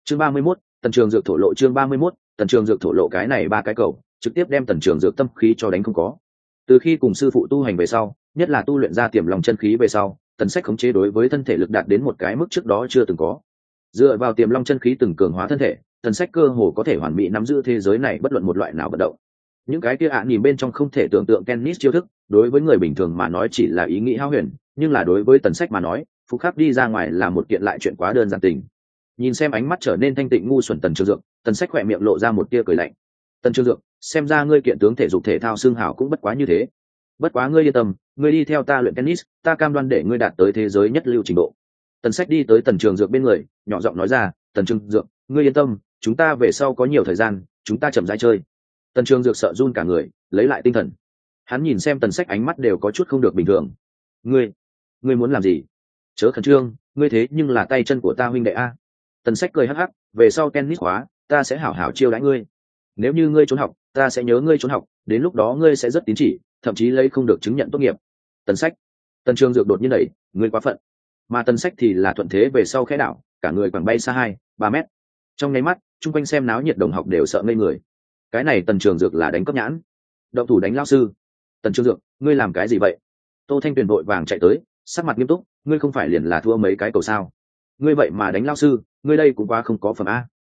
Chương 31, Tần Trường Dược thổ lộ. Chương 31, Tần Trường Dược thổ lộ. Cái này ba cái cầu trực tiếp đem Tần Trường Dược tâm khí cho đánh không có. Từ khi cùng sư phụ tu hành về sau, nhất là tu luyện ra tiềm lòng chân khí về sau, Tần Sách khống chế đối với thân thể lực đạt đến một cái mức trước đó chưa từng có. Dựa vào tiềm long chân khí từng cường hóa thân thể, Tần Sách cơ hồ có thể hoàn mỹ nắm giữ thế giới này bất luận một loại nào vận động. Những cái kia nhìn bên trong không thể tưởng tượng tennis chiêu thức, đối với người bình thường mà nói chỉ là ý nghĩ hão huyền, nhưng là đối với Tần Sách mà nói, phục khắc đi ra ngoài là một kiện lại chuyện quá đơn giản tình. Nhìn xem ánh mắt trở nên thanh tịnh ngu xuẩn Tần Trường Dược, Tần Sách khỏe miệng lộ ra một tia cười lạnh. Tần Trường Dược, xem ra ngươi kiện tướng thể dục thể thao xương hảo cũng bất quá như thế. Bất quá ngươi yên tâm, ngươi đi theo ta luyện tennis, ta cam đoan để ngươi đạt tới thế giới nhất lưu trình độ. Tần Sách đi tới Tần Trường Dược bên người, nhỏ giọng nói ra, Tần Trường Dược, ngươi yên tâm, chúng ta về sau có nhiều thời gian, chúng ta chậm rãi chơi. Tần Trường Dược sợ run cả người, lấy lại tinh thần. Hắn nhìn xem Tần Sách ánh mắt đều có chút không được bình thường. Ngươi muốn làm gì? Chớ khẩn trương, ngươi thế nhưng là tay chân của ta huynh đệ a. Tần Sách cười hắc hắc, về sau tennis khóa, ta sẽ hảo hảo chiêu đãi ngươi. Nếu như ngươi trốn học, ta sẽ nhớ ngươi trốn học, đến lúc đó ngươi sẽ rất tín chỉ, thậm chí lấy không được chứng nhận tốt nghiệp. Tần Sách. Tần Trường Dược đột nhiên đẩy, ngươi quá phận. Mà Tần Sách thì là thuận thế về sau khẽ đảo, cả người quẳng bay xa 2-3 mét. Trong nháy mắt, chung quanh xem náo nhiệt đồng học đều sợ ngây người. Cái này Tần Trường Dược là đánh cấp nhãn, động thủ đánh lao sư. Tần Trường Dược, ngươi làm cái gì vậy? Tô Thanh Tuyền vội vàng chạy tới, sắc mặt nghiêm túc, ngươi không phải liền là thua mấy cái cầu sao? Ngươi vậy mà đánh lao sư, ngươi đây cũng quá không có phẩm a.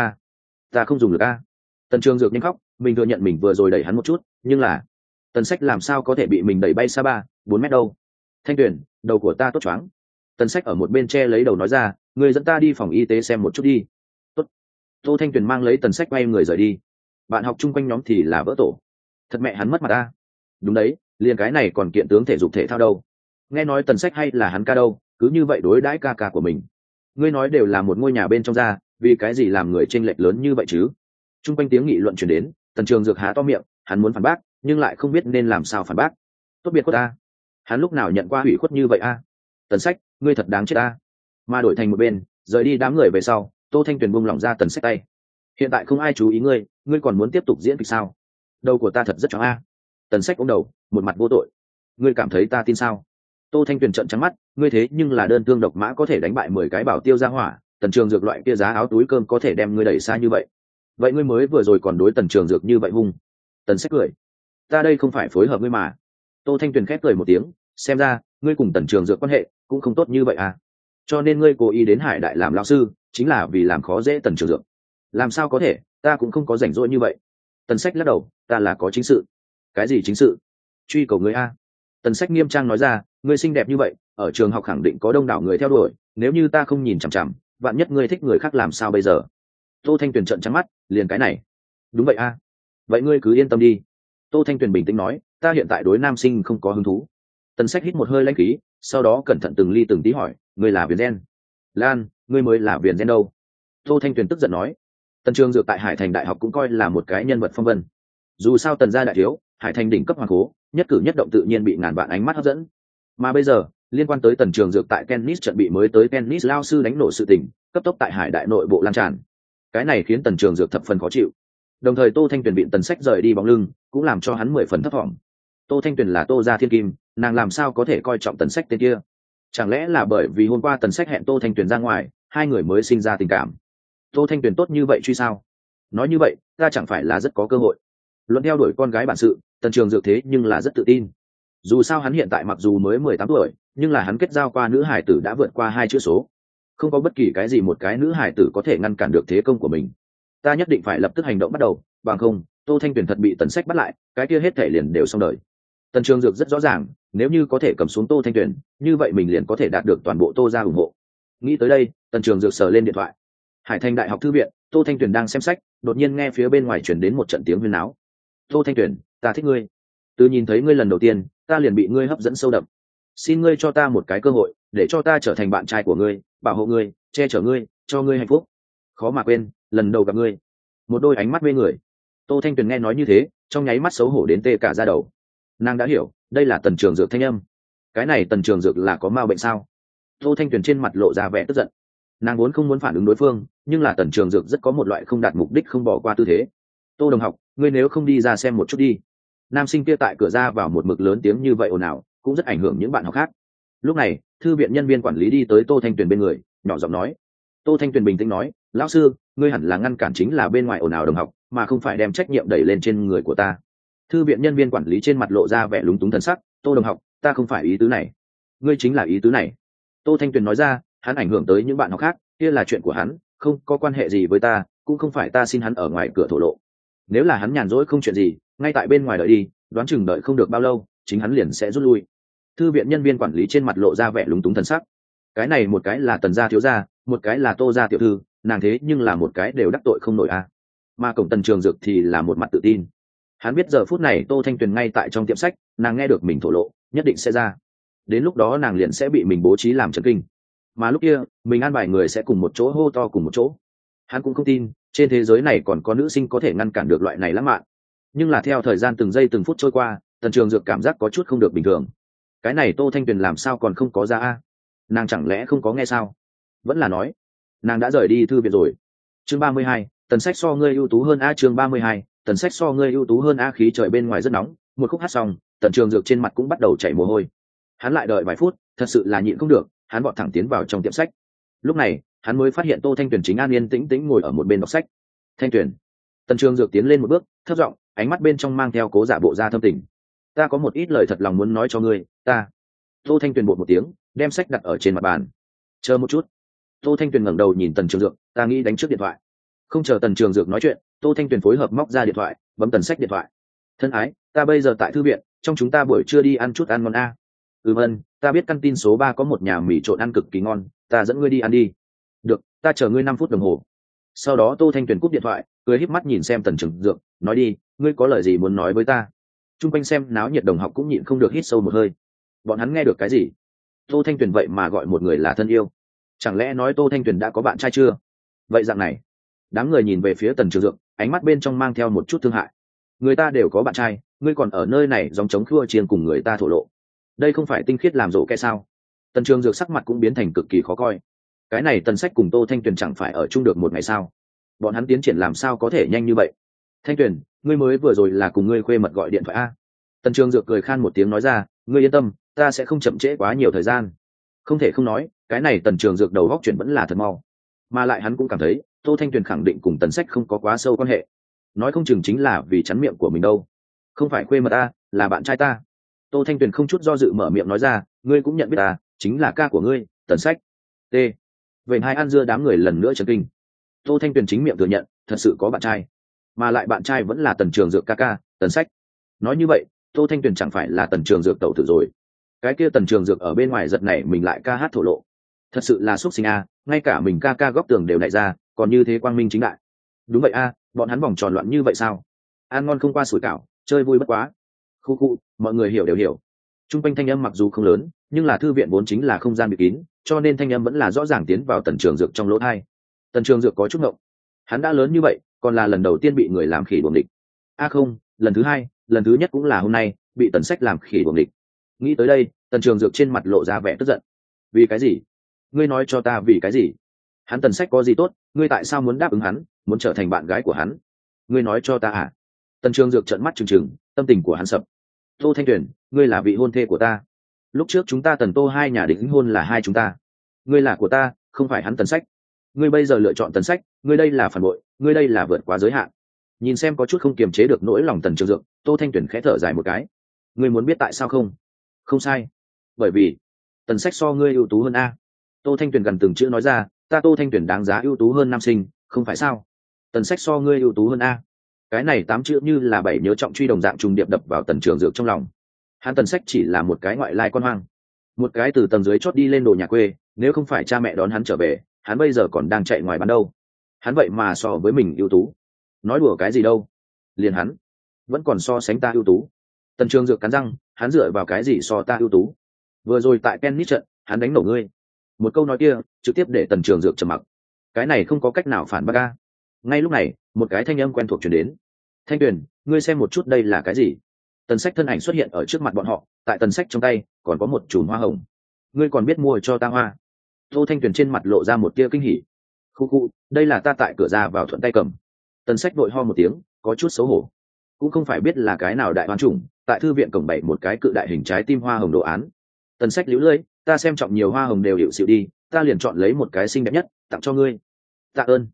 Ta không dùng được a. Tần Trường Dược nhanh khóc, mình thừa nhận mình vừa rồi đẩy hắn một chút, nhưng là Tần Sách làm sao có thể bị mình đẩy bay xa 3-4 mét đâu? Thanh Tuyền, đầu của ta tốt choáng. Tần Sách ở một bên che lấy đầu nói ra, ngươi dẫn ta đi phòng y tế xem một chút đi. Tốt. Tô Thanh Tuyền mang lấy Tần Sách quay người rời đi. Bạn học chung quanh nhóm thì là vỡ tổ. Thật mẹ hắn mất mặt ta. Đúng đấy, liền cái này còn kiện tướng thể dục thể thao đâu. Nghe nói Tần Sách hay là hắn ca đâu, cứ như vậy đối đãi ca của mình. Ngươi nói đều là một ngôi nhà bên trong ra, vì cái gì làm người chênh lệch lớn như vậy chứ? Chung quanh tiếng nghị luận truyền đến, Tần Trường Dược há to miệng, hắn muốn phản bác, nhưng lại không biết nên làm sao phản bác. Tốt biệt của ta, hắn lúc nào nhận qua hủy khuất như vậy a? Tần Sách, ngươi thật đáng chết a. Mà đổi thành một bên, rời đi đám người về sau, Tô Thanh Tuyền buông lỏng ra Tần Sách tay. Hiện tại không ai chú ý ngươi còn muốn tiếp tục diễn kịch sao? Đầu của ta thật rất choáng a. Tần Sách ôm đầu, một mặt vô tội. Ngươi cảm thấy ta tin sao? Tô Thanh Tuyền trợn trắng mắt, ngươi thế nhưng là đơn thương độc mã có thể đánh bại 10 cái bảo tiêu ra hỏa, Tần Trường Dược loại kia giá áo túi cơm có thể đem ngươi đẩy xa như vậy. Vậy ngươi mới vừa rồi còn đối Tần Trường Dược như vậy hung. Tần Sách cười, ta đây không phải phối hợp ngươi mà. Tô Thanh Tuyền khép cười một tiếng, xem ra ngươi cùng Tần Trường Dược quan hệ cũng không tốt như vậy à? Cho nên ngươi cố ý đến Hải Đại làm lão sư, chính là vì làm khó dễ Tần Trường Dược. Làm sao có thể, ta cũng không có rảnh rỗi như vậy. Tần Sách lắc đầu, ta là có chính sự. Cái gì chính sự? Truy cầu ngươi a. Tần Sách nghiêm trang nói ra, ngươi xinh đẹp như vậy, ở trường học khẳng định có đông đảo người theo đuổi, nếu như ta không nhìn chằm chằm, vạn nhất ngươi thích người khác làm sao bây giờ? Tô Thanh Tuyền trợn trắng mắt, liền cái này. Đúng vậy a. Vậy ngươi cứ yên tâm đi. Tô Thanh Tuyền bình tĩnh nói, ta hiện tại đối nam sinh không có hứng thú. Tần Sách hít một hơi lãnh khí, sau đó cẩn thận từng ly từng tí hỏi, ngươi là Viền Gen? Lan, ngươi mới là Viền Gen đâu? Tô Thanh Tuyền tức giận nói, Tần Trường Dược tại Hải Thành Đại học cũng coi là một cái nhân vật phong vân. Dù sao Tần gia đại thiếu, Hải Thành đỉnh cấp hoàng cố, nhất cử nhất động tự nhiên bị ngàn vạn ánh mắt hấp dẫn. Mà bây giờ, liên quan tới Tần Trường Dược tại tennis trận bị mới tới tennis lao sư đánh nổ sự tình, cấp tốc tại Hải Đại nội bộ lan tràn. Cái này khiến Tần Trường Dược thập phần khó chịu. Đồng thời Tô Thanh Tuyền bị Tần Sách rời đi bóng lưng, cũng làm cho hắn 10 phần thất vọng. Tô Thanh Tuyền là Tô gia thiên kim, nàng làm sao có thể coi trọng Tần Sách tên kia? Chẳng lẽ là bởi vì hôm qua Tần Sách hẹn Tô Thanh Tuyền ra ngoài, hai người mới sinh ra tình cảm? Tô Thanh Tuyền tốt như vậy truy sao? Nói như vậy, ta chẳng phải là rất có cơ hội. Luận theo đuổi con gái bản sự, Tần Trường Dược thế nhưng là rất tự tin. Dù sao hắn hiện tại mặc dù mới 18 tuổi, nhưng là hắn kết giao qua nữ hải tử đã vượt qua 2 chữ số. Không có bất kỳ cái gì một cái nữ hải tử có thể ngăn cản được thế công của mình. Ta nhất định phải lập tức hành động bắt đầu, bằng không, Tô Thanh Tuyền thật bị Tần Sách bắt lại, cái kia hết thể liền đều xong đời. Tần Trường Dược rất rõ ràng, nếu như có thể cầm xuống Tô Thanh Tuyền, như vậy mình liền có thể đạt được toàn bộ Tô gia ủng hộ. Nghĩ tới đây, Tần Trường Dược sờ lên điện thoại. Hải Thành Đại học thư viện, Tô Thanh Tuyền đang xem sách, đột nhiên nghe phía bên ngoài truyền đến một trận tiếng huyên náo. Tô Thanh Tuyền, ta thích ngươi. Từ nhìn thấy ngươi lần đầu tiên, ta liền bị ngươi hấp dẫn sâu đậm. Xin ngươi cho ta một cái cơ hội, để cho ta trở thành bạn trai của ngươi, bảo hộ ngươi, che chở ngươi, cho ngươi hạnh phúc. Khó mà quên, lần đầu gặp ngươi, một đôi ánh mắt mê người. Tô Thanh Tuyền nghe nói như thế, trong nháy mắt xấu hổ đến tê cả da đầu. Nàng đã hiểu, đây là Tần Trường Dược thanh âm. Cái này Tần Trường Dược là có ma bệnh sao? Tô Thanh Tuyền trên mặt lộ ra vẻ tức giận. Nàng vốn không muốn phản ứng đối phương, nhưng là Tần Trường Dược rất có một loại không đạt mục đích không bỏ qua tư thế. Tô đồng học, ngươi nếu không đi ra xem một chút đi. Nam sinh kia tại cửa ra vào một mực lớn tiếng như vậy ồn ào, cũng rất ảnh hưởng những bạn học khác. Lúc này, thư viện nhân viên quản lý đi tới Tô Thanh Tuyền bên người, nhỏ giọng nói. Tô Thanh Tuyền bình tĩnh nói, lão sư, ngươi hẳn là ngăn cản chính là bên ngoài ồn ào đồng học, mà không phải đem trách nhiệm đẩy lên trên người của ta. Thư viện nhân viên quản lý trên mặt lộ ra vẻ lúng túng thần sắc. Tô đồng học, ta không phải ý tứ này. Ngươi chính là ý tứ này. Tô Thanh Tuyền nói ra, hắn ảnh hưởng tới những bạn học khác, kia là chuyện của hắn, không có quan hệ gì với ta, cũng không phải ta xin hắn ở ngoài cửa thổ lộ. Nếu là hắn nhàn rỗi không chuyện gì, ngay tại bên ngoài đợi đi, đoán chừng đợi không được bao lâu, chính hắn liền sẽ rút lui. Thư viện nhân viên quản lý trên mặt lộ ra vẻ lúng túng thần sắc. Cái này một cái là Tần gia thiếu gia, một cái là Tô gia tiểu thư, nàng thế nhưng là một cái đều đắc tội không nổi a. Mà cổng Tần Trường Dược thì là một mặt tự tin. Hắn biết giờ phút này Tô Thanh Tuyền ngay tại trong tiệm sách, nàng nghe được mình thổ lộ, nhất định sẽ ra. Đến lúc đó nàng liền sẽ bị mình bố trí làm chấn kinh. Mà lúc kia, mình an bài người sẽ cùng một chỗ hô to cùng một chỗ. Hắn cũng không tin, trên thế giới này còn có nữ sinh có thể ngăn cản được loại này lãng mạn. Nhưng là theo thời gian từng giây từng phút trôi qua, Tần Trường Dược cảm giác có chút không được bình thường. Cái này Tô Thanh Tuyền làm sao còn không có ra a? Nàng chẳng lẽ không có nghe sao? Vẫn là nói, nàng đã rời đi thư viện rồi. Chương 32, Tần Sách so ngươi ưu tú hơn a. Chương 32, Tần Sách so ngươi ưu tú hơn a. Khí trời bên ngoài rất nóng, một khúc hát xong, Tần Trường Dược trên mặt cũng bắt đầu chảy mồ hôi. Hắn lại đợi vài phút, thật sự là nhịn không được, hắn vọt thẳng tiến vào trong tiệm sách. Lúc này, hắn mới phát hiện Tô Thanh Tuyền chính an yên tĩnh tĩnh ngồi ở một bên đọc sách. Thanh Tuyền. Tần Trường Dược tiến lên một bước, thấp giọng, ánh mắt bên trong mang theo cố giả bộ ra thâm tình. Ta có một ít lời thật lòng muốn nói cho ngươi, ta. Tô Thanh Tuyền bột một tiếng, đem sách đặt ở trên mặt bàn. Chờ một chút. Tô Thanh Tuyền ngẩng đầu nhìn Tần Trường Dược, ta nghĩ đánh trước điện thoại. Không chờ Tần Trường Dược nói chuyện, Tô Thanh Tuyền phối hợp móc ra điện thoại, bấm Tần Sách điện thoại. Thân ái, ta bây giờ tại thư viện, trong chúng ta buổi trưa đi ăn chút ăn ngon a. Ân, ta biết căn tin số 3 có một nhà mì trộn ăn cực kỳ ngon, ta dẫn ngươi đi ăn đi. Được, ta chờ ngươi 5 phút đồng hồ. Sau đó Tô Thanh Tuyền cúp điện thoại, cười híp mắt nhìn xem Tần Trường Dược, nói đi, ngươi có lời gì muốn nói với ta? Trung quanh xem náo nhiệt đồng học cũng nhịn không được hít sâu một hơi. Bọn hắn nghe được cái gì? Tô Thanh Tuyền vậy mà gọi một người là thân yêu. Chẳng lẽ nói Tô Thanh Tuyền đã có bạn trai chưa? Vậy dạng này, đám người nhìn về phía Tần Trường Dược, ánh mắt bên trong mang theo một chút thương hại. Người ta đều có bạn trai, ngươi còn ở nơi này dòng chống khua chiêng cùng người ta thổ lộ. Đây không phải tinh khiết làm rộ cái sao? Tần Trường Dược sắc mặt cũng biến thành cực kỳ khó coi. Cái này Tần Sách cùng Tô Thanh Tuyền chẳng phải ở chung được một ngày sao? Bọn hắn tiến triển làm sao có thể nhanh như vậy? Thanh Tuyền, ngươi mới vừa rồi là cùng ngươi khuê mật gọi điện thoại a? Tần Trường Dược cười khan một tiếng nói ra, ngươi yên tâm, ta sẽ không chậm trễ quá nhiều thời gian. Không thể không nói, cái này Tần Trường Dược đầu góc chuyển vẫn là thật mau. Mà lại hắn cũng cảm thấy, Tô Thanh Tuyền khẳng định cùng Tần Sách không có quá sâu quan hệ. Nói không chừng chính là vì chắn miệng của mình đâu. Không phải khuê mật ta, là bạn trai ta. Tô Thanh Tuyền không chút do dự mở miệng nói ra, ngươi cũng nhận biết ta, chính là ca của ngươi, Tần Sách. T. Vậy hai ăn dưa đám người lần nữa chấn kinh. Tô Thanh Tuyền chính miệng thừa nhận, thật sự có bạn trai, mà lại bạn trai vẫn là Tần Trường Dược ca ca, Tần Sách. Nói như vậy, Tô Thanh Tuyền chẳng phải là Tần Trường Dược tẩu tử rồi? Cái kia Tần Trường Dược ở bên ngoài giật này mình lại ca hát thổ lộ, thật sự là xuất sinh a, ngay cả mình ca ca góc tường đều đại ra, còn như thế quang minh chính đại. Đúng vậy a, bọn hắn vòng tròn loạn như vậy sao? Ăn ngon không qua sủi cảo, chơi vui bất quá. Khu khu, mọi người hiểu đều hiểu. Trung quanh thanh âm mặc dù không lớn, nhưng là thư viện vốn chính là không gian bị kín, cho nên thanh âm vẫn là rõ ràng tiến vào Tần Trường Dược trong lỗ tai. Tần Trường Dược có chút ngộng, hắn đã lớn như vậy, còn là lần đầu tiên bị người làm khỉ đuồng địch. Không, lần thứ hai, lần thứ nhất cũng là hôm nay, bị Tần Sách làm khỉ đuồng địch. Nghĩ tới đây, Tần Trường Dược trên mặt lộ ra vẻ tức giận. Vì cái gì? Ngươi nói cho ta vì cái gì? Hắn Tần Sách có gì tốt, ngươi tại sao muốn đáp ứng hắn, muốn trở thành bạn gái của hắn? Ngươi nói cho ta à? Tần Trường Dược trợn mắt trừng trừng, tâm tình của hắn sập. Tô Thanh Tuyền, ngươi là vị hôn thê của ta. Lúc trước chúng ta Tần Tô hai nhà đính hôn là hai chúng ta. Ngươi là của ta, không phải hắn Tần Sách. Ngươi bây giờ lựa chọn Tần Sách, ngươi đây là phản bội, ngươi đây là vượt quá giới hạn. Nhìn xem có chút không kiềm chế được nỗi lòng Tần Trường Dược, Tô Thanh Tuyền khẽ thở dài một cái. Ngươi muốn biết tại sao không? Không sai, bởi vì Tần Sách so ngươi ưu tú hơn a. Tô Thanh Tuyền gần từng chữ nói ra, ta Tô Thanh Tuyền đáng giá ưu tú hơn nam sinh, không phải sao? Tần Sách so ngươi ưu tú hơn a. Cái này 8 chữ như là bảy nhớ trọng truy đồng dạng trùng điệp đập vào Tần Trường Dược trong lòng. Hắn Tần Sách chỉ là một cái ngoại lai con hoang, một cái từ tầng dưới chót đi lên đồ nhà quê, nếu không phải cha mẹ đón hắn trở về, hắn bây giờ còn đang chạy ngoài bán đâu. Hắn vậy mà so với mình ưu tú, nói đùa cái gì đâu? Liền hắn vẫn còn so sánh ta ưu tú. Tần Trường Dược cắn răng, hắn dựa vào cái gì so ta ưu tú? Vừa rồi tại tennis trận, hắn đánh nổ ngươi. Một câu nói kia trực tiếp để Tần Trường Dược trầm mặc. Cái này không có cách nào phản bác a. Ngay lúc này, một cái thanh âm quen thuộc truyền đến. Thanh Tuyền, ngươi xem một chút đây là cái gì? Tần Sách thân ảnh xuất hiện ở trước mặt bọn họ, tại Tần Sách trong tay còn có một chùm hoa hồng. Ngươi còn biết mua cho ta hoa? Tô Thanh Tuyền trên mặt lộ ra một tia kinh hỉ. Khu khu, đây là ta tại cửa ra vào thuận tay cầm. Tần Sách vội ho một tiếng, có chút xấu hổ. Cũng không phải biết là cái nào đại hoán chủng, tại thư viện cổng bày một cái cự đại hình trái tim hoa hồng đồ án. Tần Sách liễu lưỡi, ta xem trọng nhiều hoa hồng đều hiệu xịu đi, ta liền chọn lấy một cái xinh đẹp nhất, tặng cho ngươi. Tạ ơn.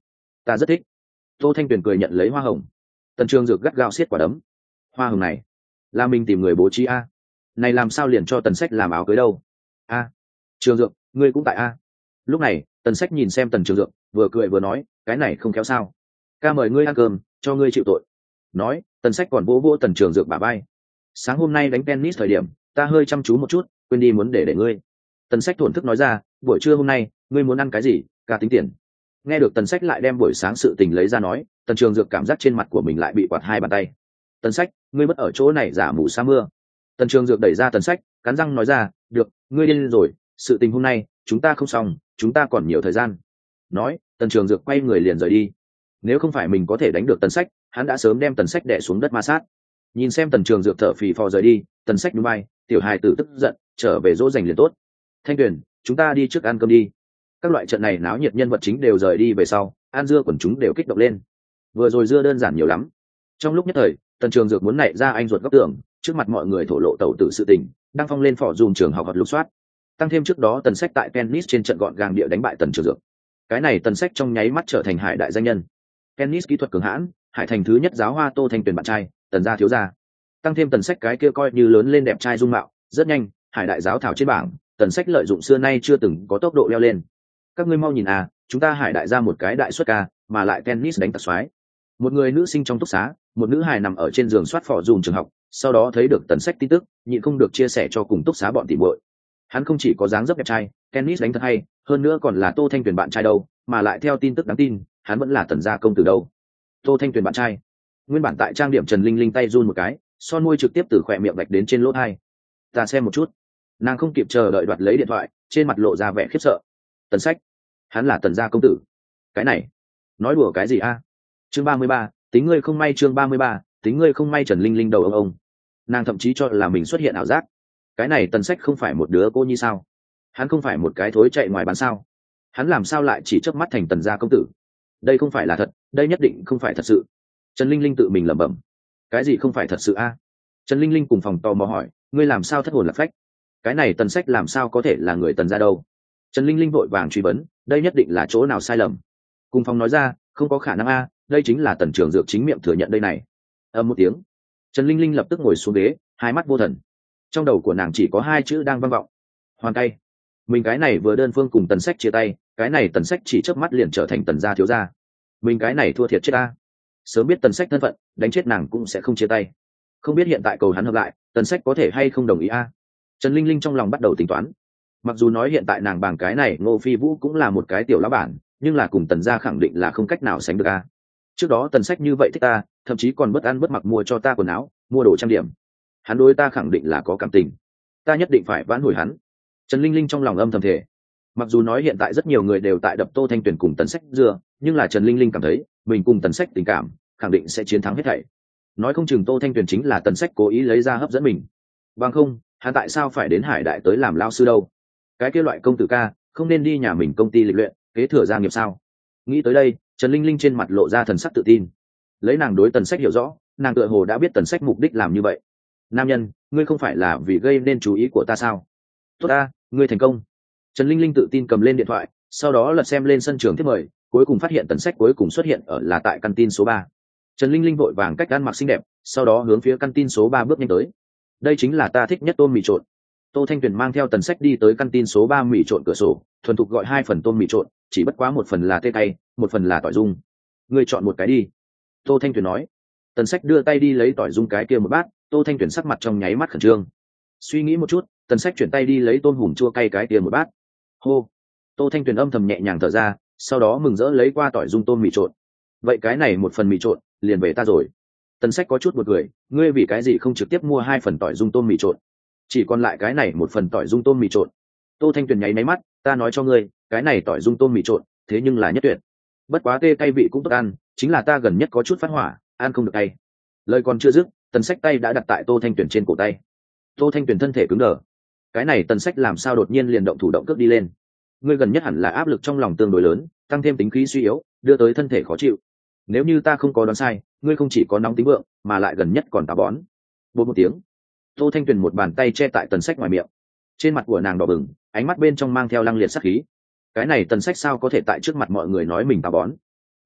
ta rất thích. Tô Thanh Tuyền cười nhận lấy hoa hồng. Tần Trường Dược gắt gao siết quả đấm. Hoa hồng này là mình tìm người bố trí a? Này làm sao liền cho Tần Sách làm áo cưới đâu? A, Trường Dược, ngươi cũng tại a? Lúc này, Tần Sách nhìn xem Tần Trường Dược, vừa cười vừa nói, cái này không khéo sao? Ca mời ngươi ăn cơm, cho ngươi chịu tội. Nói, Tần Sách còn vỗ vỗ Tần Trường Dược bả vai. Sáng hôm nay đánh tennis thời điểm, ta hơi chăm chú một chút, quên đi muốn để ngươi. Tần Sách thổn thức nói ra, buổi trưa hôm nay, ngươi muốn ăn cái gì, ca tính tiền. Nghe được Tần Sách lại đem buổi sáng sự tình lấy ra nói, Tần Trường Dược cảm giác trên mặt của mình lại bị quạt hai bàn tay. Tần Sách, ngươi mất ở chỗ này giả mù sa mưa. Tần Trường Dược đẩy ra Tần Sách, cắn răng nói ra, được, ngươi điên rồi, sự tình hôm nay chúng ta không xong, chúng ta còn nhiều thời gian. Nói, Tần Trường Dược quay người liền rời đi. Nếu không phải mình có thể đánh được Tần Sách, hắn đã sớm đem Tần Sách đè xuống đất ma sát. Nhìn xem Tần Trường Dược thở phì phò rời đi, Tần Sách nhún vai, tiểu hài tử tức giận, trở về dỗ dành liền tốt. Thanh Tuyền, chúng ta đi trước ăn cơm đi. Các loại trận này náo nhiệt nhân vật chính đều rời đi về sau, ăn dưa quần chúng đều kích động lên. Vừa rồi dưa đơn giản nhiều lắm. Trong lúc nhất thời, Tần Trường Dược muốn nảy ra anh ruột góc tường, trước mặt mọi người thổ lộ tẩu tử sự tình, đang phong lên phỏ dùm trường học hoặc lục soát. Tăng thêm trước đó Tần Sách tại tennis trên trận gọn gàng địa đánh bại Tần Trường Dược. Cái này Tần Sách trong nháy mắt trở thành hải đại danh nhân. Tennis kỹ thuật cường hãn, hải thành thứ nhất giáo hoa Tô Thanh Tuyền bạn trai, Tần gia thiếu gia. Tăng thêm Tần Sách cái kia coi như lớn lên đẹp trai dung mạo, rất nhanh, hải đại giáo thảo trên bảng, Tần Sách lợi dụng xưa nay chưa từng có tốc độ leo lên. Các ngươi mau nhìn à, chúng ta hải đại ra một cái đại xuất ca, mà lại tennis đánh tật xoái. Một người nữ sinh trong túc xá, một nữ hài nằm ở trên giường soát phỏ dùm trường học, sau đó thấy được Tần Sách tin tức, nhịn không được chia sẻ cho cùng túc xá bọn tỉ muội. Hắn không chỉ có dáng dấp đẹp trai, tennis đánh thật hay, hơn nữa còn là Tô Thanh Tuyền bạn trai đâu, mà lại theo tin tức đáng tin, hắn vẫn là Tần gia công tử đâu. Tô Thanh Tuyền bạn trai. Nguyên bản tại trang điểm Trần Linh Linh tay run một cái, son môi trực tiếp từ khỏe miệng vạch đến trên lỗ tai. Ta xem một chút. Nàng không kịp chờ đợi đoạt lấy điện thoại, trên mặt lộ ra vẻ khiếp sợ. Tần Sách, hắn là Tần gia công tử. Cái này, nói đùa cái gì a? Chương 33, tính ngươi không may. Chương 33, tính ngươi không may. Trần Linh Linh đầu ông. Nàng thậm chí cho là mình xuất hiện ảo giác. Cái này Tần Sách không phải một đứa cô nhi sao? Hắn không phải một cái thối chạy ngoài bán sao? Hắn làm sao lại chỉ chớp mắt thành Tần gia công tử? Đây không phải là thật, đây nhất định không phải thật sự. Trần Linh Linh tự mình lẩm bẩm. Cái gì không phải thật sự a? Trần Linh Linh cùng phòng tò mò hỏi, ngươi làm sao thất hồn lạc phách? Cái này Tần Sách làm sao có thể là người Tần gia đâu? Trần Linh Linh vội vàng truy vấn, đây nhất định là chỗ nào sai lầm. Cùng phòng nói ra, không có khả năng a, đây chính là Tần Trường Dược chính miệng thừa nhận đây này. Ầm một tiếng, Trần Linh Linh lập tức ngồi xuống ghế, hai mắt vô thần. Trong đầu của nàng chỉ có hai chữ đang vang vọng: hoàn tay. Mình cái này vừa đơn phương cùng Tần Sách chia tay, cái này Tần Sách chỉ chớp mắt liền trở thành Tần gia thiếu gia. Mình cái này thua thiệt chết ta. Sớm biết Tần Sách thân phận, đánh chết nàng cũng sẽ không chia tay. Không biết hiện tại cầu hắn hợp lại, Tần Sách có thể hay không đồng ý a? Trần Linh Linh trong lòng bắt đầu tính toán. Mặc dù nói hiện tại nàng bằng cái này Ngô Phi Vũ cũng là một cái tiểu lão bản, nhưng là cùng Tần gia khẳng định là không cách nào sánh được a. Trước đó Tần Sách như vậy thích ta, thậm chí còn bất ăn bất mặc mua cho ta quần áo, mua đồ trang điểm. Hắn đối ta khẳng định là có cảm tình, ta nhất định phải vãn hồi hắn. Trần Linh Linh trong lòng âm thầm thề. Mặc dù nói hiện tại rất nhiều người đều tại đập Tô Thanh Tuyền cùng Tần Sách dưa, nhưng là Trần Linh Linh cảm thấy mình cùng Tần Sách tình cảm khẳng định sẽ chiến thắng hết thảy. Nói không chừng Tô Thanh Tuyền chính là Tần Sách cố ý lấy ra hấp dẫn mình. Bằng không, hắn tại sao phải đến hải đại tới làm lao sư đâu? Cái kia loại công tử ca không nên đi nhà mình công ty lịch luyện, kế thừa gia nghiệp sao? Nghĩ tới đây, Trần Linh Linh trên mặt lộ ra thần sắc tự tin. Lấy nàng đối Tần Sách hiểu rõ, nàng tựa hồ đã biết Tần Sách mục đích làm như vậy. Nam nhân, ngươi không phải là vì gây nên chú ý của ta sao? Tốt ta, ngươi thành công. Trần Linh Linh tự tin cầm lên điện thoại, sau đó lật xem lên sân trường thiết mời, cuối cùng phát hiện Tần Sách cuối cùng xuất hiện ở là tại căn tin số 3. Trần Linh Linh vội vàng cách ăn mặc xinh đẹp, sau đó hướng phía căn tin số 3 bước nhanh tới. Đây chính là ta thích nhất tôm mì trộn. Tô Thanh Tuyền mang theo Tần Sách đi tới căn tin số 3 mì trộn cửa sổ, thuần thục gọi 2 phần tôm mì trộn, chỉ bất quá một phần là tê cay, một phần là tỏi dung. Ngươi chọn một cái đi. Tô Thanh Tuyền nói. Tần Sách đưa tay đi lấy tỏi dung cái kia một bát, Tô Thanh Tuyền sắc mặt trong nháy mắt khẩn trương. Suy nghĩ một chút, Tần Sách chuyển tay đi lấy tôm hùm chua cay cái kia một bát. Hô. Tô Thanh Tuyền âm thầm nhẹ nhàng thở ra, sau đó mừng rỡ lấy qua tỏi dung tôm mì trộn. Vậy cái này một phần mì trộn liền về ta rồi. Tần Sách có chút buồn cười, ngươi vì cái gì không trực tiếp mua 2 phần tỏi dung tôm mì trộn, chỉ còn lại cái này một phần tỏi dung tôm mì trộn. Tô Thanh Tuyền nháy máy mắt, ta nói cho ngươi, cái này tỏi dung tôm mì trộn, thế nhưng là nhất tuyệt. Bất quá tê cay vị cũng tốt ăn, chính là ta gần nhất có chút phát hỏa, ăn không được cay. Lời còn chưa dứt, Tần Sách tay đã đặt tại Tô Thanh Tuyền trên cổ tay. Tô Thanh Tuyền thân thể cứng đờ. Cái này Tần Sách làm sao đột nhiên liền động thủ động cước đi lên? Ngươi gần nhất hẳn là áp lực trong lòng tương đối lớn, tăng thêm tính khí suy yếu, đưa tới thân thể khó chịu. Nếu như ta không có đoán sai, ngươi không chỉ có nóng tính vượng, mà lại gần nhất còn táo bón. Bột một tiếng, Tô Thanh Tuyền một bàn tay che tại Tần Sách ngoài miệng. Trên mặt của nàng đỏ bừng, ánh mắt bên trong mang theo lăng liệt sát khí. Cái này Tần Sách sao có thể tại trước mặt mọi người nói mình táo bón?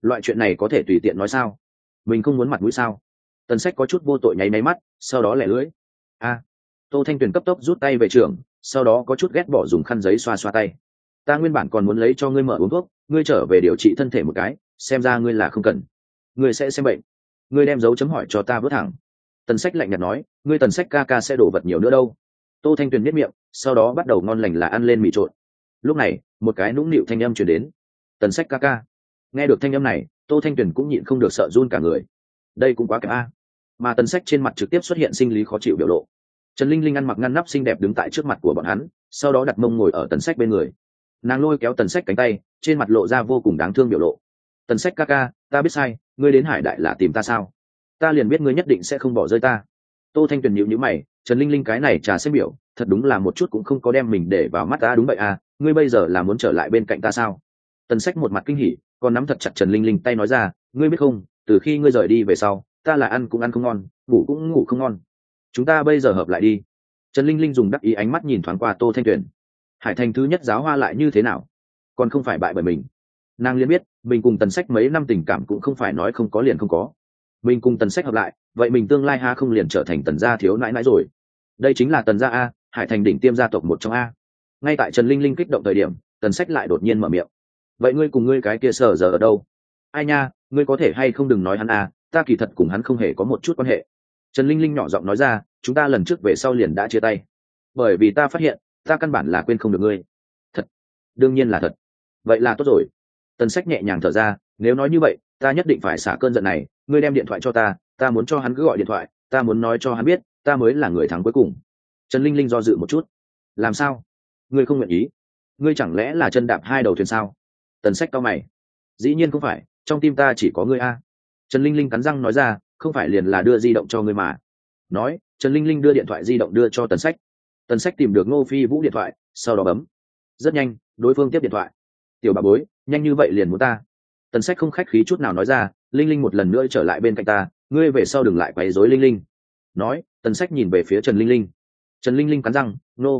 loại chuyện này có thể tùy tiện nói sao? Mình không muốn mặt mũi sao? Tần Sách có chút vô tội nháy máy mắt, sau đó lẻ lưỡi. A. Tô Thanh Tuyền cấp tốc rút tay về trường, sau đó có chút ghét bỏ dùng khăn giấy xoa xoa tay. Ta nguyên bản còn muốn lấy cho ngươi mở uống thuốc, ngươi trở về điều trị thân thể một cái, xem ra ngươi là không cần. Ngươi sẽ xem bệnh. Ngươi đem dấu chấm hỏi cho ta vớt thẳng. Tần Sách lạnh nhạt nói, ngươi Tần Sách ca ca sẽ đổ vật nhiều nữa đâu. Tô Thanh Tuyền nhếch miệng, sau đó bắt đầu ngon lành là ăn lên mì trộn. Lúc này, một cái nũng nịu thanh âm truyền đến. Tần Sách ca ca. Nghe được thanh âm này, Tô Thanh Tuyền cũng nhịn không được sợ run cả người. Đây cũng quá kém a. Mà Tần Sách trên mặt trực tiếp xuất hiện sinh lý khó chịu biểu lộ. Trần Linh Linh ăn mặc ngăn nắp xinh đẹp đứng tại trước mặt của bọn hắn, sau đó đặt mông ngồi ở Tần Sách bên người. Nàng lôi kéo Tần Sách cánh tay, trên mặt lộ ra vô cùng đáng thương biểu lộ. Tần Sách ca ca, ta biết sai, ngươi đến Hải Đại là tìm ta sao? Ta liền biết ngươi nhất định sẽ không bỏ rơi ta. Tô Thanh Tuyền nhíu nhíu mày, Trần Linh Linh cái này trà xem biểu, thật đúng là một chút cũng không có đem mình để vào mắt ta. Đúng vậy à, ngươi bây giờ là muốn trở lại bên cạnh ta sao? Tần Sách một mặt kinh hỉ, còn nắm thật chặt Trần Linh Linh tay nói ra, ngươi biết không, từ khi ngươi rời đi về sau, ta là ăn cũng ăn không ngon, ngủ cũng ngủ không ngon. Chúng ta bây giờ hợp lại đi. Trần Linh Linh dùng đắc ý ánh mắt nhìn thoáng qua Tô Thanh Tuyền. Hải Thành thứ nhất giáo hoa lại như thế nào? Còn không phải bại bởi mình. Nàng liền biết, mình cùng Tần Sách mấy năm tình cảm cũng không phải nói không có liền không có. Mình cùng Tần Sách hợp lại, vậy mình tương lai ha không liền trở thành Tần gia thiếu nãi nãi rồi. Đây chính là Tần gia a, Hải Thành đỉnh tiêm gia tộc một trong a. Ngay tại Trần Linh Linh kích động thời điểm, Tần Sách lại đột nhiên mở miệng. Vậy ngươi cùng ngươi cái kia sở giờ ở đâu? Ai nha, ngươi có thể hay không đừng nói hắn a, ta kỳ thật cùng hắn không hề có một chút quan hệ. Trần Linh Linh nhỏ giọng nói ra, chúng ta lần trước về sau liền đã chia tay. Bởi vì ta phát hiện, ta căn bản là quên không được ngươi. Thật? Đương nhiên là thật. Vậy là tốt rồi. Tần Sách nhẹ nhàng thở ra, nếu nói như vậy, ta nhất định phải xả cơn giận này, ngươi đem điện thoại cho ta muốn cho hắn cứ gọi điện thoại, ta muốn nói cho hắn biết, ta mới là người thắng cuối cùng. Trần Linh Linh do dự một chút. Làm sao? Ngươi không nguyện ý? Ngươi chẳng lẽ là chân đạp hai đầu thuyền sao? Tần Sách cau mày. Dĩ nhiên không phải, trong tim ta chỉ có ngươi a. Trần Linh Linh cắn răng nói ra, không phải liền là đưa di động cho ngươi mà. Nói, Trần Linh Linh đưa điện thoại di động đưa cho Tần Sách. Tần Sách tìm được Ngô Phi Vũ điện thoại, sau đó bấm. Rất nhanh, đối phương tiếp điện thoại. Tiểu bà bối, nhanh như vậy liền muốn ta? Tần Sách không khách khí chút nào nói ra, Linh Linh một lần nữa trở lại bên cạnh ta, ngươi về sau đừng lại quấy rối Linh Linh. Nói, Tần Sách nhìn về phía Trần Linh Linh. Trần Linh Linh cắn răng,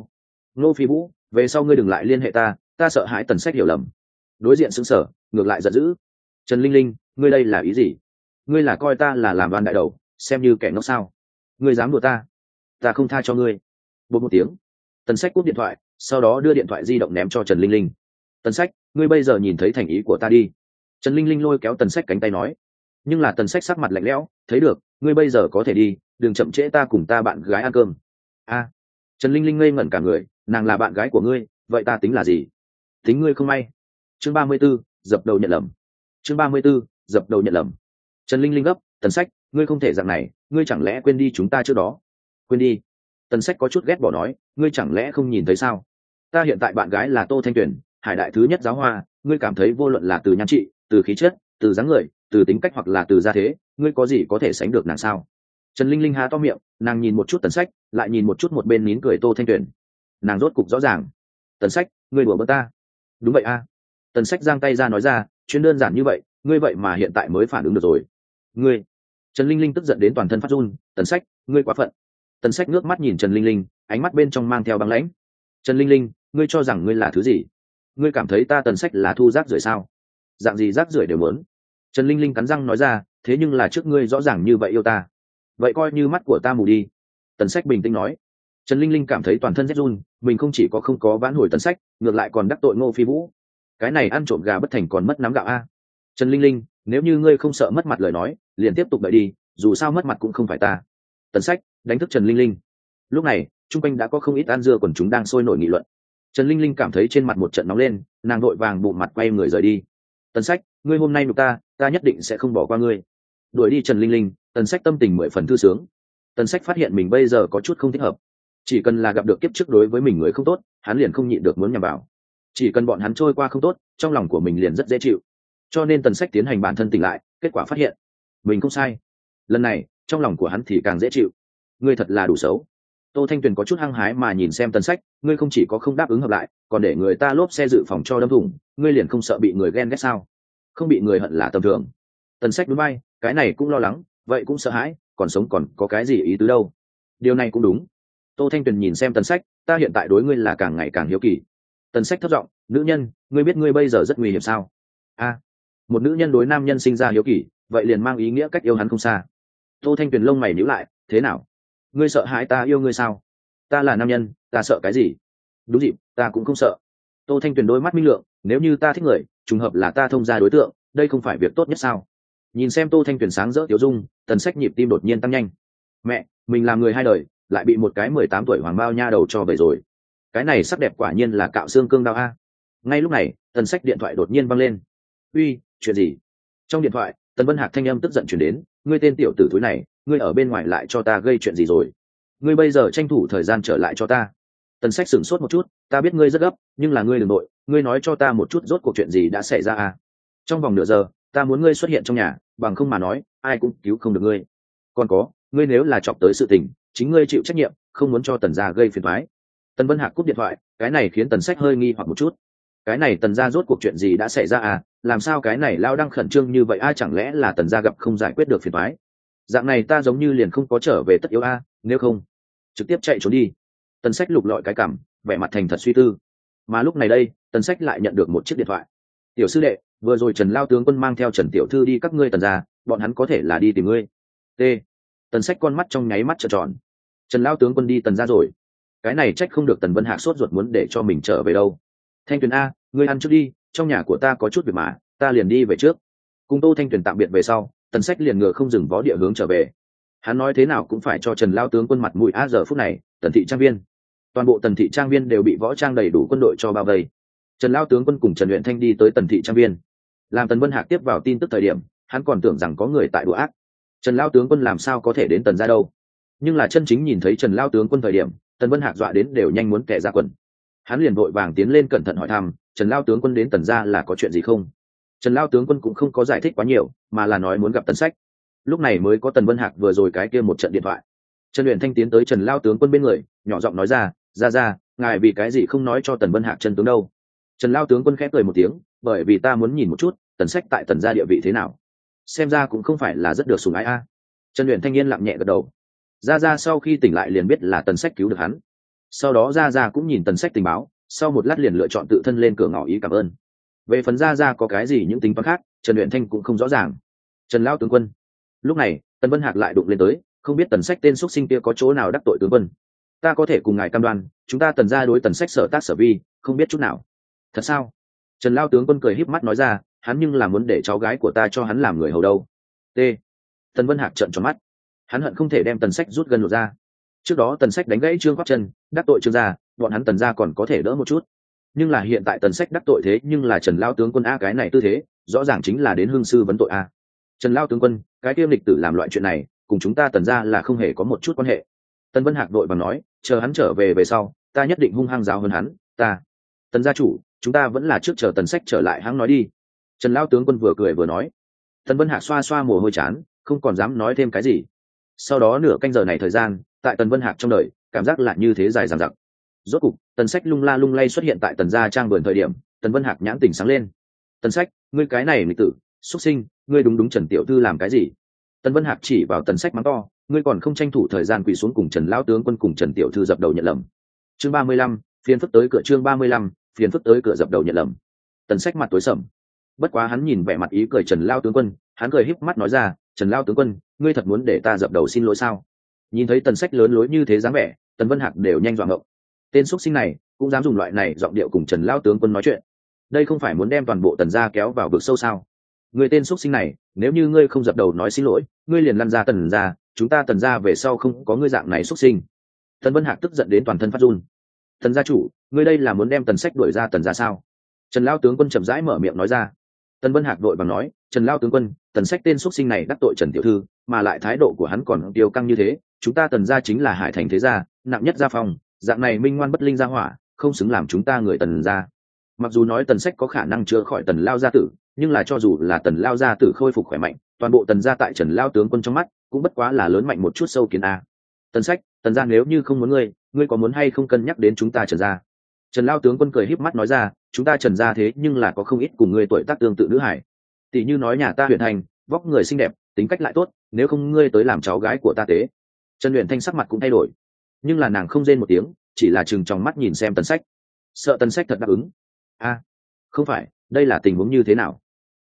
Ngô Phi Vũ, về sau ngươi đừng lại liên hệ ta sợ hãi Tần Sách hiểu lầm. Đối diện sững sờ, ngược lại giận dữ. Trần Linh Linh, ngươi đây là ý gì? Ngươi là coi ta là làm đoan đại đầu, xem như kẻ ngốc sao? Ngươi dám đùa ta không tha cho ngươi. Bột một tiếng, Tần Sách cúp điện thoại, sau đó đưa điện thoại di động ném cho Trần Linh Linh. Tần Sách, ngươi bây giờ nhìn thấy thành ý của ta đi. Trần Linh Linh lôi kéo Tần Sách cánh tay nói. Nhưng là Tần Sách sắc mặt lạnh lẽo, thấy được, ngươi bây giờ có thể đi, đừng chậm trễ ta cùng ta bạn gái ăn cơm. A. Trần Linh Linh ngây ngẩn cả người, nàng là bạn gái của ngươi, vậy ta tính là gì? Tính ngươi không may. Chương 34, dập đầu nhận lầm. Chương 34, dập đầu nhận lầm. Trần Linh Linh gấp, Tần Sách, ngươi không thể dạng này, ngươi chẳng lẽ quên đi chúng ta trước đó? Quên đi. Tần Sách có chút ghét bỏ nói, ngươi chẳng lẽ không nhìn thấy sao? Ta hiện tại bạn gái là Tô Thanh Tuyền, Hải Đại thứ nhất giáo hoa, ngươi cảm thấy vô luận là từ nhan trị, từ khí chất, từ dáng người, từ tính cách hoặc là từ gia thế, ngươi có gì có thể sánh được nàng sao? Trần Linh Linh há to miệng, nàng nhìn một chút Tần Sách, lại nhìn một chút một bên nín cười Tô Thanh Tuyền. Nàng rốt cục rõ ràng. Tần Sách, ngươi đùa bỡn ta? Đúng vậy a. Tần Sách giang tay ra nói ra, chuyện đơn giản như vậy, ngươi vậy mà hiện tại mới phản ứng được rồi. Ngươi. Trần Linh Linh tức giận đến toàn thân phát run, Tần Sách, ngươi quá phận. Tần Sách ngước mắt nhìn Trần Linh Linh, ánh mắt bên trong mang theo băng lãnh. Trần Linh Linh, ngươi cho rằng ngươi là thứ gì? Ngươi cảm thấy ta Tần Sách là thu rác rưởi sao? Dạng gì rác rưởi đều muốn. Trần Linh Linh cắn răng nói ra, thế nhưng là trước ngươi rõ ràng như vậy yêu ta, vậy coi như mắt của ta mù đi. Tần Sách bình tĩnh nói. Trần Linh Linh cảm thấy toàn thân rét run, mình không chỉ có không có vãn hồi Tần Sách, ngược lại còn đắc tội Ngô Phi Vũ. Cái này ăn trộm gà bất thành còn mất nắm gạo a. Trần Linh Linh, nếu như ngươi không sợ mất mặt lời nói, liền tiếp tục đợi đi, dù sao mất mặt cũng không phải ta. Tần Sách đánh thức Trần Linh Linh. Lúc này, trung quanh đã có không ít ăn dưa quần chúng đang sôi nổi nghị luận. Trần Linh Linh cảm thấy trên mặt một trận nóng lên, nàng vội vàng bụng mặt quay người rời đi. Tần Sách, ngươi hôm nay nhục ta nhất định sẽ không bỏ qua ngươi. Đuổi đi Trần Linh Linh, Tần Sách tâm tình 10 phần thư sướng. Tần Sách phát hiện mình bây giờ có chút không thích hợp. Chỉ cần là gặp được kiếp trước đối với mình người không tốt, hắn liền không nhịn được muốn nhằm vào. Chỉ cần bọn hắn trôi qua không tốt, trong lòng của mình liền rất dễ chịu. Cho nên Tần Sách tiến hành bản thân tỉnh lại, kết quả phát hiện mình không sai. Lần này, trong lòng của hắn thì càng dễ chịu. Ngươi thật là đủ xấu. Tô Thanh Tuyền có chút hăng hái mà nhìn xem Tần Sách, ngươi không chỉ có không đáp ứng hợp lại, còn để người ta lốp xe dự phòng cho đâm thủng, ngươi liền không sợ bị người ghen ghét sao? Không bị người hận là tầm thường. Tần Sách đúng bay, cái này cũng lo lắng, vậy cũng sợ hãi, còn sống còn có cái gì ý tứ đâu? Điều này cũng đúng. Tô Thanh Tuyền nhìn xem Tần Sách, ta hiện tại đối ngươi là càng ngày càng hiếu kỳ. Tần Sách thấp giọng, nữ nhân, ngươi biết ngươi bây giờ rất nguy hiểm sao? A. một nữ nhân đối nam nhân sinh ra hiếu kỳ, vậy liền mang ý nghĩa cách yêu hắn không xa. Tô Thanh Tuyền lông mày nhíu lại, thế nào, ngươi sợ hãi ta yêu ngươi sao? Ta là nam nhân, ta sợ cái gì? Đúng dịp, ta cũng không sợ. Tô Thanh Tuyền đôi mắt minh lượng, nếu như ta thích người, trùng hợp là ta thông gia đối tượng, đây không phải việc tốt nhất sao? Nhìn xem Tô Thanh Tuyền sáng rỡ tiểu dung, Tần Sách nhịp tim đột nhiên tăng nhanh. Mẹ, mình làm người hai đời, lại bị một cái 18 tuổi hoàng bao nha đầu cho về rồi. Cái này sắc đẹp quả nhiên là cạo xương cương đao a. Ngay lúc này, Tần Sách điện thoại đột nhiên vang lên. Uy, chuyện gì? Trong điện thoại, Tần Vân Hạc thanh âm tức giận truyền đến, ngươi tên tiểu tử thúi này, ngươi ở bên ngoài lại cho ta gây chuyện gì rồi? Ngươi bây giờ tranh thủ thời gian trở lại cho ta. Tần Sách sửng sốt một chút, ta biết ngươi rất gấp, nhưng là ngươi đừng nội, ngươi nói cho ta một chút rốt cuộc chuyện gì đã xảy ra à? Trong vòng nửa giờ, ta muốn ngươi xuất hiện trong nhà, bằng không mà nói, ai cũng cứu không được ngươi. Còn có, ngươi nếu là chọc tới sự tình, chính ngươi chịu trách nhiệm, không muốn cho Tần gia gây phiền toái. Tần Vân Hạc cúp điện thoại, cái này khiến Tần Sách hơi nghi hoặc một chút. Cái này Tần gia rốt cuộc chuyện gì đã xảy ra à? Làm sao cái này lao đang khẩn trương như vậy a? Chẳng lẽ là Tần gia gặp không giải quyết được phiền toái? Dạng này ta giống như liền không có trở về tất yếu a, nếu không trực tiếp chạy trốn đi. Tần Sách lục lọi cái cằm, vẻ mặt thành thật suy tư. Mà lúc này đây, Tần Sách lại nhận được một chiếc điện thoại. Tiểu sư đệ, vừa rồi Trần lao tướng quân mang theo Trần tiểu thư đi các ngươi Tần gia, bọn hắn có thể là đi tìm ngươi. T. Tần Sách con mắt trong nháy mắt trợn tròn. Trần lao tướng quân đi Tần gia rồi? Cái này trách không được Tần Vân Hạc sốt ruột muốn để cho mình trở về đâu. Thanh Tuyền a, ngươi ăn trước đi, trong nhà của ta có chút việc mà, ta liền đi về trước. Cùng Tô Thanh Tuyền tạm biệt về sau, Tần Sách liền ngựa không dừng vó địa hướng trở về. Hắn nói thế nào cũng phải cho Trần lao tướng quân mặt mũi a. Giờ phút này, Tần thị trang viên, toàn bộ Tần thị trang viên đều bị võ trang đầy đủ quân đội cho bao vây. Trần lao tướng quân cùng Trần Uyển Thanh đi tới Tần thị trang viên. Làm Tần Vân Hạc tiếp vào tin tức thời điểm, hắn còn tưởng rằng có người tại đùa ác. Trần lao tướng quân làm sao có thể đến Tần gia đâu? Nhưng là chân chính nhìn thấy Trần lao tướng quân thời điểm, Tần Vân Hạc dọa đến đều nhanh muốn kẻ ra quần. Hắn liền vội vàng tiến lên cẩn thận hỏi thăm, Trần lao tướng quân đến Tần gia là có chuyện gì không? Trần lao tướng quân cũng không có giải thích quá nhiều, mà là nói muốn gặp Tần Sách. Lúc này mới có Tần Vân Hạc vừa rồi cái kia một trận điện thoại. Trần Uyển Thanh tiến tới Trần lao tướng quân bên người, nhỏ giọng nói ra, ngài vì cái gì không nói cho Tần Vân Hạc chân tướng đâu? Trần lao tướng quân khẽ cười một tiếng, bởi vì ta muốn nhìn một chút Tần Sách tại Tần gia địa vị thế nào, xem ra cũng không phải là rất được sủng ái a. Trần Uyển Thanh yên lặng nhẹ gật đầu. Ra sau khi tỉnh lại liền biết là Tần Sách cứu được hắn. Sau đó ra cũng nhìn Tần Sách tình báo, sau một lát liền lựa chọn tự thân lên cửa ngỏ ý cảm ơn. Về phần ra có cái gì những tính toán khác, Trần Uyển Thanh cũng không rõ ràng. Trần lao tướng quân. Lúc này, Tần Vân Hạc lại đụng lên tới, không biết Tần Sách tên xuất sinh kia có chỗ nào đắc tội tướng quân. Ta có thể cùng ngài cam đoan, chúng ta Tần gia đối Tần Sách sở tác sở vi, không biết chút nào. Thật sao? Trần lao tướng quân cười híp mắt nói ra, hắn nhưng là muốn để cháu gái của ta cho hắn làm người hầu đâu. T. Tần Vân Hạc trợn tròn mắt. Hắn hận không thể đem Tần Sách rút gần lột ra. Trước đó Tần Sách đánh gãy Trương Quắc Chân, đắc tội Trương gia, bọn hắn Tần gia còn có thể đỡ một chút. Nhưng là hiện tại Tần Sách đắc tội thế nhưng là Trần lao tướng quân a, cái này tư thế, rõ ràng chính là đến hương sư vấn tội a. Trần lao tướng quân, cái tiêm lịch tử làm loại chuyện này, cùng chúng ta Tần gia là không hề có một chút quan hệ. Tần Vân Hạc đội và nói, chờ hắn trở về sau, ta nhất định hung hăng giáo hơn hắn. Tần gia chủ, chúng ta vẫn là trước chờ Tần Sách trở lại hắn nói đi. Trần lao tướng quân vừa cười vừa nói. Tần Vân Hạc xoa xoa mồ hôi chán, không còn dám nói thêm cái gì. Sau đó nửa canh giờ này thời gian, tại Tần Vân Hạc trong đời, cảm giác lại như thế dài dằng dặc. Rốt cục, Tần Sách lung la lung lay xuất hiện tại Tần gia trang vườn thời điểm, Tần Vân Hạc nhãn tỉnh sáng lên. Tần Sách, ngươi cái này nghịch tử, xuất sinh, ngươi đúng Trần tiểu thư làm cái gì? Tần Vân Hạc chỉ vào Tần Sách mắng to, ngươi còn không tranh thủ thời gian quỳ xuống cùng Trần lão tướng quân cùng Trần tiểu thư dập đầu nhận lầm. Chương 35, phiền phức tới cửa. Chương 35, phiền phức tới cửa dập đầu nhận lầm. Tần Sách mặt tối sầm. Bất quá hắn nhìn vẻ mặt ý cười Trần lão tướng quân, hắn cười híp mắt nói ra, Trần lão tướng quân, ngươi thật muốn để ta dập đầu xin lỗi sao? Nhìn thấy Tần Sách lớn lối như thế dáng vẻ, Tần Vân Hạc đều nhanh dọa ngộng. Tên xuất sinh này cũng dám dùng loại này giọng điệu cùng Trần lão tướng quân nói chuyện, đây không phải muốn đem toàn bộ Tần gia kéo vào vực sâu sao? Người tên xuất sinh này, nếu như ngươi không dập đầu nói xin lỗi, ngươi liền lăn ra Tần gia, chúng ta Tần gia về sau không có ngươi dạng này xuất sinh. Tần Vân Hạc tức giận đến toàn thân phát run. Tần gia chủ, ngươi đây là muốn đem Tần Sách đuổi ra Tần gia sao? Trần lão tướng quân chậm rãi mở miệng nói ra. Tần Vân Hạc đội bằng nói, Trần lão tướng quân, Tần Sách tên xuất sinh này đắc tội Trần tiểu thư, mà lại thái độ của hắn còn tiêu căng như thế, chúng ta Tần gia chính là Hải Thành thế gia, nặng nhất gia phong, dạng này minh ngoan bất linh gia hỏa, không xứng làm chúng ta người Tần gia. Mặc dù nói Tần Sách có khả năng chữa khỏi Tần lao gia tử, nhưng là cho dù là Tần lao gia tử khôi phục khỏe mạnh, toàn bộ Tần gia tại Trần lao tướng quân trong mắt cũng bất quá là lớn mạnh một chút sâu kiến a. Tần Sách, Tần gia nếu như không muốn ngươi có muốn hay không cân nhắc đến chúng ta Trần gia? Trần lao tướng quân cười híp mắt nói ra, chúng ta Trần gia thế nhưng là có không ít cùng ngươi tuổi tác tương tự nữ hải. Tỷ như nói nhà ta Huyền Thành, vóc người xinh đẹp, tính cách lại tốt, nếu không ngươi tới làm cháu gái của ta tế. Trần Huyền Thanh sắc mặt cũng thay đổi, nhưng là nàng không rên một tiếng, chỉ là chừng trong mắt nhìn xem Tần Sách, sợ Tần Sách thật đáp ứng. Không phải, đây là tình huống như thế nào?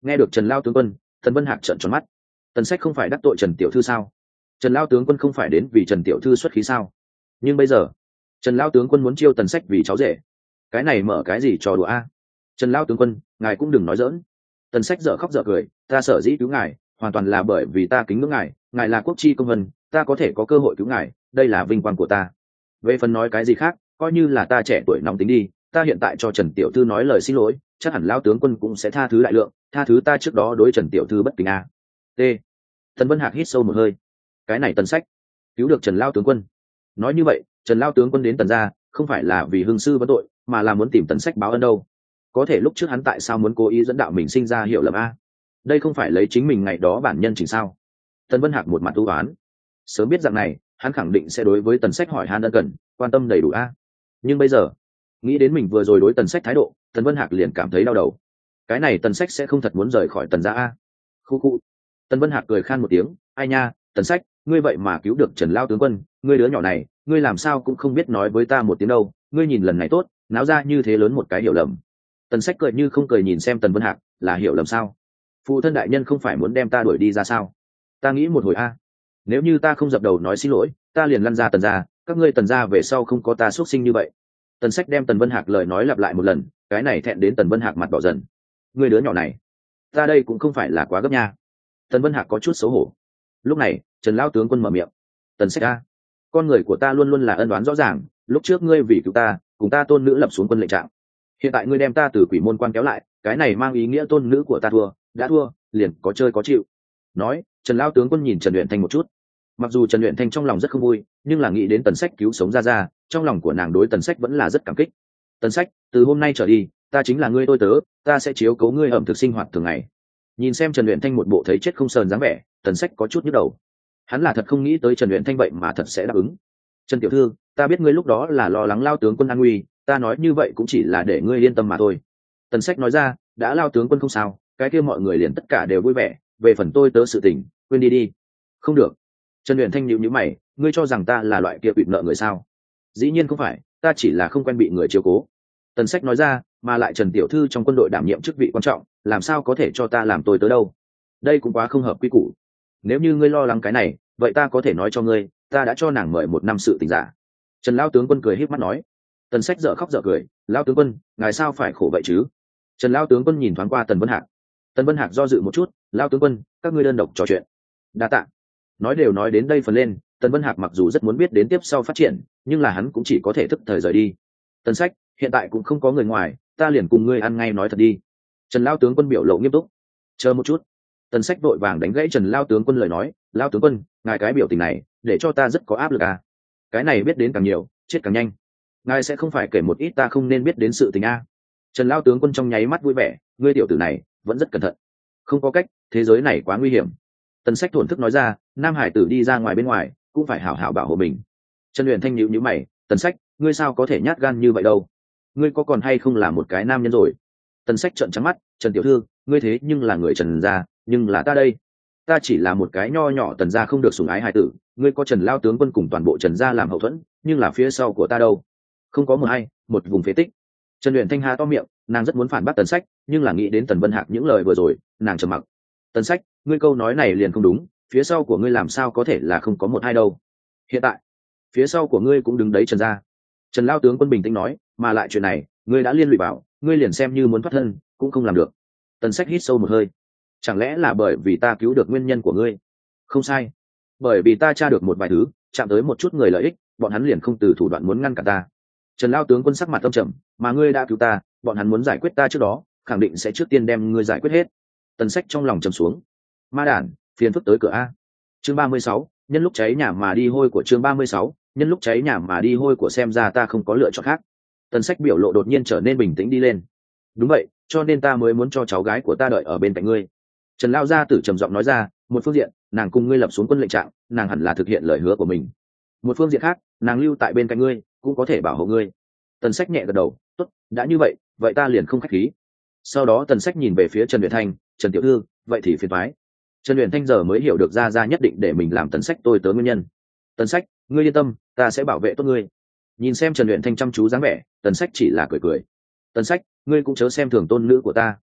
Nghe được Trần Lao tướng quân, Tần Vân Hạc trợn tròn mắt. Tần Sách không phải đắc tội Trần tiểu thư sao? Trần Lao tướng quân không phải đến vì Trần tiểu thư xuất khí sao? Nhưng bây giờ Trần Lao tướng quân muốn chiêu Tần Sách vì cháu rể, cái này mở cái gì trò đùa a? Trần Lao tướng quân, ngài cũng đừng nói giỡn. Tần Sách dở khóc dở cười, ta sở dĩ cứu ngài hoàn toàn là bởi vì ta kính ngưỡng ngài, ngài là quốc chi công vân, ta có thể có cơ hội cứu ngài, đây là vinh quang của ta. Về phần nói cái gì khác, coi như là ta trẻ tuổi nóng tính đi, ta hiện tại cho Trần tiểu thư nói lời xin lỗi, chắc hẳn Lao tướng quân cũng sẽ tha thứ đại lượng, tha thứ ta trước đó đối Trần tiểu thư bất kính a. T. Tần Vân Hạc hít sâu một hơi. Cái này Tần Sách cứu được Trần Lao tướng quân. Nói như vậy, Trần Lao tướng quân đến Tần gia không phải là vì hương sư vấn tội, mà là muốn tìm Tần Sách báo ân đâu. Có thể lúc trước hắn tại sao muốn cố ý dẫn đạo mình sinh ra hiểu lầm a? Đây không phải lấy chính mình ngày đó bản nhân chỉnh sao? Tần Vân Hạc một mặt u oán. Sớm biết rằng này, hắn khẳng định sẽ đối với Tần Sách hỏi han ân cần, quan tâm đầy đủ a. Nhưng bây giờ, nghĩ đến mình vừa rồi đối Tần Sách thái độ, Tần Vân Hạc liền cảm thấy đau đầu. Cái này Tần Sách sẽ không thật muốn rời khỏi Tần gia a? Khu khu. Tần Vân Hạc cười khan một tiếng, ai nha, Tần Sách, ngươi vậy mà cứu được Trần Lao tướng quân, ngươi đứa nhỏ này, ngươi làm sao cũng không biết nói với ta một tiếng đâu, ngươi nhìn lần này tốt, náo ra như thế lớn một cái hiểu lầm. Tần Sách cười như không cười nhìn xem Tần Vân Hạc, là hiểu lầm sao? Phụ thân đại nhân không phải muốn đem ta đuổi đi ra sao? Ta nghĩ một hồi a, nếu như ta không dập đầu nói xin lỗi, ta liền lăn ra Tần gia, các ngươi Tần gia về sau không có ta xuất sinh như vậy. Tần Sách đem Tần Vân Hạc lời nói lặp lại một lần, cái này thẹn đến Tần Vân Hạc mặt đỏ dần. Ngươi đứa nhỏ này, ta đây cũng không phải là quá gấp nha. Tần Vân Hạc có chút xấu hổ. Lúc này, Trần Lao tướng quân mở miệng, Tần Sách a, con người của ta luôn luôn là ân oán rõ ràng, lúc trước ngươi vì cứu ta, cùng ta tôn nữ lập xuống quân lệnh trạng, hiện tại ngươi đem ta từ quỷ môn quan kéo lại, cái này mang ý nghĩa tôn nữ của ta thua, đã thua liền có chơi có chịu. Nói, Trần Lao tướng quân nhìn Trần Uyển Thanh một chút. Mặc dù Trần Uyển Thanh trong lòng rất không vui, nhưng là nghĩ đến Tần Sách cứu sống ra, trong lòng của nàng đối Tần Sách vẫn là rất cảm kích. Tần Sách, từ hôm nay trở đi, ta chính là ngươi tôi tớ, ta sẽ chiếu cố ngươi ẩm thực sinh hoạt thường ngày. Nhìn xem Trần Uyển Thanh một bộ thấy chết không sờn dáng vẻ, Tần Sách có chút nhức đầu. Hắn là thật không nghĩ tới Trần Uyển Thanh vậy mà thật sẽ đáp ứng. Trần tiểu thư, ta biết ngươi lúc đó là lo lắng Lao tướng quân an nguy, ta nói như vậy cũng chỉ là để ngươi yên tâm mà thôi. Tần Sách nói ra, đã Lao tướng quân không sao, cái kia mọi người liền tất cả đều vui vẻ, về phần tôi tớ sự tình, quên đi đi. Không được. Trần Uyển Thanh nhíu nhíu mày, ngươi cho rằng ta là loại kia quỵt nợ người sao? Dĩ nhiên không phải, ta chỉ là không quen bị người chiếu cố. Tần Sách nói ra, mà lại Trần tiểu thư trong quân đội đảm nhiệm chức vị quan trọng, làm sao có thể cho ta làm tôi tớ đâu? Đây cũng quá không hợp quy củ. Nếu như ngươi lo lắng cái này, vậy ta có thể nói cho ngươi, ta đã cho nàng mời 1 năm sự tình giả. Trần Lao tướng quân cười híp mắt nói. Tần Sách dở khóc dở cười, Lao tướng quân, ngài sao phải khổ vậy chứ? Trần Lao tướng quân nhìn thoáng qua Tần Vân Hạc. Tần Vân Hạc do dự một chút, Lao tướng quân, các ngươi đơn độc trò chuyện. Đa tạ. Nói đều nói đến đây phần lên, Tần Vân Hạc mặc dù rất muốn biết đến tiếp sau phát triển, nhưng là hắn cũng chỉ có thể thức thời rời đi. Tần Sách, hiện tại cũng không có người ngoài, ta liền cùng ngươi ăn ngay nói thật đi. Trần Lao tướng quân biểu lộ nghiêm túc. Chờ một chút. Tần Sách vội vàng đánh gãy Trần Lao tướng quân lời nói, Lao tướng quân, ngài cái biểu tình này để cho ta rất có áp lực à? Cái này biết đến càng nhiều, chết càng nhanh. Ngài sẽ không phải kể một ít ta không nên biết đến sự tình a? Trần Lao tướng quân trong nháy mắt vui vẻ, ngươi tiểu tử này vẫn rất cẩn thận. Không có cách, thế giới này quá nguy hiểm. Tần Sách thổn thức nói ra, nam hải tử đi ra ngoài bên ngoài cũng phải hảo hảo bảo hộ mình. Trần Uyển Thanh nhíu nhíu mày, Tần Sách, ngươi sao có thể nhát gan như vậy đâu? Ngươi có còn hay không là một cái nam nhân rồi? Tần Sách trợn trắng mắt, Trần tiểu thư, ngươi thế nhưng là người Trần gia, nhưng là ta đây, ta chỉ là một cái nho nhỏ Tần gia không được sủng ái hài tử, ngươi có Trần Lao tướng quân cùng toàn bộ Trần gia làm hậu thuẫn, nhưng là phía sau của ta đâu? Không có một vùng phế tích. Trần Uyển Thanh ha to miệng, nàng rất muốn phản bác Tần Sách, nhưng là nghĩ đến Tần Vân Hạc những lời vừa rồi, nàng trầm mặc. Tần Sách, ngươi câu nói này liền không đúng, phía sau của ngươi làm sao có thể là không có đâu? Hiện tại, phía sau của ngươi cũng đứng đấy Trần gia. Trần Lao tướng quân bình tĩnh nói, mà lại chuyện này, ngươi đã liên lụy vào, ngươi liền xem như muốn thoát thân, cũng không làm được. Tần Sách hít sâu một hơi. Chẳng lẽ là bởi vì ta cứu được nguyên nhân của ngươi? Không sai, bởi vì ta tra được một vài thứ, chạm tới một chút người lợi ích, bọn hắn liền không từ thủ đoạn muốn ngăn cản ta. Trần Lao tướng quân sắc mặt âm trầm, mà ngươi đã cứu ta, bọn hắn muốn giải quyết ta trước đó, khẳng định sẽ trước tiên đem ngươi giải quyết hết. Tần Sách trong lòng trầm xuống. Ma đản, phiền phức tới cửa a. Chương 36, nhân lúc cháy nhà mà đi hôi của chương 36, nhân lúc cháy nhà mà đi hôi của, xem ra ta không có lựa chọn khác. Tần Sách biểu lộ đột nhiên trở nên bình tĩnh đi lên. Đúng vậy, cho nên ta mới muốn cho cháu gái của ta đợi ở bên cạnh ngươi. Trần Lao gia tử trầm giọng nói ra, một phương diện, nàng cùng ngươi lập xuống quân lệnh trạng, nàng hẳn là thực hiện lời hứa của mình. Một phương diện khác, nàng lưu tại bên cạnh ngươi, cũng có thể bảo hộ ngươi. Tần Sách nhẹ gật đầu, tốt, đã như vậy, vậy ta liền không khách khí. Sau đó Tần Sách nhìn về phía Trần Uyển Thanh, Trần tiểu thư, vậy thì phiền toái. Trần Uyển Thanh giờ mới hiểu được ra nhất định để mình làm Tần Sách tôi tớ nguyên nhân. Tần Sách, ngươi yên tâm, ta sẽ bảo vệ tốt ngươi. Nhìn xem Trần Uyển Thanh chăm chú dáng vẻ, Tần Sách chỉ là cười cười. Tần Sách, ngươi cũng chớ xem thường tôn nữ của ta.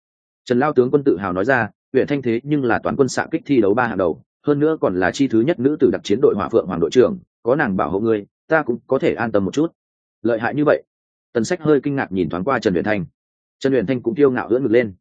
Trần lao tướng quân tự hào nói ra, huyện Thanh thế nhưng là toàn quân xạ kích thi đấu 3 hạng đầu, hơn nữa còn là chi thứ nhất nữ tử đặc chiến đội Hỏa Phượng Hoàng đội trưởng, có nàng bảo hộ ngươi, ta cũng có thể an tâm một chút. Lợi hại như vậy? Tần Sách hơi kinh ngạc nhìn thoáng qua Trần Uyển Thanh. Trần Uyển Thanh cũng kiêu ngạo ưỡn ngực lên.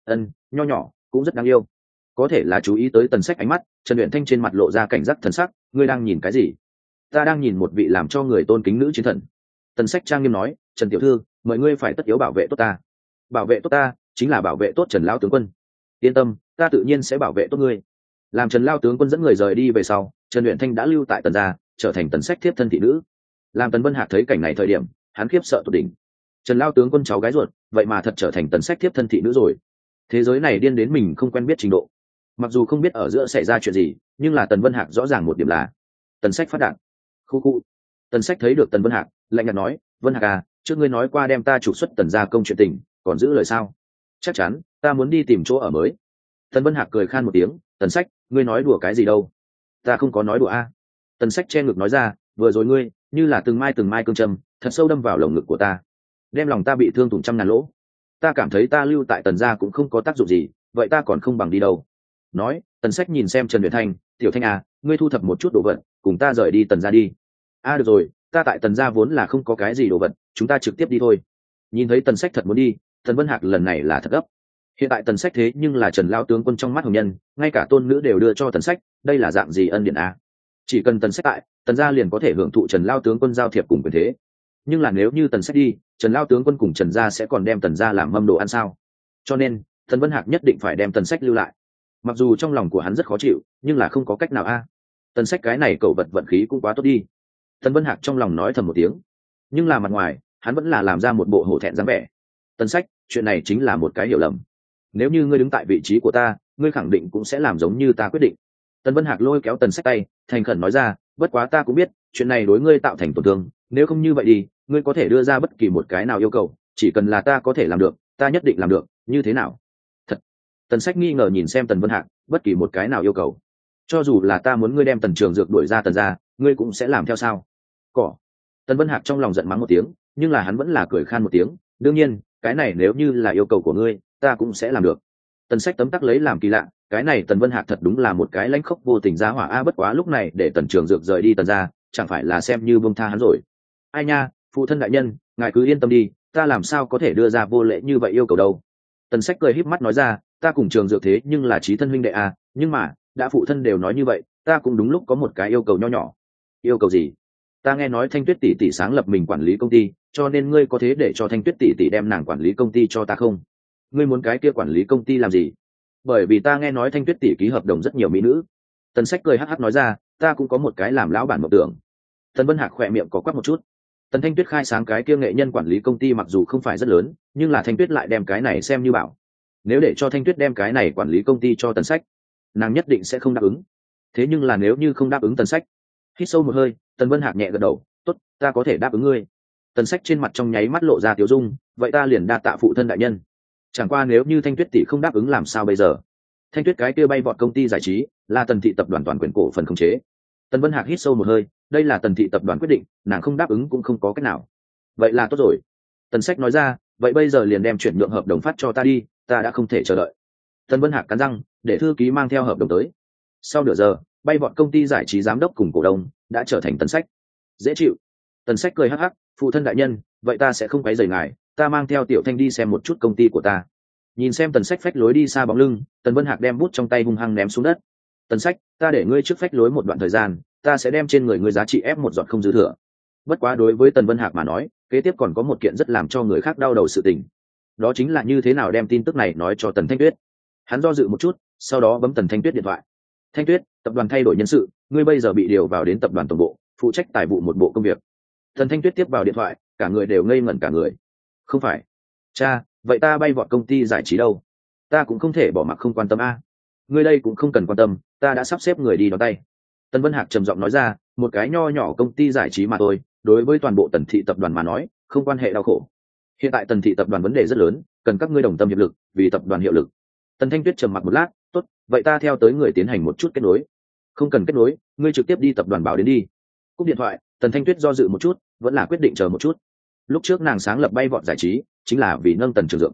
Nho nhỏ, cũng rất đáng yêu. Có thể là chú ý tới Tần Sách ánh mắt, Trần Uyển Thanh trên mặt lộ ra cảnh giác thần sắc, ngươi đang nhìn cái gì? Ta đang nhìn một vị làm cho người tôn kính nữ chiến thần. Tần Sách trang nghiêm nói, Trần tiểu thư, mời ngươi phải tất yếu bảo vệ tốt ta. Bảo vệ tốt ta chính là bảo vệ tốt Trần lão tướng quân. Yên tâm, ta tự nhiên sẽ bảo vệ tốt ngươi. Làm Trần lão tướng quân dẫn người rời đi về sau, Trần Uyển Thanh đã lưu tại Tần gia, trở thành Tần Sách thiếp thân thị nữ. Làm Tần Vân Hạc thấy cảnh này thời điểm, hắn khiếp sợ tột đỉnh. Trần lão tướng quân cháu gái ruột, vậy mà thật trở thành Tần Sách thiếp thân thị nữ rồi. Thế giới này điên đến mình không quen biết trình độ. Mặc dù không biết ở giữa xảy ra chuyện gì, nhưng là Tần Vân Hạc rõ ràng một điểm là Tần Sách phát đạt. Khu. Tần Sách thấy được Tần Vân Hạc, lạnh nhạt nói, Vân Hạc à, trước ngươi nói qua đem ta trục xuất Tần gia công chuyện tình, còn giữ lời sao? Chắc chắn, ta muốn đi tìm chỗ ở mới. Tần Vân Hạc cười khan một tiếng, Tần Sách, ngươi nói đùa cái gì đâu? Ta không có nói đùa a. Tần Sách che ngực nói ra, vừa rồi ngươi như là từng mai cương châm, thật sâu đâm vào lồng ngực của ta, đem lòng ta bị thương thủng trăm ngàn lỗ. Ta cảm thấy ta lưu tại Tần gia cũng không có tác dụng gì, vậy ta còn không bằng đi đâu. Nói, Tần Sách nhìn xem Trần Uyển Thanh, tiểu Thanh à, ngươi thu thập một chút đồ vật, cùng ta rời đi Tần gia đi. Được rồi, ta tại Tần gia vốn là không có cái gì đồ vật, chúng ta trực tiếp đi thôi. Nhìn thấy Tần Sách thật muốn đi, Tần Vân Hạc lần này là thật gấp. Hiện tại Tần Sách thế nhưng là Trần lao tướng quân trong mắt hồng nhân, ngay cả tôn nữ đều đưa cho Tần Sách, đây là dạng gì ân điển à? Chỉ cần Tần Sách tại, Tần gia liền có thể hưởng thụ Trần lao tướng quân giao thiệp cùng quyền thế. Nhưng là nếu như Tần Sách đi, Trần lao tướng quân cùng Trần gia sẽ còn đem Tần gia làm mâm đồ ăn sao? Cho nên, Tần Vân Hạc nhất định phải đem Tần Sách lưu lại. Mặc dù trong lòng của hắn rất khó chịu, nhưng là không có cách nào a. Tần Sách cái này cẩu vật vận khí cũng quá tốt đi. Tần Vân Hạc trong lòng nói thầm một tiếng, nhưng là mặt ngoài hắn vẫn là làm ra một bộ hổ thẹn dáng vẻ. Tần Sách, chuyện này chính là một cái hiểu lầm. Nếu như ngươi đứng tại vị trí của ta, ngươi khẳng định cũng sẽ làm giống như ta quyết định. Tần Vân Hạc lôi kéo Tần Sách tay, thành khẩn nói ra, bất quá ta cũng biết chuyện này đối ngươi tạo thành tổn thương, nếu không như vậy đi, ngươi có thể đưa ra bất kỳ một cái nào yêu cầu, chỉ cần là ta có thể làm được, ta nhất định làm được, như thế nào? Thật. Tần Sách nghi ngờ nhìn xem Tần Vân Hạc, bất kỳ một cái nào yêu cầu, cho dù là ta muốn ngươi đem Tần Trường Dược đuổi ra Tần gia, ngươi cũng sẽ làm theo sao? Cỏ. Tần Vân Hạc trong lòng giận mắng một tiếng, nhưng là hắn vẫn là cười khan một tiếng, đương nhiên, cái này nếu như là yêu cầu của ngươi, ta cũng sẽ làm được. Tần Sách tấm tắc lấy làm kỳ lạ, cái này Tần Vân Hạc thật đúng là một cái lãnh khốc vô tình giá hỏa a, bất quá lúc này để Tần Trường Dược rời đi Tần gia, chẳng phải là xem như buông tha hắn rồi. Ai nha, phụ thân đại nhân, ngài cứ yên tâm đi, ta làm sao có thể đưa ra vô lễ như vậy yêu cầu đâu. Tần Sách cười híp mắt nói ra, ta cùng Trường Dược thế nhưng là chí thân huynh đệ a, nhưng mà, đã phụ thân đều nói như vậy, ta cũng đúng lúc có một cái yêu cầu nho nhỏ. Yêu cầu gì? Ta nghe nói Thanh Tuyết tỷ tỷ sáng lập mình quản lý công ty, cho nên ngươi có thế để cho Thanh Tuyết tỷ tỷ đem nàng quản lý công ty cho ta không? Ngươi muốn cái kia quản lý công ty làm gì? Bởi vì ta nghe nói Thanh Tuyết tỷ ký hợp đồng rất nhiều mỹ nữ. Tần Sách cười hắc hắc nói ra, ta cũng có một cái làm lão bản mộng tưởng. Tần Vân Hạc khỏe miệng có quắc một chút. Tần Thanh Tuyết khai sáng cái kia nghệ nhân quản lý công ty mặc dù không phải rất lớn, nhưng là Thanh Tuyết lại đem cái này xem như bảo. Nếu để cho Thanh Tuyết đem cái này quản lý công ty cho Tần Sách, nàng nhất định sẽ không đáp ứng. Thế nhưng là nếu như không đáp ứng Tần Sách, hít sâu một hơi, Tần Vân Hạc nhẹ gật đầu, tốt, ta có thể đáp ứng ngươi. Tần Sách trên mặt trong nháy mắt lộ ra tiếu dung, vậy ta liền đa tạ phụ thân đại nhân. Chẳng qua nếu như Thanh Tuyết tỷ không đáp ứng làm sao bây giờ? Thanh Tuyết cái kia bay vọt công ty giải trí là Tần thị tập đoàn toàn quyền cổ phần khống chế. Tần Vân Hạc hít sâu một hơi, đây là Tần thị tập đoàn quyết định, nàng không đáp ứng cũng không có cách nào. Vậy là tốt rồi. Tần Sách nói ra, vậy bây giờ liền đem chuyển nhượng hợp đồng phát cho ta đi, ta đã không thể chờ đợi. Tần Vân Hạc cắn răng, để thư ký mang theo hợp đồng tới. Sau nửa giờ, bay vọt công ty giải trí giám đốc cùng cổ đông đã trở thành Tần Sách. Dễ chịu. Tần Sách cười hắc hắc, phụ thân đại nhân, vậy ta sẽ không quấy rầy ngài, ta mang theo Tiểu Thanh đi xem một chút công ty của ta. Nhìn xem Tần Sách phách lối đi xa bóng lưng, Tần Vân Hạc đem bút trong tay hung hăng ném xuống đất. Tần Sách, ta để ngươi trước phách lối một đoạn thời gian, ta sẽ đem trên người ngươi giá trị ép một giọt không dư thừa. Bất quá đối với Tần Vân Hạc mà nói, kế tiếp còn có một kiện rất làm cho người khác đau đầu sự tình. Đó chính là như thế nào đem tin tức này nói cho Tần Thanh Tuyết. Hắn do dự một chút, sau đó bấm Tần Thanh Tuyết điện thoại. Thanh Tuyết, tập đoàn thay đổi nhân sự, ngươi bây giờ bị điều vào đến tập đoàn tổng bộ, phụ trách tài vụ một bộ công việc. Tần Thanh Tuyết tiếp vào điện thoại, cả người đều ngây ngẩn cả người. Không phải, cha, vậy ta bay vọt công ty giải trí đâu? Ta cũng không thể bỏ mặc không quan tâm a. Ngươi đây cũng không cần quan tâm, ta đã sắp xếp người đi đón tay. Tần Vân Hạc trầm giọng nói ra, một cái nho nhỏ công ty giải trí mà thôi, đối với toàn bộ Tần thị tập đoàn mà nói, không quan hệ đau khổ. Hiện tại Tần thị tập đoàn vấn đề rất lớn, cần các ngươi đồng tâm hiệp lực, vì tập đoàn hiệu lực. Tần Thanh Tuyết trầm mặc một lát, tốt, vậy ta theo tới người tiến hành một chút kết nối. Không cần kết nối, ngươi trực tiếp đi tập đoàn báo đến đi. Cúp điện thoại, Tần Thanh Tuyết do dự một chút, vẫn là quyết định chờ một chút. Lúc trước nàng sáng lập bay vọt giải trí, chính là vì nâng Tần Trường Dược.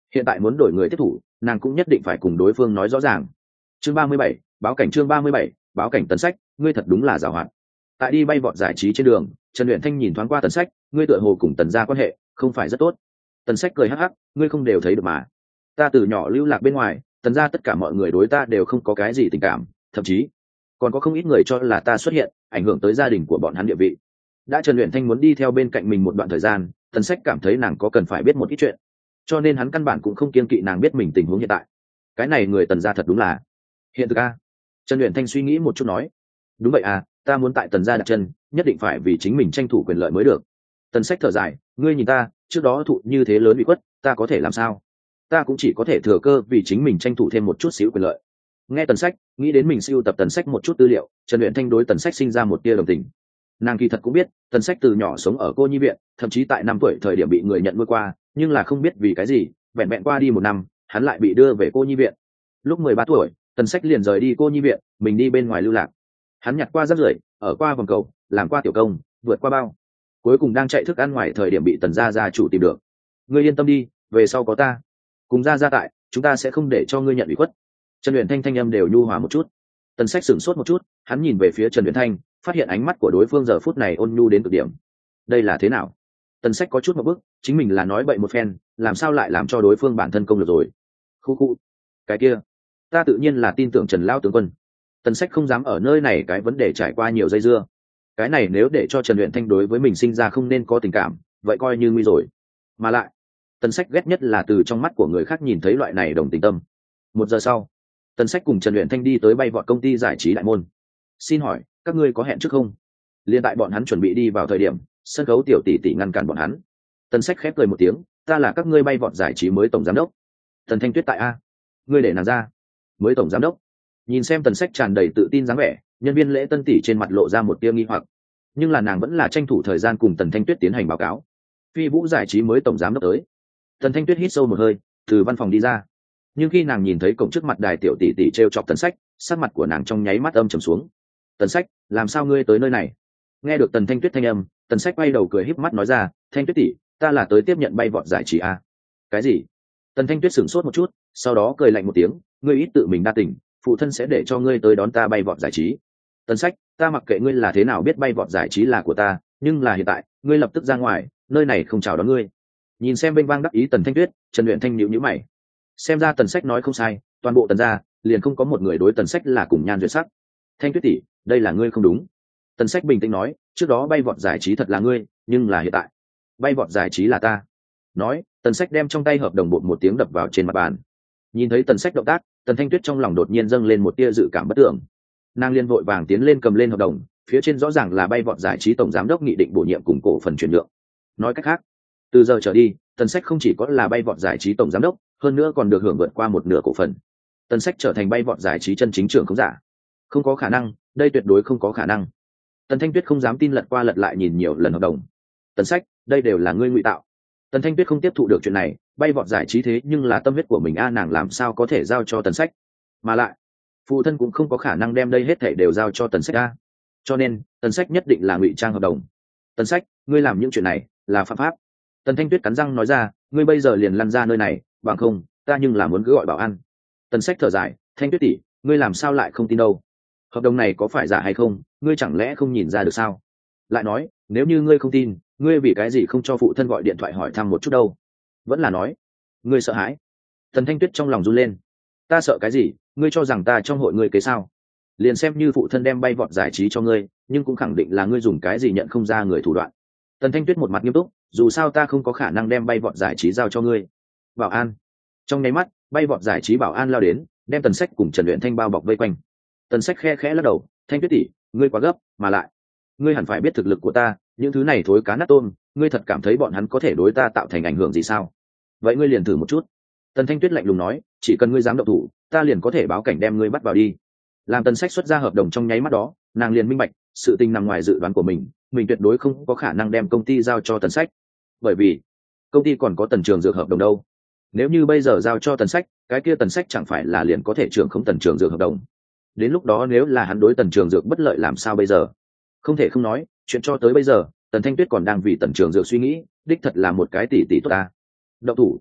hiện tại muốn đổi người tiếp thủ, nàng cũng nhất định phải cùng đối phương nói rõ ràng. Chương 37, báo cảnh. Chương 37, báo cảnh. Tần Sách, ngươi thật đúng là giàu hoạt. Tại đi bay vọt giải trí trên đường, Trần Uyển Thanh nhìn thoáng qua Tần Sách, ngươi tựa hồ cùng Tần gia quan hệ không phải rất tốt. Tần Sách cười hắc hắc, ngươi không đều thấy được mà, ta từ nhỏ lưu lạc bên ngoài, Tần gia tất cả mọi người đối ta đều không có cái gì tình cảm, thậm chí còn có không ít người cho là ta xuất hiện ảnh hưởng tới gia đình của bọn hắn địa vị. Đã Trần Uyển Thanh muốn đi theo bên cạnh mình một đoạn thời gian, Tần Sách cảm thấy nàng có cần phải biết một ít chuyện, cho nên hắn căn bản cũng không kiêng kỵ nàng biết mình tình huống hiện tại. Cái này người Tần gia thật đúng là hiện thực a. Trần Uyển Thanh suy nghĩ một chút nói, đúng vậy à, ta muốn tại Tần gia đặt chân, nhất định phải vì chính mình tranh thủ quyền lợi mới được. Tần Sách thở dài, ngươi nhìn ta trước đó thụ như thế lớn bị khuất, ta có thể làm sao? Ta cũng chỉ có thể thừa cơ vì chính mình tranh thủ thêm một chút xíu quyền lợi. Nghe Tần Sách, nghĩ đến mình sưu tập Tần Sách một chút tư liệu, Trần Uyển Thanh đối Tần Sách sinh ra một tia đồng tình. Nàng kỳ thật cũng biết Tần Sách từ nhỏ sống ở cô nhi viện, thậm chí tại 5 tuổi thời điểm bị người nhận nuôi qua, nhưng là không biết vì cái gì, vẹn vẹn qua đi 1 năm, hắn lại bị đưa về cô nhi viện. Lúc 13 tuổi, Tần Sách liền rời đi cô nhi viện, mình đi bên ngoài lưu lạc. Hắn nhặt qua rác rưởi, ở qua vòng cầu, làm qua tiểu công, vượt qua bao, cuối cùng đang chạy thức ăn ngoài thời điểm bị Tần gia chủ tìm được. Ngươi yên tâm đi, về sau có ta cùng gia tại, chúng ta sẽ không để cho ngươi nhận ủy khuất. Trần Uyển Thanh thanh âm đều nhu hòa một chút. Tần Sách sửng sốt một chút, hắn nhìn về phía Trần Uyển Thanh, phát hiện ánh mắt của đối phương giờ phút này ôn nhu đến cực điểm. Đây là thế nào? Tần Sách có chút một bước, chính mình là nói bậy một phen, làm sao lại làm cho đối phương bản thân công được rồi? Khu, cái kia, ta tự nhiên là tin tưởng Trần lão tướng quân. Tần Sách không dám ở nơi này cái vấn đề trải qua nhiều dây dưa. Cái này nếu để cho Trần Uyển Thanh đối với mình sinh ra không nên có tình cảm, vậy coi như nguy rồi. Mà lại, Tần Sách ghét nhất là từ trong mắt của người khác nhìn thấy loại này đồng tình tâm. 1 giờ sau, Tần Sách cùng Trần Uyển Thanh đi tới bay vọt công ty giải trí đại môn. Xin hỏi, các ngươi có hẹn trước không? Liên tại bọn hắn chuẩn bị đi vào thời điểm, sân khấu tiểu tỷ tỷ ngăn cản bọn hắn. Tần Sách khép cười một tiếng, ta là các ngươi bay vọt giải trí mới tổng giám đốc. Tần Thanh Tuyết tại a? Ngươi để nàng ra. Mới tổng giám đốc. Nhìn xem Tần Sách tràn đầy tự tin dáng vẻ, nhân viên lễ tân tỷ trên mặt lộ ra một tia nghi hoặc, nhưng là nàng vẫn là tranh thủ thời gian cùng Tần Thanh Tuyết tiến hành báo cáo. Phi Vũ giải trí mới tổng giám đốc tới. Tần Thanh Tuyết hít sâu một hơi, từ văn phòng đi ra. Nhưng khi nàng nhìn thấy cổng trước mặt đài tiểu tỷ tỷ trêu chọc Tần Sách, sắc mặt của nàng trong nháy mắt âm trầm xuống. Tần Sách, làm sao ngươi tới nơi này? Nghe được Tần Thanh Tuyết thanh âm, Tần Sách quay đầu cười híp mắt nói ra, Thanh Tuyết tỷ, ta là tới tiếp nhận bay vọt giải trí a. Cái gì? Tần Thanh Tuyết sửng sốt một chút, sau đó cười lạnh một tiếng, ngươi ít tự mình đa tình, phụ thân sẽ để cho ngươi tới đón ta bay vọt giải trí. Tần Sách, ta mặc kệ ngươi là thế nào biết bay vọt giải trí là của ta, nhưng là hiện tại, ngươi lập tức ra ngoài, nơi này không chào đón ngươi. Nhìn xem bênh vang đắc ý Tần Thanh Tuyết, Trần Uyển Thanh nhíu nhíu mày. Xem ra Tần Sách nói không sai, toàn bộ Tần gia liền không có một người đối Tần Sách là cùng nhan duyệt sắc. Thanh Tuyết tỷ, đây là ngươi không đúng. Tần Sách bình tĩnh nói, trước đó bay vọt giải trí thật là ngươi, nhưng là hiện tại, bay vọt giải trí là ta. Nói, Tần Sách đem trong tay hợp đồng bột một tiếng đập vào trên mặt bàn. Nhìn thấy Tần Sách động tác, Tần Thanh Tuyết trong lòng đột nhiên dâng lên một tia dự cảm bất tưởng. Nàng liên vội vàng tiến lên cầm lên hợp đồng, phía trên rõ ràng là bay vọt giải trí tổng giám đốc nghị định bổ nhiệm cùng cổ phần chuyển nhượng. Nói cách khác, từ giờ trở đi, Tần Sách không chỉ có là bay vọt giải trí tổng giám đốc, hơn nữa còn được hưởng vượt qua 1/2 cổ phần. Tần Sách trở thành bay vọt giải trí chân chính trưởng không giả. Không có khả năng, đây tuyệt đối không có khả năng. Tần Thanh Tuyết không dám tin, lật qua lật lại nhìn nhiều lần hợp đồng. Tần Sách, đây đều là ngươi ngụy tạo. Tần Thanh Tuyết không tiếp thụ được chuyện này, bay vọt giải trí thế nhưng là tâm huyết của mình a, nàng làm sao có thể giao cho Tần Sách? Mà lại, phụ thân cũng không có khả năng đem đây hết thảy đều giao cho Tần Sách a. Cho nên, Tần Sách nhất định là ngụy trang hợp đồng. Tần Sách, ngươi làm những chuyện này là phạm pháp. Tần Thanh Tuyết cắn răng nói ra, ngươi bây giờ liền lăn ra nơi này, bằng không, ta nhưng là muốn cứ gọi bảo an. Tần Sách thở dài, Thanh Tuyết tỷ, ngươi làm sao lại không tin đâu? Hợp đồng này có phải giả hay không, ngươi chẳng lẽ không nhìn ra được sao? Lại nói, nếu như ngươi không tin, ngươi vì cái gì không cho phụ thân gọi điện thoại hỏi thăm một chút đâu? Vẫn là nói, ngươi sợ hãi. Tần Thanh Tuyết trong lòng run lên. Ta sợ cái gì? Ngươi cho rằng ta trong hội ngươi kế sao? Liền xem như phụ thân đem bay vọt giải trí cho ngươi, nhưng cũng khẳng định là ngươi dùng cái gì nhận không ra người thủ đoạn. Tần Thanh Tuyết một mặt nghiêm túc, dù sao ta không có khả năng đem bay vọt giải trí giao cho ngươi. Bảo an. Trong nháy mắt, bay vọt giải trí bảo an lao đến, đem Tần Sách cùng Trần Uyển Thanh bao bọc vây quanh. Tần Sách khe khẽ lắc đầu, Thanh Tuyết tỷ, ngươi quá gấp, mà lại, ngươi hẳn phải biết thực lực của ta, những thứ này thối cá nát tôm, ngươi thật cảm thấy bọn hắn có thể đối ta tạo thành ảnh hưởng gì sao? Vậy ngươi liền thử một chút. Tần Thanh Tuyết lạnh lùng nói, chỉ cần ngươi dám động thủ, ta liền có thể báo cảnh đem ngươi bắt vào đi. Làm Tần Sách xuất ra hợp đồng trong nháy mắt đó, nàng liền minh bạch, sự tình nằm ngoài dự đoán của mình tuyệt đối không có khả năng đem công ty giao cho Tần Sách, bởi vì công ty còn có Tần Trường Dược hợp đồng đâu. Nếu như bây giờ giao cho Tần Sách, cái kia Tần Sách chẳng phải là liền có thể trưởng không Tần Trường Dược hợp đồng. Đến lúc đó nếu là hắn đối Tần Trường Dược bất lợi làm sao bây giờ? Không thể không nói, chuyện cho tới bây giờ, Tần Thanh Tuyết còn đang vì Tần Trường Dược suy nghĩ, đích thật là một cái tỷ tỷ tốt ta. Động thủ.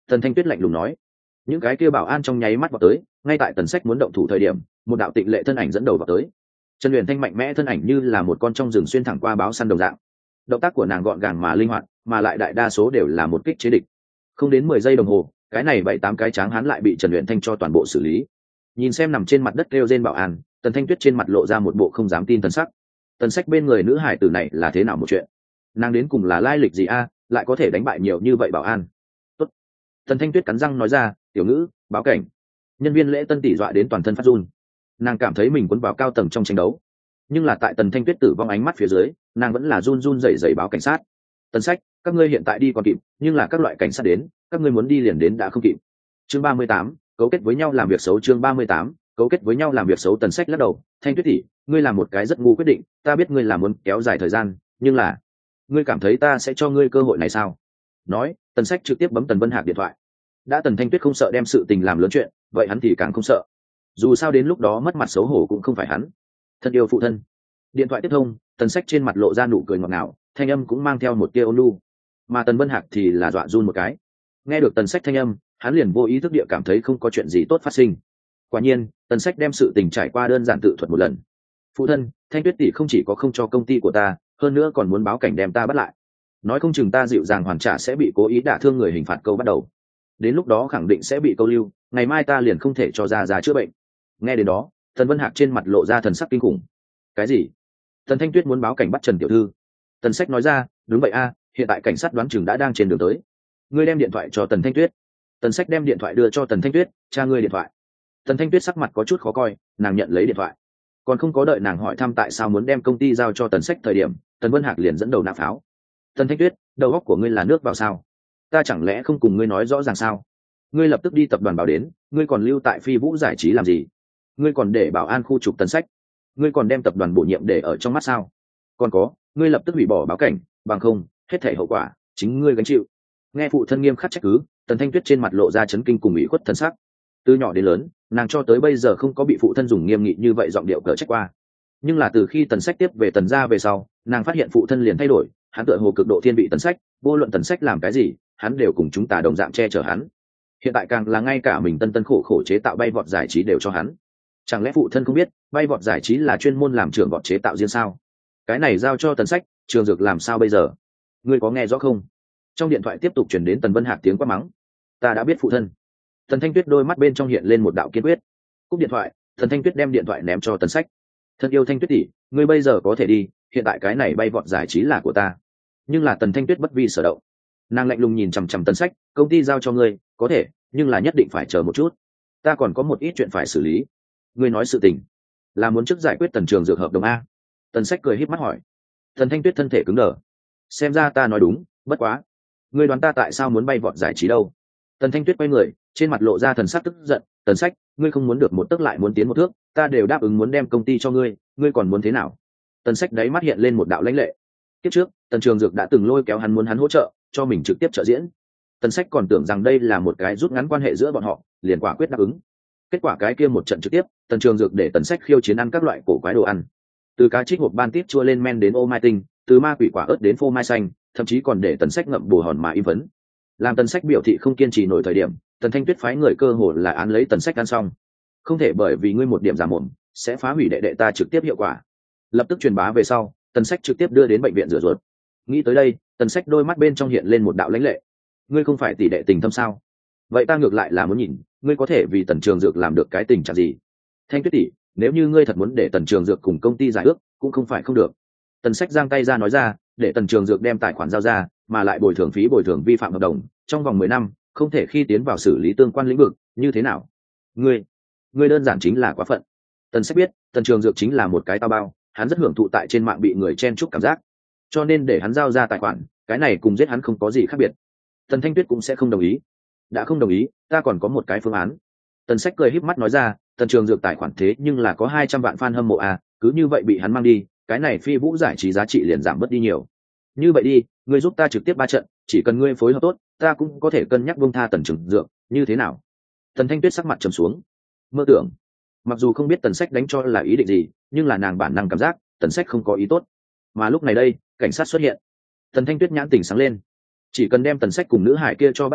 Tần Thanh Tuyết lạnh lùng nói. Những cái kia bảo an trong nháy mắt vào tới, ngay tại Tần Sách muốn động thủ thời điểm, một đạo tịnh lệ thân ảnh dẫn đầu vào tới. Trần Uyển Thanh mạnh mẽ thân ảnh như là một con trong rừng xuyên thẳng qua báo săn đồng dạng. Động tác của nàng gọn gàng mà linh hoạt, mà lại đại đa số đều là một kích chế địch. Không đến 10 giây đồng hồ, cái này 7-8 cái tráng hán lại bị Trần Uyển Thanh cho toàn bộ xử lý. Nhìn xem nằm trên mặt đất kêu rên bảo an, Tần Thanh Tuyết trên mặt lộ ra một bộ không dám tin thần sắc. Tần Sách bên người nữ hải tử này là thế nào một chuyện? Nàng đến cùng là lai lịch gì a, lại có thể đánh bại nhiều như vậy bảo an? Tốt. Tần Thanh Tuyết cắn răng nói ra, "Tiểu ngữ, báo cảnh." Nhân viên lễ tân tỷ dọa đến toàn thân phát run. Nàng cảm thấy mình cuốn vào cao tầng trong tranh đấu, nhưng là tại Tần Thanh Tuyết tử vong ánh mắt phía dưới, nàng vẫn là run run rẩy rẩy báo cảnh sát. "Tần Sách, các ngươi hiện tại đi còn kịp, nhưng là các loại cảnh sát đến, các ngươi muốn đi liền đến đã không kịp." Chương 38, cấu kết với nhau làm việc xấu. Chương 38, cấu kết với nhau làm việc xấu. Tần Sách lắc đầu, "Thanh Tuyết tỷ, ngươi làm một cái rất ngu quyết định, ta biết ngươi là muốn kéo dài thời gian, nhưng là ngươi cảm thấy ta sẽ cho ngươi cơ hội này sao?" Nói, Tần Sách trực tiếp bấm Tần Vân Hạc điện thoại. Đã Tần Thanh Tuyết không sợ đem sự tình làm lớn chuyện, vậy hắn thì càng không sợ. Dù sao đến lúc đó mất mặt xấu hổ cũng không phải hắn. "Thân yêu phụ thân." Điện thoại tiếp thông, Tần Sách trên mặt lộ ra nụ cười ngọt ngào, thanh âm cũng mang theo một tia ôn nhu. Mà Tần Vân Hạc thì là dọa run một cái. Nghe được Tần Sách thanh âm, hắn liền vô ý thức địa cảm thấy không có chuyện gì tốt phát sinh. Quả nhiên, Tần Sách đem sự tình trải qua đơn giản tự thuật một lần. "Phụ thân, Thanh Tuyết tỷ không chỉ có không cho công ty của ta, hơn nữa còn muốn báo cảnh đem ta bắt lại. Nói không chừng ta dịu dàng hoàn trả sẽ bị cố ý đả thương người hình phạt câu bắt đầu. Đến lúc đó khẳng định sẽ bị câu lưu, ngày mai ta liền không thể cho ra chữa bệnh." Nghe đến đó, Tần Vân Hạc trên mặt lộ ra thần sắc kinh khủng. "Cái gì? Tần Thanh Tuyết muốn báo cảnh bắt Trần tiểu thư?" Tần Sách nói ra, "Đúng vậy a, hiện tại cảnh sát đoán chừng đã đang trên đường tới. Ngươi đem điện thoại cho Tần Thanh Tuyết." Tần Sách đem điện thoại đưa cho Tần Thanh Tuyết, "Cha ngươi điện thoại." Tần Thanh Tuyết sắc mặt có chút khó coi, nàng nhận lấy điện thoại. Còn không có đợi nàng hỏi thăm tại sao muốn đem công ty giao cho Tần Sách thời điểm, Tần Vân Hạc liền dẫn đầu nã pháo. "Tần Thanh Tuyết, đầu óc của ngươi là nước vào sao? Ta chẳng lẽ không cùng ngươi nói rõ ràng sao? Ngươi lập tức đi tập đoàn báo đến, ngươi còn lưu tại Phi Vũ giải trí làm gì? Ngươi còn để bảo an khu trục Tần Sách? Ngươi còn đem tập đoàn bổ nhiệm để ở trong mắt sao? Còn có, ngươi lập tức hủy bỏ báo cảnh, bằng không, hết thảy hậu quả chính ngươi gánh chịu." Nghe phụ thân nghiêm khắc trách cứ, Tần Thanh Tuyết trên mặt lộ ra chấn kinh cùng ủy khuất thân sắc. Từ nhỏ đến lớn, nàng cho tới bây giờ không có bị phụ thân dùng nghiêm nghị như vậy giọng điệu cỡ trách qua. Nhưng là từ khi Tần Sách tiếp về Tần gia về sau, nàng phát hiện phụ thân liền thay đổi, hắn tựa hồ cực độ thiên vị Tần Sách, vô luận Tần Sách làm cái gì, hắn đều cùng chúng ta đồng dạng che chở hắn. Hiện tại càng là ngay cả mình tân tân khổ khổ chế tạo bay vọt giải trí đều cho hắn. Chẳng lẽ phụ thân không biết, bay vọt giải trí là chuyên môn làm trường vọt chế tạo riêng sao? Cái này giao cho Tần Sách, Trường Dược làm sao bây giờ? Ngươi có nghe rõ không? Trong điện thoại tiếp tục truyền đến Tần Vân Hạc tiếng quát mắng. "Ta đã biết phụ thân." Tần Thanh Tuyết đôi mắt bên trong hiện lên một đạo kiên quyết. Cúp điện thoại, Tần Thanh Tuyết đem điện thoại ném cho Tần Sách. "Thân yêu Thanh Tuyết tỷ, ngươi bây giờ có thể đi, hiện tại cái này bay vọt giải trí là của ta." Nhưng là Tần Thanh Tuyết bất vi sở động. Nàng lạnh lùng nhìn chằm chằm Tần Sách, "Công ty giao cho ngươi, có thể, nhưng là nhất định phải chờ một chút. Ta còn có một ít chuyện phải xử lý." "Ngươi nói sự tình là muốn trước giải quyết Tần Trường Dược hợp đồng a?" Tần Sách cười híp mắt hỏi. Tần Thanh Tuyết thân thể cứng đờ. "Xem ra ta nói đúng, bất quá, ngươi đoán ta tại sao muốn bay vọt giải trí đâu?" Tần Thanh Tuyết quay người, trên mặt lộ ra thần sắc tức giận, "Tần Sách, ngươi không muốn được một tấc lại muốn tiến một thước, ta đều đáp ứng muốn đem công ty cho ngươi, ngươi còn muốn thế nào?" Tần Sách đáy mắt hiện lên một đạo lãnh lệ. Kiếp trước, Tần Trường Dược đã từng lôi kéo hắn muốn hắn hỗ trợ, cho mình trực tiếp trợ diễn. Tần Sách còn tưởng rằng đây là một cái rút ngắn quan hệ giữa bọn họ, liền quả quyết đáp ứng. Kết quả cái kia một trận trực tiếp, Tần Trường Dược để Tần Sách khiêu chiến ăn các loại cổ quái đồ ăn. Từ cá trích hộp ban tít chua lên men đến ô mai tinh, từ ma quỷ quả ớt đến phô mai xanh, thậm chí còn để Tần Sách ngậm bồ hòn mà im vấn. Làm Tần Sách biểu thị không kiên trì nổi thời điểm, Tần Thanh Tuyết phái người cơ hồ là án lấy Tần Sách ăn xong. "Không thể bởi vì ngươi một điểm giả mồm, sẽ phá hủy đệ đệ ta trực tiếp hiệu quả." Lập tức truyền bá về sau, Tần Sách trực tiếp đưa đến bệnh viện rửa ruột. Nghĩ tới đây, Tần Sách đôi mắt bên trong hiện lên một đạo lãnh lệ. "Ngươi không phải tỷ đệ tình thâm sao? Vậy ta ngược lại là muốn nhìn, ngươi có thể vì Tần Trường Dược làm được cái tình trạng gì?" "Thanh Tuyết tỷ, nếu như ngươi thật muốn để Tần Trường Dược cùng công ty giải ước, cũng không phải không được." Tần Sách giang tay ra nói ra, "Để Tần Trường Dược đem tài khoản giao ra, mà lại bồi thường phí bồi thường vi phạm hợp đồng, trong vòng 10 năm, không thể khi tiến vào xử lý tương quan lĩnh vực, như thế nào?" Ngươi đơn giản chính là quá phận." Tần Sách biết, Tần Trường Dược chính là một cái tao bao, hắn rất hưởng thụ tại trên mạng bị người chen chúc cảm giác, cho nên để hắn giao ra tài khoản, cái này cùng giết hắn không có gì khác biệt. Tần Thanh Tuyết cũng sẽ không đồng ý. "Đã không đồng ý, ta còn có một cái phương án." Tần Sách cười híp mắt nói ra, "Tần Trường Dược tài khoản thế nhưng là có 200 vạn fan hâm mộ à, cứ như vậy bị hắn mang đi, cái này Phi Vũ giải trí giá trị liền giảm bớt đi nhiều. Như vậy đi, ngươi giúp ta trực tiếp 3 trận, chỉ cần ngươi phối hợp tốt, ta cũng có thể cân nhắc buông tha Tần Trường Dược, như thế nào?" Tần Thanh Tuyết sắc mặt trầm xuống. Mơ tưởng. Mặc dù không biết Tần Sách đánh cho là ý định gì, nhưng là nàng bản năng cảm giác Tần Sách không có ý tốt. Mà lúc này đây, cảnh sát xuất hiện. Tần Thanh Tuyết nhãn tỉnh sáng lên. Chỉ cần đem Tần Sách cùng nữ hải kia cho bắt đi,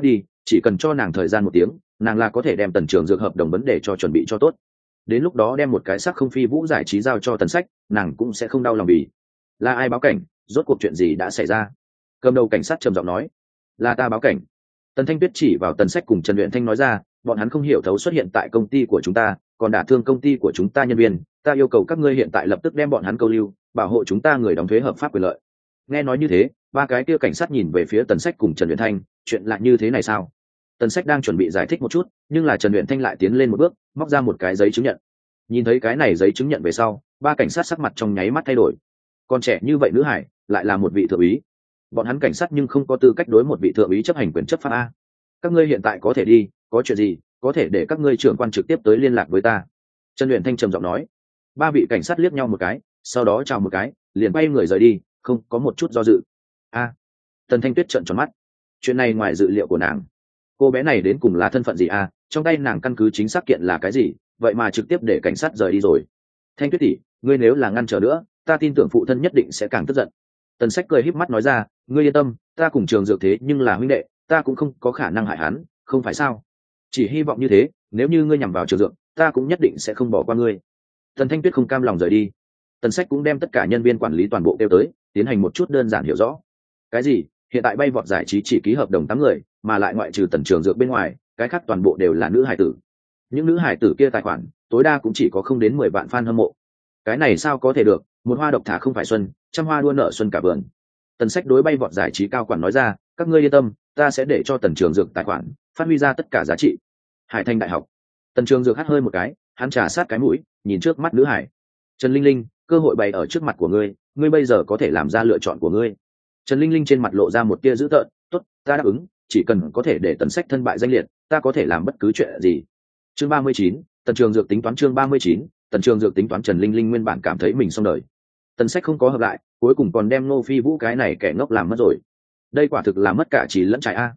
chỉ cần cho nàng thời gian 1 tiếng, nàng là có thể đem Tần Trường Dược hợp đồng vấn đề cho chuẩn bị cho tốt. Đến lúc đó đem một cái sắc không phi vũ giải trí giao cho Tần Sách, nàng cũng sẽ không đau lòng vì. Là ai báo cảnh? Rốt cuộc chuyện gì đã xảy ra? Cầm đầu cảnh sát trầm giọng nói. Là ta báo cảnh. Tần Thanh Tuyết chỉ vào Tần Sách cùng Trần Uyển Thanh nói ra, bọn hắn không hiểu thấu xuất hiện tại công ty của chúng ta, còn đả thương công ty của chúng ta nhân viên, ta yêu cầu các ngươi hiện tại lập tức đem bọn hắn câu lưu, bảo hộ chúng ta người đóng thuế hợp pháp quyền lợi. Nghe nói như thế, ba cái kia cảnh sát nhìn về phía Tần Sách cùng Trần Uyển Thanh, chuyện lại như thế này sao? Tần Sách đang chuẩn bị giải thích một chút, nhưng là Trần Uyển Thanh lại tiến lên một bước, móc ra một cái giấy chứng nhận. Nhìn thấy cái này giấy chứng nhận về sau, ba cảnh sát sắc mặt trong nháy mắt thay đổi. Còn trẻ như vậy nữ hải, lại là một vị thượng úy. Bọn hắn cảnh sát nhưng không có tư cách đối một vị thượng úy chấp hành quyền chấp pháp a. Các ngươi hiện tại có thể đi, có chuyện gì, có thể để các ngươi trưởng quan trực tiếp tới liên lạc với ta. Trần Uyển Thanh trầm giọng nói. Ba vị cảnh sát liếc nhau một cái, sau đó chào một cái, liền bay người rời đi, không có một chút do dự. A. Tần Thanh Tuyết trợn tròn mắt. Chuyện này ngoài dự liệu của nàng. Cô bé này đến cùng là thân phận gì a? Trong tay nàng căn cứ chính xác kiện là cái gì, vậy mà trực tiếp để cảnh sát rời đi rồi. Thanh Tuyết tỷ, ngươi nếu là ngăn trở nữa, ta tin tưởng phụ thân nhất định sẽ càng tức giận. Tần Sách cười híp mắt nói ra, ngươi yên tâm, ta cùng Trường Dược thế nhưng là huynh đệ, ta cũng không có khả năng hại hắn, không phải sao? Chỉ hy vọng như thế, nếu như ngươi nhằm vào Trường Dược, ta cũng nhất định sẽ không bỏ qua ngươi. Tần Thanh Tuyết không cam lòng rời đi. Tần Sách cũng đem tất cả nhân viên quản lý toàn bộ kêu tới, tiến hành một chút đơn giản hiểu rõ. Cái gì? Hiện tại bay vọt giải trí chỉ ký hợp đồng 8 người, mà lại ngoại trừ Tần Trường Dược bên ngoài, cái khác toàn bộ đều là nữ hải tử. Những nữ hải tử kia tài khoản, tối đa cũng chỉ có không đến 10 vạn fan hâm mộ. Cái này sao có thể được, một hoa độc thả không phải xuân, trăm hoa đua nở xuân cả vườn. Tần Sách đối bay vọt giải trí cao quản nói ra, các ngươi yên tâm, ta sẽ để cho Tần Trường Dược tài khoản phát huy ra tất cả giá trị. Hải Thanh đại học. Tần Trường Dược hắt hơi một cái, hắn trà sát cái mũi, nhìn trước mắt nữ hải. Trần Linh Linh, cơ hội bày ở trước mặt của ngươi, ngươi bây giờ có thể làm ra lựa chọn của ngươi. Trần Linh Linh trên mặt lộ ra một tia dữ tợn, tốt, ta đáp ứng, chỉ cần có thể để Tần Sách thân bại danh liệt, ta có thể làm bất cứ chuyện gì. Chương 39, Tần Trường Dược tính toán chương 39, Tần Trường Dược tính toán. Trần Linh Linh nguyên bản cảm thấy mình xong đời. Tần Sách không có hợp lại, cuối cùng còn đem Ngô Phi Vũ cái này kẻ ngốc làm mất rồi. Đây quả thực là mất cả trí lẫn trải a.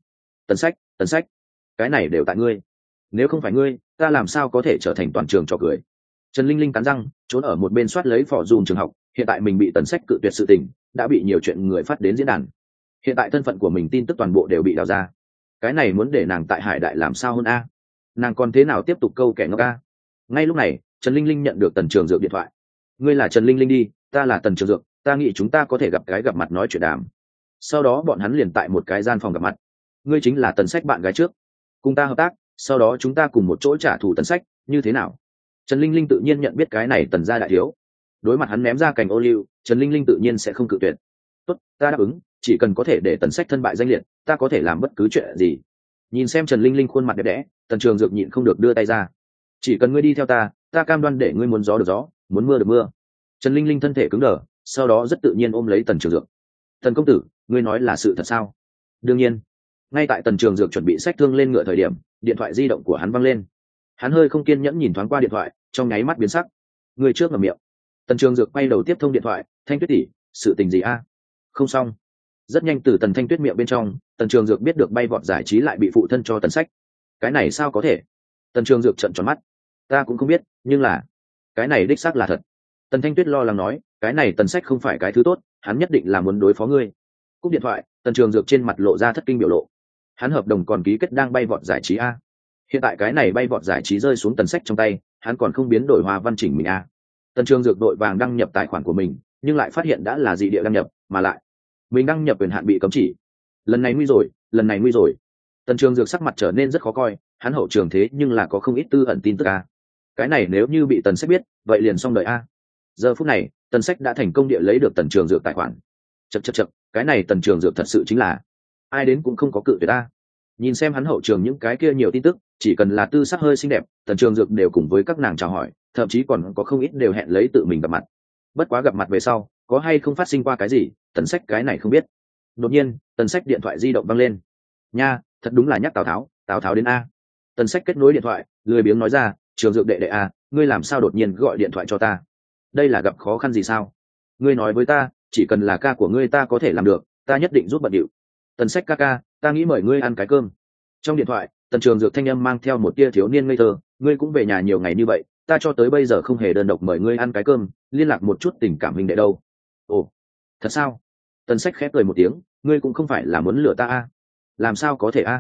Tần Sách, cái này đều tại ngươi. Nếu không phải ngươi, ta làm sao có thể trở thành toàn trường trò cười. Trần Linh Linh cắn răng, trốn ở một bên soát lấy phỏ dùm trường học, hiện tại mình bị Tần Sách cự tuyệt sự tình, đã bị nhiều chuyện người phát đến diễn đàn. Hiện tại thân phận của mình tin tức toàn bộ đều bị đào ra. Cái này muốn để nàng tại Hải Đại làm sao hơn a? Nàng còn thế nào tiếp tục câu kẻ ngốc a? Ngay lúc này, Trần Linh Linh nhận được Tần Trường Dược điện thoại. Ngươi là Trần Linh Linh đi, ta là Tần Trường Dược, ta nghĩ chúng ta có thể gặp mặt nói chuyện đàm. Sau đó bọn hắn liền tại một cái gian phòng gặp mặt. Ngươi chính là Tần Sách bạn gái trước, cùng ta hợp tác, sau đó chúng ta cùng một chỗ trả thù Tần Sách, như thế nào? Trần Linh Linh tự nhiên nhận biết cái này Tần gia đại thiếu. Đối mặt hắn ném ra cành ô liu, Trần Linh Linh tự nhiên sẽ không cự tuyệt. Tốt, ta đáp ứng, chỉ cần có thể để Tần Sách thân bại danh liệt, ta có thể làm bất cứ chuyện gì. Nhìn xem Trần Linh Linh khuôn mặt đẹp đẽ, Tần Trường Dược nhịn không được đưa tay ra. Chỉ cần ngươi đi theo ta, ta cam đoan để ngươi muốn gió được gió, muốn mưa được mưa. Trần Linh Linh thân thể cứng đờ, sau đó rất tự nhiên ôm lấy Tần Trường Dược. Tần công tử, ngươi nói là sự thật sao? Đương nhiên. Ngay tại Tần Trường Dược chuẩn bị xách thương lên ngựa thời điểm, điện thoại di động của hắn văng lên. Hắn hơi không kiên nhẫn nhìn thoáng qua điện thoại, trong nháy mắt biến sắc. Người trước ngậm miệng. Tần Trường Dược quay đầu tiếp thông điện thoại. Thanh Tuyết tỷ, sự tình gì a? Không xong. Rất nhanh từ Tần Thanh Tuyết miệng bên trong, Tần Trường Dược biết được bay vọt giải trí lại bị phụ thân cho Tần Sách. Cái này sao có thể? Tần Trường Dược trợn tròn mắt. Ta cũng không biết, nhưng là cái này đích xác là thật. Tần Thanh Tuyết lo lắng nói, cái này Tần Sách không phải cái thứ tốt, hắn nhất định là muốn đối phó ngươi. Cúp điện thoại, Tần Trường Dược trên mặt lộ ra thất kinh biểu lộ. Hắn hợp đồng còn ký kết đang bay vọt giải trí a. Hiện tại cái này bay vọt giải trí rơi xuống Tần Sách trong tay, hắn còn không biến đổi hòa văn chỉnh mình a. Tần Trường Dược đội vàng đăng nhập tài khoản của mình, nhưng lại phát hiện đã là dị địa đăng nhập, mà lại mình đăng nhập quyền hạn bị cấm chỉ. Lần này nguy rồi. Tần Trường Dược sắc mặt trở nên rất khó coi, hắn hậu trường thế nhưng là có không ít tư ẩn tin tức a. Cái này nếu như bị Tần Sách biết, vậy liền xong đời a. Giờ phút này, Tần Sách đã thành công địa lấy được Tần Trường Dược tài khoản. Chậc, cái này Tần Trường Dược thật sự chính là ai đến cũng không có cự tuyệt ta. Nhìn xem hắn hậu trường những cái kia nhiều tin tức, chỉ cần là tư sắc hơi xinh đẹp, Tần Trường Dược đều cùng với các nàng chào hỏi, thậm chí còn có không ít đều hẹn lấy tự mình gặp mặt. Bất quá gặp mặt về sau, có hay không phát sinh qua cái gì, Tần Sách cái này không biết. Đột nhiên, Tần Sách điện thoại di động vang lên. Nha, thật đúng là nhắc Tào Tháo đến a. Tần Sách kết nối điện thoại, lười biếng nói ra, Trường Dược đệ đệ a, ngươi làm sao đột nhiên gọi điện thoại cho ta? Đây là gặp khó khăn gì sao? Ngươi nói với ta, chỉ cần là ca của ngươi ta có thể làm được, ta nhất định giúp bận điệu. Tần Sách ca, ta nghĩ mời ngươi ăn cái cơm. Trong điện thoại, Tần Trường Dược thanh âm mang theo một tia thiếu niên ngây thơ, ngươi cũng về nhà nhiều ngày như vậy, ta cho tới bây giờ không hề đơn độc mời ngươi ăn cái cơm, liên lạc một chút tình cảm huynh đệ đâu. Ồ, thật sao? Tần Sách khép cười một tiếng, ngươi cũng không phải là muốn lừa ta a? Làm sao có thể a?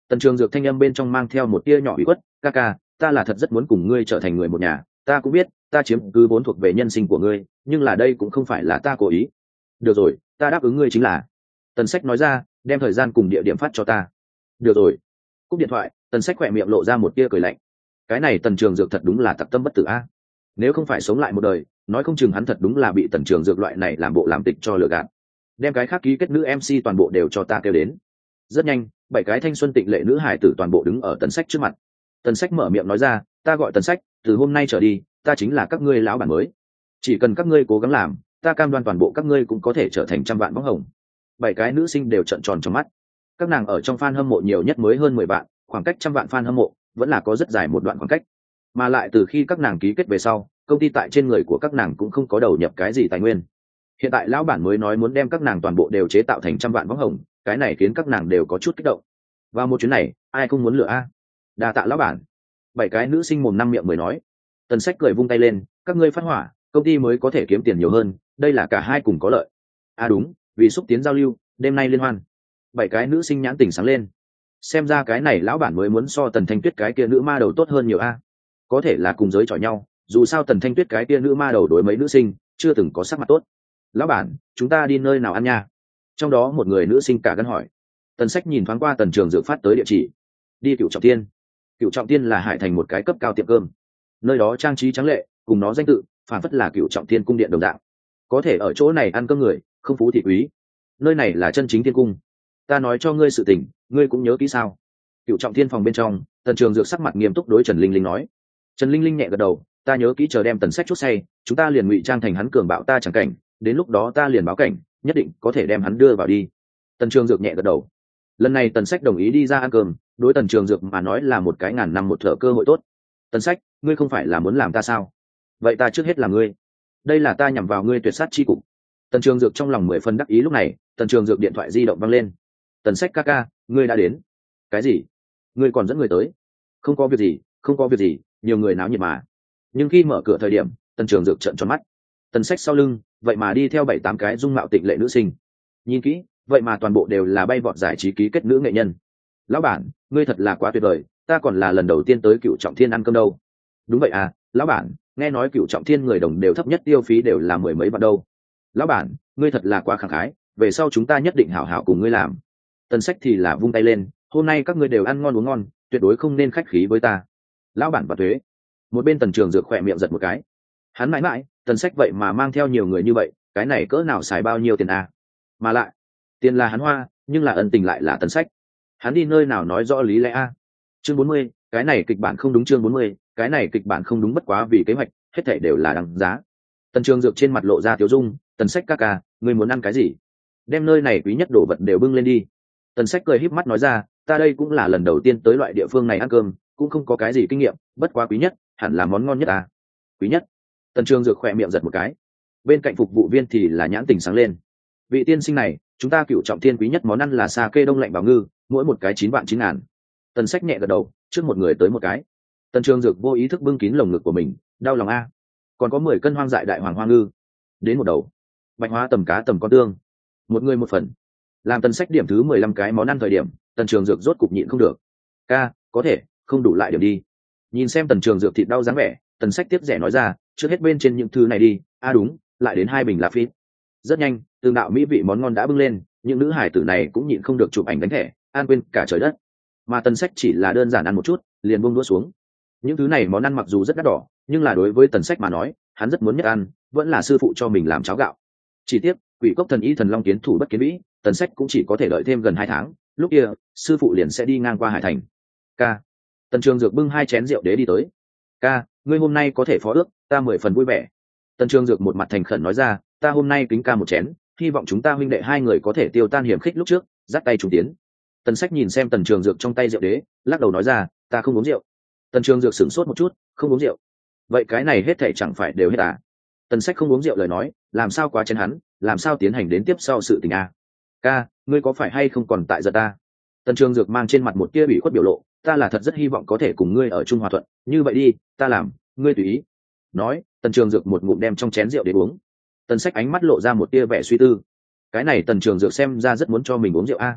Tần Trường Dược thanh âm bên trong mang theo một tia nhỏ ủy khuất, ca ca, ta là thật rất muốn cùng ngươi trở thành người một nhà, ta cũng biết ta chiếm cứ vốn thuộc về nhân sinh của ngươi, nhưng là đây cũng không phải là ta cố ý. Được rồi, ta đáp ứng ngươi chính là. Tần Sách nói ra, đem thời gian cùng địa điểm phát cho ta. Được rồi. Cúp điện thoại, Tần Sách khỏe miệng lộ ra một tia cười lạnh. Cái này Tần Trường Dược thật đúng là tặc tâm bất tử a. Nếu không phải sống lại một đời, nói không chừng hắn thật đúng là bị Tần Trường Dược loại này làm bộ làm tịch cho lừa gạt. Đem cái khác ký kết nữ MC toàn bộ đều cho ta kêu đến. Rất nhanh, 7 cái thanh xuân tịnh lệ nữ hải tử toàn bộ đứng ở Tần Sách trước mặt. Tần Sách mở miệng nói ra, ta gọi Tần Sách, từ hôm nay trở đi, ta chính là các ngươi lão bản mới. Chỉ cần các ngươi cố gắng làm, ta cam đoan toàn bộ các ngươi cũng có thể trở thành trăm vạn bóng hồng. 7 cái nữ sinh đều trợn tròn trong mắt. Các nàng ở trong fan hâm mộ nhiều nhất mới hơn 10 vạn, khoảng cách trăm vạn fan hâm mộ vẫn là có rất dài một đoạn khoảng cách. Mà lại từ khi các nàng ký kết về sau, công ty tại trên người của các nàng cũng không có đầu nhập cái gì tài nguyên. Hiện tại lão bản mới nói muốn đem các nàng toàn bộ đều chế tạo thành trăm vạn bóng hồng, cái này khiến các nàng đều có chút kích động. Và một chuyến này, ai không muốn lựa a? Đa tạ lão bản. 7 cái nữ sinh mồm năm miệng mới nói. Tần Sách cười vung tay lên, các ngươi phát hỏa, công ty mới có thể kiếm tiền nhiều hơn, đây là cả hai cùng có lợi. Đúng, vì xúc tiến giao lưu, đêm nay liên hoan. 7 cái nữ sinh nhãn tỉnh sáng lên. Xem ra cái này lão bản mới muốn so Tần Thanh Tuyết cái kia nữ ma đầu tốt hơn nhiều a. Có thể là cùng giới chọi nhau, dù sao Tần Thanh Tuyết cái kia nữ ma đầu đối mấy nữ sinh chưa từng có sắc mặt tốt. Lão bản, chúng ta đi nơi nào ăn nha? Trong đó một người nữ sinh cả gan hỏi. Tần Sách nhìn thoáng qua Tần Trường Dược phát tới địa chỉ. Đi Cựu Trọng Thiên. Cựu Trọng Thiên là Hải Thành một cái cấp cao tiệm cơm. Nơi đó trang trí trắng lệ, cùng nó danh tự phản phất là Cựu Trọng Thiên cung điện đồng dạng. Có thể ở chỗ này ăn cơm người, không phú thì quý. Nơi này là chân chính thiên cung. Ta nói cho ngươi sự tình, ngươi cũng nhớ kỹ sao? Cựu Trọng Thiên phòng bên trong, Tần Trường Dược sắc mặt nghiêm túc đối Trần Linh Linh nói. Trần Linh Linh nhẹ gật đầu, ta nhớ kỹ, chờ đem Tần Sách chốt say, chúng ta liền ngụy trang thành hắn cường bạo ta chẳng cảnh, đến lúc đó ta liền báo cảnh, nhất định có thể đem hắn đưa vào đi. Tần Trường Dược nhẹ gật đầu. Lần này Tần Sách đồng ý đi ra ăn cơm, đối Tần Trường Dược mà nói là một cái ngàn năm một thở cơ hội tốt. Tần Sách, ngươi không phải là muốn làm ta sao? Vậy ta trước hết là ngươi. Đây là ta nhằm vào ngươi tuyệt sát chi cục. Tần Trường Dược trong lòng 10 phần đắc ý. Lúc này, Tần Trường Dược điện thoại di động vang lên. Tần Sách ca ca, ngươi đã đến. Cái gì? Ngươi còn dẫn người tới? Không có việc gì, không có việc gì, nhiều người náo nhiệt mà. Nhưng khi mở cửa thời điểm, Tần Trường Dược trợn tròn mắt. Tần Sách sau lưng, vậy mà đi theo 7-8 cái dung mạo tịnh lệ nữ sinh. Nhìn kỹ, vậy mà toàn bộ đều là bay vọt giải trí ký kết nữ nghệ nhân. Lão bản, ngươi thật là quá tuyệt vời, ta còn là lần đầu tiên tới Cựu Trọng Thiên ăn cơm đâu. Đúng vậy à, lão bản, nghe nói Cựu Trọng Thiên người đồng đều thấp nhất tiêu phí đều là 10 mấy vạn đâu. Lão bản, ngươi thật là quá khẳng khái, về sau chúng ta nhất định hảo hảo cùng ngươi làm. Tần Sách thì là vung tay lên, hôm nay các ngươi đều ăn ngon uống ngon, tuyệt đối không nên khách khí với ta. Lão bản và thuế. Một bên Tần Trường Dược khỏe miệng giật một cái. Hắn mãi mãi, Tần Sách vậy mà mang theo nhiều người như vậy, cái này cỡ nào xài bao nhiêu tiền à? Mà lại, tiền là hắn hoa, nhưng là ân tình lại là Tần Sách. Hắn đi nơi nào nói rõ lý lẽ a? Chương 40, cái này kịch bản không đúng. Chương 40, cái này kịch bản không đúng, bất quá vì kế hoạch, hết thảy đều là đằng giá. Tần Trường Dược trên mặt lộ ra tiêu dung, Tần Sách ca ca, ngươi muốn ăn cái gì? Đem nơi này quý nhất đồ vật đều bưng lên đi. Tần Sách cười híp mắt nói ra, ta đây cũng là lần đầu tiên tới loại địa phương này ăn cơm, cũng không có cái gì kinh nghiệm, bất quá quý nhất, hẳn là món ngon nhất à? Quý nhất. Tần Trường Dược khỏe miệng giật một cái. Bên cạnh phục vụ viên thì là nhãn tình sáng lên. Vị tiên sinh này, chúng ta Cựu Trọng Thiên quý nhất món ăn là sa kê đông lạnh bảo ngư, mỗi một cái 9 vạn 9 ngàn. Tần Sách nhẹ gật đầu, trước một người tới một cái. Tần Trường Dược vô ý thức bưng kín lồng ngực của mình, đau lòng a. Còn có 10 cân hoang dại đại hoàng hoa ngư, đến một đầu. Bạch hóa tầm cá tầm con tương, một người một phần. Làm Tần Sách điểm thứ 15 cái món ăn thời điểm, Tần Trường Dược rốt cục nhịn không được. Ca, có thể không đủ lại điểm đi. Nhìn xem Tần Trường Dược thịt đau dáng vẻ, Tần Sách tiếp rẻ nói ra, trước hết bên trên những thứ này đi. Đúng, lại đến 2 bình là phí. Rất nhanh, từng đạo mỹ vị món ngon đã bưng lên, những nữ hải tử này cũng nhịn không được chụp ảnh đánh thẻ, an quên cả trời đất. Mà Tần Sách chỉ là đơn giản ăn một chút, liền buông đũa xuống. Những thứ này món ăn mặc dù rất đắt đỏ, nhưng là đối với Tần Sách mà nói, hắn rất muốn nhất ăn, vẫn là sư phụ cho mình làm cháo gạo. Chỉ tiếc, Quỷ Cốc Thần Y Thần Long kiến thủ bất kiến vĩ, Tần Sách cũng chỉ có thể đợi thêm gần 2 tháng, lúc kia, sư phụ liền sẽ đi ngang qua Hải Thành. Ca. Tần Trường Dược bưng 2 chén rượu đế đi tới. Ca, ngươi hôm nay có thể phó ước, ta 10 phần vui vẻ. Tần Trường Dược một mặt thành khẩn nói ra, ta hôm nay kính ca một chén, hy vọng chúng ta huynh đệ 2 người có thể tiêu tan hiểm khích lúc trước, dắt tay trùng tiến. Tần Sách nhìn xem Tần Trường Dược trong tay rượu đế, lắc đầu nói ra, ta không uống rượu. Tần Trường Dược sửng sốt một chút, không uống rượu. Vậy cái này hết thảy chẳng phải đều hết à? Tần Sách không uống rượu lời nói, làm sao quá chén hắn, làm sao tiến hành đến tiếp sau sự tình a? Ca, ngươi có phải hay không còn tại giật ta? Tần Trường Dược mang trên mặt một tia bị khuất biểu lộ, ta là thật rất hy vọng có thể cùng ngươi ở chung hòa thuận, như vậy đi, ta làm, ngươi tùy ý. Nói, Tần Trường Dược một ngụm đem trong chén rượu để uống. Tần Sách ánh mắt lộ ra một tia vẻ suy tư. Cái này Tần Trường Dược xem ra rất muốn cho mình uống rượu a.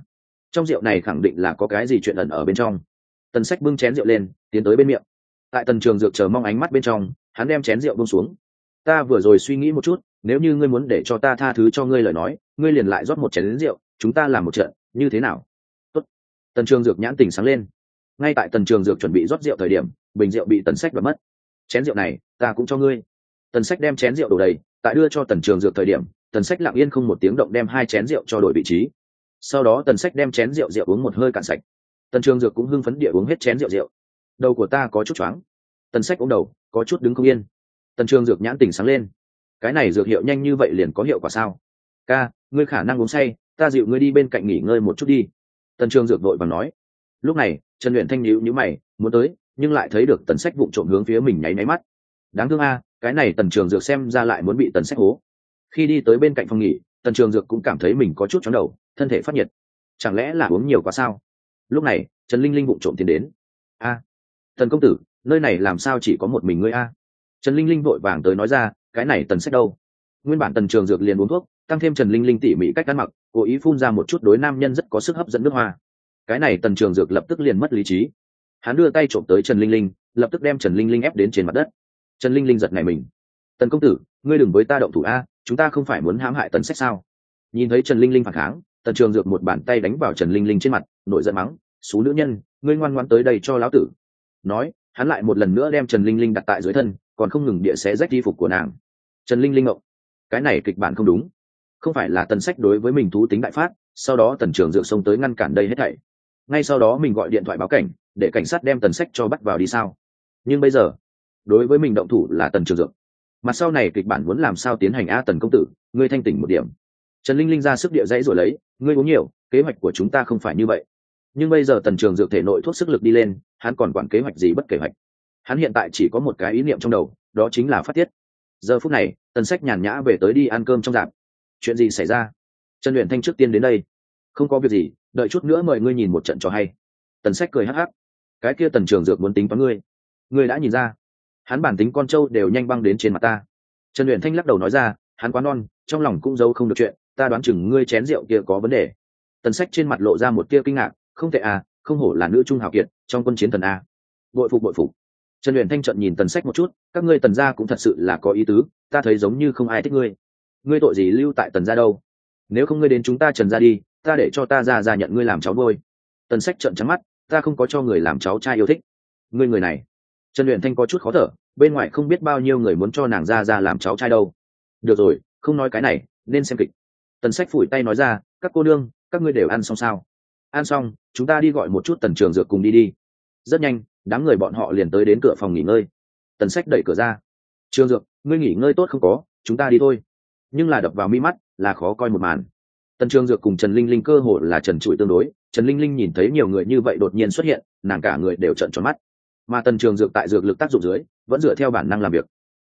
trong rượu này khẳng định là có cái gì chuyện ẩn ở bên trong. Tần Sách bưng chén rượu lên tiến tới bên miệng. Tại Tần Trường Dược chờ mong ánh mắt bên trong, hắn đem chén rượu buông xuống. Ta vừa rồi suy nghĩ một chút, nếu như ngươi muốn để cho ta tha thứ cho ngươi lời nói, ngươi liền lại rót một chén rượu, chúng ta làm một trận, như thế nào? Tốt. Tần Trường Dược nhãn tỉnh sáng lên. Ngay tại Tần Trường Dược chuẩn bị rót rượu thời điểm, bình rượu bị Tần Sách đoạt mất. Chén rượu này, ta cũng cho ngươi. Tần Sách đem chén rượu đổ đầy, tại đưa cho Tần Trường Dược thời điểm, Tần Sách lặng yên không một tiếng động đem hai chén rượu cho đổi vị trí. Sau đó Tần Sách đem chén rượu uống một hơi cạn sạch. Tần Trường Dược cũng hưng phấn địa uống hết chén rượu. Đầu của ta có chút choáng. Tần Sách ôm đầu, có chút đứng không yên. Tần Trường Dược nhãn tỉnh sáng lên. Cái này dược hiệu nhanh như vậy liền có hiệu quả sao? Ca, ngươi khả năng uống say, ta dịu ngươi đi bên cạnh nghỉ ngơi một chút đi. Tần Trường Dược vội vàng nói. Lúc này, Trần Uyển Thanh nhíu mày, muốn tới, nhưng lại thấy được Tần Sách vụng trộm hướng phía mình nháy mắt. Đáng thương a, cái này Tần Trường Dược xem ra lại muốn bị Tần Sách hố. Khi đi tới bên cạnh phòng nghỉ, Tần Trường Dược cũng cảm thấy mình có chút chóng đầu, thân thể phát nhiệt. Chẳng lẽ là uống nhiều quá sao? Lúc này, Trần Linh Linh vụng trộm tiến đến. A, Tần công tử, nơi này làm sao chỉ có một mình ngươi a? Trần Linh Linh vội vàng tới nói ra, cái này Tần Sách đâu? Nguyên bản Tần Trường Dược liền uống thuốc, tăng thêm Trần Linh Linh tỉ mỉ cách ăn mặc, cố ý phun ra một chút đối nam nhân rất có sức hấp dẫn nước hoa. Cái này Tần Trường Dược lập tức liền mất lý trí. Hắn đưa tay trộm tới Trần Linh Linh, lập tức đem Trần Linh Linh ép đến trên mặt đất. Trần Linh Linh giật nảy mình. Tần công tử, ngươi đừng với ta động thủ a, chúng ta không phải muốn hãm hại Tần Sách sao? Nhìn thấy Trần Linh Linh phản kháng, Tần Trường Dược một bàn tay đánh vào Trần Linh Linh trên mặt, nổi giận mắng, "Xú nữ nhân, ngươi ngoan ngoãn tới đây cho lão tử." Nói, hắn lại một lần nữa đem Trần Linh Linh đặt tại dưới thân, còn không ngừng địa xé rách y phục của nàng. Trần Linh Linh ngộng, cái này kịch bản không đúng, không phải là Tần Sách đối với mình thú tính đại phát, sau đó Tần Trường Dược xông tới ngăn cản đây hết thảy. Ngay sau đó mình gọi điện thoại báo cảnh, để cảnh sát đem Tần Sách cho bắt vào đi sao? Nhưng bây giờ, đối với mình động thủ là Tần Trường Dược. Mặt sau này kịch bản muốn làm sao tiến hành a? Tần công tử, ngươi thanh tỉnh một điểm. Trần Linh Linh ra sức địa dãy rồi lấy, ngươi uống nhiều, kế hoạch của chúng ta không phải như vậy. Nhưng bây giờ Tần Trường Dược thể nội thuốc sức lực đi lên, hắn còn quản kế hoạch gì bất kế hoạch. Hắn hiện tại chỉ có một cái ý niệm trong đầu, đó chính là phát tiết. Giờ phút này, Tần Sách nhàn nhã về tới đi ăn cơm trong rạp. Chuyện gì xảy ra? Trần Uyển Thanh trước tiên đến đây. Không có việc gì, đợi chút nữa mời ngươi nhìn một trận cho hay. Tần Sách cười hắc hắc. Cái kia Tần Trường Dược muốn tính toán ngươi. Ngươi đã nhìn ra, hắn bản tính con trâu đều nhanh băng đến trên mặt ta. Trần Uyển Thanh lắc đầu nói ra, hắn quá non, trong lòng cũng giấu không được chuyện, ta đoán chừng ngươi chén rượu kia có vấn đề. Tần Sách trên mặt lộ ra một tia kinh ngạc, không tệ à, không hổ là nữ trung hào kiệt, trong quân chiến thần a. Bội phục bội phục. Trần Uyển Thanh trợn nhìn Tần Sách một chút, các ngươi Tần gia cũng thật sự là có ý tứ, ta thấy giống như không ai thích ngươi. Ngươi tội gì lưu tại Tần gia đâu? Nếu không ngươi đến chúng ta Trần gia đi, ta để cho ta ra nhận ngươi làm cháu nuôi. Tần Sách trợn trắng mắt, ta không có cho người làm cháu trai yêu thích. Ngươi người này. Trần Uyển Thanh có chút khó thở, bên ngoài không biết bao nhiêu người muốn cho nàng ra làm cháu trai đâu. Được rồi, không nói cái này, nên xem kịch. Tần Sách phủi tay nói ra, các cô nương, các ngươi đều ăn xong sao? Ăn xong, chúng ta đi gọi một chút Tần Trường Dược cùng đi đi. Rất nhanh, đám người bọn họ liền tới đến cửa phòng nghỉ ngơi. Tần Sách đẩy cửa ra. Trường Dược, ngươi nghỉ ngơi tốt không có, chúng ta đi thôi. Nhưng là đập vào mi mắt là khó coi một màn. Tần Trường Dược cùng Trần Linh Linh cơ hồ là trần trụi tương đối. Trần Linh Linh nhìn thấy nhiều người như vậy đột nhiên xuất hiện, nàng cả người đều trợn tròn mắt. Mà Tần Trường Dược tại dược lực tác dụng dưới, vẫn dựa theo bản năng làm việc.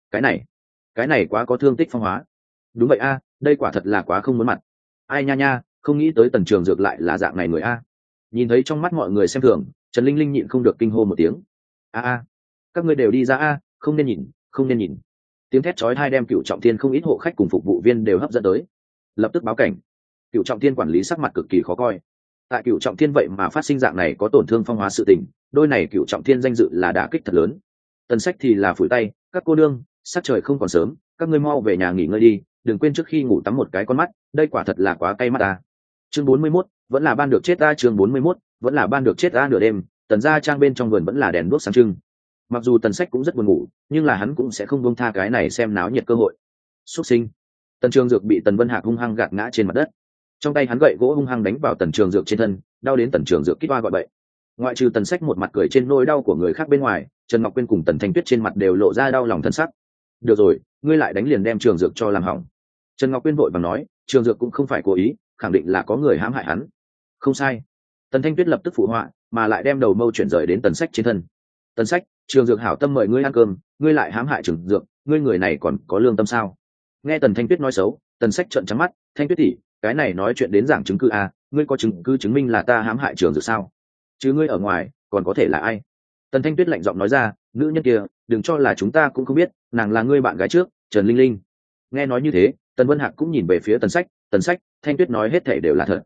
Cái này quá có thương tích phong hóa. Đúng vậy a, đây quả thật là quá không muốn mặt. Ai nha nha, không nghĩ tới Tần Trường Dược lại là dạng này người a. Nhìn thấy trong mắt mọi người xem thường, Trần Linh Linh nhịn không được kinh hô một tiếng. A, các ngươi đều đi ra a, không nên nhìn, không nên nhìn. Tiếng thét chói tai đem Cửu Trọng Thiên không ít hộ khách cùng phục vụ viên đều hấp dẫn tới. Lập tức báo cảnh. Cửu Trọng Thiên quản lý sắc mặt cực kỳ khó coi. Tại Cửu Trọng Thiên vậy mà phát sinh dạng này có tổn thương phong hóa sự tình, đôi này Cửu Trọng Thiên danh dự là đả kích thật lớn. Tần Sách thì là phủi tay, các cô nương, sắc trời không còn sớm, các ngươi mau về nhà nghỉ ngơi đi, đừng quên trước khi ngủ tắm một cái con mắt, đây quả thật là quá cay mắt ta. Chương 41, vẫn là ban được chết ta. Chương 41, vẫn là ban được chết ta. Nửa đêm, Tần gia trang bên trong vườn vẫn là đèn đuốc sáng trưng. Mặc dù Tần Sách cũng rất buồn ngủ, nhưng là hắn cũng sẽ không buông tha cái này xem náo nhiệt cơ hội. Xuất sinh. Tần Trường Dược bị Tần Vân Hạc hung hăng gạt ngã trên mặt đất. Trong tay hắn gậy gỗ hung hăng đánh vào Tần Trường Dược trên thân, đau đến Tần Trường Dược kít oa gọi bậy. Ngoại trừ Tần Sách một mặt cười trên nỗi đau của người khác bên ngoài, Trần Ngọc Quyên cùng Tần Thanh Tuyết trên mặt đều lộ ra đau lòng thân sắc. Được rồi, ngươi lại đánh liền đem Trường Dược cho làm hỏng. Trần Ngọc Quyên vội vàng nói, Trường Dược cũng không phải cố ý, khẳng định là có người hãm hại hắn. Không sai. Tần Thanh Tuyết lập tức phụ họa, mà lại đem đầu mâu chuyển rời đến Tần Sách trên thân. Tần Sách, Trường Dược hảo tâm mời ngươi ăn cơm, ngươi lại hãm hại Trường Dược, ngươi người này còn có lương tâm sao? Nghe Tần Thanh Tuyết nói xấu, Tần Sách trợn trắng mắt, Thanh Tuyết tỷ, cái này nói chuyện đến giảng chứng cứ à, ngươi có chứng cứ chứng minh là ta hãm hại Trường Dược sao? Chứ ngươi ở ngoài, còn có thể là ai? Tần Thanh Tuyết lạnh giọng nói ra, nữ nhân kia, đừng cho là chúng ta cũng không biết, nàng là ngươi bạn gái trước, Trần Linh Linh. Nghe nói như thế, Tần Vân Hạc cũng nhìn về phía Tần Sách, Tần Sách, Thanh Tuyết nói hết thảy đều là thật.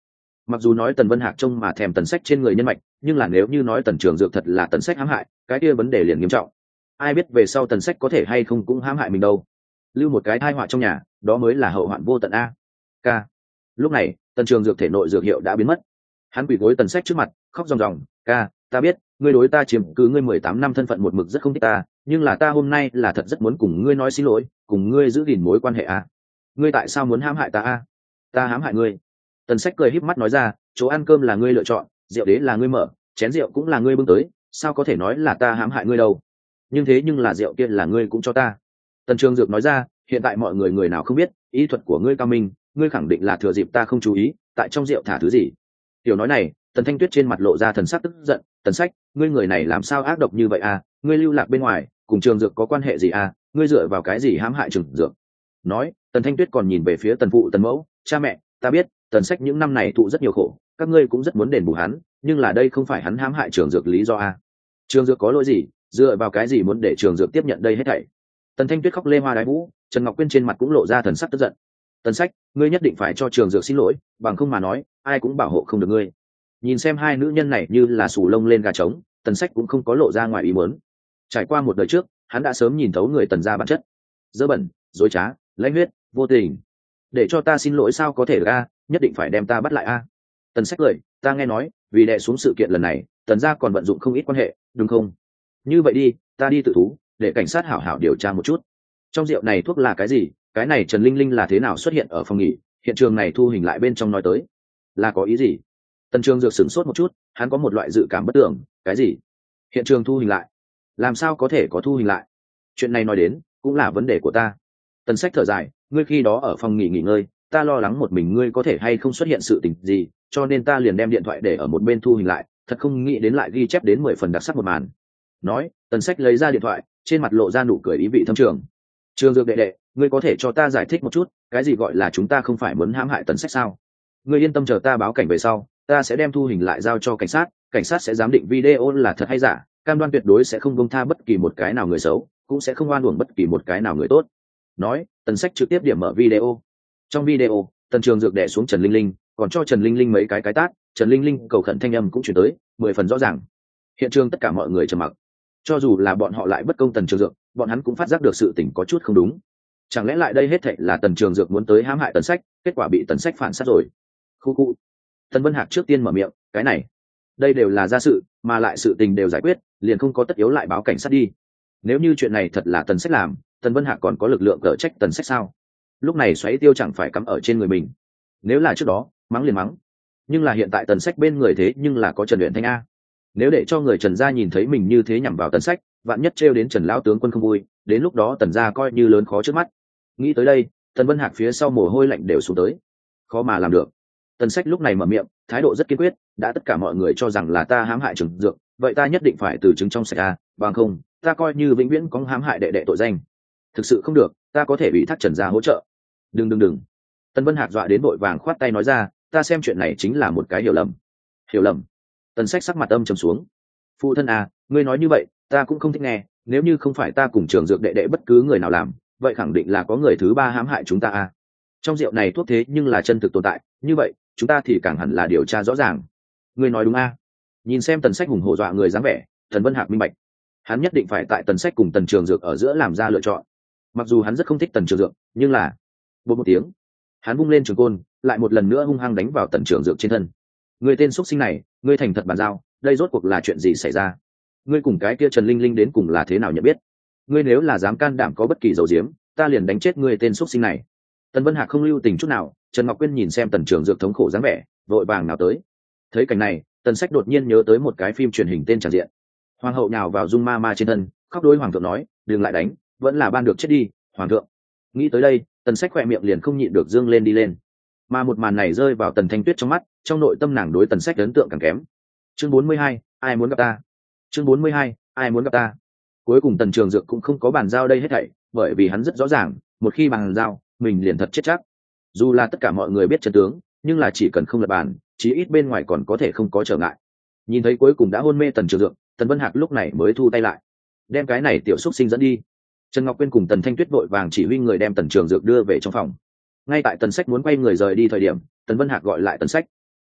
Mặc dù nói Tần Vân Hạc trông mà thèm Tần Sách trên người nhân mạch, nhưng là nếu như nói Tần Trường Dược thật là Tần Sách hãm hại, cái kia vấn đề liền nghiêm trọng. Ai biết về sau Tần Sách có thể hay không cũng hãm hại mình đâu. Lưu một cái tai họa trong nhà, đó mới là hậu hoạn vô tận a. K. Lúc này, Tần Trường Dược thể nội dược hiệu đã biến mất. Hắn quỳ gối Tần Sách trước mặt, khóc ròng ròng, "Ca, ta biết, ngươi đối ta chiếm cứ ngươi 18 năm thân phận một mực rất không thích ta, nhưng là ta hôm nay là thật rất muốn cùng ngươi nói xin lỗi, cùng ngươi giữ gìn mối quan hệ a. Ngươi tại sao muốn hãm hại ta a? Ta hãm hại ngươi?" Tần Sách cười híp mắt nói ra, "Chỗ ăn cơm là ngươi lựa chọn, rượu đế là ngươi mở, chén rượu cũng là ngươi bưng tới, sao có thể nói là ta hãm hại ngươi đâu? Nhưng là rượu kia là ngươi cũng cho ta." Tần Trường Dược nói ra, "Hiện tại mọi người người nào không biết, ý thuật của ngươi cao minh, ngươi khẳng định là thừa dịp ta không chú ý, tại trong rượu thả thứ gì." Tiểu nói này, Tần Thanh Tuyết trên mặt lộ ra thần sắc tức giận, "Tần Sách, ngươi người này làm sao ác độc như vậy à? Ngươi lưu lạc bên ngoài, cùng Trường Dược có quan hệ gì à? Ngươi dựa vào cái gì hãm hại Trường Dược?" Nói, Tần Thanh Tuyết còn nhìn về phía Tần phụ Tần mẫu, "Cha mẹ, ta biết, Tần Sách những năm này thụ rất nhiều khổ, các ngươi cũng rất muốn đền bù hắn, nhưng là đây không phải hắn hãm hại Trường Dược lý do à? Trường Dược có lỗi gì, dựa vào cái gì muốn để Trường Dược tiếp nhận đây hết thảy?" Tần Thanh Tuyết khóc lê hoa đái vũ, Trần Ngọc Quyên trên mặt cũng lộ ra thần sắc tức giận. "Tần Sách, ngươi nhất định phải cho Trường Dược xin lỗi, bằng không mà nói, ai cũng bảo hộ không được ngươi." Nhìn xem hai nữ nhân này như là sù lông lên gà trống, Tần Sách cũng không có lộ ra ngoài ý muốn. Trải qua một đời trước, hắn đã sớm nhìn thấu người Tần gia bản chất, dơ bẩn, dối trá, lãnh huyết, vô tình. "Để cho ta xin lỗi sao có thể ra, nhất định phải đem ta bắt lại a." Tần Sách cười, "Ta nghe nói, vì đè xuống sự kiện lần này, Tần gia còn vận dụng không ít quan hệ, đúng không? Như vậy đi, ta đi tự thú, để cảnh sát hảo hảo điều tra một chút. Trong rượu này thuốc là cái gì? Cái này Trần Linh Linh là thế nào xuất hiện ở phòng nghỉ? Hiện trường này thu hình lại bên trong nói tới, là có ý gì?" Tần Trường Dược sửng sốt một chút, hắn có một loại dự cảm bất tưởng, "Cái gì? Hiện trường thu hình lại? Làm sao có thể có thu hình lại? Chuyện này nói đến, cũng là vấn đề của ta." Tần Sách thở dài, "Ngươi khi đó ở phòng nghỉ ngơi, ta lo lắng một mình ngươi có thể hay không xuất hiện sự tình gì, cho nên ta liền đem điện thoại để ở một bên thu hình lại, thật không nghĩ đến lại ghi chép đến 10 phần đặc sắc một màn." Nói, Tần Sách lấy ra điện thoại, trên mặt lộ ra nụ cười ý vị thâm trường. "Trường Dược đệ đệ, ngươi có thể cho ta giải thích một chút, cái gì gọi là chúng ta không phải muốn hãm hại Tần Sách sao? Ngươi yên tâm, chờ ta báo cảnh về sau, ta sẽ đem thu hình lại giao cho cảnh sát sẽ giám định video là thật hay giả, cam đoan tuyệt đối sẽ không buông tha bất kỳ một cái nào người xấu, cũng sẽ không oan uổng bất kỳ một cái nào người tốt." Nói, Tần Sách trực tiếp điểm mở video. Trong video, Tần Trường Dược đè xuống Trần Linh Linh, còn cho Trần Linh Linh mấy cái tát, Trần Linh Linh cầu khẩn thanh âm cũng chuyển tới, 10 phần rõ ràng. Hiện trường tất cả mọi người trầm mặc. Cho dù là bọn họ lại bất công Tần Trường Dược, bọn hắn cũng phát giác được sự tình có chút không đúng. Chẳng lẽ lại đây hết thảy là Tần Trường Dược muốn tới hãm hại Tần Sách, kết quả bị Tần Sách phản sát rồi. Khu khu. Tần Vân Hạc trước tiên mở miệng, "Cái này, đây đều là gia sự, mà lại sự tình đều giải quyết, liền không có tất yếu lại báo cảnh sát đi. Nếu như chuyện này thật là Tần Sách làm, Tần Vân Hạc còn có lực lượng cở trách Tần Sách sao?" Lúc này Xoáy Tiêu chẳng phải cắm ở trên người mình. Nếu là trước đó, mắng liền mắng. Nhưng là hiện tại Tần Sách bên người thế nhưng là có Trần Uyển Thanh a. Nếu để cho người Trần gia nhìn thấy mình như thế nhằm vào Tần Sách, vạn nhất trêu đến Trần lão tướng quân không vui, đến lúc đó Tần gia coi như lớn khó trước mắt. Nghĩ tới đây, Tần Vân Hạc phía sau mồ hôi lạnh đều xuống tới. Khó mà làm được. Tần Sách lúc này mở miệng, thái độ rất kiên quyết, "Đã tất cả mọi người cho rằng là ta hãm hại Trường Dược, vậy ta nhất định phải từ chứng trong sạch a, bằng không, ta coi như vĩnh viễn có hãm hại đệ đệ tội danh. Thực sự không được, ta có thể ủy thác Trần gia hỗ trợ." Đừng. Tần Vân Hạc dọa đến vội vàng khoát tay nói ra, "Ta xem chuyện này chính là một cái hiểu lầm." "Hiểu lầm?" Tần Sách sắc mặt âm trầm xuống. "Phụ thân à, ngươi nói như vậy, ta cũng không thích nghe, nếu như không phải ta cùng Trường Dược đệ đệ bất cứ người nào làm, vậy khẳng định là có người thứ ba hãm hại chúng ta à. Trong rượu này thuốc thế nhưng là chân thực tồn tại, như vậy, chúng ta thì càng hẳn là điều tra rõ ràng." "Ngươi nói đúng à?" Nhìn xem Tần Sách hùng hổ dọa người dáng vẻ, Tần Vân Hạc minh bạch. Hắn nhất định phải tại Tần Sách cùng Tần Trường Dược ở giữa làm ra lựa chọn. Mặc dù hắn rất không thích Tần Trường Dược, nhưng là bột một tiếng, hắn vung lên trường côn, lại một lần nữa hung hăng đánh vào Tần Trường Dược trên thân. "Ngươi tên xuất sinh này, ngươi thành thật bàn giao, đây rốt cuộc là chuyện gì xảy ra? Ngươi cùng cái kia Trần Linh Linh đến cùng là thế nào nhận biết? Ngươi nếu là dám can đảm có bất kỳ dấu diếm, ta liền đánh chết ngươi tên xuất sinh này." Tần Vân Hạc không lưu tình chút nào. Trần Ngọc Quyên nhìn xem Tần Trường Dược thống khổ dáng vẻ, vội vàng nào tới. Thấy cảnh này, Tần Sách đột nhiên nhớ tới một cái phim truyền hình tên tràn diện. Hoàng hậu nhào vào Dung Ma Ma trên thân, khóc đối hoàng thượng nói, "Đừng lại đánh, vẫn là ban được chết đi, hoàng thượng." Nghĩ tới đây, Tần Sách khỏe miệng liền không nhịn được dương lên đi lên. Mà một màn này rơi vào Tần Thanh Tuyết trong mắt, trong nội tâm nàng đối Tần Sách ấn tượng càng kém. Chương 42, ai muốn gặp ta? Chương 42, ai muốn gặp ta? Cuối cùng Tần Trường Dược cũng không có bàn giao đây hết thảy, bởi vì hắn rất rõ ràng, một khi bàn giao, mình liền thật chết chắc. Dù là tất cả mọi người biết chân tướng, nhưng là chỉ cần không lật bàn, chí ít bên ngoài còn có thể không có trở ngại. Nhìn thấy cuối cùng đã hôn mê Tần Trường Dược, Tần Vân Hạc lúc này mới thu tay lại, đem cái này tiểu xúc sinh dẫn đi. Trần Ngọc Quyên cùng Tần Thanh Tuyết vội vàng chỉ huy người đem Tần Trường Dược đưa về trong phòng. Ngay tại Tần Sách muốn quay người rời đi thời điểm, Tần Vân Hạc gọi lại Tần Sách.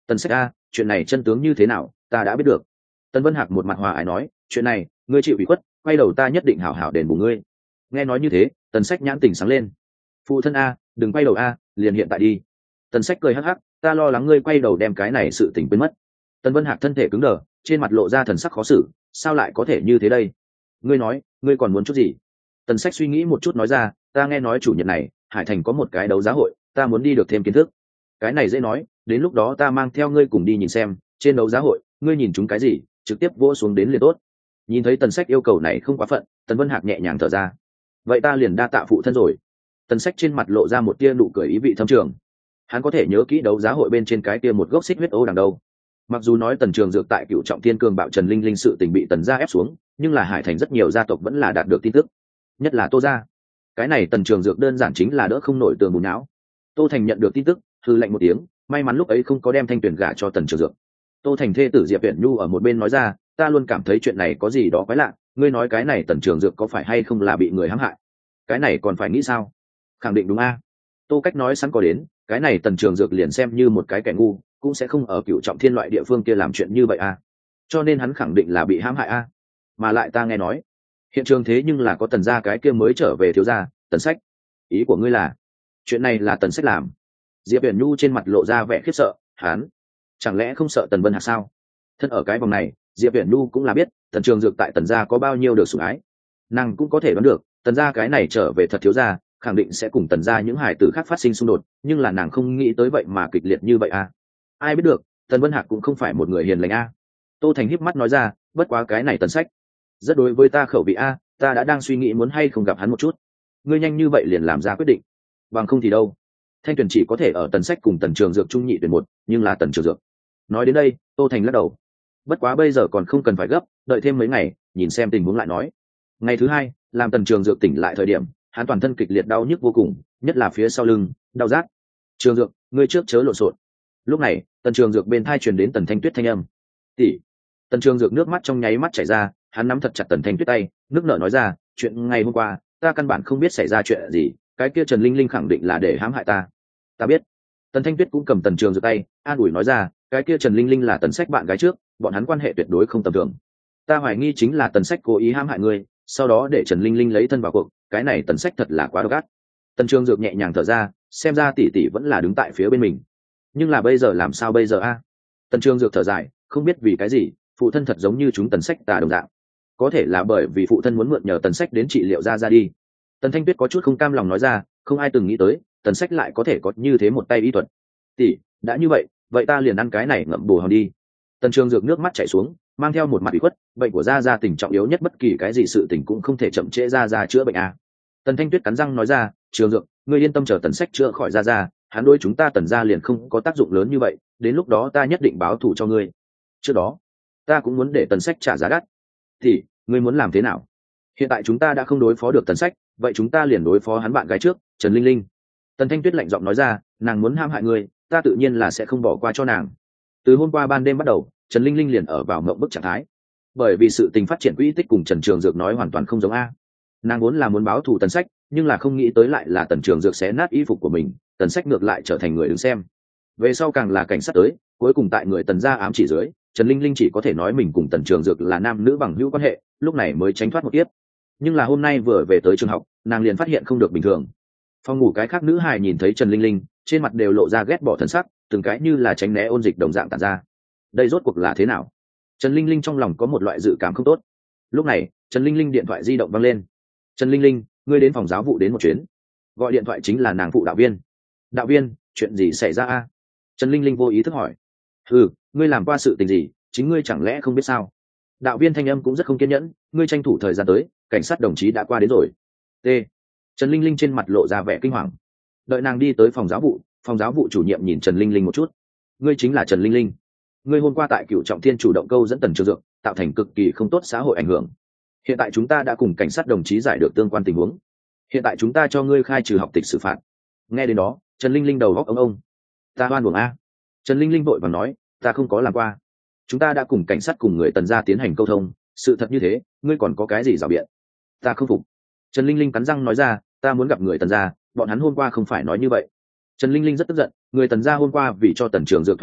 Tần Sách a, chuyện này chân tướng như thế nào ta đã biết được. Tần Vân Hạc một mặt hòa ái nói, chuyện này ngươi chịu ủy khuất, quay đầu ta nhất định hảo hảo đền bù ngươi. Nghe nói như thế, Tần Sách nhãn tỉnh sáng lên. Phụ thân a, đừng quay đầu a, liền hiện tại đi. Tần Sách cười hắc hắc, ta lo lắng ngươi quay đầu đem cái này sự tình quên mất. Tần Vân Hạc thân thể cứng đờ, trên mặt lộ ra thần sắc khó xử, sao lại có thể như thế đây? Ngươi nói, ngươi còn muốn chút gì? Tần Sách suy nghĩ một chút nói ra, ta nghe nói chủ nhật này Hải Thành có một cái đấu giá hội, ta muốn đi được thêm kiến thức. Cái này dễ nói, đến lúc đó ta mang theo ngươi cùng đi nhìn xem, trên đấu giá hội ngươi nhìn chúng cái gì, trực tiếp vỗ xuống đến liền tốt. Nhìn thấy Tần Sách yêu cầu này không quá phận, Tần Vân Hạc nhẹ nhàng thở ra. Vậy ta liền đa tạ phụ thân rồi. Tần Sách trên mặt lộ ra một tia nụ cười ý vị thâm trường. Hắn có thể nhớ kỹ đấu giá hội bên trên cái kia một gốc xích huyết ô đằng đâu. Mặc dù nói Tần Trường Dược tại Cựu Trọng Thiên cường bạo Trần Linh Linh sự tình bị Tần gia ép xuống, nhưng là Hải Thành rất nhiều gia tộc vẫn là đạt được tin tức, nhất là Tô gia. Cái này Tần Trường Dược đơn giản chính là đỡ không nổi tường bùn não. Tô Thành nhận được tin tức, hừ lạnh một tiếng, may mắn lúc ấy không có đem Thanh Tuyển gả cho Tần Trường Dược. Tô Thành thê tử Diệp Viễn Nhu ở một bên nói ra, ta luôn cảm thấy chuyện này có gì đó quái lạ, ngươi nói cái này Tần Trường Dược có phải hay không là bị người hãm hại? Cái này còn phải nghĩ sao? Khẳng định đúng a. Tô Cách nói sẵn có đến, cái này Tần Trường Dược liền xem như một cái kẻ ngu, cũng sẽ không ở Cựu Trọng Thiên loại địa phương kia làm chuyện như vậy a. Cho nên hắn khẳng định là bị hãm hại a. Mà lại ta nghe nói, hiện trường thế nhưng là có Tần gia cái kia mới trở về thiếu gia, Tần Sách. Ý của ngươi là, chuyện này là Tần Sách làm? Diệp Viễn Nhu trên mặt lộ ra vẻ khiếp sợ, hắn chẳng lẽ không sợ Tần Vân Hạc sao? Thân ở cái vòng này, Diệp Viễn Nhu cũng là biết Tần Trường Dược tại Tần gia có bao nhiêu được sủng ái, nàng cũng có thể đoán được Tần gia cái này trở về thật thiếu gia, khẳng định sẽ cùng Tần gia những hài tử khác phát sinh xung đột, nhưng là nàng không nghĩ tới vậy mà kịch liệt như vậy a. Ai biết được, Tần Vân Hạc cũng không phải một người hiền lành a. Tô Thành híp mắt nói ra, bất quá cái này Tần Sách rất đối với ta khẩu vị a, ta đã đang suy nghĩ muốn hay không gặp hắn một chút. Ngươi nhanh như vậy liền làm ra quyết định, bằng không thì đâu. Thanh Tuyền chỉ có thể ở Tần Sách cùng Tần Trường Dược trung nhị tuyển một, nhưng là Tần Trường Dược. Nói đến đây, Tô Thành lắc đầu. Bất quá bây giờ còn không cần phải gấp, đợi thêm mấy ngày, nhìn xem tình huống lại nói. Ngày thứ hai, làm Tần Trường Dược tỉnh lại thời điểm, hắn toàn thân kịch liệt đau nhức vô cùng, nhất là phía sau lưng, đau rát. Trường Dược, ngươi trước chớ lộn xộn. Lúc này, Tần Trường Dược bên thai truyền đến Tần Thanh Tuyết thanh âm. Tỷ. Tần Trường Dược nước mắt trong nháy mắt chảy ra, hắn nắm thật chặt Tần Thanh Tuyết tay, nước nở nói ra, chuyện ngày hôm qua, ta căn bản không biết xảy ra chuyện gì, cái kia Trần Linh Linh khẳng định là để hãm hại ta. Ta biết. Tần Thanh Tuyết cũng cầm Tần Trường Dược tay, an ủi nói ra, cái kia Trần Linh Linh là Tần Sách bạn gái trước, bọn hắn quan hệ tuyệt đối không tầm thường. Ta hoài nghi chính là Tần Sách cố ý hãm hại ngươi, sau đó để Trần Linh Linh lấy thân vào cuộc, cái này Tần Sách thật là quá độc ác. Tần Trường Dược nhẹ nhàng thở ra, xem ra tỷ tỷ vẫn là đứng tại phía bên mình. Nhưng là bây giờ làm sao bây giờ a? Tần Trường Dược thở dài, không biết vì cái gì, phụ thân thật giống như chúng Tần Sách tà đồng dạng. Có thể là bởi vì phụ thân muốn mượn nhờ Tần Sách đến trị liệu ra đi. Tần Thanh Tuyết có chút không cam lòng nói ra, không ai từng nghĩ tới Tần Sách lại có thể có như thế một tay y thuật. Tỷ, đã như vậy, vậy ta liền ăn cái này ngậm bù hòn đi. Tần Trường Dược nước mắt chảy xuống, mang theo một mặt ủy khuất, bệnh của gia tình trọng yếu nhất, bất kỳ cái gì sự tình cũng không thể chậm trễ gia chữa bệnh à. Tần Thanh Tuyết cắn răng nói ra, Trường Dược, ngươi yên tâm chờ Tần Sách chữa khỏi gia, hắn đối chúng ta Tần gia liền không có tác dụng lớn như vậy, đến lúc đó ta nhất định báo thù cho ngươi. Trước đó, ta cũng muốn để Tần Sách trả giá đắt. Thì, ngươi muốn làm thế nào? Hiện tại chúng ta đã không đối phó được Tần Sách, vậy chúng ta liền đối phó hắn bạn gái trước, Trần Linh Linh. Tần Thanh Tuyết lạnh giọng nói ra, nàng muốn hãm hại ngươi, ta tự nhiên là sẽ không bỏ qua cho nàng. Từ hôm qua ban đêm bắt đầu, Trần Linh Linh liền ở vào mộng bức trạng thái, bởi vì sự tình phát triển quỹ tích cùng Trần Trường Dược nói hoàn toàn không giống a. Nàng vốn là muốn báo thù Tần Sách, nhưng là không nghĩ tới lại là Tần Trường Dược xé nát y phục của mình, Tần Sách ngược lại trở thành người đứng xem. Về sau càng là cảnh sát tới, cuối cùng tại người Tần gia ám chỉ dưới, Trần Linh Linh chỉ có thể nói mình cùng Tần Trường Dược là nam nữ bằng hữu quan hệ, lúc này mới tránh thoát một kiếp. Nhưng là hôm nay vừa về tới trường học, nàng liền phát hiện không được bình thường. Phòng ngủ cái khác nữ hài nhìn thấy Trần Linh Linh, trên mặt đều lộ ra ghét bỏ thần sắc, từng cái như là tránh né ôn dịch đồng dạng tản ra. Đây rốt cuộc là thế nào? Trần Linh Linh trong lòng có một loại dự cảm không tốt. Lúc này, Trần Linh Linh điện thoại di động vang lên. Trần Linh Linh, ngươi đến phòng giáo vụ đến một chuyến. Gọi điện thoại chính là nàng phụ đạo viên. Đạo viên, chuyện gì xảy ra a? Trần Linh Linh vô ý thức hỏi. Ừ, ngươi làm qua sự tình gì, chính ngươi chẳng lẽ không biết sao? Đạo viên thanh âm cũng rất không kiên nhẫn, ngươi tranh thủ thời gian tới, cảnh sát đồng chí đã qua đến rồi. T. Trần Linh Linh trên mặt lộ ra vẻ kinh hoàng. Đợi nàng đi tới phòng giáo vụ chủ nhiệm nhìn Trần Linh Linh một chút. Ngươi chính là Trần Linh Linh. Ngươi hôm qua tại Cựu Trọng Thiên chủ động câu dẫn Tần Trường Dược, tạo thành cực kỳ không tốt xã hội ảnh hưởng. Hiện tại chúng ta đã cùng cảnh sát đồng chí giải được tương quan tình huống. Hiện tại chúng ta cho ngươi khai trừ học tịch xử phạt. Nghe đến đó, Trần Linh Linh đầu góc ông. Ta oan uổng a. Trần Linh Linh vội vàng nói, ta không có làm qua. Chúng ta đã cùng cảnh sát cùng người Tần gia tiến hành câu thông, sự thật như thế, ngươi còn có cái gì giảo biện? Ta không phục. Trần Linh Linh cắn răng nói ra, ta muốn gặp người Tần gia, bọn hắn hôm qua không phải nói như vậy. Trần Linh Linh rất tức giận, người Tần gia hôm qua vì cho Tần Trường Dược thoát tội,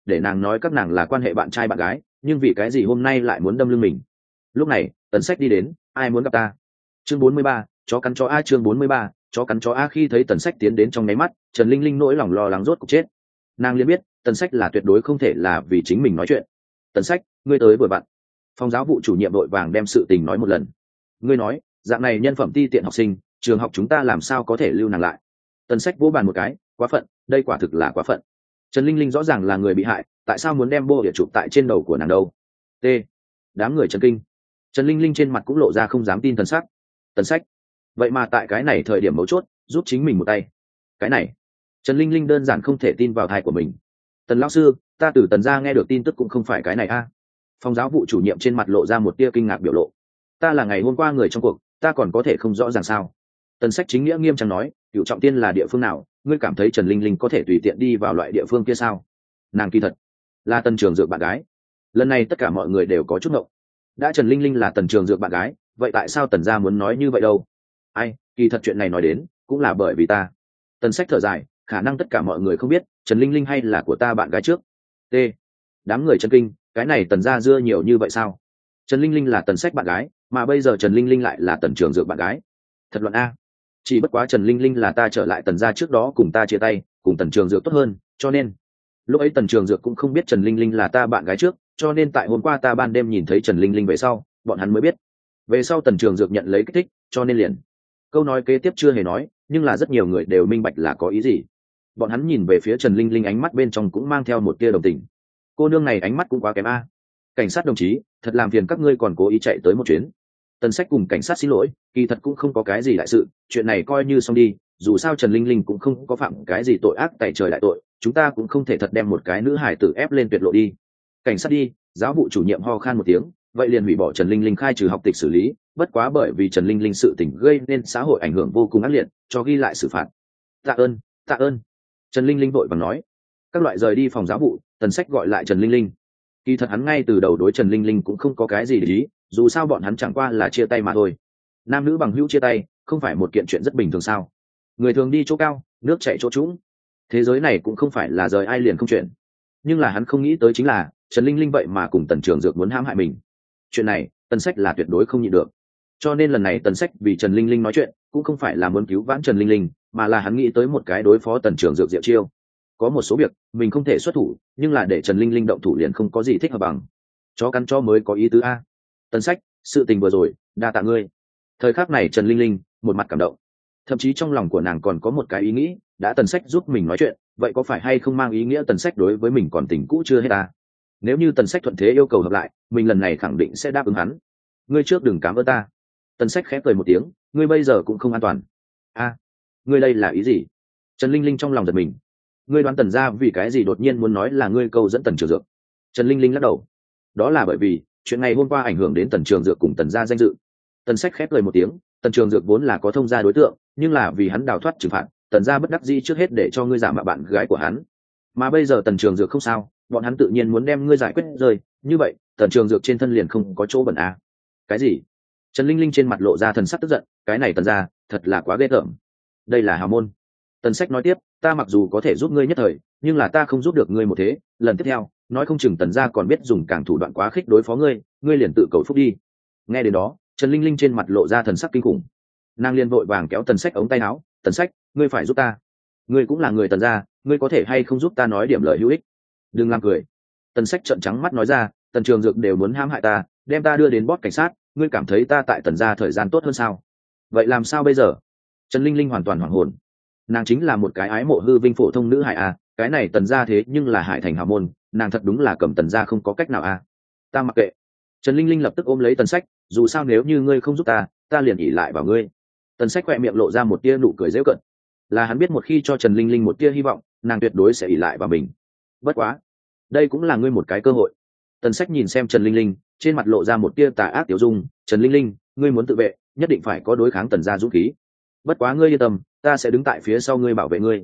để nàng nói các nàng là quan hệ bạn trai bạn gái, nhưng vì cái gì hôm nay lại muốn đâm lưng mình. Lúc này Tần Sách đi đến, ai muốn gặp ta. Chương 43, chó cắn chó a. Chương 43, chó cắn chó a. Khi thấy Tần Sách tiến đến trong nháy mắt, Trần Linh Linh nỗi lòng lo lắng rốt cục chết. Nàng liền biết Tần Sách là tuyệt đối không thể là vì chính mình nói chuyện. Tần Sách, ngươi tới vừa vặn. Phòng giáo vụ chủ nhiệm đội vàng đem sự tình nói một lần. Ngươi nói dạng này nhân phẩm ti tiện học sinh, trường học chúng ta làm sao có thể lưu nàng lại. Tần Sách vỗ bàn một cái, quá phận, đây quả thực là quá phận. Trần Linh Linh rõ ràng là người bị hại, tại sao muốn đem bô địa chụp tại trên đầu của nàng đâu? T. Đám người chấn kinh. Trần Linh Linh trên mặt cũng lộ ra không dám tin thần sắc. Tần Sách, vậy mà tại cái này thời điểm mấu chốt giúp chính mình một tay. Cái này, Trần Linh Linh đơn giản không thể tin vào tai của mình. Tần lão sư, ta từ Tần gia nghe được tin tức cũng không phải cái này a. Phòng giáo vụ chủ nhiệm trên mặt lộ ra một tia kinh ngạc biểu lộ. Ta là ngày hôm qua người trong cuộc, ta còn có thể không rõ ràng sao? Tần Sách chính nghĩa nghiêm trang nói, Cửu Trọng Tiên là địa phương nào, ngươi cảm thấy Trần Linh Linh có thể tùy tiện đi vào loại địa phương kia sao? Nàng kỳ thật là Tần Trường Dược bạn gái. Lần này tất cả mọi người đều có chút ngộng. Đã Trần Linh Linh là Tần Trường Dược bạn gái, vậy tại sao Tần gia muốn nói như vậy đâu? Ai, kỳ thật chuyện này nói đến cũng là bởi vì ta. Tần Sách thở dài, khả năng tất cả mọi người không biết Trần Linh Linh hay là của ta bạn gái trước. T. Đám người chấn kinh, cái này Tần gia dưa nhiều như vậy sao? Trần Linh Linh là Tần Sách bạn gái, mà bây giờ Trần Linh Linh lại là Tần Trường Dược bạn gái. Thật luận a. Chỉ bất quá Trần Linh Linh là ta trở lại Tần gia trước đó cùng ta chia tay, cùng Tần Trường Dược tốt hơn, cho nên lúc ấy Tần Trường Dược cũng không biết Trần Linh Linh là ta bạn gái trước, cho nên tại hôm qua ta ban đêm nhìn thấy Trần Linh Linh về sau, bọn hắn mới biết. Về sau Tần Trường Dược nhận lấy kích thích, cho nên liền. Câu nói kế tiếp chưa hề nói, nhưng là rất nhiều người đều minh bạch là có ý gì. Bọn hắn nhìn về phía Trần Linh Linh, ánh mắt bên trong cũng mang theo một tia đồng tình. Cô nương này ánh mắt cũng quá kém a. Cảnh sát đồng chí, thật làm phiền các ngươi còn cố ý chạy tới một chuyến. Tần Sách cùng cảnh sát xin lỗi, kỳ thật cũng không có cái gì đại sự, chuyện này coi như xong đi, dù sao Trần Linh Linh cũng không có phạm cái gì tội ác tày trời đại tội, chúng ta cũng không thể thật đem một cái nữ hài tử ép lên tuyệt lộ đi. Cảnh sát đi. Giáo vụ chủ nhiệm ho khan một tiếng, vậy liền hủy bỏ Trần Linh Linh khai trừ học tịch xử lý, bất quá bởi vì Trần Linh Linh sự tình gây nên xã hội ảnh hưởng vô cùng ác liệt, cho ghi lại xử phạt. Tạ ơn, tạ ơn. Trần Linh Linh vội vàng nói. Các loại rời đi phòng giáo vụ, Tần Sách gọi lại Trần Linh Linh. Kỳ thật hắn ngay từ đầu đối Trần Linh Linh cũng không có cái gì để ý, dù sao bọn hắn chẳng qua là chia tay mà thôi. Nam nữ bằng hữu chia tay, không phải một kiện chuyện rất bình thường sao? Người thường đi chỗ cao, nước chảy chỗ trũng. Thế giới này cũng không phải là rời ai liền không chuyện. Nhưng là hắn không nghĩ tới chính là Trần Linh Linh vậy mà cùng Tần Trường Dược muốn hãm hại mình. Chuyện này, Tần Sách là tuyệt đối không nhịn được. Cho nên lần này Tần Sách vì Trần Linh Linh nói chuyện, cũng không phải là muốn cứu vãn Trần Linh Linh, mà là hắn nghĩ tới một cái đối phó Tần Trường Dược diệu chiêu. Có một số việc mình không thể xuất thủ, nhưng là để Trần Linh Linh động thủ liền không có gì thích hợp bằng. Chó cắn chó mới có ý tứ a. Tần Sách, sự tình vừa rồi, đa tạ ngươi. Thời khắc này Trần Linh Linh một mặt cảm động, thậm chí trong lòng của nàng còn có một cái ý nghĩ, đã Tần Sách giúp mình nói chuyện, vậy có phải hay không mang ý nghĩa Tần Sách đối với mình còn tình cũ chưa hết ta? Nếu như Tần Sách thuận thế yêu cầu hợp lại, mình lần này khẳng định sẽ đáp ứng hắn. Ngươi trước đừng cảm ơn ta. Tần Sách khẽ cười một tiếng, ngươi bây giờ cũng không an toàn. A, ngươi đây là ý gì? Trần Linh Linh trong lòng giật mình. Ngươi đoán Tần gia vì cái gì đột nhiên muốn nói là ngươi câu dẫn Tần Trường Dược? Trần Linh Linh lắc đầu. Đó là bởi vì chuyện ngày hôm qua ảnh hưởng đến Tần Trường Dược cùng Tần gia danh dự. Tần Sách khép cười một tiếng, Tần Trường Dược vốn là có thông gia đối tượng, nhưng là vì hắn đào thoát trừng phạt, Tần gia bất đắc dĩ trước hết để cho ngươi giả mạo bạn gái của hắn. Mà bây giờ Tần Trường Dược không sao, bọn hắn tự nhiên muốn đem ngươi giải quyết rơi, như vậy, Tần Trường Dược trên thân liền không có chỗ bẩn à? Cái gì? Trần Linh Linh trên mặt lộ ra thần sắc tức giận, cái này Tần gia, thật là quá ghê tởm. Đây là hào môn. Tần Sách nói tiếp, ta mặc dù có thể giúp ngươi nhất thời, nhưng là ta không giúp được ngươi một thế, lần tiếp theo, nói không chừng Tần gia còn biết dùng càng thủ đoạn quá khích đối phó ngươi, ngươi liền tự cầu phúc đi. Nghe đến đó, Trần Linh Linh trên mặt lộ ra thần sắc kinh khủng. Nàng liền vội vàng kéo Tần Sách ống tay áo, Tần Sách, ngươi phải giúp ta. Ngươi cũng là người Tần gia, ngươi có thể hay không giúp ta nói điểm lời hữu ích? Đừng làm cười. Tần Sách trợn trắng mắt nói ra, Tần Trường Dược đều muốn hãm hại ta, đem ta đưa đến bót cảnh sát, ngươi cảm thấy ta tại Tần gia thời gian tốt hơn sao? Vậy làm sao bây giờ? Trần Linh Linh hoàn toàn hoảng hồn. Nàng chính là một cái ái mộ hư vinh phổ thông nữ hải à, cái này Tần gia thế nhưng là Hải Thành hào môn, nàng thật đúng là cầm Tần gia không có cách nào à. Ta mặc kệ. Trần Linh Linh lập tức ôm lấy Tần Sách, dù sao nếu như ngươi không giúp ta, ta liền ỷ lại vào ngươi. Tần Sách khỏe miệng lộ ra một tia nụ cười giễu cợt. Là hắn biết một khi cho Trần Linh Linh một tia hy vọng, nàng tuyệt đối sẽ ỷ lại vào mình. Bất quá, đây cũng là ngươi một cái cơ hội. Tần Sách nhìn xem Trần Linh Linh, trên mặt lộ ra một tia tà ác tiểu dung, Trần Linh Linh, ngươi muốn tự vệ, nhất định phải có đối kháng Tần gia dũng khí. Bất quá ngươi yên tâm, ta sẽ đứng tại phía sau ngươi bảo vệ ngươi.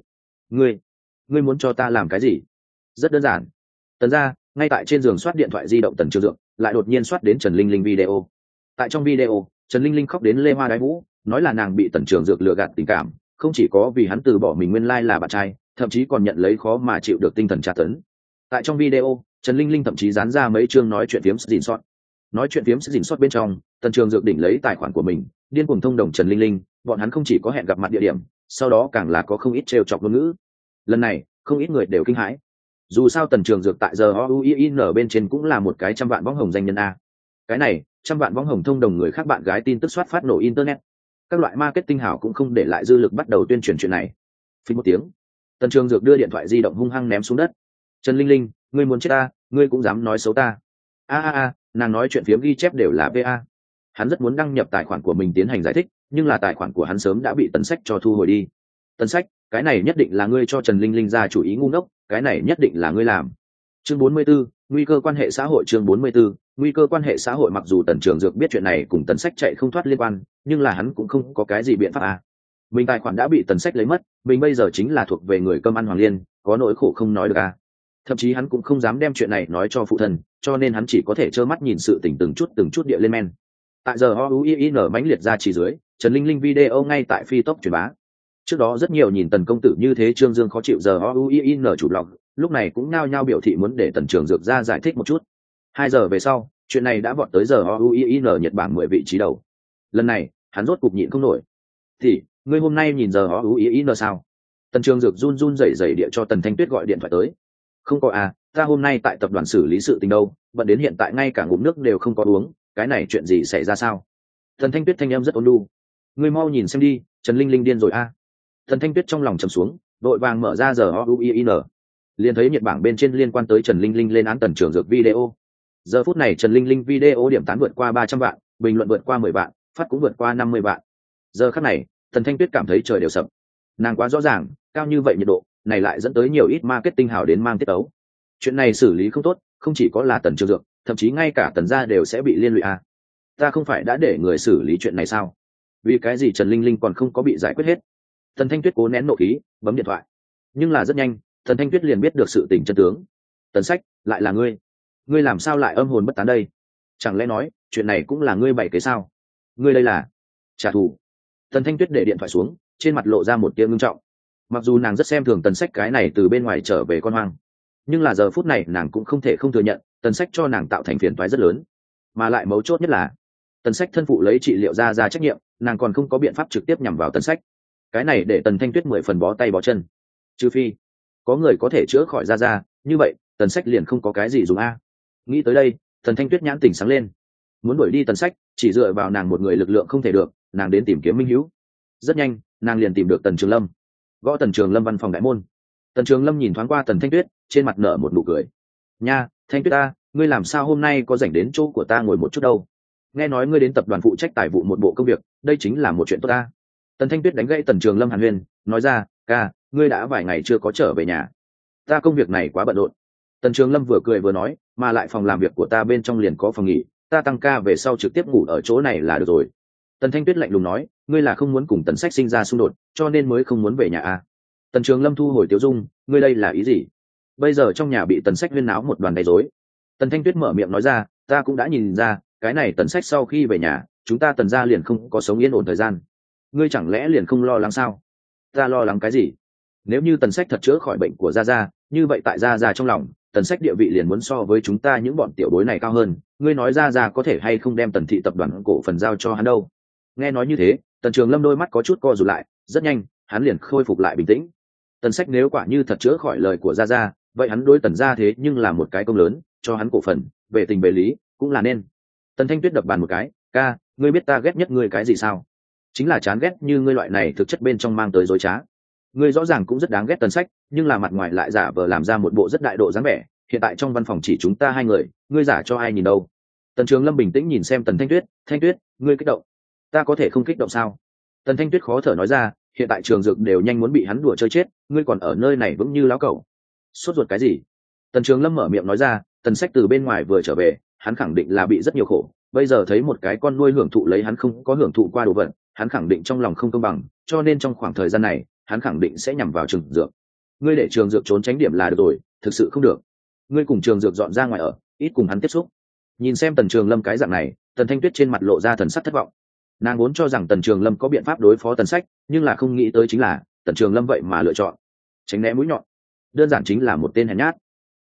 Ngươi muốn cho ta làm cái gì? Rất đơn giản. Tần gia, ngay tại trên giường soát điện thoại di động Tần Trường Dược, lại đột nhiên soát đến Trần Linh Linh video. Tại trong video, Trần Linh Linh khóc đến lê hoa đái vũ, nói là nàng bị Tần Trường Dược lừa gạt tình cảm, không chỉ có vì hắn từ bỏ mình nguyên lai là bạn trai, thậm chí còn nhận lấy khó mà chịu được tinh thần tra tấn. Tại trong video, Trần Linh Linh thậm chí dán ra mấy chương nói chuyện phiếm dình sót. Nói chuyện phiếm dình sót bên trong, Tần Trường Dược đỉnh lấy tài khoản của mình, điên cuồng thông đồng Trần Linh Linh, bọn hắn không chỉ có hẹn gặp mặt địa điểm, sau đó càng là có không ít trêu chọc ngôn ngữ. Lần này, không ít người đều kinh hãi. Dù sao Tần Trường Dược tại giờ OUIN bên trên cũng là một cái trăm vạn võng hồng danh nhân a. Cái này, trăm vạn võng hồng thông đồng người khác bạn gái tin tức soát phát nổ internet. Các loại marketing hảo cũng không để lại dư lực bắt đầu tuyên truyền chuyện này. Phí một tiếng, Tần Trường Dược đưa điện thoại di động hung hăng ném xuống đất. Trần Linh Linh, ngươi muốn chết ta, ngươi cũng dám nói xấu ta. Nàng nói chuyện phiếm ghi chép đều là va. Hắn rất muốn đăng nhập tài khoản của mình tiến hành giải thích, nhưng là tài khoản của hắn sớm đã bị Tần Sách cho thu hồi đi. Tần Sách, cái này nhất định là ngươi cho Trần Linh Linh ra chủ ý ngu ngốc, cái này nhất định là ngươi làm. Chương 44, nguy cơ quan hệ xã hội. Chương 44, nguy cơ quan hệ xã hội. Mặc dù Tần Trường Dược biết chuyện này cùng Tần Sách chạy không thoát liên quan, nhưng là hắn cũng không có cái gì biện pháp mình tài khoản đã bị Tần Sách lấy mất, mình bây giờ chính là thuộc về người cơm ăn hoàng liên, có nỗi khổ không nói được thậm chí hắn cũng không dám đem chuyện này nói cho phụ thân, cho nên hắn chỉ có thể trơ mắt nhìn sự tình từng chút địa lên men. Tại giờ OUIN mãnh liệt ra chỉ dưới, Trần Linh Linh video ngay tại phi tốc truyền bá. Trước đó rất nhiều nhìn Tần công tử như thế Trương Dương khó chịu giờ OUIN chủ blog, lúc này cũng nao nhao biểu thị muốn để Tần Trường Dược ra giải thích một chút. 2 giờ về sau, chuyện này đã vọt tới giờ OUIN Nhật Bản 10 vị trí đầu. Lần này, hắn rốt cục nhịn không nổi. Thì, ngươi hôm nay nhìn giờ OUIN sao? Tần Trường Dược run run rẩy rẩy địa cho Tần Thanh Tuyết gọi điện thoại tới. Không có ta hôm nay tại tập đoàn xử lý sự tình đâu, bận đến hiện tại ngay cả ngụm nước đều không có uống, cái này chuyện gì xảy ra sao? Tần Thanh Tuyết thanh em rất ôn nhu. Ngươi mau nhìn xem đi, Trần Linh Linh điên rồi Tần Thanh Tuyết trong lòng trầm xuống, đội vàng mở ra giờ OUIN, liền thấy nhiệt bảng bên trên liên quan tới Trần Linh Linh lên án Tần Trường Dược video. Giờ phút này Trần Linh Linh video điểm tán vượt qua 300 vạn, bình luận vượt qua 10 vạn, phát cũng vượt qua 50 vạn. Giờ khắc này, Tần Thanh Tuyết cảm thấy trời đều sập. Nàng quá rõ ràng, cao như vậy nhiệt độ, này lại dẫn tới nhiều ít marketing hảo đến mang tiết tấu. Chuyện này xử lý không tốt, không chỉ có là Tần Trường Dược, thậm chí ngay cả Tần gia đều sẽ bị liên lụy Ta không phải đã để người xử lý chuyện này sao? Vì cái gì Trần Linh Linh còn không có bị giải quyết hết? Tần Thanh Tuyết cố nén nộ khí, bấm điện thoại. Nhưng là rất nhanh, Tần Thanh Tuyết liền biết được sự tình chân tướng. Tần Sách, lại là ngươi. Ngươi làm sao lại âm hồn bất tán đây? Chẳng lẽ nói, chuyện này cũng là ngươi bày kế sao? Ngươi đây là trả thù. Tần Thanh Tuyết để điện thoại xuống, trên mặt lộ ra một tia ngưng trọng. Mặc dù nàng rất xem thường Tần Sách cái này từ bên ngoài trở về con hoang, nhưng là giờ phút này nàng cũng không thể không thừa nhận Tần Sách cho nàng tạo thành phiền toái rất lớn. Mà lại mấu chốt nhất là Tần Sách thân phụ lấy trị liệu ra trách nhiệm, nàng còn không có biện pháp trực tiếp nhằm vào Tần Sách. Cái này để Tần Thanh Tuyết 10 phần bó tay bó chân. Trừ phi có người có thể chữa khỏi ra, như vậy Tần Sách liền không có cái gì dùng Nghĩ tới đây, Tần Thanh Tuyết nhãn tỉnh sáng lên. Muốn đuổi đi Tần Sách, chỉ dựa vào nàng một người lực lượng không thể được, nàng đến tìm kiếm minh hữu. Rất nhanh, nàng liền tìm được Tần Trường Lâm. Gõ Tần Trường Lâm văn phòng đại môn. Tần Trường Lâm nhìn thoáng qua Tần Thanh Tuyết, trên mặt nở một nụ cười. Nha, Thanh Tuyết ngươi làm sao hôm nay có rảnh đến chỗ của ta ngồi một chút đâu? Nghe nói ngươi đến tập đoàn phụ trách tài vụ một bộ công việc, đây chính là một chuyện tốt Tần Thanh Tuyết đánh gãy Tần Trường Lâm hàn huyên, nói ra, ngươi đã vài ngày chưa có trở về nhà. Ta công việc này quá bận rộn. Tần Trường Lâm vừa cười vừa nói, mà lại phòng làm việc của ta bên trong liền có phòng nghỉ, ta tăng ca về sau trực tiếp ngủ ở chỗ này là được rồi. Tần Thanh Tuyết lạnh lùng nói, ngươi là không muốn cùng Tần Sách sinh ra xung đột, cho nên mới không muốn về nhà Tần Trường Lâm thu hồi tiếu dung, ngươi đây là ý gì? Bây giờ trong nhà bị Tần Sách huyên náo một đoàn đầy rối. Tần Thanh Tuyết mở miệng nói ra, ta cũng đã nhìn ra, cái này Tần Sách sau khi về nhà, chúng ta Tần gia liền không có sống yên ổn thời gian. Ngươi chẳng lẽ liền không lo lắng sao? Ta lo lắng cái gì? Nếu như Tần Sách thật chữa khỏi bệnh của Gia, như vậy tại Gia trong lòng, Tần Sách địa vị liền muốn so với chúng ta những bọn tiểu bối này cao hơn. Ngươi nói Gia có thể hay không đem Tần thị tập đoàn cổ phần giao cho hắn đâu? Nghe nói như thế, Tần Trường Lâm đôi mắt có chút co rụt lại, rất nhanh, hắn liền khôi phục lại bình tĩnh. Tần Sách nếu quả như thật chữa khỏi lời của Gia, vậy hắn đối Tần gia thế nhưng là một cái công lớn, cho hắn cổ phần, về tình về lý, cũng là nên. Tần Thanh Tuyết đập bàn một cái, ngươi biết ta ghét nhất ngươi cái gì sao? Chính là chán ghét như ngươi loại này thực chất bên trong mang tới dối trá. Ngươi rõ ràng cũng rất đáng ghét Tần Sách, nhưng là mặt ngoài lại giả vờ làm ra một bộ rất đại độ dáng vẻ. Hiện tại trong văn phòng chỉ chúng ta 2 người, ngươi giả cho ai nhìn đâu? Tần Trường Lâm bình tĩnh nhìn xem Tần Thanh Tuyết, ngươi kích động. Ta có thể không kích động sao? Tần Thanh Tuyết khó thở nói ra, hiện tại Trường Dược đều nhanh muốn bị hắn đùa chơi chết, ngươi còn ở nơi này vững như láo cẩu. Sốt ruột cái gì? Tần Trường Lâm mở miệng nói ra, Tần Sách từ bên ngoài vừa trở về, hắn khẳng định là bị rất nhiều khổ, bây giờ thấy một cái con nuôi hưởng thụ lấy hắn không có hưởng thụ qua đồ vật, hắn khẳng định trong lòng không công bằng, cho nên trong khoảng thời gian này, hắn khẳng định sẽ nhằm vào Trường Dược. Ngươi để Trường Dược trốn tránh điểm là được rồi, thực sự không được. Ngươi cùng Trường Dược dọn ra ngoài ở, ít cùng hắn tiếp xúc. Nhìn xem Tần Trường Lâm cái dạng này, Tần Thanh Tuyết trên mặt lộ ra thần sắc thất vọng. Nàng vốn cho rằng Tần Trường Lâm có biện pháp đối phó Tần Sách, nhưng là không nghĩ tới chính là Tần Trường Lâm vậy mà lựa chọn tránh né mũi nhọn, đơn giản chính là một tên hèn nhát.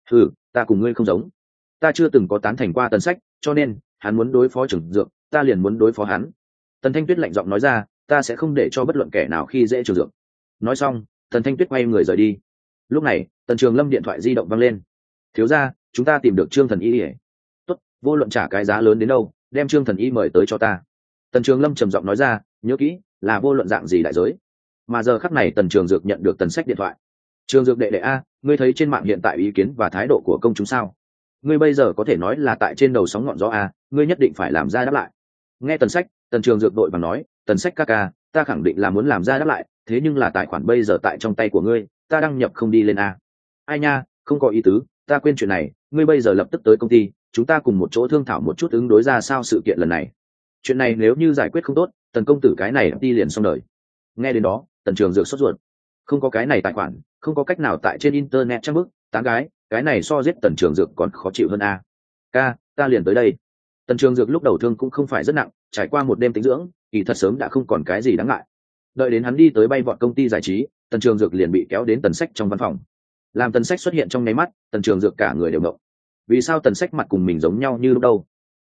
Ta cùng ngươi không giống, ta chưa từng có tán thành qua Tần Sách, cho nên hắn muốn đối phó Trường Dược, ta liền muốn đối phó hắn. Tần Thanh Tuyết lạnh giọng nói ra, ta sẽ không để cho bất luận kẻ nào khi dễ Trường Dược. Nói xong, Tần Thanh Tuyết quay người rời đi. Lúc này, Tần Trường Lâm điện thoại di động vang lên. Thiếu gia, chúng ta tìm được Trương Thần Y. Tốt, vô luận trả cái giá lớn đến đâu, đem Trương Thần Y mời tới cho ta. Tần Trường Lâm trầm giọng nói ra, nhớ kỹ, là vô luận dạng gì đại giới. Mà giờ khắc này Tần Trường Dược nhận được Tần Sách điện thoại. Trường Dược đệ đệ a, ngươi thấy trên mạng hiện tại ý kiến và thái độ của công chúng sao? Ngươi bây giờ có thể nói là tại trên đầu sóng ngọn gió a, ngươi nhất định phải làm ra đáp lại. Nghe Tần Sách, Tần Trường Dược đội và nói, Tần Sách ca ca, ta khẳng định là muốn làm ra đáp lại, thế nhưng là tài khoản bây giờ tại trong tay của ngươi, ta đăng nhập không đi lên a. Ai nha, không có ý tứ, ta quên chuyện này, ngươi bây giờ lập tức tới công ty, chúng ta cùng một chỗ thương thảo một chút ứng đối ra sao sự kiện lần này. Chuyện này nếu như giải quyết không tốt, Tần công tử cái này đi liền xong đời. Nghe đến đó, Tần Trường Dược sốt ruột. Không có cái này tài khoản, không có cách nào tại trên internet trang bức tán gái, cái này so giết Tần Trường Dược còn khó chịu hơn a. Ca, ta liền tới đây. Tần Trường Dược lúc đầu thương cũng không phải rất nặng, trải qua một đêm tĩnh dưỡng, kỳ thật sớm đã không còn cái gì đáng ngại. Đợi đến hắn đi tới bay vọt công ty giải trí, Tần Trường Dược liền bị kéo đến Tần Sách trong văn phòng. Làm Tần Sách xuất hiện trong nháy mắt, Tần Trường Dược cả người đều ngộng. Vì sao Tần Sách mặt cùng mình giống nhau như lúc đâu?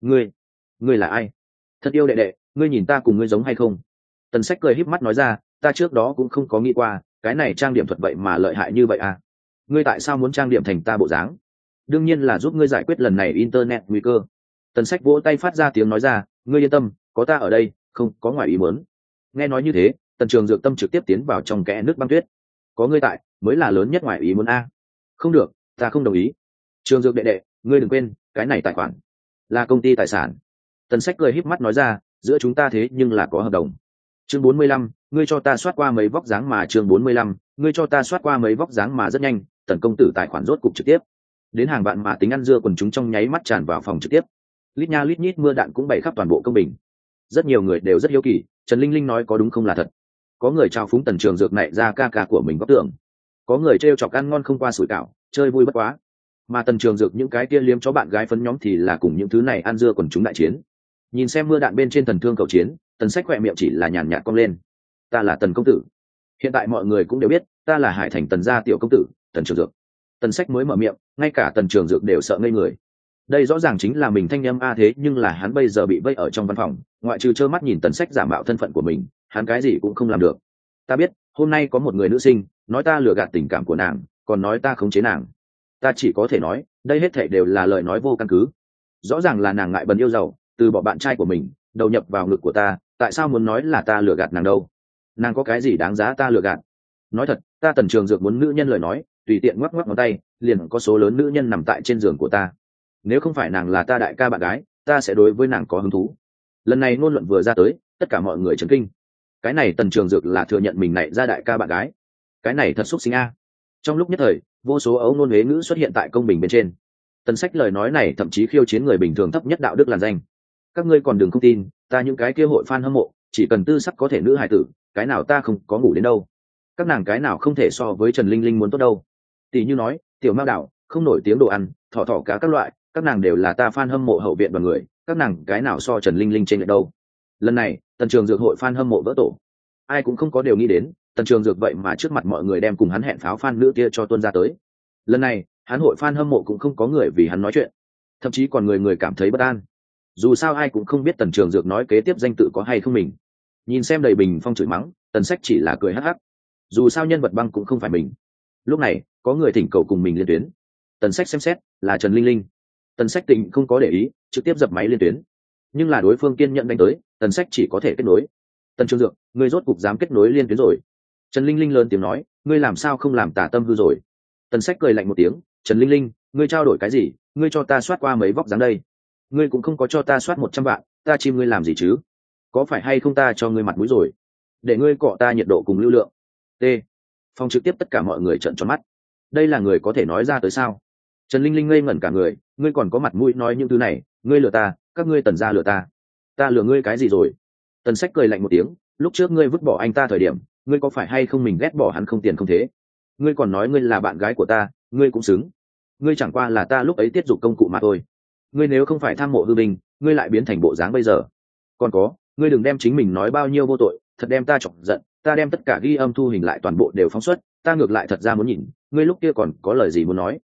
Ngươi là ai? Thật yêu đệ đệ, ngươi nhìn ta cùng ngươi giống hay không? Tần Sách cười híp mắt nói ra, ta trước đó cũng không có nghĩ qua, cái này trang điểm thuật vậy mà lợi hại như vậy à? Ngươi tại sao muốn trang điểm thành ta bộ dáng? Đương nhiên là giúp ngươi giải quyết lần này internet nguy cơ. Tần Sách vỗ tay phát ra tiếng nói ra, ngươi yên tâm, có ta ở đây, không có ngoài ý muốn. Nghe nói như thế, Tần Trường Dược tâm trực tiếp tiến vào trong kẽ nước băng tuyết. Có ngươi tại, mới là lớn nhất ngoài ý muốn a. Không được, ta không đồng ý. Trường Dược đệ đệ, ngươi đừng quên, cái này tài khoản là công ty tài sản. Tần Sách cười híp mắt nói ra, giữa chúng ta thế nhưng là có hợp đồng. Chương 45, ngươi cho ta soát qua mấy vóc dáng mà chương 45, ngươi cho ta soát qua mấy vóc dáng mà rất nhanh, Tần công tử tài khoản rốt cục trực tiếp. Đến hàng vạn mà tính ăn dưa quần chúng trong nháy mắt tràn vào phòng trực tiếp. Lít nha lít nhít mưa đạn cũng bày khắp toàn bộ công bình. Rất nhiều người đều rất hiếu kỳ, Trần Linh Linh nói có đúng không là thật. Có người trao phúng Tần Trường Dược này ra ca ca của mình góc tưởng. Có người trêu chọc ăn ngon không qua sủi cảo, chơi vui bất quá. Mà Tần Trường Dược những cái kia liếm chó bạn gái phấn nhóm thì là cùng những thứ này ăn dưa quần chúng đại chiến. Nhìn xem mưa đạn bên trên thần thương cầu chiến, Tần Sách khỏe miệng chỉ là nhàn nhạt cong lên. Ta là Tần công tử. Hiện tại mọi người cũng đều biết, ta là Hải Thành Tần gia tiểu công tử, Tần Trường Dược. Tần Sách mới mở miệng, ngay cả Tần Trường Dược đều sợ ngây người. Đây rõ ràng chính là mình thanh âm a, thế nhưng là hắn bây giờ bị vây ở trong văn phòng, ngoại trừ trơ mắt nhìn Tần Sách giả mạo thân phận của mình, hắn cái gì cũng không làm được. Ta biết, hôm nay có một người nữ sinh nói ta lừa gạt tình cảm của nàng, còn nói ta khống chế nàng. Ta chỉ có thể nói, đây hết thảy đều là lời nói vô căn cứ. Rõ ràng là nàng ngại bần yêu giàu, từ bỏ bạn trai của mình, đầu nhập vào ngực của ta, tại sao muốn nói là ta lừa gạt nàng đâu? Nàng có cái gì đáng giá ta lừa gạt? Nói thật, ta Tần Trường Dược muốn nữ nhân lời nói, tùy tiện ngoắc ngoắc ngón tay, liền có số lớn nữ nhân nằm tại trên giường của ta. Nếu không phải nàng là ta đại ca bạn gái, ta sẽ đối với nàng có hứng thú. Lần này ngôn luận vừa ra tới, tất cả mọi người chấn kinh. Cái này Tần Trường Dược là thừa nhận mình này ra đại ca bạn gái. Cái này thật xúc sinh a. Trong lúc nhất thời, vô số ấu ngôn huế ngữ xuất hiện tại công bình bên trên. Tần Sách lời nói này thậm chí khiêu chiến người bình thường thấp nhất đạo đức làn danh. Các ngươi còn đừng không tin, ta những cái kia hội fan hâm mộ, chỉ cần tư sắc có thể nữ hài tử, cái nào ta không có ngủ đến đâu. Các nàng cái nào không thể so với Trần Linh Linh muốn tốt đâu. Tỷ như nói, tiểu mao đảo, không nổi tiếng đồ ăn, thỏ thỏ cá các loại, các nàng đều là ta fan hâm mộ hậu viện đoàn người, các nàng cái nào so Trần Linh Linh trên lệch đâu. Lần này, Tần Trường Dược hội fan hâm mộ vỡ tổ. Ai cũng không có đều nghĩ đến, Tần Trường Dược vậy mà trước mặt mọi người đem cùng hắn hẹn pháo fan nữ kia cho tuôn ra tới. Lần này, hắn hội fan hâm mộ cũng không có người vì hắn nói chuyện, thậm chí còn người cảm thấy bất an. Dù sao ai cũng không biết Tần Trường Dược nói kế tiếp danh tự có hay không mình. Nhìn xem đầy bình phong chửi mắng, Tần Sách chỉ là cười hắc hắc. Dù sao nhân vật băng cũng không phải mình. Lúc này, có người thỉnh cầu cùng mình liên tuyến. Tần Sách xem xét, là Trần Linh Linh. Tần Sách tình không có để ý, trực tiếp dập máy liên tuyến. Nhưng là đối phương kiên nhẫn đánh tới, Tần Sách chỉ có thể kết nối. Tần Trường Dược, ngươi rốt cục dám kết nối liên tuyến rồi. Trần Linh Linh lớn tiếng nói, ngươi làm sao không làm tà tâm hư rồi. Tần Sách cười lạnh một tiếng, Trần Linh Linh, ngươi trao đổi cái gì, ngươi cho ta soát qua mấy vóc dáng đây. Ngươi cũng không có cho ta soát 100 vạn, ta chim ngươi làm gì chứ? Có phải hay không ta cho ngươi mặt mũi rồi? Để ngươi cọ ta nhiệt độ cùng lưu lượng. T. Phòng trực tiếp tất cả mọi người trợn tròn mắt. Đây là người có thể nói ra tới sao? Trần Linh Linh ngây ngẩn cả người, ngươi còn có mặt mũi nói những thứ này, ngươi lừa ta, các ngươi Tần gia lừa ta. Ta lừa ngươi cái gì rồi? Tần Sách cười lạnh một tiếng, lúc trước ngươi vứt bỏ anh ta thời điểm, ngươi có phải hay không mình ghét bỏ hắn không tiền không thế? Ngươi còn nói ngươi là bạn gái của ta, ngươi cũng xứng. Ngươi chẳng qua là ta lúc ấy tiết dụng công cụ mà thôi. Ngươi nếu không phải tham mộ hư vinh, ngươi lại biến thành bộ dáng bây giờ. Còn có, ngươi đừng đem chính mình nói bao nhiêu vô tội, thật đem ta chọc giận, ta đem tất cả ghi âm thu hình lại toàn bộ đều phóng xuất, ta ngược lại thật ra muốn nhìn, ngươi lúc kia còn có lời gì muốn nói.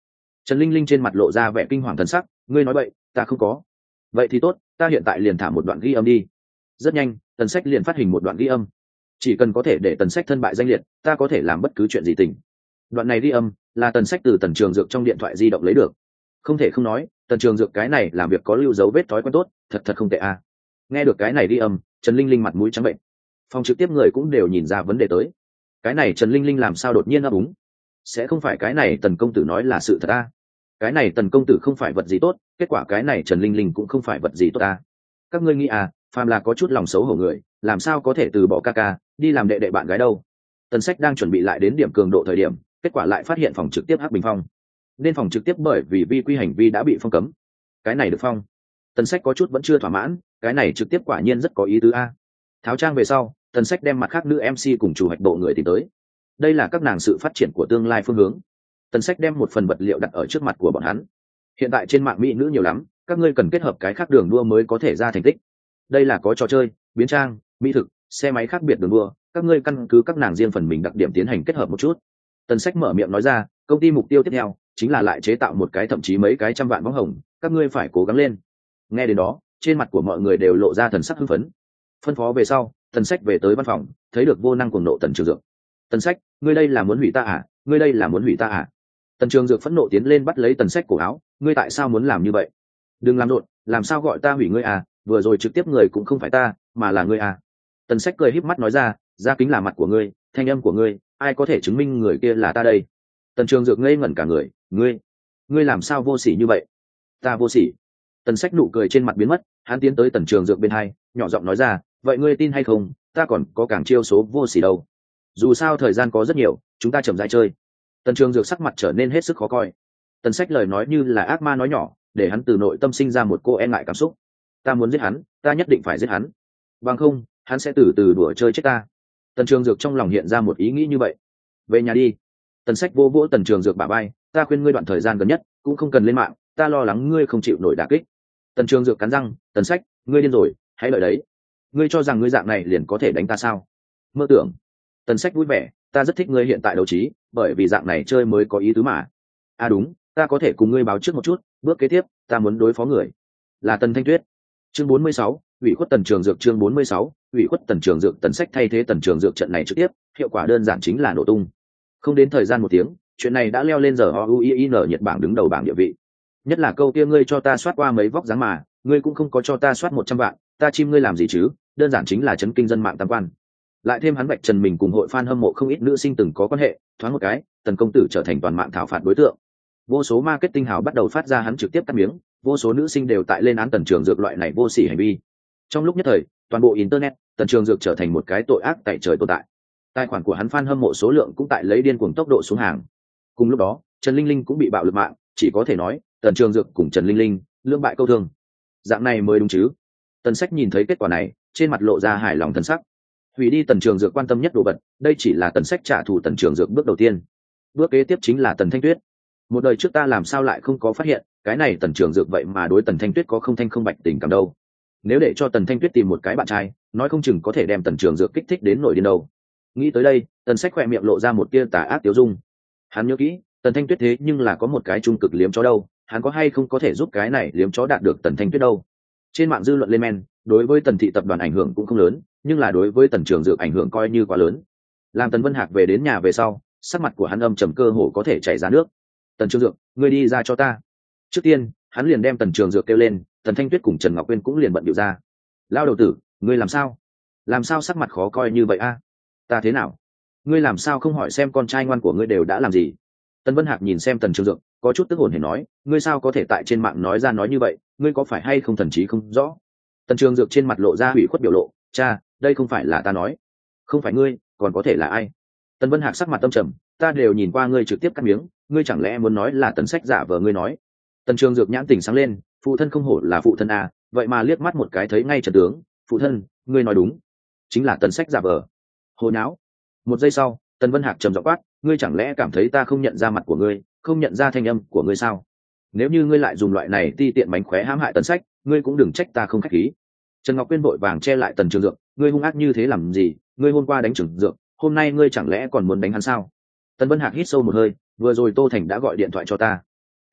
Trần Linh Linh trên mặt lộ ra vẻ kinh hoàng thần sắc, ngươi nói vậy, ta không có. Vậy thì tốt, ta hiện tại liền thả một đoạn ghi âm đi. Rất nhanh, Tần Sách liền phát hình một đoạn ghi âm. Chỉ cần có thể để Tần Sách thân bại danh liệt, ta có thể làm bất cứ chuyện gì tình. Đoạn này ghi âm là Tần Sách từ Tần Trường Dược trong điện thoại di động lấy được. Không thể không nói, Tần Trường Dược cái này làm việc có lưu dấu vết thói quen tốt, thật không tệ a. Nghe được cái này ghi âm, Trần Linh Linh mặt mũi trắng bệnh. Phòng trực tiếp người cũng đều nhìn ra vấn đề tới. Cái này Trần Linh Linh làm sao đột nhiên ấp úng? Sẽ không phải cái này Tần công tử nói là sự thật a? Cái này Tần công tử không phải vật gì tốt, kết quả cái này Trần Linh Linh cũng không phải vật gì tốt a. Các ngươi nghĩ à, phàm là có chút lòng xấu hổ người, làm sao có thể từ bỏ ca ca đi làm đệ đệ bạn gái đâu? Tần Sách đang chuẩn bị lại đến điểm cường độ thời điểm, kết quả lại phát hiện phòng trực tiếp hắc bình phong. Nên phòng trực tiếp bởi vì vi quy hành vi đã bị phong cấm. Cái này được phong. Tần Sách có chút vẫn chưa thỏa mãn, cái này trực tiếp quả nhiên rất có ý tứ a. Tháo trang về sau, Tần Sách đem mặt khác nữ MC cùng chủ hoạch bộ người tìm tới. Đây là các nàng sự phát triển của tương lai phương hướng. Tần Sách đem một phần vật liệu đặt ở trước mặt của bọn hắn. Hiện tại trên mạng mỹ nữ nhiều lắm, các ngươi cần kết hợp cái khác đường đua mới có thể ra thành tích. Đây là có trò chơi, biến trang, mỹ thực, xe máy khác biệt đường đua, các ngươi căn cứ các nàng riêng phần mình đặc điểm tiến hành kết hợp một chút. Tần Sách mở miệng nói ra, công ty mục tiêu tiếp theo chính là lại chế tạo một cái thậm chí mấy cái trăm vạn bóng hồng, các ngươi phải cố gắng lên. Nghe đến đó, trên mặt của mọi người đều lộ ra thần sắc hưng phấn. Phân phó về sau, Tần Sách về tới văn phòng, thấy được vô năng cuồng nộ Tần Trường Dược. Tần Sách, ngươi đây là muốn hủy ta à? Ngươi đây là muốn hủy ta à? Tần Trường Dược phẫn nộ tiến lên bắt lấy Tần Sách cổ áo, ngươi tại sao muốn làm như vậy? Đừng làm rộn, làm sao gọi ta hủy ngươi à? Vừa rồi trực tiếp người cũng không phải ta, mà là ngươi à? Tần Sách cười híp mắt nói ra, ra kính là mặt của ngươi, thanh âm của ngươi, ai có thể chứng minh người kia là ta đây? Tần Trường Dược ngây ngẩn cả người, ngươi làm sao vô sỉ như vậy? Ta vô sỉ? Tần Sách nụ cười trên mặt biến mất, hắn tiến tới Tần Trường Dược bên hai, nhỏ giọng nói ra, vậy ngươi tin hay không, ta còn có càng chiêu số vô sỉ đâu. Dù sao thời gian có rất nhiều, chúng ta chậm rãi chơi. Tần Trường Dược sắc mặt trở nên hết sức khó coi. Tần Sách lời nói như là ác ma nói nhỏ, để hắn từ nội tâm sinh ra một cô e ngại cảm xúc. Ta muốn giết hắn, ta nhất định phải giết hắn. Bằng không, hắn sẽ từ từ đùa chơi chết ta. Tần Trường Dược trong lòng hiện ra một ý nghĩ như vậy. Về nhà đi. Tần Sách vô vỗ Tần Trường Dược bả vai, ta khuyên ngươi đoạn thời gian gần nhất cũng không cần lên mạng, ta lo lắng ngươi không chịu nổi đả kích. Tần Trường Dược cắn răng, Tần Sách, ngươi điên rồi, hãy đợi đấy. Ngươi cho rằng ngươi dạng này liền có thể đánh ta sao? Mơ tưởng. Tần Sách vui vẻ, ta rất thích ngươi hiện tại đấu trí, bởi vì dạng này chơi mới có ý tứ mà. À đúng, ta có thể cùng ngươi báo trước một chút, bước kế tiếp, ta muốn đối phó người là Tần Thanh Tuyết. Chương 46, ủy khuất Tần Trường Dược. Chương 46, ủy khuất Tần Trường Dược. Tần Sách thay thế Tần Trường Dược trận này trực tiếp, hiệu quả đơn giản chính là nổ tung. Không đến thời gian một tiếng, chuyện này đã leo lên giờ OUIN Nhật Bản đứng đầu bảng địa vị. Nhất là câu kia ngươi cho ta soát qua mấy vóc dáng mà, ngươi cũng không có cho ta soát 100 vạn, ta chim ngươi làm gì chứ? Đơn giản chính là chấn kinh dân mạng tam quan. Lại thêm hắn vạch trần mình cùng hội fan hâm mộ không ít nữ sinh từng có quan hệ, thoáng một cái, Tần công tử trở thành toàn mạng thảo phạt đối tượng. Vô số marketing hào bắt đầu phát ra hắn trực tiếp cắt miếng, vô số nữ sinh đều tại lên án Tần Trường Dược loại này vô sỉ hành vi. Trong lúc nhất thời, toàn bộ internet, Tần Trường Dược trở thành một cái tội ác tại trời tồn tại. Tài khoản của hắn fan hâm mộ số lượng cũng tại lấy điên cuồng tốc độ xuống hàng. Cùng lúc đó, Trần Linh Linh cũng bị bạo lực mạng, chỉ có thể nói, Tần Trường Dược cùng Trần Linh Linh lưỡng bại câu thương. Dạng này mới đúng chứ? Tần Sách nhìn thấy kết quả này, trên mặt lộ ra hài lòng thần sắc. Hủy đi Tần Trường Dược quan tâm nhất đồ vật, đây chỉ là Tần Sách trả thù Tần Trường Dược bước đầu tiên. Bước kế tiếp chính là Tần Thanh Tuyết. Một đời trước ta làm sao lại không có phát hiện, cái này Tần Trường Dược vậy mà đối Tần Thanh Tuyết có không thanh không bạch tình cảm đâu. Nếu để cho Tần Thanh Tuyết tìm một cái bạn trai, nói không chừng có thể đem Tần Trường Dược kích thích đến nổi điên đâu. Nghĩ tới đây, Tần Sách khỏe miệng lộ ra một tia tà ác tiêu dung. Hắn nhớ kỹ, Tần Thanh Tuyết thế nhưng là có một cái trung cực liếm chó đâu, hắn có hay không có thể giúp cái này liếm chó đạt được Tần Thanh Tuyết đâu. Trên mạng dư luận lên men, đối với Tần thị tập đoàn ảnh hưởng cũng không lớn, nhưng là đối với Tần Trường Dược ảnh hưởng coi như quá lớn. Làm Tần Vân Hạc về đến nhà về sau, sắc mặt của hắn âm trầm cơ hồ có thể chảy ra nước. Tần Trường Dược, ngươi đi ra cho ta. Trước tiên, hắn liền đem Tần Trường Dược kêu lên, Tần Thanh Tuyết cùng Trần Ngọc Quyên cũng liền bận điệu ra. Lao đầu tử, ngươi làm sao? Làm sao sắc mặt khó coi như vậy a? Ta thế nào? Ngươi làm sao không hỏi xem con trai ngoan của ngươi đều đã làm gì? Tần Vân Hạc nhìn xem Tần Trường Dược, có chút tức hồn hển nói, ngươi sao có thể tại trên mạng nói ra nói như vậy, ngươi có phải hay không thần trí không rõ? Tần Trường Dược trên mặt lộ ra ủy khuất biểu lộ, cha, đây không phải là ta nói. Không phải ngươi, còn có thể là ai? Tần Vân Hạc sắc mặt tâm trầm, ta đều nhìn qua ngươi trực tiếp cắt miếng, ngươi chẳng lẽ muốn nói là Tần Sách giả vờ ngươi nói? Tần Trường Dược nhãn tỉnh sáng lên, phụ thân không hổ là phụ thân à, vậy mà liếc mắt một cái thấy ngay trận tướng, phụ thân, ngươi nói đúng, chính là Tần Sách giả vờ. Hồ nháo. Một giây sau, Tần Vân Hạc trầm giọng quát, ngươi chẳng lẽ cảm thấy ta không nhận ra mặt của ngươi, không nhận ra thanh âm của ngươi sao? Nếu như ngươi lại dùng loại này ti tiện mánh khóe hãm hại Tần Sách, ngươi cũng đừng trách ta không khách khí. Trần Ngọc Quyên vội vàng che lại Tần Trường Dược, ngươi hung ác như thế làm gì? Ngươi hôm qua đánh Trường Dược, hôm nay ngươi chẳng lẽ còn muốn đánh hắn sao? Tần Vân Hạc hít sâu một hơi, vừa rồi Tô Thành đã gọi điện thoại cho ta.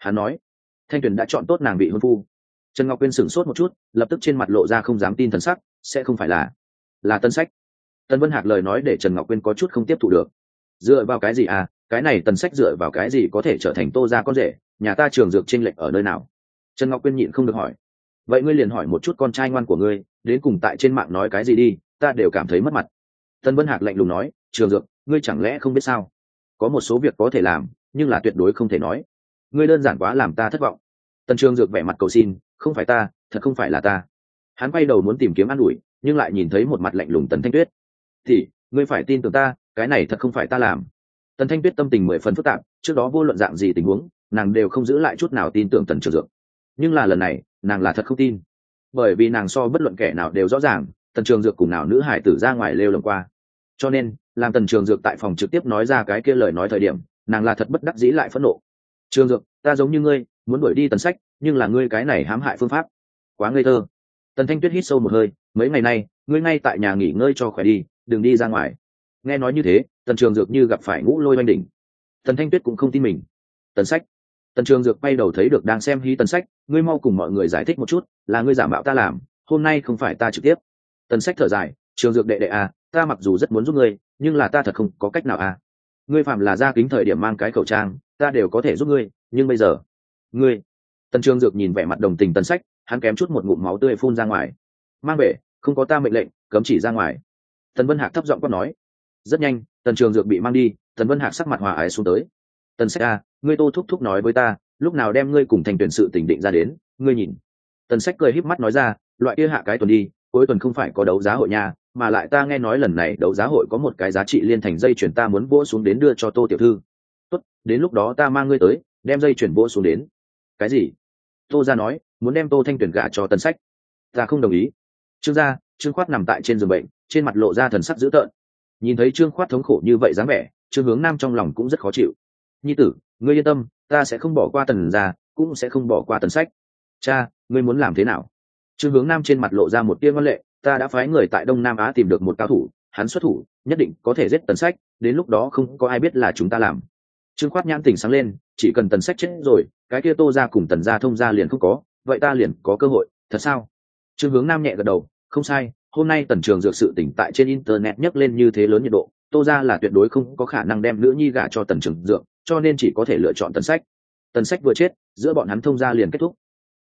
Hắn nói Thanh Tuyền đã chọn tốt nàng vị hôn phu. Trần Ngọc Quyên sửng sốt một chút, lập tức trên mặt lộ ra không dám tin thần sắc. Sẽ không phải là Tân Sách? Tân Vân Hạc lời nói để Trần Ngọc Quyên có chút không tiếp thụ được. Dựa vào cái gì à? Cái này Tần Sách dựa vào cái gì có thể trở thành Tô gia con rể? Nhà ta Trường Dược chênh lệch ở nơi nào? Trần Ngọc Quyên nhịn không được hỏi. Vậy ngươi liền hỏi một chút con trai ngoan của ngươi, đến cùng tại trên mạng nói cái gì đi, ta đều cảm thấy mất mặt. Tân Vân Hạc lạnh lùng nói, Trường Dược, ngươi chẳng lẽ không biết sao? Có một số việc có thể làm, nhưng là tuyệt đối không thể nói. Ngươi đơn giản quá làm ta thất vọng. Tần Trường Dược vẻ mặt cầu xin, không phải ta, thật không phải là ta. Hắn quay đầu muốn tìm kiếm an ủi, nhưng lại nhìn thấy một mặt lạnh lùng Tần Thanh Tuyết. Thì ngươi phải tin tưởng ta, cái này thật không phải ta làm. Tần Thanh Tuyết tâm tình 10 phần phức tạp, trước đó vô luận dạng gì tình huống, nàng đều không giữ lại chút nào tin tưởng Tần Trường Dược. Nhưng là lần này, nàng là thật không tin, bởi vì nàng so bất luận kẻ nào đều rõ ràng, Tần Trường Dược cùng nào nữ hải tử ra ngoài lêu lồng qua. Cho nên, làm Tần Trường Dược tại phòng trực tiếp nói ra cái kia lời nói thời điểm, nàng là thật bất đắc dĩ lại phẫn nộ. Trường Dược, ta giống như ngươi, muốn đuổi đi Tần Sách, nhưng là ngươi cái này hãm hại phương pháp quá ngây thơ. Tần Thanh Tuyết hít sâu một hơi, mấy ngày nay ngươi ngay tại nhà nghỉ ngơi cho khỏe đi, đừng đi ra ngoài. Nghe nói như thế, Tần Trường Dược như gặp phải ngũ lôi oanh đỉnh. Tần Thanh Tuyết cũng không tin mình. Tần Sách. Tần Trường Dược quay đầu thấy được đang xem hí Tần Sách, ngươi mau cùng mọi người giải thích một chút, là ngươi giả mạo ta làm, hôm nay không phải ta trực tiếp. Tần Sách thở dài, Trường Dược đệ đệ à, ta mặc dù rất muốn giúp ngươi, nhưng là ta thật không có cách nào à. Ngươi phạm là ra kính thời điểm mang cái khẩu trang, ta đều có thể giúp ngươi, nhưng bây giờ, ngươi. Tần Trường Dược nhìn vẻ mặt đồng tình Tần Sách, hắn kém chút một ngụm máu tươi phun ra ngoài. Mang về, không có ta mệnh lệnh, cấm chỉ ra ngoài. Tần Vân Hạc thấp giọng quát nói. Rất nhanh, Tần Trường Dược bị mang đi, Tần Vân Hạc sắc mặt hòa ái xuống tới. Tần Sách à, ngươi Tô thúc thúc nói với ta, lúc nào đem ngươi cùng thành tuyển sự tình định ra đến, ngươi nhìn. Tần Sách cười híp mắt nói ra, loại kia hạ cái tuần đi, cuối tuần không phải có đấu giá hội nhà, mà lại ta nghe nói lần này đấu giá hội có một cái giá trị liên thành dây chuyển ta muốn vỗ xuống đến đưa cho Tô tiểu thư. Tốt, đến lúc đó ta mang ngươi tới, đem dây chuyển vỗ xuống đến. Cái gì? Tô gia nói, muốn đem Tô Thanh Tuyển gả cho Tần Sách. Ta không đồng ý. Trương Khoát nằm tại trên giường bệnh, trên mặt lộ ra thần sắc dữ tợn. Nhìn thấy Trương Khoát thống khổ như vậy dáng vẻ, Trương Hướng Nam trong lòng cũng rất khó chịu. Nhi tử, ngươi yên tâm, ta sẽ không bỏ qua Tần gia, cũng sẽ không bỏ qua Tần Sách. Cha, ngươi muốn làm thế nào? Trương Hướng Nam trên mặt lộ ra một tia ngoan lệ, ta đã phái người tại Đông Nam Á tìm được một cao thủ, hắn xuất thủ, nhất định có thể giết Tần Sách, đến lúc đó không có ai biết là chúng ta làm. Trương Khoát nhãn tỉnh sáng lên, chỉ cần Tần Sách chết rồi, cái kia Tô gia cùng Tần gia thông gia liền không có, vậy ta liền có cơ hội, thật sao? Trương Hướng Nam nhẹ gật đầu, không sai, hôm nay Tần Trường Dược sự tỉnh tại trên internet nhấc lên như thế lớn nhiệt độ, Tô gia là tuyệt đối không có khả năng đem nữ nhi gả cho Tần Trường Dược, cho nên chỉ có thể lựa chọn Tần Sách. Tần Sách vừa chết, giữa bọn hắn thông gia liền kết thúc.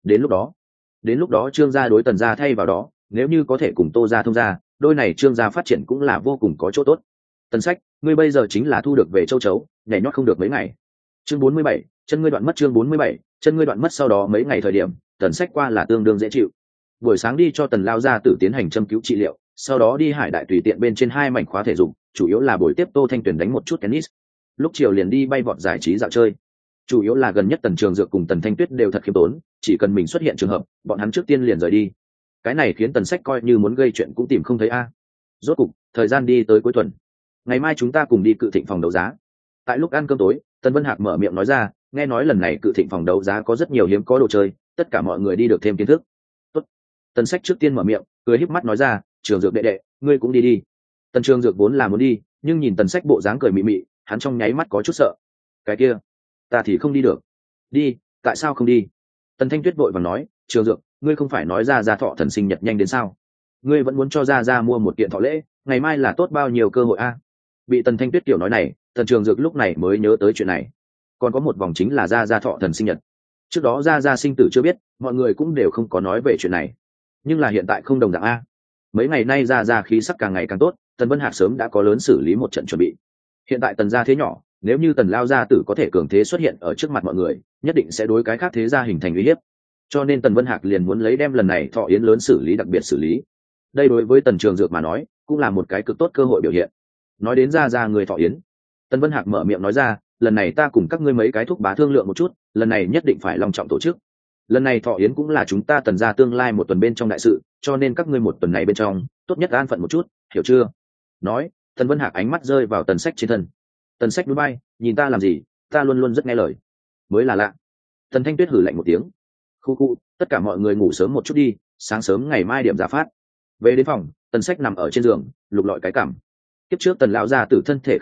Đến lúc đó Trương gia đối Tần gia thay vào đó, nếu như có thể cùng Tô gia thông gia, đôi này Trương gia phát triển cũng là vô cùng có chỗ tốt. Tần Sách, ngươi bây giờ chính là thu được về châu chấu, nhảy nhót không được mấy ngày. Chương 47, chân ngươi đoạn mất. Chương 47, chân ngươi đoạn mất. Sau đó mấy ngày thời điểm, Tần Sách qua là tương đương dễ chịu. Buổi sáng đi cho Tần lao gia tử tiến hành châm cứu trị liệu, sau đó đi Hải Đại tùy tiện bên trên 2 mảnh khóa thể dục, chủ yếu là buổi tiếp Tô Thanh Tuyển đánh một chút tennis. Lúc chiều liền đi bay vọt giải trí dạo chơi. Chủ yếu là gần nhất Tần Trường Dược cùng Tần Thanh Tuyết đều thật khiêm tốn, chỉ cần mình xuất hiện trường hợp, bọn hắn trước tiên liền rời đi. Cái này khiến Tần Sách coi như muốn gây chuyện cũng tìm không thấy a. Rốt cục, thời gian đi tới cuối tuần. Ngày mai chúng ta cùng đi Cự Thịnh phòng đấu giá. Tại lúc ăn cơm tối, Tần Vân Hạc mở miệng nói ra, nghe nói lần này Cự Thịnh phòng đấu giá có rất nhiều hiếm có đồ chơi, tất cả mọi người đi được thêm kiến thức. Tốt. Tần Sách trước tiên mở miệng, cười híp mắt nói ra, Trường Dược đệ đệ, ngươi cũng đi đi. Tần Trường Dược vốn là muốn đi, nhưng nhìn Tần Sách bộ dáng cười mị mị, hắn trong nháy mắt có chút sợ. Cái kia, ta thì không đi được. Đi, tại sao không đi? Tần Thanh Tuyết vội vàng nói, Trường Dược, ngươi không phải nói ra thọ thần sinh nhật nhanh đến sao? Ngươi vẫn muốn cho ra mua một kiện thọ lễ, ngày mai là tốt bao nhiêu cơ hội a? Bị Tần Thanh Tuyết tiểu nói này, Tần Trường Dược lúc này mới nhớ tới chuyện này. Còn có một vòng chính là ra thọ thần sinh nhật. Trước đó ra sinh tử chưa biết, mọi người cũng đều không có nói về chuyện này. Nhưng là hiện tại không đồng dạng a. Mấy ngày nay ra khí sắc càng ngày càng tốt, Tần Vân Hạc sớm đã có lớn xử lý một trận chuẩn bị. Hiện tại Tần gia thế nhỏ, nếu như Tần lao gia tử có thể cường thế xuất hiện ở trước mặt mọi người, nhất định sẽ đối cái khác thế gia hình thành uy hiếp. Cho nên Tần Vân Hạc liền muốn lấy đem lần này thọ yến lớn xử lý đặc biệt xử lý. Đây đối với Tần Trường Dược mà nói, cũng là một cái cực tốt cơ hội biểu hiện. Nói đến ra người thọ yến, Tần Vân Hạc mở miệng nói ra, lần này ta cùng các ngươi mấy cái thúc bá thương lượng một chút, lần này nhất định phải long trọng tổ chức. Lần này thọ yến cũng là chúng ta Tần gia tương lai một tuần bên trong đại sự, cho nên các ngươi một tuần này bên trong, tốt nhất an phận một chút, hiểu chưa? Nói, Tần Vân Hạc ánh mắt rơi vào Tần Sách trên thân. Tần Sách núi bay, nhìn ta làm gì, ta luôn luôn rất nghe lời. Mới là lạ. Tần Thanh Tuyết hử lạnh một tiếng. Khu, tất cả mọi người ngủ sớm một chút đi, sáng sớm ngày mai điểm ra phát. Về đến phòng, Tần Sách nằm ở trên giường, lục lọi cái cằm. Kiếp trước Tần lão gia tử thân thể không tốt,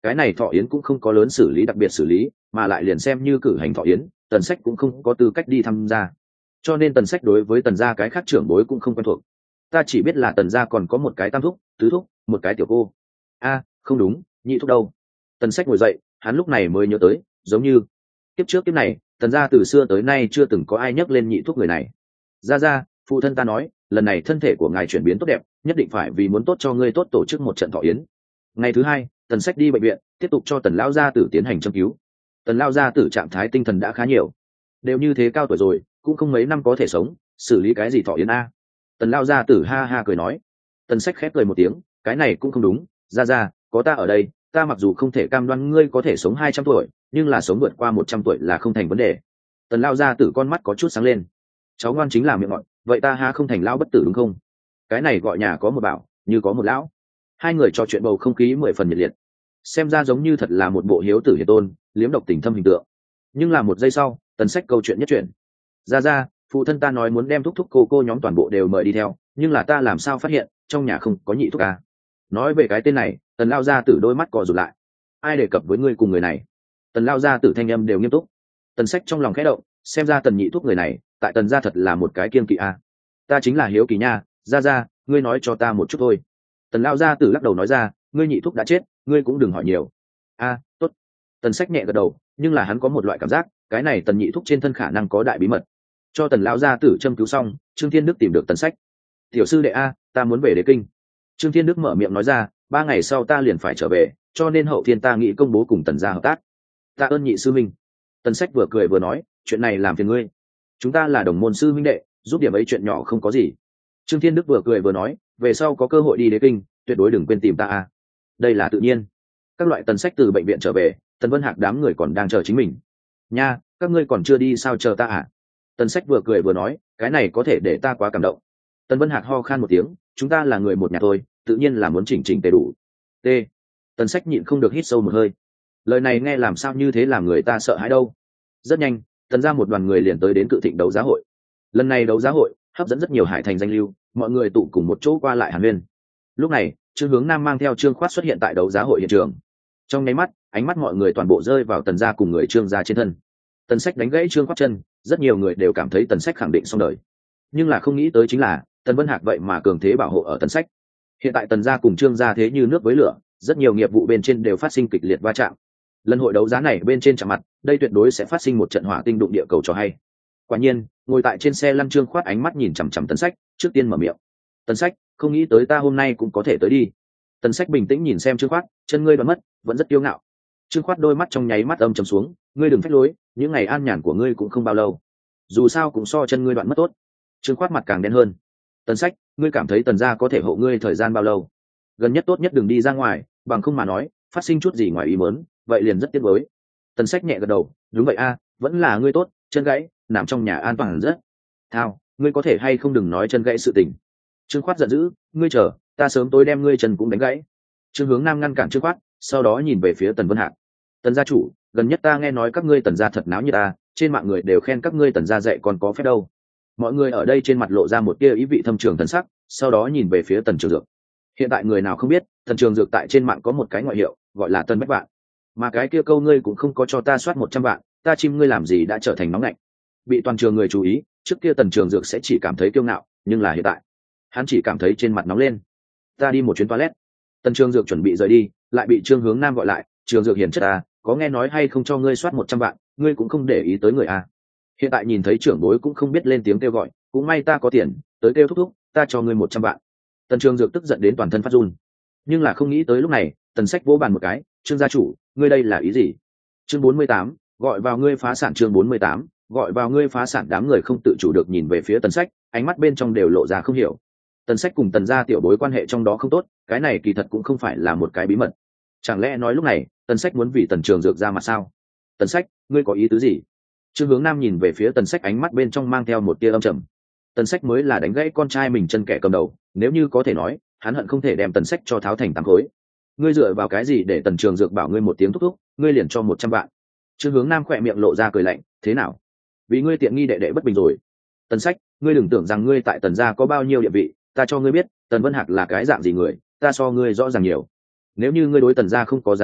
cái này thọ yến cũng không có lớn xử lý đặc biệt xử lý, mà lại liền xem như cử hành thọ yến, Tần Sách cũng không có tư cách đi tham gia, cho nên Tần Sách đối với Tần gia cái khác trưởng bối cũng không quen thuộc. Ta chỉ biết là Tần gia còn có một cái tam thúc, tứ thúc, một cái tiểu cô. Không đúng, nhị thúc đâu? Tần Sách ngồi dậy, hắn lúc này mới nhớ tới, giống như kiếp trước kiếp này, Tần gia từ xưa tới nay chưa từng có ai nhắc lên nhị thúc người này. Ra, phụ thân ta nói, lần này thân thể của ngài chuyển biến tốt đẹp, nhất định phải vì muốn tốt cho ngươi tốt tổ chức một trận thọ yến. Ngày thứ hai, Tần Sách đi bệnh viện, tiếp tục cho Tần lão gia tử tiến hành châm cứu. Tần lão gia tử trạng thái tinh thần đã khá nhiều, đều như thế cao tuổi rồi, cũng không mấy năm có thể sống, xử lý cái gì thọ yến a? Tần lão gia tử ha ha cười nói. Tần Sách khép cười một tiếng, cái này cũng không đúng, ra, có ta ở đây, ta mặc dù không thể cam đoan ngươi có thể sống 200 tuổi, nhưng là sống vượt qua 100 tuổi là không thành vấn đề. Tần lão gia tử con mắt có chút sáng lên. Cháu ngoan chính là miệng ngọt, vậy ta ha không thành lão bất tử đúng không? Cái này gọi nhà có một bảo, như có một lão. Hai người trò chuyện bầu không khí 10 phần nhiệt liệt, xem ra giống như thật là một bộ hiếu tử hiền tôn, liếm độc tình thâm hình tượng. Nhưng là một giây sau, Tần Sách câu chuyện nhất chuyển. Ra, phụ thân ta nói muốn đem thúc thúc cô nhóm toàn bộ đều mời đi theo, nhưng là ta làm sao phát hiện trong nhà không có nhị thúc à? Nói về cái tên này, Tần lao gia tử đôi mắt co rụt lại. Ai đề cập với ngươi cùng người này? Tần lao gia tử thanh âm đều nghiêm túc. Tần Sách trong lòng khẽ động, xem ra Tần nhị thúc người này tại Tần gia thật là một cái kiêng kỵ à? Ta chính là hiếu kỳ nha, ra, ngươi nói cho ta một chút thôi. Tần lao gia tử lắc đầu nói ra, ngươi nhị thúc đã chết, ngươi cũng đừng hỏi nhiều. Tốt. Tần Sách nhẹ gật đầu, nhưng là hắn có một loại cảm giác, cái này Tần nhị thúc trên thân khả năng có đại bí mật. Cho Tần lão gia tử châm cứu xong, Trương Thiên Đức tìm được Tần Sách. Tiểu sư đệ a, ta muốn về Đế Kinh. Trương Thiên Đức mở miệng nói ra, 3 ngày sau ta liền phải trở về, cho nên hậu thiên ta nghĩ công bố cùng Tần gia hợp tác. Ta ơn nhị sư minh. Tần Sách vừa cười vừa nói, chuyện này làm phiền ngươi. Chúng ta là đồng môn sư minh đệ, giúp điểm ấy chuyện nhỏ không có gì. Trương Thiên Đức vừa cười vừa nói, về sau có cơ hội đi Đế Kinh, tuyệt đối đừng quên tìm ta a. Đây là tự nhiên. Các loại Tần Sách từ bệnh viện trở về, Tần Vân Hạc đám người còn đang chờ chính mình. Nha, các ngươi còn chưa đi sao chờ ta à? Tần Sách vừa cười vừa nói, cái này có thể để ta quá cảm động. Tần Vân Hạc ho khan một tiếng, chúng ta là người một nhà thôi, tự nhiên là muốn chỉnh tề đủ. T. Tần Sách nhịn không được hít sâu một hơi. Lời này nghe làm sao như thế làm người ta sợ hãi đâu. Rất nhanh, Tần ra một đoàn người liền tới đến Cự Thịnh đấu giá hội. Lần này đấu giá hội hấp dẫn rất nhiều hải thành danh lưu, mọi người tụ cùng một chỗ qua lại hàn huyên. Lúc này, Trương Hướng Nam mang theo Trương Khoát xuất hiện tại đấu giá hội hiện trường. Trong nháy mắt, ánh mắt mọi người toàn bộ rơi vào Tần gia cùng người Trương gia trên thân. Tần Sách đánh gãy Trương Khoát chân, rất nhiều người đều cảm thấy Tần Sách khẳng định xong đời. Nhưng là không nghĩ tới chính là, Tần Vân Hạc vậy mà cường thế bảo hộ ở Tần Sách. Hiện tại Tần gia cùng Trương gia thế như nước với lửa, rất nhiều nghiệp vụ bên trên đều phát sinh kịch liệt va chạm. Lần hội đấu giá này bên trên chạm mặt, đây tuyệt đối sẽ phát sinh một trận hỏa tinh đụng địa cầu cho hay. Quả nhiên, ngồi tại trên xe lăn Trương Khoát ánh mắt nhìn chằm chằm Tần Sách, trước tiên mở miệng. Tần Sách, không nghĩ tới ta hôm nay cũng có thể tới đi. Tần Sách bình tĩnh nhìn xem Trương Khoát, chân ngươi đoán mất, vẫn rất kiêu ngạo. Trương Khoát đôi mắt trong nháy mắt âm trầm xuống, ngươi đừng phách lối, những ngày an nhàn của ngươi cũng không bao lâu, dù sao cũng so chân ngươi đoạn mất tốt. Trương Khoát mặt càng đen hơn. Tần Sách, ngươi cảm thấy Tần gia có thể hộ ngươi thời gian bao lâu? Gần nhất tốt nhất đừng đi ra ngoài, bằng không mà nói, phát sinh chút gì ngoài ý muốn, vậy liền rất tiếc nuối. Tần Sách nhẹ gật đầu, đúng vậy a, vẫn là ngươi tốt, chân gãy, nằm trong nhà an toàn rất. Thao, ngươi có thể hay không đừng nói chân gãy sự tình. Trương Khoát giận dữ, ngươi chờ, ta sớm tối đem ngươi chân cũng đánh gãy. Trương Hướng Nam ngăn cản Trương Khoát, sau đó nhìn về phía Tần Vân Hạc. Tần gia chủ, gần nhất ta nghe nói các ngươi Tần gia thật náo như ta, trên mạng người đều khen các ngươi Tần gia dạy còn có phép đâu. Mọi người ở đây trên mặt lộ ra một tia ý vị thâm trường thần sắc, sau đó nhìn về phía Tần Trường Dược. Hiện tại người nào không biết, Tần Trường Dược tại trên mạng có một cái ngoại hiệu, gọi là Tân Bách Vạn. Mà cái kia câu ngươi cũng không có cho ta soát 100 vạn, ta chim ngươi làm gì đã trở thành nóng lạnh. Bị toàn trường người chú ý, trước kia Tần Trường Dược sẽ chỉ cảm thấy kiêu ngạo, nhưng là hiện tại, hắn chỉ cảm thấy trên mặt nóng lên. Ta đi một chuyến toilet. Tần Trường Dược chuẩn bị rời đi, lại bị Trương Hướng Nam gọi lại, Trường Dược hiền chất à, có nghe nói hay không cho ngươi soát 100 vạn, ngươi cũng không để ý tới người à. Hiện tại nhìn thấy trưởng bối cũng không biết lên tiếng kêu gọi, cũng may ta có tiền, tới kêu thúc thúc, ta cho ngươi 100 vạn. Tần Trường Dược tức giận đến toàn thân phát run, nhưng là không nghĩ tới lúc này, Tần Sách vỗ bàn một cái, Trương gia chủ, ngươi đây là ý gì? Chương 48, gọi vào ngươi phá sản. Chương 48, gọi vào ngươi phá sản. Đám người không tự chủ được nhìn về phía Tần Sách, ánh mắt bên trong đều lộ ra không hiểu. Tần Sách cùng Tần gia tiểu bối quan hệ trong đó không tốt, cái này kỳ thật cũng không phải là một cái bí mật. Chẳng lẽ nói lúc này, Tần Sách muốn vì Tần Trường Dược ra mặt sao? Tần Sách, ngươi có ý tứ gì? Trương Hướng Nam nhìn về phía Tần Sách, ánh mắt bên trong mang theo một tia âm trầm. Tần Sách mới là đánh gãy con trai mình chân kẻ cầm đầu, nếu như có thể nói, hắn hận không thể đem Tần Sách cho tháo thành 8 khối. Ngươi dựa vào cái gì để Tần Trường Dược bảo ngươi một tiếng thúc thúc, ngươi liền cho 100 vạn? Trương Hướng Nam khỏe miệng lộ ra cười lạnh, thế nào? Vì ngươi tiện nghi đệ đệ bất bình rồi. Tần Sách, ngươi đừng tưởng rằng ngươi tại Tần gia có bao nhiêu địa vị, ta cho ngươi biết, Tần Vân Hạc là cái dạng gì người, ta so ngươi rõ ràng nhiều. Nếu như ngươi đối Tần gia không có giá trị,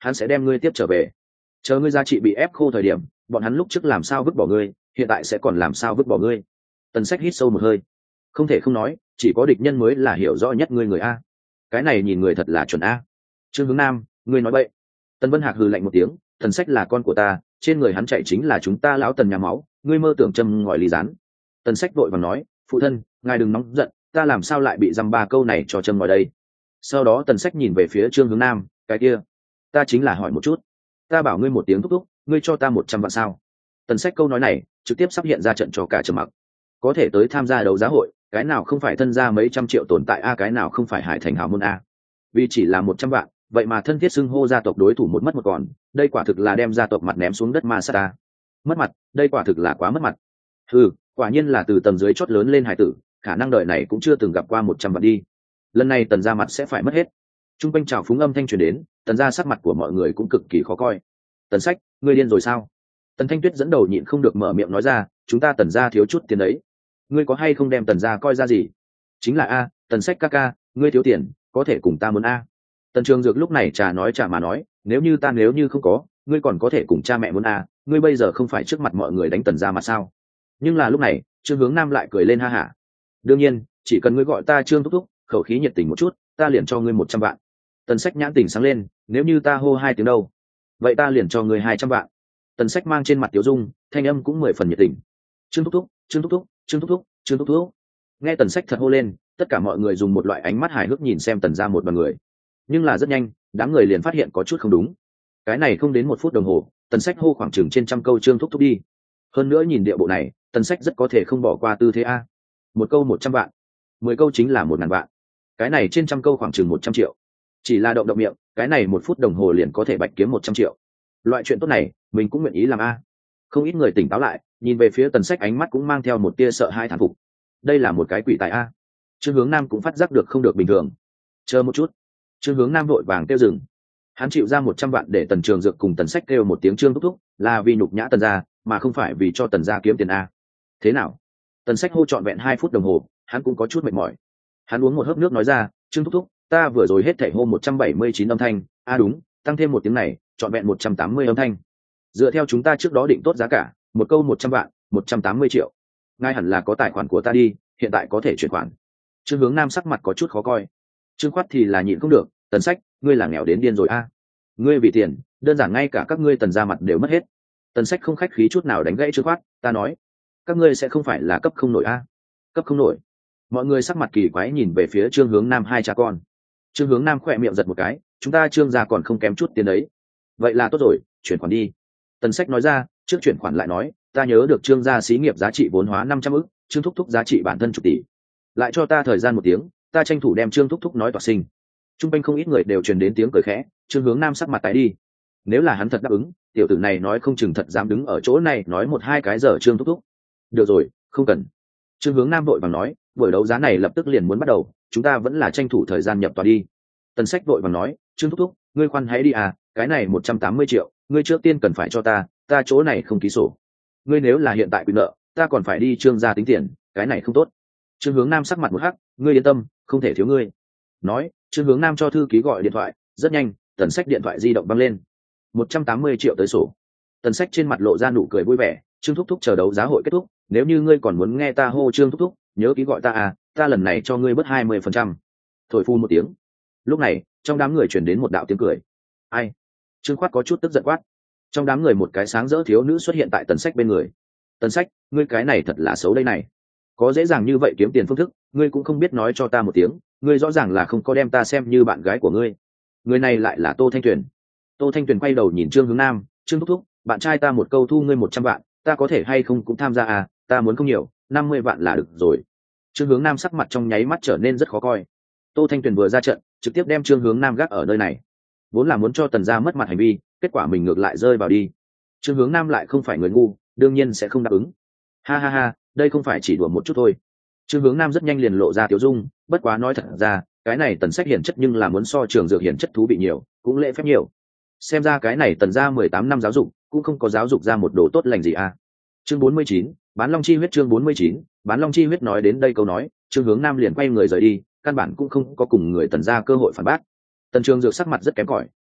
hắn sẽ đem ngươi tiếp trở về. Chờ ngươi giá trị bị ép khô thời điểm, bọn hắn lúc trước làm sao vứt bỏ ngươi, hiện tại sẽ còn làm sao vứt bỏ ngươi. Tần Sách hít sâu một hơi. Không thể không nói, chỉ có địch nhân mới là hiểu rõ nhất ngươi người a. Cái này nhìn người thật là chuẩn a. Trương Hướng Nam, ngươi nói bậy. Tần Vân Hạc hừ lạnh một tiếng, Tần Sách là con của ta, trên người hắn chạy chính là chúng ta lão Tần nhà máu, ngươi mơ tưởng châm ngòi ly gián. Tần Sách vội vàng nói, phụ thân, ngài đừng nóng giận, ta làm sao lại bị dăm ba câu này cho châm ngòi đây. Sau đó Tần Sách nhìn về phía Trương Hướng Nam, cái kia, ta chính là hỏi một chút, ta bảo ngươi một tiếng thúc thúc, ngươi cho ta 100 vạn sao? Tần Sách câu nói này trực tiếp sắp hiện ra trận cho cả trầm mặc. Có thể tới tham gia đấu giá hội, cái nào không phải thân gia mấy trăm triệu tồn tại a, cái nào không phải hải thành hào môn a. Vì chỉ là 100 vạn, vậy mà thân thiết xưng hô gia tộc đối thủ một mất một còn, đây quả thực là đem gia tộc mặt ném xuống đất ma sát ta. Mất mặt, đây quả thực là quá mất mặt. Quả nhiên là từ tầng dưới chót lớn lên hải tử, khả năng đời này cũng chưa từng gặp qua 100 vạn đi. Lần này Tần gia mặt sẽ phải mất hết. Trung quanh trào phúng âm thanh truyền đến, Tần gia sắc mặt của mọi người cũng cực kỳ khó coi. Tần Sách, ngươi điên rồi sao? Tần Thanh Tuyết dẫn đầu nhịn không được mở miệng nói ra, chúng ta Tần gia thiếu chút tiền đấy, ngươi có hay không đem Tần gia coi ra gì? Chính là a, Tần Sách ca ca, ngươi thiếu tiền, có thể cùng ta muốn a. Tần Trường Dược lúc này trà nói trà mà nói, nếu như không có, ngươi còn có thể cùng cha mẹ muốn a, ngươi bây giờ không phải trước mặt mọi người đánh Tần gia mà sao? Nhưng là lúc này, Trương Hướng Nam lại cười lên ha hả. Đương nhiên, chỉ cần ngươi gọi ta Trương thúc thúc, khẩu khí nhiệt tình một chút, ta liền cho ngươi 100 vạn. Tần Sách nhãn tình sáng lên, nếu như ta hô 2 tiếng đâu, vậy ta liền cho ngươi 200 vạn. Tần Sách mang trên mặt tiểu dung, thanh âm cũng 10 phần nhiệt tình. Trương thúc thúc, Trương thúc thúc, Trương thúc thúc, Trương thúc thúc. Nghe Tần Sách thật hô lên, tất cả mọi người dùng một loại ánh mắt hài hước nhìn xem Tần gia một đoàn người. Nhưng là rất nhanh, đám người liền phát hiện có chút không đúng. Cái này không đến 1 phút đồng hồ, Tần Sách hô khoảng chừng trên trăm câu Trương thúc thúc đi. Hơn nữa nhìn địa bộ này, Tần Sách rất có thể không bỏ qua tư thế a. Một câu 100 vạn, 10 câu chính là 1000 vạn. Cái này trên trăm câu khoảng chừng 100 triệu. Chỉ là động miệng, cái này 1 phút đồng hồ liền có thể bạch kiếm 100 triệu. Loại chuyện tốt này, mình cũng nguyện ý làm a. Không ít người tỉnh táo lại, nhìn về phía Tần Sách ánh mắt cũng mang theo một tia sợ hãi thán phục. Đây là một cái quỷ tài a. Trương Hướng Nam cũng phát giác được không được bình thường. Chờ một chút. Trương Hướng Nam vội vàng kêu dừng. Hắn chịu ra 100 vạn để Tần Trường Dược cùng Tần Sách kêu một tiếng Trương thúc thúc, là vì nhục nhã Tần gia, mà không phải vì cho Tần gia kiếm tiền a. Thế nào? Tần Sách hô trọn vẹn 2 phút đồng hồ, hắn cũng có chút mệt mỏi. Hắn uống một hớp nước nói ra, Trương thúc thúc, ta vừa rồi hết thảy hô 179 âm thanh, đúng, tăng thêm một tiếng này, trọn vẹn 180 âm thanh. Dựa theo chúng ta trước đó định tốt giá cả, một câu 100 vạn, 180 triệu. Ngay hẳn là có tài khoản của ta đi, hiện tại có thể chuyển khoản. Trương Hướng Nam sắc mặt có chút khó coi. Trương Khoát thì là nhịn không được, Tần Sách, ngươi là nghèo đến điên rồi a. Ngươi vì tiền, đơn giản ngay cả các ngươi Tần gia mặt đều mất hết. Tần Sách không khách khí chút nào đánh gãy Trương Khoát, ta nói, các ngươi sẽ không phải là cấp không nổi a? Cấp không nổi. Mọi người sắc mặt kỳ quái nhìn về phía Trương Hướng Nam hai cha con. Trương Hướng Nam khỏe miệng giật một cái, chúng ta Trương gia còn không kém chút tiền đấy. Vậy là tốt rồi, chuyển khoản đi. Tần Sách nói ra, trước chuyển khoản lại nói, ta nhớ được Trương gia xí nghiệp giá trị vốn hóa 500 ức, Trương thúc thúc giá trị bản thân chục tỷ. Lại cho ta thời gian 1 tiếng, ta tranh thủ đem Trương thúc thúc nói tỏa sinh. Trung quanh không ít người đều truyền đến tiếng cười khẽ, Trương Hướng Nam sắc mặt tái đi. Nếu là hắn thật đáp ứng, tiểu tử này nói không chừng thật dám đứng ở chỗ này nói 1-2 cái giờ Trương thúc thúc. Được rồi, không cần. Trương Hướng Nam vội vàng nói, buổi đấu giá này lập tức liền muốn bắt đầu, chúng ta vẫn là tranh thủ thời gian nhập tòa đi. Tần Sách vội vàng nói, Trương thúc thúc, ngươi khoan hãy đi à, cái này 180 triệu, ngươi trước tiên cần phải cho ta chỗ này không ký sổ. Ngươi nếu là hiện tại bị nợ, ta còn phải đi Trương gia tính tiền, cái này không tốt. Trương Hướng Nam sắc mặt một hắc, ngươi yên tâm, không thể thiếu ngươi. Nói, Trương Hướng Nam cho thư ký gọi điện thoại, rất nhanh, Tần Sách điện thoại di động vang lên. 180 triệu tới sổ. Tần Sách trên mặt lộ ra nụ cười vui vẻ, Trương thúc thúc chờ đấu giá hội kết thúc, nếu như ngươi còn muốn nghe ta hô Trương thúc thúc, nhớ ký gọi ta à, ta lần này cho ngươi bớt 20%. Thổi phun một tiếng. Lúc này, trong đám người truyền đến một đạo tiếng cười. Ai? Trương Khoát có chút tức giận quát. Trong đám người một cái sáng rỡ thiếu nữ xuất hiện tại Tần Sách bên người. Tần Sách, ngươi cái này thật là xấu đây này. Có dễ dàng như vậy kiếm tiền phương thức, ngươi cũng không biết nói cho ta một tiếng, ngươi rõ ràng là không có đem ta xem như bạn gái của ngươi. Người này lại là Tô Thanh Tuyền. Tô Thanh Tuyền quay đầu nhìn Trương Hướng Nam, Trương thúc thúc, bạn trai ta một câu thu ngươi 100 vạn, ta có thể hay không cũng tham gia à, ta muốn không nhiều, 50 vạn là được rồi. Trương Hướng Nam sắc mặt trong nháy mắt trở nên rất khó coi. Tô Thanh Tuyền vừa ra trận, trực tiếp đem Trương Hướng Nam gác ở nơi này. Vốn là muốn cho Tần gia mất mặt hành vi, kết quả mình ngược lại rơi vào đi. Trương Hướng Nam lại không phải người ngu, đương nhiên sẽ không đáp ứng. Ha ha ha, đây không phải chỉ đùa một chút thôi. Trương Hướng Nam rất nhanh liền lộ ra tiểu dung, bất quá nói thật ra, cái này Tần Sách hiển chất nhưng là muốn so Trường Dược hiển chất thú vị nhiều, cũng lễ phép nhiều. Xem ra cái này Tần gia 18 năm giáo dục, cũng không có giáo dục ra một đồ tốt lành gì à. Chương 49, bán long chi huyết. Chương 49, bán long chi huyết. Nói đến đây câu nói, Trương Hướng Nam liền quay người rời đi, căn bản cũng không có cùng người Tần gia cơ hội phản bác. Tần Trường Dược sắc mặt rất kém cỏi,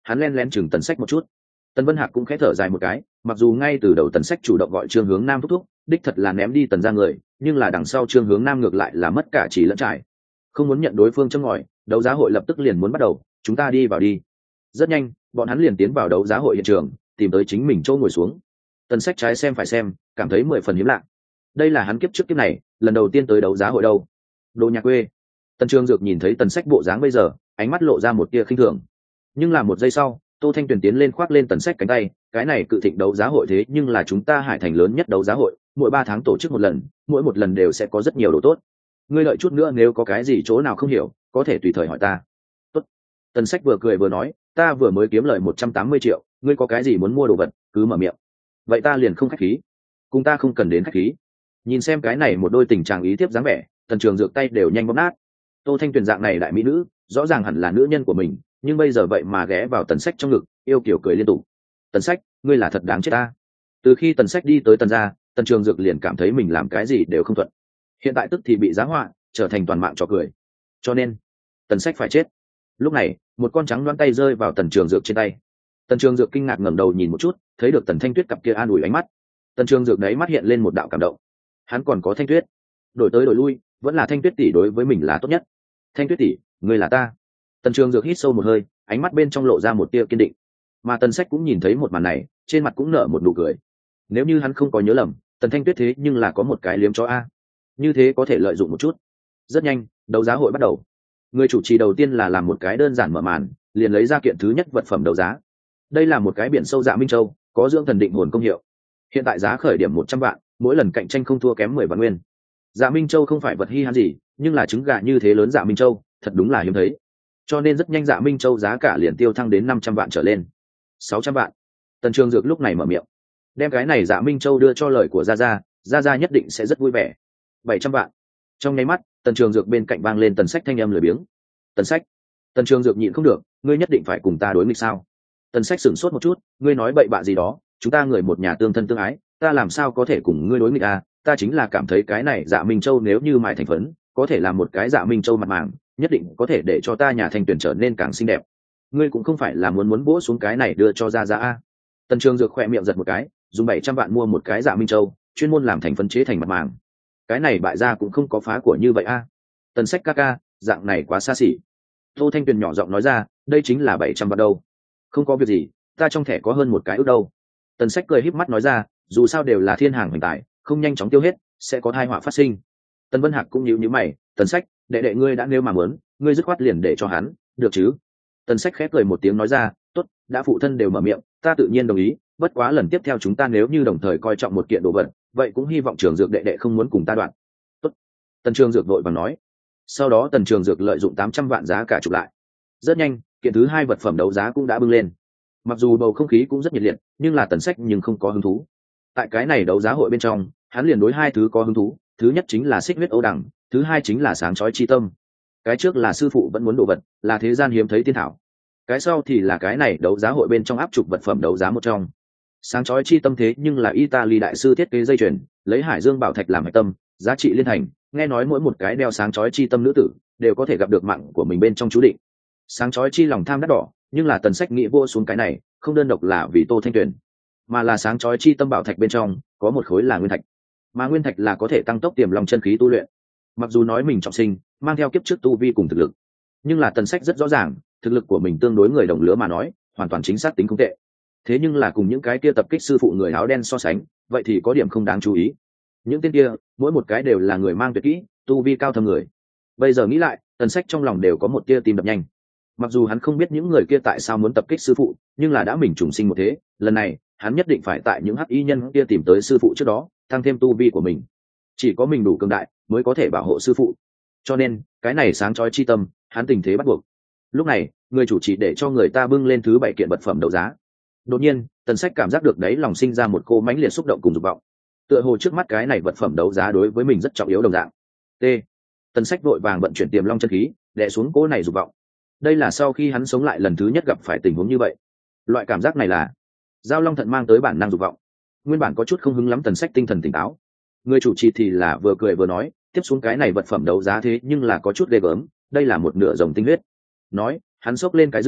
hắn len lén chừng Tần Sách một chút. Tần Vân Hạc cũng khẽ thở dài một cái, mặc dù ngay từ đầu Tần Sách chủ động gọi Trương Hướng Nam thúc thúc, đích thật là ném đi Tần ra người, nhưng là đằng sau Trương Hướng Nam ngược lại là mất cả chỉ lẫn trải, không muốn nhận đối phương châm ngòi. Đấu giá hội lập tức liền muốn bắt đầu, chúng ta đi vào đi. Rất nhanh, bọn hắn liền tiến vào đấu giá hội hiện trường, tìm tới chính mình chỗ ngồi xuống. Tần Sách trái xem phải xem, cảm thấy 10 phần hiếm lạ. Đây là hắn kiếp trước kiếp này lần đầu tiên tới đấu giá hội đâu. Đồ nhà quê. Tần Trường Dược nhìn thấy Tần Sách bộ dáng bây giờ, ánh mắt lộ ra một tia khinh thường. Nhưng là một giây sau, Tô Thanh Tuyền tiến lên khoác lên Tần Sách cánh tay, cái này cự thịnh đấu giá hội thế nhưng là chúng ta Hải Thành lớn nhất đấu giá hội, mỗi 3 tháng tổ chức một lần, mỗi một lần đều sẽ có rất nhiều đồ tốt. Ngươi đợi chút nữa nếu có cái gì chỗ nào không hiểu, có thể tùy thời hỏi ta. Tốt. Tần Sách vừa cười vừa nói, ta vừa mới kiếm lời 180 triệu, ngươi có cái gì muốn mua đồ vật, cứ mở miệng. Vậy ta liền không khách khí. Cùng ta không cần đến khách khí. Nhìn xem cái này một đôi tình trạng ý tiếp dáng vẻ, Tần Trường Dược tay đều nhanh bóp nát. Tô Thanh Tuyền dạng này đại mỹ nữ, rõ ràng hẳn là nữ nhân của mình, nhưng bây giờ vậy mà ghé vào Tần Sách trong ngực, yêu kiểu cười liên tục. Tần Sách, ngươi là thật đáng chết ta. Từ khi Tần Sách đi tới Tần gia, Tần Trường Dược liền cảm thấy mình làm cái gì đều không thuận. Hiện tại tức thì bị giá họa, trở thành toàn mạng trò cười. Cho nên, Tần Sách phải chết. Lúc này, một con trắng loáng tay rơi vào Tần Trường Dược trên tay. Tần Trường Dược kinh ngạc ngẩng đầu nhìn một chút, thấy được Tần Thanh Tuyết cặp kia an ủi ánh mắt. Tần Trường Dược đấy mắt hiện lên một đạo cảm động. Hắn còn có Thanh Tuyết, đổi tới đổi lui, vẫn là Thanh Tuyết tỷ đối với mình là tốt nhất. Thanh Tuyết tỷ, ngươi là ta. Tần Trường Dược hít sâu một hơi, ánh mắt bên trong lộ ra một tia kiên định. Mà Tần Sách cũng nhìn thấy một màn này, trên mặt cũng nở một nụ cười. Nếu như hắn không có nhớ lầm, Tần Thanh Tuyết thế nhưng là có một cái liếm chó a, như thế có thể lợi dụng một chút. Rất nhanh, đấu giá hội bắt đầu. Người chủ trì đầu tiên là làm một cái đơn giản mở màn, liền lấy ra kiện thứ nhất vật phẩm đấu giá. Đây là một cái biển sâu dạ minh châu, có dưỡng thần định hồn công hiệu. Hiện tại giá khởi điểm 100 vạn, mỗi lần cạnh tranh không thua kém 10 vạn nguyên. Dạ minh châu không phải vật hi hán gì, nhưng là trứng gà như thế lớn dạ minh châu, thật đúng là hiếm thấy. Cho nên rất nhanh dạ minh châu giá cả liền tiêu thăng đến 500 vạn trở lên. 600 vạn. Tần Trường Dược lúc này mở miệng, đem cái này dạ minh châu đưa cho lời của Gia Gia nhất định sẽ rất vui vẻ. 700 vạn. Trong nháy mắt, Tần Trường Dược bên cạnh vang lên Tần Sách thanh âm lười biếng. Tần Sách. Tần Trường Dược nhịn không được, ngươi nhất định phải cùng ta đối nghịch sao? Tần Sách sửng sốt một chút, ngươi nói bậy bạ gì đó, chúng ta người một nhà tương thân tương ái, ta làm sao có thể cùng ngươi đối nghịch à? Ta chính là cảm thấy cái này dạ minh châu nếu như mài thành phấn, có thể làm một cái dạ minh châu mặt màng, nhất định có thể để cho ta nhà Thanh Tuyển trở nên càng xinh đẹp. Ngươi cũng không phải là muốn vỗ xuống cái này đưa cho Gia Gia a? Tần Trường Dược khỏe miệng giật một cái, dùng 700 vạn mua một cái dạ minh châu, chuyên môn làm thành phấn chế thành mặt màng. Cái này bại gia cũng không có phá của như vậy a. Tần Sách ca ca, dạng này quá xa xỉ. Tô Thanh Tuyền nhỏ giọng nói ra, đây chính là 700 vạn đâu. Không có việc gì, ta trong thẻ có hơn một cái ước đâu. Tần Sách cười híp mắt nói ra, dù sao đều là thiên hàng hoành tài, không nhanh chóng tiêu hết, sẽ có tai họa phát sinh. Tần Vân Hạc cũng nhíu nhíu mày, Tần Sách, đệ đệ ngươi đã nêu mà muốn, ngươi dứt khoát liền để cho hắn, được chứ? Tần Sách khẽ cười một tiếng nói ra, tốt, đã phụ thân đều mở miệng, ta tự nhiên đồng ý, bất quá lần tiếp theo chúng ta nếu như đồng thời coi trọng một kiện đồ vật, vậy cũng hy vọng Trường Dược đệ đệ không muốn cùng ta đoạn. Tốt. Tần Trường Dược vội vàng nói. Sau đó Tần Trường Dược lợi dụng 800 vạn giá cả chụp lại. Rất nhanh, kiện thứ hai vật phẩm đấu giá cũng đã bưng lên. Mặc dù bầu không khí cũng rất nhiệt liệt, nhưng là Tần Sách nhưng không có hứng thú. Tại cái này đấu giá hội bên trong, hắn liền đối hai thứ có hứng thú, thứ nhất chính là xích huyết ấu đằng, thứ hai chính là sáng chói chi tâm. Cái trước là sư phụ vẫn muốn đồ vật, là thế gian hiếm thấy tiên thảo. Cái sau thì là cái này đấu giá hội bên trong áp trục vật phẩm đấu giá một trong. Sáng chói chi tâm thế nhưng là Italy đại sư thiết kế dây chuyền, lấy hải dương bảo thạch làm hạch tâm, giá trị liên thành, nghe nói mỗi một cái đeo sáng chói chi tâm nữ tử đều có thể gặp được mạng của mình bên trong chú định. Sáng chói chi lòng tham đắt đỏ, nhưng là Tần Sách nghĩ vô xuống cái này, không đơn độc là vì Tô Thanh Tuyền, mà là sáng chói chi tâm bảo thạch bên trong có một khối là nguyên thạch, mà nguyên thạch là có thể tăng tốc tiềm long chân khí tu luyện. Mặc dù nói mình trọng sinh, mang theo kiếp trước tu vi cùng thực lực, nhưng là Tần Sách rất rõ ràng, thực lực của mình tương đối người đồng lứa mà nói, hoàn toàn chính xác tính không tệ. Thế nhưng là cùng những cái kia tập kích sư phụ người áo đen so sánh, vậy thì có điểm không đáng chú ý. Những tên kia, mỗi một cái đều là người mang tuyệt kỹ, tu vi cao thâm người. Bây giờ nghĩ lại, Tần Sách trong lòng đều có một tia tim đập nhanh. Mặc dù hắn không biết những người kia tại sao muốn tập kích sư phụ, nhưng là đã mình trùng sinh một thế, lần này, hắn nhất định phải tại những hắc y nhân kia tìm tới sư phụ trước đó, tăng thêm tu vi của mình. Chỉ có mình đủ cường đại, mới có thể bảo hộ sư phụ. Cho nên, cái này sáng chói chi tâm, hắn tình thế bắt buộc. Lúc này, người chủ trì để cho người ta bưng lên thứ 7 kiện vật phẩm đấu giá. Đột nhiên, Tần Sách cảm giác được đấy lòng sinh ra một cô mãnh liệt xúc động cùng dục vọng. Tựa hồ trước mắt cái này vật phẩm đấu giá đối với mình rất trọng yếu đồng dạng. T. Tần Sách vội vàng vận chuyển tiềm long chân khí, đè xuống cô này dục vọng. Đây là sau khi hắn sống lại lần thứ nhất gặp phải tình huống như vậy. Loại cảm giác này là giao long thận mang tới bản năng dục vọng. Nguyên bản có chút không hứng lắm, Tần Sách tinh thần tỉnh táo. Người chủ trì thì là vừa cười vừa nói, tiếp xuống cái này vật phẩm đấu giá thế nhưng là có chút ghê gớm, đây là một nửa rồng tinh huyết. Nói, hắn xốc lên cái dương,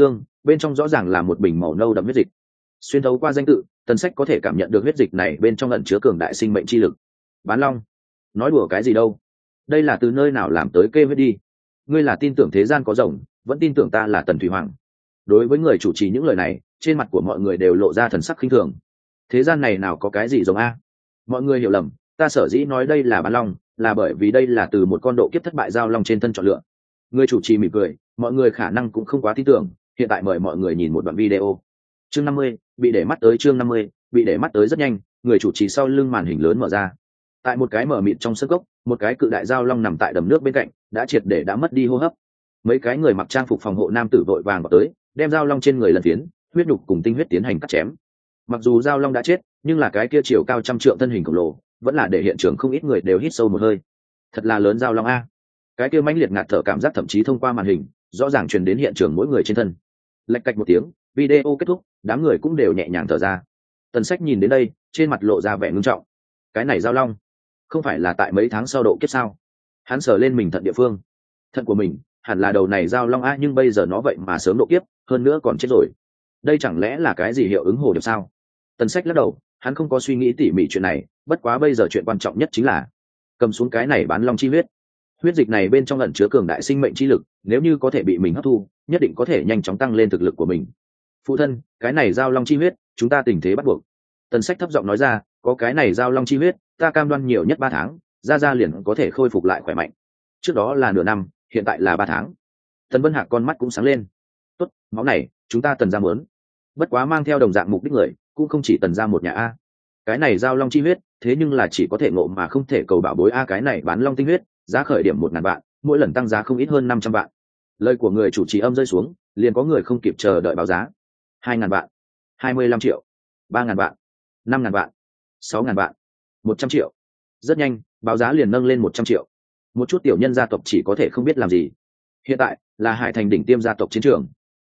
bên trong rõ ràng là một bình màu nâu đậm huyết dịch. Xuyên thấu qua danh tự, Tần Sách có thể cảm nhận được huyết dịch này bên trong ẩn chứa cường đại sinh mệnh chi lực. Bán long? Nói đùa cái gì đâu? Đây là từ nơi nào làm tới kê huyết đi? Ngươi là tin tưởng thế gian có rồng, vẫn tin tưởng ta là Tần Thủy Hoàng? Đối với người chủ trì những lời này, trên mặt của mọi người đều lộ ra thần sắc khinh thường. Thế gian này nào có cái gì giống a? Mọi người hiểu lầm, ta sở dĩ nói đây là bán long, là bởi vì đây là từ một con độ kiếp thất bại giao long trên thân chọn lựa. Người chủ trì mỉm cười, mọi người khả năng cũng không quá tin tưởng, hiện tại mời mọi người nhìn một đoạn video. Chương 50, bị để mắt tới. Chương 50, bị để mắt tới. Rất nhanh, người chủ trì sau lưng màn hình lớn mở ra. Tại một cái mở mịt trong sân gốc, một cái cự đại giao long nằm tại đầm nước bên cạnh, đã triệt để đã mất đi hô hấp. Mấy cái người mặc trang phục phòng hộ nam tử vội vàng vào tới, đem giao long trên người lần phiến, huyết nhục cùng tinh huyết tiến hành cắt chém. Mặc dù giao long đã chết, nhưng là cái kia chiều cao trăm trượng thân hình khổng lồ, vẫn là để hiện trường không ít người đều hít sâu một hơi. Thật là lớn giao long a. Cái kia mãnh liệt ngạt thở cảm giác thậm chí thông qua màn hình, rõ ràng truyền đến hiện trường mỗi người trên thân. Lạch cạch một tiếng, video kết thúc, đám người cũng đều nhẹ nhàng thở ra. Tần Sách nhìn đến đây, trên mặt lộ ra vẻ ngưng trọng. Cái này giao long, không phải là tại mấy tháng sau độ kiếp sao? Hắn sờ lên mình thận địa phương. Thận của mình, hẳn là đầu này giao long a, nhưng bây giờ nó vậy mà sớm độ kiếp, hơn nữa còn chết rồi. Đây chẳng lẽ là cái gì hiệu ứng hồ điệp sao? Tần Sách lắc đầu, hắn không có suy nghĩ tỉ mỉ chuyện này, bất quá bây giờ chuyện quan trọng nhất chính là cầm xuống cái này bán long chi huyết. Huyết dịch này bên trong ẩn chứa cường đại sinh mệnh chi lực, nếu như có thể bị mình hấp thu, nhất định có thể nhanh chóng tăng lên thực lực của mình. Phụ thân, cái này giao long chi huyết, chúng ta tình thế bắt buộc. Tần Sách thấp giọng nói ra, có cái này giao long chi huyết, ta cam đoan nhiều nhất 3 tháng, ra liền có thể khôi phục lại khỏe mạnh. Trước đó là nửa năm, hiện tại là 3 tháng. Tần Vân Hạc con mắt cũng sáng lên. Tốt, máu này, chúng ta Tần gia muốn. Bất quá mang theo đồng dạng mục đích người, cũng không chỉ Tần gia một nhà a. Cái này giao long chi huyết, thế nhưng là chỉ có thể ngộ mà không thể cầu bảo bối a, cái này bán long tinh huyết, giá khởi điểm 1000 vạn, mỗi lần tăng giá không ít hơn 500 vạn. Lời của người chủ trì âm rơi xuống, liền có người không kịp chờ đợi báo giá. 2000 vạn, 25 triệu, 3000 vạn, 5000 vạn, 6000 vạn, 100 triệu. Rất nhanh, báo giá liền nâng lên 100 triệu. Một chút tiểu nhân gia tộc chỉ có thể không biết làm gì. Hiện tại là Hải Thành đỉnh tiêm gia tộc chiến trường.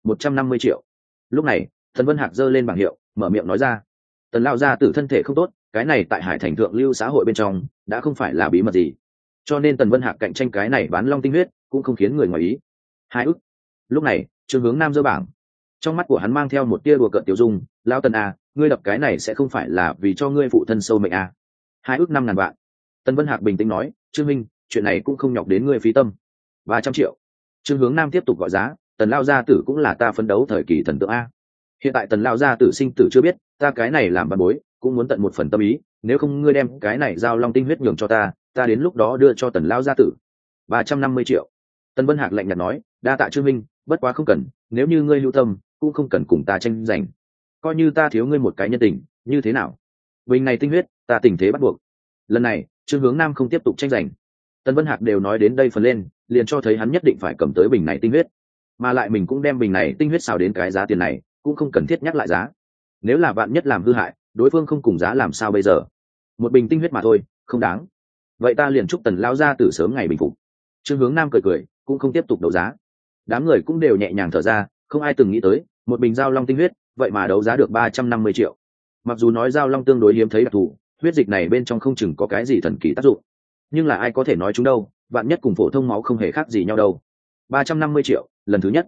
150 triệu. Lúc này, Tần Vân Hạc giơ lên bảng hiệu, mở miệng nói ra. Tần lão gia tử thân thể không tốt, cái này tại Hải Thành thượng lưu xã hội bên trong đã không phải là bí mật gì. Cho nên Tần Vân Hạc cạnh tranh cái này bán long tinh huyết cũng không khiến người ngoài ý. 2 ức. Lúc này, Trương Hướng Nam giơ bảng. Trong mắt của hắn mang theo một tia đùa cợt tiểu dung, lão Tần a, ngươi đập cái này sẽ không phải là vì cho ngươi phụ thân sâu mệnh a. 2 ức 5000 vạn. Tần Vân Hạc bình tĩnh nói, Trương minh, chuyện này cũng không nhọc đến ngươi phí tâm. 300 triệu. Trương Hướng Nam tiếp tục gọi giá, Tần lão gia tử cũng là ta phấn đấu thời kỳ thần tượng a. Hiện tại Tần lão gia tử sinh tử chưa biết, ta cái này làm văn bối, cũng muốn tận một phần tâm ý, nếu không ngươi đem cái này giao long tinh huyết nhường cho ta đến lúc đó đưa cho Tần lão gia tử. 350 triệu. Tần Vân Hạc lạnh nhạt nói, đa tạ Trương minh, bất quá không cần, nếu như ngươi lưu tâm, cũng không cần cùng ta tranh giành. Coi như ta thiếu ngươi một cái nhân tình, như thế nào? Bình này tinh huyết, ta tình thế bắt buộc. Lần này, Trương Hướng Nam không tiếp tục tranh giành. Tần Vân Hạc đều nói đến đây phần lên, liền cho thấy hắn nhất định phải cầm tới bình này tinh huyết, mà lại mình cũng đem bình này tinh huyết xào đến cái giá tiền này, cũng không cần thiết nhắc lại giá. Nếu là vạn nhất làm hư hại, đối phương không cùng giá làm sao bây giờ? Một bình tinh huyết mà thôi, không đáng. Vậy ta liền chúc Tần lão gia tử sớm ngày bình phục. Trương Hướng Nam cười cười, cũng không tiếp tục đấu giá. Đám người cũng đều nhẹ nhàng thở ra, không ai từng nghĩ tới, một bình giao long tinh huyết, vậy mà đấu giá được 350 triệu. Mặc dù nói giao long tương đối hiếm thấy đặc thù, huyết dịch này bên trong không chừng có cái gì thần kỳ tác dụng, nhưng là ai có thể nói chúng đâu, vạn nhất cùng phổ thông máu không hề khác gì nhau đâu. 350 triệu, lần thứ nhất.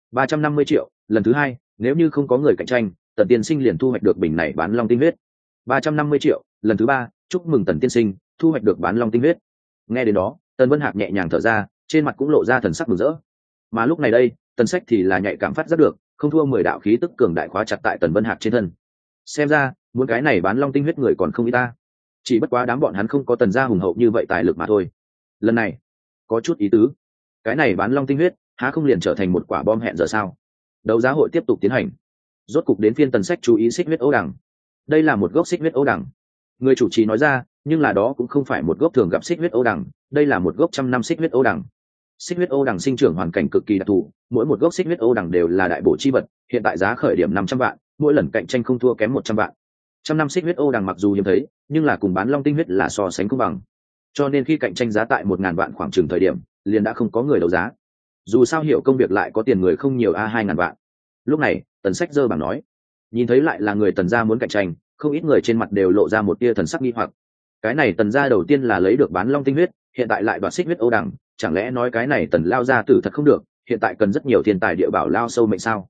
350 triệu, lần thứ hai, nếu như không có người cạnh tranh, Tần tiên sinh liền thu hoạch được bình này bán long tinh huyết. 350 triệu, lần thứ ba, chúc mừng Tần tiên sinh, thu hoạch được bán long tinh huyết. Nghe đến đó, Tần Vân Hạc nhẹ nhàng thở ra, trên mặt cũng lộ ra thần sắc mừng rỡ. Mà lúc này đây, Tần Sách thì là nhạy cảm phát giác được, không thua 10 đạo khí tức cường đại khóa chặt tại Tần Vân Hạc trên thân. Xem ra, muốn cái này bán long tinh huyết người còn không ít ta. Chỉ bất quá đám bọn hắn không có Tần gia hùng hậu như vậy tài lực mà thôi. Lần này, có chút ý tứ. Cái này bán long tinh huyết, há không liền trở thành một quả bom hẹn giờ sao? Đấu giá hội tiếp tục tiến hành. Rốt cục đến phiên Tần Sách chú ý xích huyết ấu đằng. Đây là một gốc xích huyết ấu đằng. Người chủ trì nói ra, nhưng là đó cũng không phải một gốc thường gặp xích huyết ấu đằng, đây là một gốc trăm năm xích huyết ấu đằng. Xích huyết ấu đằng sinh trưởng hoàn cảnh cực kỳ đặc thù, mỗi một gốc xích huyết ấu đằng đều là đại bổ chi vật, hiện tại giá khởi điểm 500 vạn, mỗi lần cạnh tranh không thua kém 100 vạn. Trăm năm xích huyết ấu đằng mặc dù hiếm thấy, nhưng là cùng bán long tinh huyết là so sánh công bằng. Cho nên khi cạnh tranh giá tại 1000 vạn khoảng chừng thời điểm, liền đã không có người đấu giá. Dù sao hiểu công việc lại có tiền người không nhiều a 2000 vạn. Lúc này, Tần Sách giơ bảng nói, nhìn thấy lại là người Tần gia muốn cạnh tranh, không ít người trên mặt đều lộ ra một tia thần sắc nghi hoặc. Cái này Tần gia đầu tiên là lấy được bán long tinh huyết, hiện tại lại đoạt xích huyết ấu đằng, chẳng lẽ nói cái này Tần lao gia tử thật không được, hiện tại cần rất nhiều tiền tài địa bảo lao sâu mệnh sao?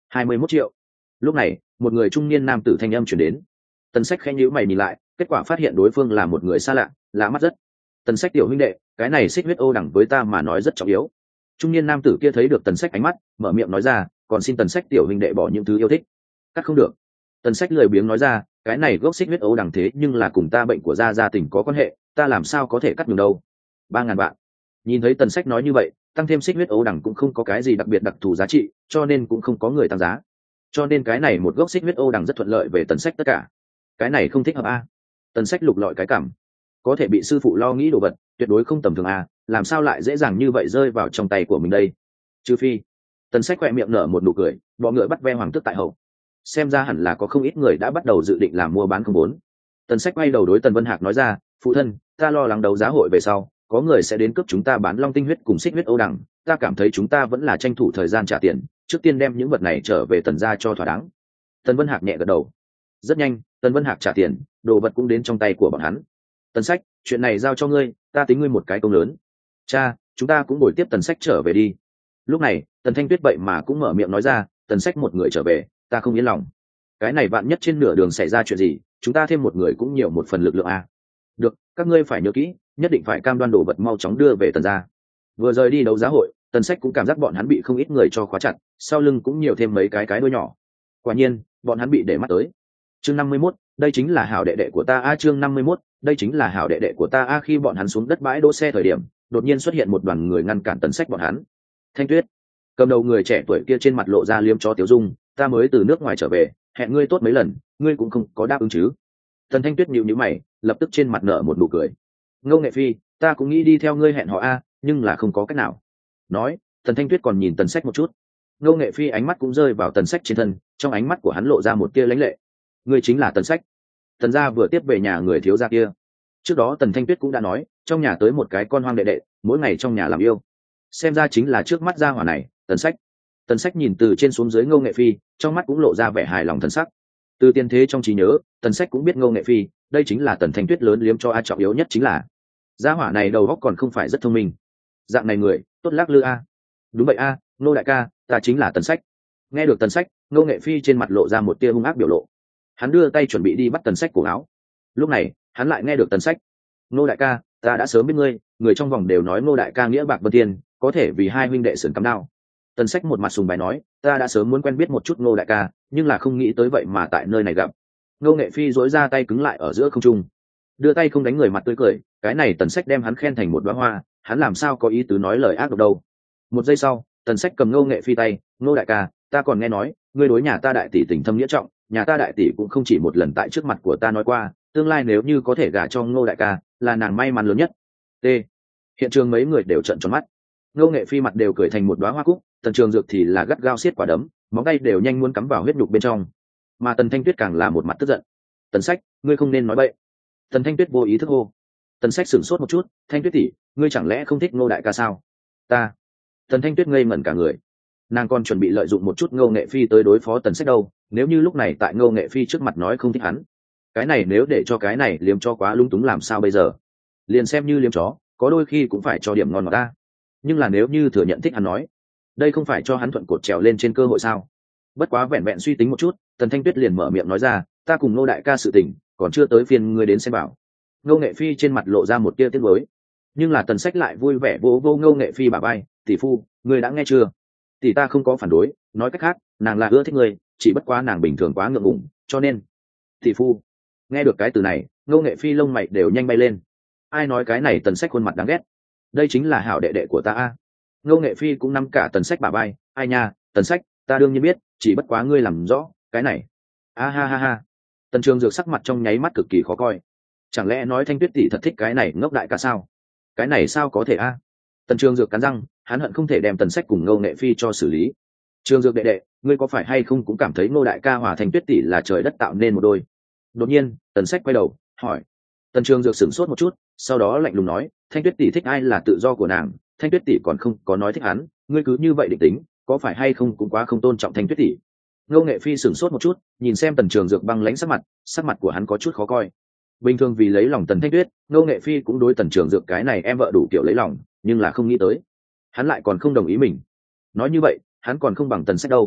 21 triệu. Lúc này một người trung niên nam tử thanh âm chuyển đến. Tần Sách khẽ nhíu mày nhìn lại, kết quả phát hiện đối phương là một người xa lạ, lạ mắt rất. Tần Sách tiểu huynh đệ, cái này xích huyết ô đẳng với ta mà nói rất trọng yếu. Trung niên nam tử kia thấy được Tần Sách ánh mắt, mở miệng nói ra, còn xin Tần Sách tiểu huynh đệ bỏ những thứ yêu thích. Cắt không được. Tần Sách lười biếng nói ra, cái này gốc xích huyết ô đẳng thế nhưng là cùng ta bệnh của gia tỉnh có quan hệ, ta làm sao có thể cắt nhường đâu. 3.000 vạn. Nhìn thấy Tần Sách nói như vậy, tăng thêm xích huyết ấu đẳng cũng không có cái gì đặc biệt đặc thù giá trị, cho nên cũng không có người tăng giá. Cho nên cái này một gốc xích huyết ấu đẳng rất thuận lợi về Tần Sách tất cả. Cái này không thích hợp a. Tần Sách lục lọi cái cảm, có thể bị sư phụ lo nghĩ đồ vật, tuyệt đối không tầm thường a, làm sao lại dễ dàng như vậy rơi vào trong tay của mình đây? Trừ phi. Tần Sách khẽ miệng nở một nụ cười, bọ ngựa bắt ve hoàng tước tại hậu. Xem ra hẳn là có không ít người đã bắt đầu dự định làm mua bán không vốn. Tần Sách quay đầu đối Tần Vân Hạc nói ra, phụ thân, ta lo lắng đấu giá hội về sau có người sẽ đến cướp chúng ta bán long tinh huyết cùng xích huyết âu đằng, ta cảm thấy chúng ta vẫn là tranh thủ thời gian trả tiền, trước tiên đem những vật này trở về Tần gia cho thỏa đáng. Tần Vân Hạc nhẹ gật đầu. Rất nhanh, Tần Vân Hạc trả tiền, đồ vật cũng đến trong tay của bọn hắn. Tần Sách, chuyện này giao cho ngươi, ta tính ngươi một cái công lớn. Cha, chúng ta cũng bồi tiếp Tần Sách trở về đi. Lúc này, Tần Thanh Tuyết vậy mà cũng mở miệng nói ra, Tần Sách một người trở về, ta không yên lòng. Cái này vạn nhất trên nửa đường xảy ra chuyện gì, chúng ta thêm một người cũng nhiều một phần lực lượng a. Được, các ngươi phải nhớ kỹ, nhất định phải cam đoan đồ vật mau chóng đưa về Tần gia. Vừa rời đi đấu giá hội, Tần Sách cũng cảm giác bọn hắn bị không ít người cho khóa chặt, sau lưng cũng nhiều thêm mấy cái đuôi nhỏ. Quả nhiên, bọn hắn bị để mắt tới. Chương 51, đây chính là hảo đệ đệ của ta a. Chương 51, đây chính là hảo đệ đệ của ta a. Khi bọn hắn xuống đất bãi đỗ xe thời điểm, đột nhiên xuất hiện một đoàn người ngăn cản Tần Sách bọn hắn. Thanh Tuyết, cầm đầu người trẻ tuổi kia trên mặt lộ ra liếm chó tiểu dung, ta mới từ nước ngoài trở về, hẹn ngươi tốt mấy lần, ngươi cũng không có đáp ứng chứ? Tần Thanh Tuyết nhíu nhíu mày, lập tức trên mặt nở một nụ cười. Ngô Nghệ Phi, ta cũng nghĩ đi theo ngươi hẹn họ a, nhưng là không có cách nào. Nói, Tần Thanh Tuyết còn nhìn Tần Sách một chút. Ngô Nghệ Phi ánh mắt cũng rơi vào Tần Sách trên thân, trong ánh mắt của hắn lộ ra một tia lãnh lệ. Ngươi chính là Tần Sách. Tần gia vừa tiếp về nhà người thiếu gia kia. Trước đó Tần Thanh Tuyết cũng đã nói, trong nhà tới một cái con hoang đệ đệ, mỗi ngày trong nhà làm yêu. Xem ra chính là trước mắt gia hỏa này, Tần Sách. Tần Sách nhìn từ trên xuống dưới Ngô Nghệ Phi, trong mắt cũng lộ ra vẻ hài lòng thần sắc. Từ tiên thế trong trí nhớ, Tần Sách cũng biết Ngô Nghệ Phi, đây chính là Tần Thanh Tuyết lớn liếm cho a, trọng yếu nhất chính là gia hỏa này đầu óc còn không phải rất thông minh. Dạng này người, tốt lắc lư a. Đúng vậy a, Ngô đại ca, ta chính là Tần Sách. Nghe được Tần Sách, Ngô Nghệ Phi trên mặt lộ ra một tia hung ác biểu lộ. Hắn đưa tay chuẩn bị đi bắt Tần Sách cổ áo. Lúc này, hắn lại nghe được Tần Sách. Ngô đại ca, ta đã sớm biết ngươi, người trong vòng đều nói Ngô đại ca nghĩa bạc vân thiên, có thể vì hai huynh đệ sườn cắm đao. Tần Sách một mặt sùng bài nói, ta đã sớm muốn quen biết một chút Ngô đại ca, nhưng là không nghĩ tới vậy mà tại nơi này gặp. Ngô Nghệ Phi duỗi ra tay cứng lại ở giữa không trung, đưa tay không đánh người mặt tươi cười, cái này Tần Sách đem hắn khen thành một đóa hoa, hắn làm sao có ý tứ nói lời ác độc đâu. Một giây sau, Tần Sách cầm Ngô Nghệ Phi tay, Ngô đại ca, ta còn nghe nói, ngươi đối nhà ta đại tỷ tình thâm nghĩa trọng, nhà ta đại tỷ cũng không chỉ một lần tại trước mặt của ta nói qua, tương lai nếu như có thể gả cho Ngô đại ca, là nàng may mắn lớn nhất. T. Hiện trường mấy người đều trợn tròn mắt. Ngô Nghệ Phi mặt đều cười thành một đóa hoa cúc, Tần Trường Dược thì là gắt gao siết quả đấm, móng tay đều nhanh muốn cắm vào huyết nhục bên trong. Mà Tần Thanh Tuyết càng là một mặt tức giận. Tần Sách, ngươi không nên nói bậy. Tần Thanh Tuyết vô ý thức hô. Tần Sách sửng sốt một chút, Thanh Tuyết tỷ, ngươi chẳng lẽ không thích Ngô đại ca sao? Ta. Tần Thanh Tuyết ngây ngẩn cả người. Nàng còn chuẩn bị lợi dụng một chút Ngô Nghệ Phi tới đối phó Tần Sách đâu, nếu như lúc này tại Ngô Nghệ Phi trước mặt nói không thích hắn, cái này nếu để cho cái này liếm cho quá lung túng làm sao bây giờ? Liền xem như liếm chó, có đôi khi cũng phải cho điểm ngon ngọt ta. Nhưng là nếu như thừa nhận thích hắn nói, đây không phải cho hắn thuận cột trèo lên trên cơ hội sao? Bất quá vẹn vẹn suy tính một chút, Tần Thanh Tuyết liền mở miệng nói ra, ta cùng Ngô đại ca sự tình, còn chưa tới phiên ngươi đến xem bảo. Ngô Nghệ Phi trên mặt lộ ra một tia tiếc nuối, nhưng là Tần Sách lại vui vẻ vỗ vô Ngô Nghệ Phi bả vai, tỷ phu, ngươi đã nghe chưa? Tỷ ta không có phản đối, nói cách khác, nàng là ưa thích ngươi, chỉ bất quá nàng bình thường quá ngượng ngùng, cho nên. Tỷ phu. Nghe được cái từ này, Ngô Nghệ Phi lông mày đều nhanh bay lên. Ai nói cái này Tần Sách khuôn mặt đáng ghét? Đây chính là hảo đệ đệ của ta a. Ngô Nghệ Phi cũng nắm cả Tần Sách bả vai, ai nha, Tần Sách, ta đương nhiên biết, chỉ bất quá ngươi làm rõ cái này. A ha ha ha. Tần Trường Dược sắc mặt trong nháy mắt cực kỳ khó coi. Chẳng lẽ nói Thanh Tuyết tỷ thật thích cái này ngốc đại ca sao? Cái này sao có thể a? Tần Trường Dược cắn răng, hắn hận không thể đem Tần Sách cùng Ngô Nghệ Phi cho xử lý. Trường Dược đệ đệ, ngươi có phải hay không cũng cảm thấy Ngô đại ca hòa Thanh Tuyết tỷ là trời đất tạo nên một đôi? Đột nhiên, Tần Sách quay đầu, hỏi. Tần Trường Dược sửng sốt một chút, sau đó lạnh lùng nói, Thanh Tuyết tỷ thích ai là tự do của nàng, Thanh Tuyết tỷ còn không có nói thích hắn, ngươi cứ như vậy định tính, có phải hay không cũng quá không tôn trọng Thanh Tuyết tỷ. Ngô Nghệ Phi sửng sốt một chút, nhìn xem Tần Trường Dược băng lãnh sắc mặt của hắn có chút khó coi. Bình thường vì lấy lòng Tần Thanh Tuyết, Ngô Nghệ Phi cũng đối Tần Trường Dược cái này em vợ đủ kiểu lấy lòng, nhưng là không nghĩ tới, hắn lại còn không đồng ý mình. Nói như vậy, hắn còn không bằng Tần Sách đâu.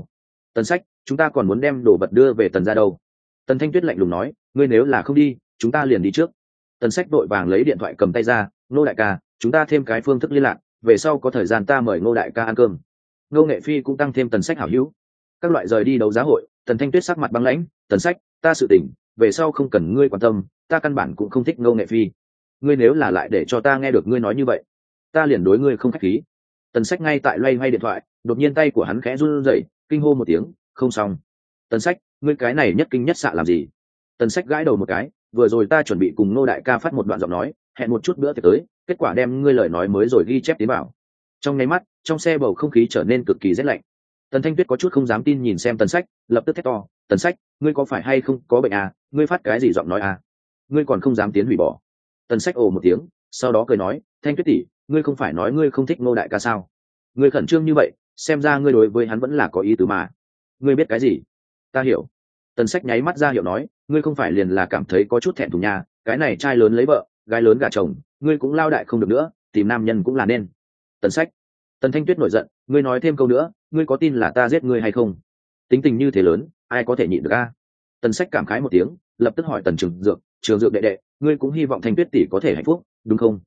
Tần Sách, chúng ta còn muốn đem đồ vật đưa về Tần gia đâu? Tần Thanh Tuyết lạnh lùng nói, ngươi nếu là không đi, chúng ta liền đi trước. Tần Sách vội vàng lấy điện thoại cầm tay ra, Ngô đại ca, chúng ta thêm cái phương thức liên lạc, về sau có thời gian ta mời Ngô đại ca ăn cơm. Ngô Nghệ Phi cũng tăng thêm Tần Sách hảo hữu. Các loại rời đi đấu giá hội, Tần Thanh Tuyết sắc mặt băng lãnh, Tần Sách, ta sự tình, về sau không cần ngươi quan tâm, ta căn bản cũng không thích Ngô Nghệ Phi. Ngươi nếu là lại để cho ta nghe được ngươi nói như vậy, ta liền đối ngươi không khách khí. Tần Sách ngay tại loay hoay điện thoại, đột nhiên tay của hắn khẽ run rẩy, kinh hô một tiếng, không xong. Tần Sách, ngươi cái này nhất kinh nhất xạ làm gì? Tần Sách gãi đầu một cái, vừa rồi ta chuẩn bị cùng Ngô đại ca phát một đoạn giọng nói, hẹn một chút bữa tiệc tới, kết quả đem ngươi lời nói mới rồi ghi chép tiến vào. Trong nháy mắt, trong xe bầu không khí trở nên cực kỳ rét lạnh. Tần Thanh Tuyết có chút không dám tin nhìn xem Tần Sách, lập tức thét to, Tần Sách, ngươi có phải hay không có bệnh à? Ngươi phát cái gì giọng nói à? Ngươi còn không dám tiến hủy bỏ? Tần Sách ồ một tiếng, sau đó cười nói, Thanh Tuyết tỷ, ngươi không phải nói ngươi không thích Ngô đại ca sao? Ngươi khẩn trương như vậy, xem ra ngươi đối với hắn vẫn là có ý tứ mà. Ngươi biết cái gì? Ta hiểu. Tần Sách nháy mắt ra hiệu nói, ngươi không phải liền là cảm thấy có chút thẹn thùng nha, cái này trai lớn lấy vợ, gái lớn gả chồng, ngươi cũng lao đại không được nữa, tìm nam nhân cũng là nên. Tần Sách. Tần Thanh Tuyết nổi giận, ngươi nói thêm câu nữa, ngươi có tin là ta giết ngươi hay không? Tính tình như thế lớn, ai có thể nhịn được a? Tần Sách cảm khái một tiếng, lập tức hỏi Tần Trường Dược đệ đệ, ngươi cũng hy vọng Thanh Tuyết tỷ có thể hạnh phúc, đúng không?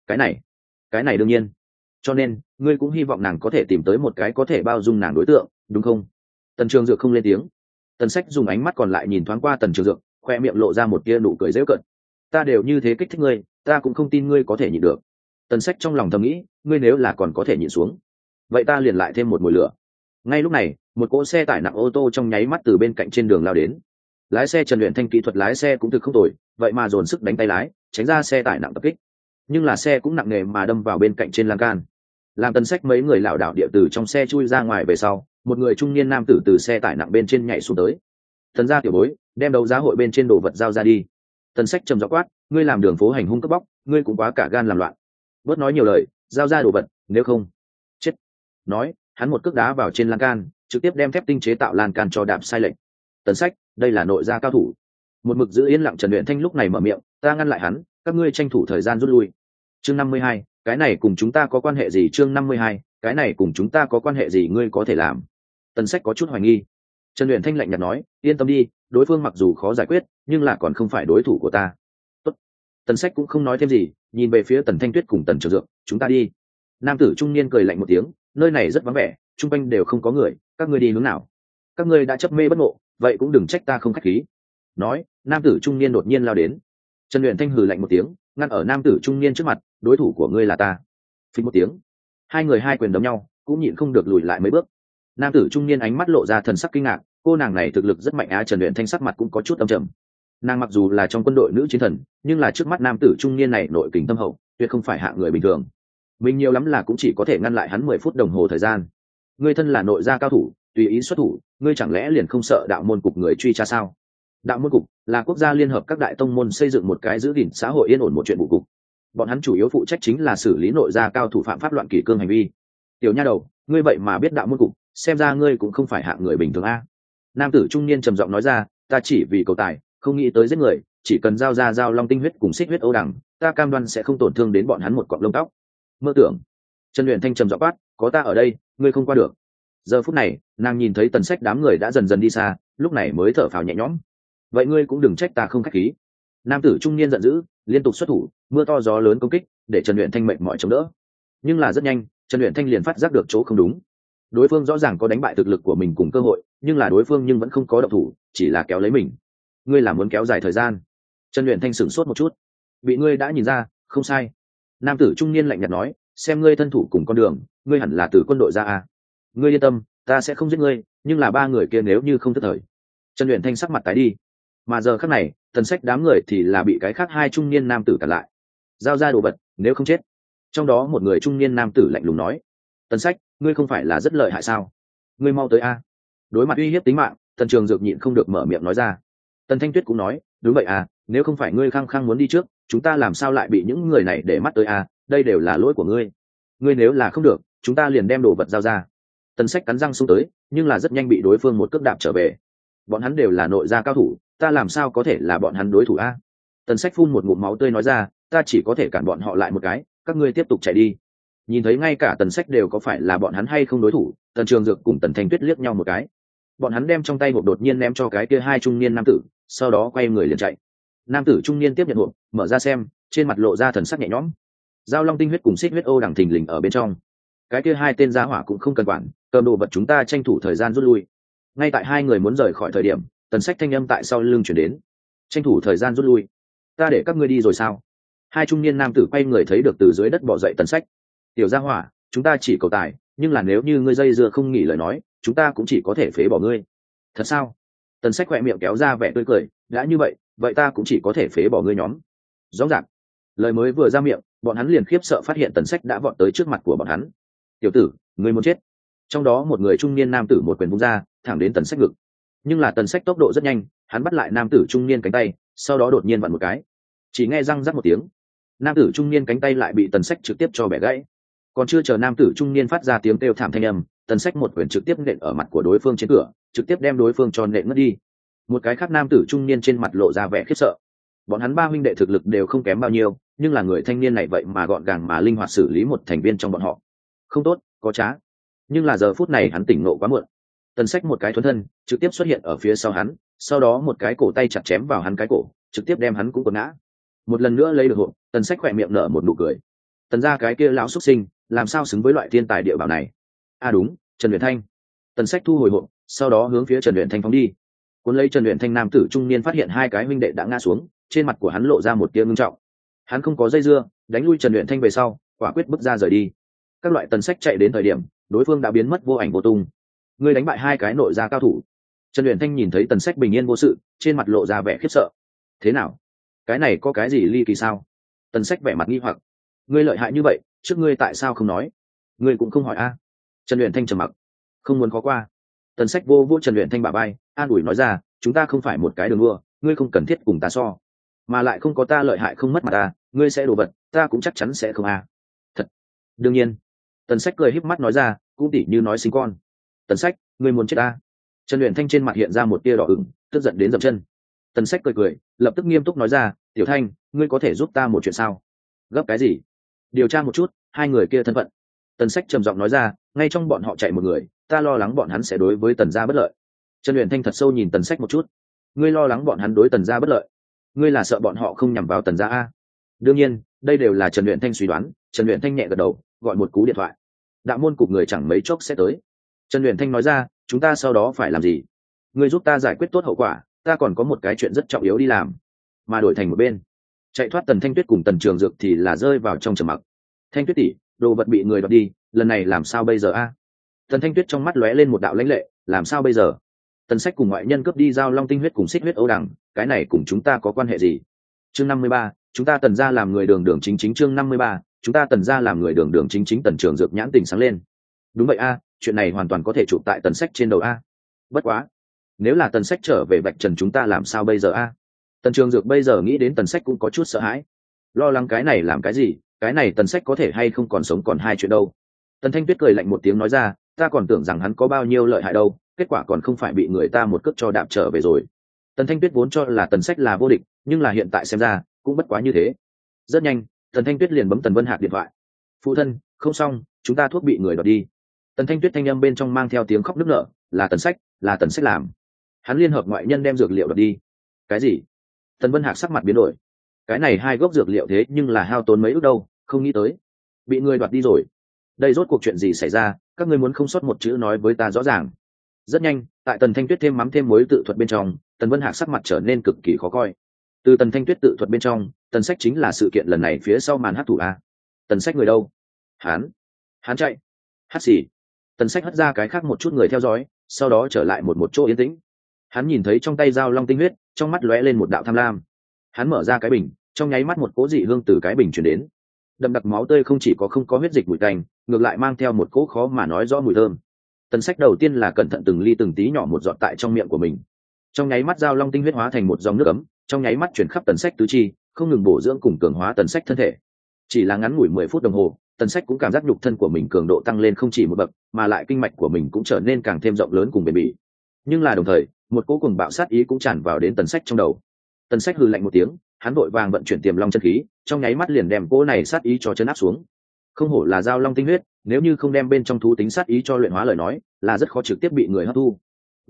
Cái này đương nhiên. Cho nên, ngươi cũng hy vọng nàng có thể tìm tới một cái có thể bao dung nàng đối tượng, đúng không? Tần Trường Dược không lên tiếng. Tần Sách dùng ánh mắt còn lại nhìn thoáng qua Tần Trường Dược, khoe miệng lộ ra một tia nụ cười giễu cợt. Ta đều như thế kích thích ngươi, ta cũng không tin ngươi có thể nhịn được. Tần Sách trong lòng thầm nghĩ, ngươi nếu là còn có thể nhịn xuống, vậy ta liền lại thêm một mùi lửa. Ngay lúc này, một cỗ xe tải nặng ô tô trong nháy mắt từ bên cạnh trên đường lao đến. Lái xe Trần Uyển Thanh kỹ thuật lái xe cũng thực không tồi, vậy mà dồn sức đánh tay lái, tránh ra xe tải nặng tập kích. Nhưng là xe cũng nặng nề mà đâm vào bên cạnh trên lan can. Làm Tần Sách mấy người lảo đảo địa từ trong xe chui ra ngoài về sau, một người trung niên nam tử từ xe tải nặng bên trên nhảy xuống tới. Tần gia tiểu bối, đem đấu giá hội bên trên đồ vật giao ra đi. Tần Sách trầm giọng quát, ngươi làm đường phố hành hung cướp bóc, ngươi cũng quá cả gan làm loạn. Bớt nói nhiều lời, giao ra đồ vật, nếu không chết. Nói, hắn một cước đá vào trên lan can, trực tiếp đem thép tinh chế tạo lan can cho đạp sai lệch. Tần Sách, đây là nội gia cao thủ. Một mực giữ yên lặng Trần Uyển Thanh lúc này mở miệng, ta ngăn lại hắn, các ngươi tranh thủ thời gian rút lui. Chương 52, cái này cùng chúng ta có quan hệ gì? Chương 52, cái này cùng chúng ta có quan hệ gì? Ngươi có thể làm. Tần Sách có chút hoài nghi. Trần Uyển Thanh lạnh nhạt nói, yên tâm đi, đối phương mặc dù khó giải quyết, nhưng là còn không phải đối thủ của ta. Tốt. Tần Sách cũng không nói thêm gì, nhìn về phía Tần Thanh Tuyết cùng Tần Trường Dược, chúng ta đi. Nam tử trung niên cười lạnh một tiếng, nơi này rất vắng vẻ, chung quanh đều không có người, các ngươi đi hướng nào? Các ngươi đã chấp mê bất ngộ, vậy cũng đừng trách ta không khách khí. Nói, nam tử trung niên đột nhiên lao đến. Trần Uyển Thanh hừ lạnh một tiếng, ngăn ở nam tử trung niên trước mặt, đối thủ của ngươi là ta. Phình một tiếng, hai người hai quyền đấm nhau, cũng nhịn không được lùi lại mấy bước. Nam tử trung niên ánh mắt lộ ra thần sắc kinh ngạc, cô nàng này thực lực rất mạnh á. Trần Uyển Thanh sắc mặt cũng có chút âm trầm. Nàng mặc dù là trong quân đội nữ chiến thần, nhưng là trước mắt nam tử trung niên này nội kình thâm hậu, tuyệt không phải hạng người bình thường. Mình nhiều lắm là cũng chỉ có thể ngăn lại hắn 10 phút đồng hồ thời gian. Ngươi thân là nội gia cao thủ, tùy ý xuất thủ, ngươi chẳng lẽ liền không sợ đạo môn cục người truy tra sao? Đạo môn cục là quốc gia liên hợp các đại tông môn xây dựng một cái giữ gìn xã hội yên ổn một chuyện vụ cục. Bọn hắn chủ yếu phụ trách chính là xử lý nội gia cao thủ phạm pháp loạn kỷ cương hành vi. Tiểu nha đầu, ngươi vậy mà biết đạo môn cục, xem ra ngươi cũng không phải hạng người bình thường a. Nam tử trung niên trầm giọng nói ra, ta chỉ vì cầu tài, không nghĩ tới giết người, chỉ cần giao ra giao long tinh huyết cùng xích huyết ấu đằng, ta cam đoan sẽ không tổn thương đến bọn hắn một cọng lông tóc. Mơ tưởng. Trần Uyển Thanh trầm giọng quát, có ta ở đây, ngươi không qua được. Giờ phút này, nàng nhìn thấy Tần Sách đám người đã dần dần đi xa, lúc này mới thở phào nhẹ nhõm. Vậy ngươi cũng đừng trách ta không khách khí. Nam tử trung niên giận dữ, liên tục xuất thủ, mưa to gió lớn công kích, để Trần Uyển Thanh mệt mỏi chống đỡ. Nhưng là rất nhanh, Trần Uyển Thanh liền phát giác được chỗ không đúng. Đối phương rõ ràng có đánh bại thực lực của mình cùng cơ hội, nhưng là đối phương vẫn không có động thủ, chỉ là kéo lấy mình. Ngươi là muốn kéo dài thời gian? Trần Uyển Thanh sửng sốt một chút. Bị ngươi đã nhìn ra, không sai. Nam tử trung niên lạnh nhạt nói, xem ngươi thân thủ cùng con đường, ngươi hẳn là từ quân đội ra à? Ngươi yên tâm, ta sẽ không giết ngươi, nhưng là ba người kia nếu như không thất thời. Trần Uyển Thanh sắc mặt tái đi. Mà giờ khắc này, Tần Sách đám người thì là bị cái khác hai trung niên nam tử cản lại. Giao ra đồ vật, nếu không chết. Trong đó một người trung niên nam tử lạnh lùng nói, Tần Sách, ngươi không phải là rất lợi hại sao? Ngươi mau tới a. Đối mặt uy hiếp tính mạng, Tần Trường Dược nhịn không được mở miệng nói ra. Tần Thanh Tuyết cũng nói, đúng vậy à, nếu không phải ngươi khăng khăng muốn đi trước, chúng ta làm sao lại bị những người này để mắt tới à, đây đều là lỗi của ngươi. Ngươi nếu là không được, chúng ta liền đem đồ vật giao ra. Tần Sách cắn răng xông tới, nhưng là rất nhanh bị đối phương một cước đạp trở về. Bọn hắn đều là nội gia cao thủ, ta làm sao có thể là bọn hắn đối thủ a? Tần Sách phun một ngụm máu tươi nói ra, ta chỉ có thể cản bọn họ lại một cái, các ngươi tiếp tục chạy đi. Nhìn thấy ngay cả Tần Sách đều có phải là bọn hắn hay không đối thủ, Tần Trường Dược cùng Tần Thanh Tuyết liếc nhau một cái. bọn hắn đem trong tay hộp đột nhiên ném cho cái kia hai trung niên nam tử, sau đó quay người liền chạy. Nam tử trung niên tiếp nhận hộp, mở ra xem, trên mặt lộ ra thần sắc nhẹ nhõm. Giao long tinh huyết cùng xích huyết ô đằng thình lình ở bên trong. Cái kia hai tên giá hỏa cũng không cần quản, cầm đồ vật chúng ta tranh thủ thời gian rút lui. Ngay tại hai người muốn rời khỏi thời điểm, Tần Sách thanh âm tại sau lưng chuyển đến. Tranh thủ thời gian rút lui. Ta để các ngươi đi rồi sao? Hai trung niên nam tử quay người thấy được từ dưới đất bò dậy Tần Sách. Tiểu gia hỏa, chúng ta chỉ cầu tài, nhưng là nếu như ngươi dây dưa không nghỉ lời nói, chúng ta cũng chỉ có thể phế bỏ ngươi. Thật sao? Tần Sách khỏe miệng kéo ra vẻ tươi cười, đã như vậy, vậy ta cũng chỉ có thể phế bỏ ngươi nhóm. Rõ ràng, lời mới vừa ra miệng, bọn hắn liền khiếp sợ phát hiện Tần Sách đã vọt tới trước mặt của bọn hắn. Tiểu tử, ngươi muốn chết? Trong đó một người trung niên nam tử một quyền vung ra, thẳng đến Tần Sách ngực. Nhưng là Tần Sách tốc độ rất nhanh, hắn bắt lại nam tử trung niên cánh tay, sau đó đột nhiên vặn một cái, chỉ nghe răng rắc một tiếng, nam tử trung niên cánh tay lại bị Tần Sách trực tiếp cho bẻ gãy. Còn chưa chờ nam tử trung niên phát ra tiếng kêu thảm thanh âm, Tần Sách một quyền trực tiếp nện ở mặt của đối phương trên cửa, trực tiếp đem đối phương cho nện ngất đi. Một cái khác nam tử trung niên trên mặt lộ ra vẻ khiếp sợ. Bọn hắn ba huynh đệ thực lực đều không kém bao nhiêu, nhưng là người thanh niên này vậy mà gọn gàng mà linh hoạt xử lý một thành viên trong bọn họ. Không tốt, có trá. Nhưng là giờ phút này hắn tỉnh ngộ quá muộn. Tần Sách một cái thuấn thân, trực tiếp xuất hiện ở phía sau hắn, sau đó một cái cổ tay chặt chém vào hắn cái cổ, trực tiếp đem hắn cũng quật ngã. Một lần nữa lấy được hộp, Tần Sách khỏe miệng nở một nụ cười. Tần gia cái kia lão xuất sinh, làm sao xứng với loại thiên tài địa bảo này? À đúng, Trần Uyển Thanh. Tần Sách thu hồi hộp, sau đó hướng phía Trần Uyển Thanh phóng đi. Cuốn lấy Trần Uyển Thanh nam tử trung niên phát hiện hai cái huynh đệ đã ngã xuống, trên mặt của hắn lộ ra một tia ngưng trọng. Hắn không có dây dưa, đánh lui Trần Uyển Thanh về sau, quả quyết bước ra rời đi. Các loại Tần Sách chạy đến thời điểm, đối phương đã biến mất vô ảnh vô tung. Ngươi đánh bại hai cái nội gia cao thủ. Trần Uyển Thanh nhìn thấy Tần Sách bình yên vô sự, trên mặt lộ ra vẻ khiếp sợ. Thế nào? Cái này có cái gì ly kỳ sao? Tần Sách vẻ mặt nghi hoặc. Ngươi lợi hại như vậy, trước ngươi tại sao không nói? Ngươi cũng không hỏi a? Trần Uyển Thanh trầm mặc. Không muốn khó qua. Tần Sách vô vô Trần Uyển Thanh bả vai, an ủi nói ra, chúng ta không phải một cái đường đua, ngươi không cần thiết cùng ta so, mà lại không có ta lợi hại không mất mặt ta, ngươi sẽ đổ vật, ta cũng chắc chắn sẽ không a. Thật. Đương nhiên. Tần Sách cười híp mắt nói ra, cũng tỉ như nói sinh con. Tần Sách, ngươi muốn chết ta? Trần Uyển Thanh trên mặt hiện ra một tia đỏ ửng, tức giận đến dậm chân. Tần Sách cười cười, lập tức nghiêm túc nói ra, Tiểu Thanh, ngươi có thể giúp ta một chuyện sao? Gấp cái gì? Điều tra một chút hai người kia thân phận. Tần Sách trầm giọng nói ra, ngay trong bọn họ chạy một người, ta lo lắng bọn hắn sẽ đối với Tần gia bất lợi. Trần Uyển Thanh thật sâu nhìn Tần Sách một chút. Ngươi lo lắng bọn hắn đối Tần gia bất lợi? Ngươi là sợ bọn họ không nhằm vào Tần gia a? Đương nhiên, đây đều là Trần Uyển Thanh suy đoán. Trần Uyển Thanh nhẹ gật đầu, gọi một cú điện thoại. Đạo môn cục người chẳng mấy chốc sẽ tới. Trần Uyển Thanh nói ra, chúng ta sau đó phải làm gì? Ngươi giúp ta giải quyết tốt hậu quả, ta còn có một cái chuyện rất trọng yếu đi làm. Mà đổi thành một bên, chạy thoát Tần Thanh Tuyết cùng Tần Trường Dược thì là rơi vào trong trầm mặc. Thanh Tuyết tỷ, đồ vật bị người đoạt đi, lần này làm sao bây giờ a? Tần Thanh Tuyết trong mắt lóe lên một đạo lãnh lệ, làm sao bây giờ? Tần Sách cùng ngoại nhân cướp đi Giao Long tinh huyết cùng xích huyết ấu đằng, cái này cùng chúng ta có quan hệ gì? Chương 53, chúng ta Tần gia làm người đường đường chính chính. Chương 53, chúng ta Tần gia làm người đường đường chính chính. Tần Trường Dược nhãn tình sáng lên. Đúng vậy a, chuyện này hoàn toàn có thể chụp tại Tần Sách trên đầu a. Bất quá, nếu là Tần Sách trở về vạch trần chúng ta làm sao bây giờ a? Tần Trường Dược bây giờ nghĩ đến Tần Sách cũng có chút sợ hãi. Lo lắng cái này làm cái gì, cái này Tần Sách có thể hay không còn sống còn hai chuyện đâu. Tần Thanh Tuyết cười lạnh một tiếng nói ra, ta còn tưởng rằng hắn có bao nhiêu lợi hại đâu, kết quả còn không phải bị người ta một cước cho đạp trở về rồi. Tần Thanh Tuyết vốn cho là Tần Sách là vô địch, nhưng là hiện tại xem ra cũng bất quá như thế. Rất nhanh, Tần Thanh Tuyết liền bấm Tần Vân Hạc điện thoại. Phụ thân, không xong, chúng ta thuốc bị người đoạt đi. Tần Thanh Tuyết thanh âm bên trong mang theo tiếng khóc nức nở, là Tần Sách làm. Hắn liên hợp ngoại nhân đem dược liệu đoạt đi. Cái gì? Tần Vân Hạc sắc mặt biến đổi. Cái này hai gốc dược liệu thế nhưng là hao tốn mấy ức đâu, không nghĩ tới bị người đoạt đi rồi. Đây rốt cuộc chuyện gì xảy ra, các ngươi muốn không sót một chữ nói với ta rõ ràng. Rất nhanh, tại Tần Thanh Tuyết thêm mắm thêm muối tự thuật bên trong, Tần Vân Hạc sắc mặt trở nên cực kỳ khó coi. Từ Tần Thanh Tuyết tự thuật bên trong, Tần Sách chính là sự kiện lần này phía sau màn hắc thủ a. Tần Sách người đâu? Hắn chạy. Hắc xì. Tần Sách hất ra cái khác một chút người theo dõi, sau đó trở lại một chỗ yên tĩnh. Hắn nhìn thấy trong tay Giao Long tinh huyết, trong mắt lóe lên một đạo tham lam. Hắn mở ra cái bình, trong nháy mắt một cỗ dị hương từ cái bình truyền đến. Đậm đặc máu tươi không chỉ không có huyết dịch mùi tanh, ngược lại mang theo một cỗ khó mà nói rõ mùi thơm. Tần Sách đầu tiên là cẩn thận từng ly từng tí nhỏ một giọt tại trong miệng của mình. Trong nháy mắt Giao Long tinh huyết hóa thành một dòng nước ấm, trong nháy mắt chuyển khắp Tần Sách tứ chi, không ngừng bổ dưỡng cùng cường hóa Tần Sách thân thể. Chỉ là ngắn ngủi 10 phút đồng hồ, Tần Sách cũng cảm giác nhục thân của mình cường độ tăng lên không chỉ một bậc, mà lại kinh mạch của mình cũng trở nên càng thêm rộng lớn cùng bền bỉ. Nhưng là đồng thời, một cỗ cuồng bạo sát ý cũng tràn vào đến Tần Sách trong đầu. Tần Sách hừ lạnh một tiếng, hắn vội vàng vận chuyển Tiềm Long chân khí, trong nháy mắt liền đem cỗ này sát ý cho chấn áp xuống. Không hổ là Giao Long tinh huyết, nếu như không đem bên trong thú tính sát ý cho luyện hóa lời nói, là rất khó trực tiếp bị người hấp thu.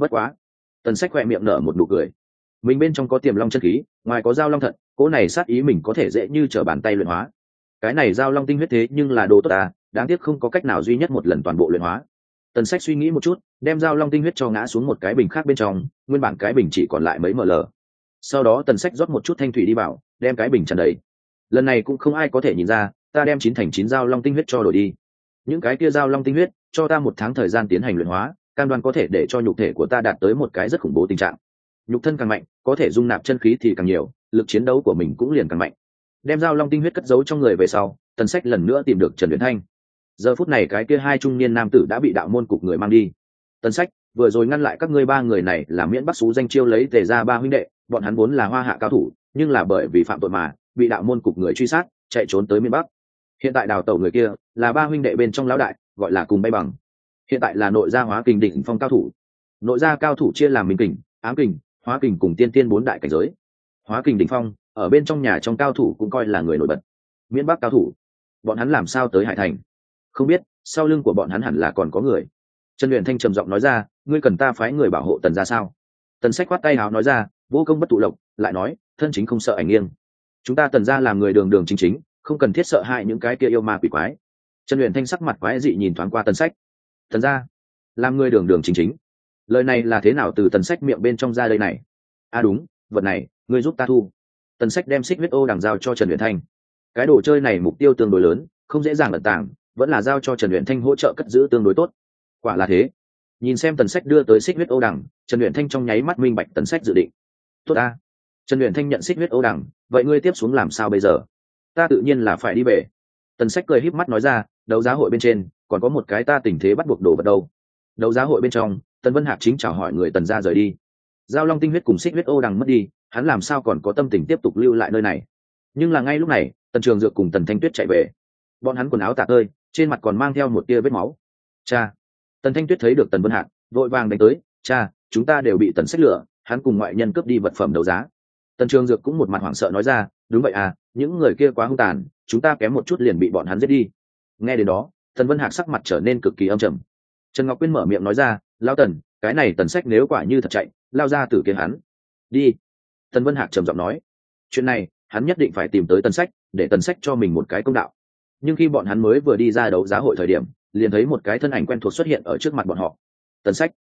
Bất quá, tần sách khoe miệng nở một nụ cười. Mình bên trong có tiềm long chân khí, ngoài có giao long thận, cỗ này sát ý mình có thể dễ như trở bàn tay luyện hóa. Cái này giao long tinh huyết thế nhưng là đồ tốt à, đáng tiếc không có cách nào duy nhất một lần toàn bộ luyện hóa. Tần sách suy nghĩ một chút, đem giao long tinh huyết cho ngã xuống một cái bình khác bên trong, nguyên bản cái bình chỉ còn lại mấy ml. Sau đó tần sách rót một chút thanh thủy đi vào, đem cái bình tràn đầy. Lần này cũng không ai có thể nhìn ra, ta đem 9 thành 9 giao long tinh huyết cho đổi đi. Những cái kia giao long tinh huyết cho ta 1 tháng thời gian tiến hành luyện hóa, cam đoan có thể để cho nhục thể của ta đạt tới một cái rất khủng bố tình trạng. Nhục thân càng mạnh, có thể dung nạp chân khí thì càng nhiều, lực chiến đấu của mình cũng liền càng mạnh. Đem giao long tinh huyết cất giấu trong người về sau, tần sách lần nữa tìm được Trần Uyển Thanh. Giờ phút này cái kia hai trung niên nam tử đã bị đạo môn cục người mang đi. Tần sách vừa rồi ngăn lại các ngươi ba người này là miễn bắc xú danh chiêu lấy Tề ra ba huynh đệ, bọn hắn vốn là hoa hạ cao thủ, nhưng là bởi vì phạm tội mà bị đạo môn cục người truy sát, chạy trốn tới miền bắc. Hiện tại đào tẩu người kia là ba huynh đệ bên trong lão đại, gọi là Cùng Bay Bằng. Hiện tại là nội gia hóa kình đỉnh phong cao thủ. Nội gia cao thủ chia làm minh kình, ám kình, hóa kình cùng tiên tiên 4 đại cảnh giới. Hóa kình đỉnh phong ở bên trong nhà trong cao thủ cũng coi là người nổi bật. Miễn bắc cao thủ, bọn hắn làm sao tới Hải Thành? Không biết, sau lưng của bọn hắn hẳn là còn có người. Trần Uyển Thanh trầm giọng nói ra, ngươi cần ta phái người bảo hộ Tần gia sao? Tần sách khoát tay áo nói ra, vô công bất tụ lộc, lại nói, thân chính không sợ ảnh nghiêng. Chúng ta Tần gia làm người đường đường chính chính, không cần thiết sợ hại những cái kia yêu ma quỷ quái. Trần Uyển Thanh sắc mặt quái dị nhìn thoáng qua Tần sách. Tần gia làm người đường đường chính chính, lời này là thế nào từ Tần sách miệng bên trong ra đây này? À đúng, vật này ngươi giúp ta thu. Tần sách đem xích huyết ô đằng giao cho Trần Uyển Thanh. Cái đồ chơi này mục tiêu tương đối lớn, không dễ dàng ẩn tàng, vẫn là giao cho Trần Uyển Thanh hỗ trợ cất giữ tương đối tốt. Quả là thế. Nhìn xem Tần sách đưa tới xích huyết ô đằng, Trần Uyển Thanh trong nháy mắt minh bạch Tần sách dự định. Tốt a. Trần Uyển Thanh nhận xích huyết ô đằng, vậy ngươi tiếp xuống làm sao bây giờ? Ta tự nhiên là phải đi về. Tần sách cười híp mắt nói ra, đấu giá hội bên trên còn có một cái ta tình thế bắt buộc đồ vật đâu. Đấu giá hội bên trong, Tần Vân Hạc chính chào hỏi người Tần gia rời đi. Giao long tinh huyết cùng xích huyết ô đằng mất đi, hắn làm sao còn có tâm tình tiếp tục lưu lại nơi này? Nhưng là ngay lúc này, Tần Trường Dược cùng Tần Thanh Tuyết chạy về. Bọn hắn quần áo tả tơi, trên mặt còn mang theo một tia vết máu. Cha! Tần Thanh Tuyết thấy được Tần Vân Hạc, vội vàng đánh tới. Cha, chúng ta đều bị Tần sách lửa, hắn cùng ngoại nhân cướp đi vật phẩm đấu giá. Tần Trường Dược cũng một mặt hoảng sợ nói ra, đúng vậy à, những người kia quá hung tàn, chúng ta kém một chút liền bị bọn hắn giết đi. Nghe đến đó, Tần Vân Hạc sắc mặt trở nên cực kỳ âm trầm. Trần Ngọc Quyên mở miệng nói ra, lão Tần, cái này Tần sách nếu quả như thật chạy, lao ra tử kiến hắn. Đi. Tần Vân Hạc trầm giọng nói, chuyện này hắn nhất định phải tìm tới Tần sách, để Tần sách cho mình một cái công đạo. Nhưng khi bọn hắn mới vừa đi ra đấu giá hội thời điểm, liền thấy một cái thân ảnh quen thuộc xuất hiện ở trước mặt bọn họ. Tần sách,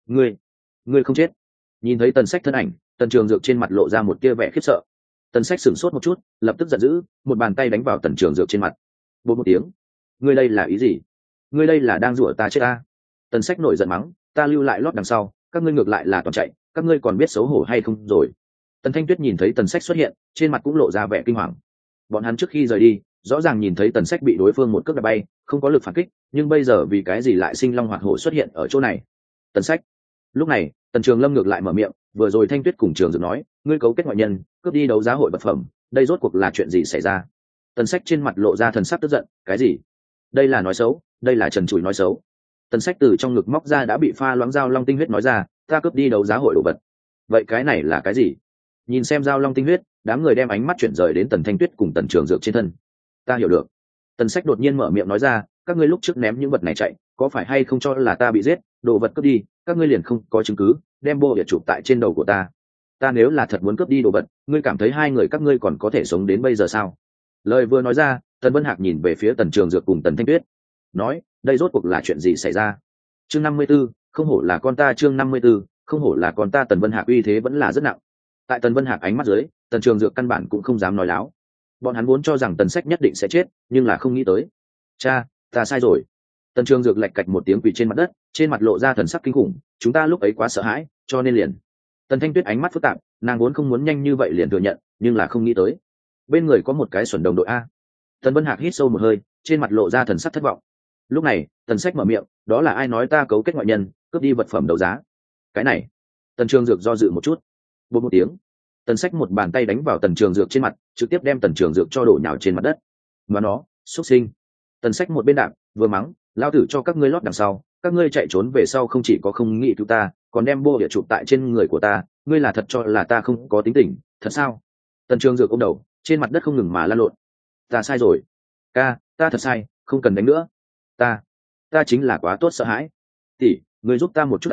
ngươi không chết? Nhìn thấy Tần sách thân ảnh, Tần Trường Dược trên mặt lộ ra một tia vẻ khiếp sợ. Tần sách sửng sốt một chút, lập tức giận dữ, một bàn tay đánh vào Tần Trường Dược trên mặt. Bột một tiếng. Ngươi đây là ý gì? Ngươi đây là đang rủa ta chết ta? Tần sách nổi giận mắng, ta lưu lại lót đằng sau, các ngươi ngược lại là toàn chạy, các ngươi còn biết xấu hổ hay không rồi? Tần Thanh Tuyết nhìn thấy Tần sách xuất hiện, trên mặt cũng lộ ra vẻ kinh hoàng. Bọn hắn trước khi rời đi, rõ ràng nhìn thấy Tần sách bị đối phương một cước đạp bay, không có lực phản kích, nhưng bây giờ vì cái gì lại sinh long hoạt hổ xuất hiện ở chỗ này? Tần sách. Lúc này, Tần Trường Lâm ngược lại mở miệng, vừa rồi Thanh Tuyết cùng Trường Dược nói, ngươi cấu kết ngoại nhân, cướp đi đấu giá hội vật phẩm, đây rốt cuộc là chuyện gì xảy ra? Tần sách trên mặt lộ ra thần sắc tức giận, cái gì? Đây là nói xấu, đây là trần trụi nói xấu. Tần sách từ trong ngực móc ra đã bị pha loãng dao long tinh huyết nói ra, ta cướp đi đấu giá hội đồ vật. Vậy cái này là cái gì? Nhìn xem dao long tinh huyết, đám người đem ánh mắt chuyển rời đến Tần Thanh Tuyết cùng Tần Trường Dược trên thân. Ta hiểu được. Tần sách đột nhiên mở miệng nói ra, các ngươi lúc trước ném những vật này chạy, có phải hay không cho là ta bị giết, đồ vật cướp đi, các ngươi liền không có chứng cứ, đem bộ địa chụp tại trên đầu của ta. Ta nếu là thật muốn cướp đi đồ vật, ngươi cảm thấy hai người các ngươi còn có thể sống đến bây giờ sao? Lời vừa nói ra, Tần Vân Hạc nhìn về phía Tần Trường Dược cùng Tần Thanh Tuyết, nói, đây rốt cuộc là chuyện gì xảy ra? Chương 54, không hổ là con ta. Chương 54, không hổ là con ta. Tần Vân Hạc uy thế vẫn là rất nặng. Tại Tần Vân Hạc ánh mắt dưới, Tần Trường Dược căn bản cũng không dám nói láo. Bọn hắn vốn cho rằng Tần sách nhất định sẽ chết, nhưng là không nghĩ tới. Cha, ta sai rồi. Tần Trường Dược lạch cạch một tiếng quỳ trên mặt đất, trên mặt lộ ra thần sắc kinh khủng, chúng ta lúc ấy quá sợ hãi, cho nên liền. Tần Thanh Tuyết ánh mắt phức tạp, nàng vốn không muốn nhanh như vậy liền thừa nhận, nhưng là không nghĩ tới. Bên người có một cái xuẩn đồng đội a. Tần Vân Hạc hít sâu một hơi, trên mặt lộ ra thần sắc thất vọng. Lúc này, Tần sách mở miệng, đó là ai nói ta cấu kết ngoại nhân, cướp đi vật phẩm đấu giá? Cái này. Tần Trường Dược do dự một chút. Bột một tiếng. Tần sách một bàn tay đánh vào Tần Trường Dược trên mặt, trực tiếp đem Tần Trường Dược cho đổ nhào trên mặt đất. Mà nó, xuất sinh. Tần sách một bên đạp, vừa mắng, lao tử cho các ngươi lót đằng sau, các ngươi chạy trốn về sau không chỉ có không nghĩ cứu ta, còn đem bô địa chụp tại trên người của ta, ngươi là thật cho là ta không có tính tình, thật sao? Tần Trường Dược ôm đầu, trên mặt đất không ngừng mà lăn lộn. Ta sai rồi. Ca, ta thật sai, không cần đánh nữa. Ta chính là quá tốt sợ hãi. Tỷ, ngươi giúp ta một chút ta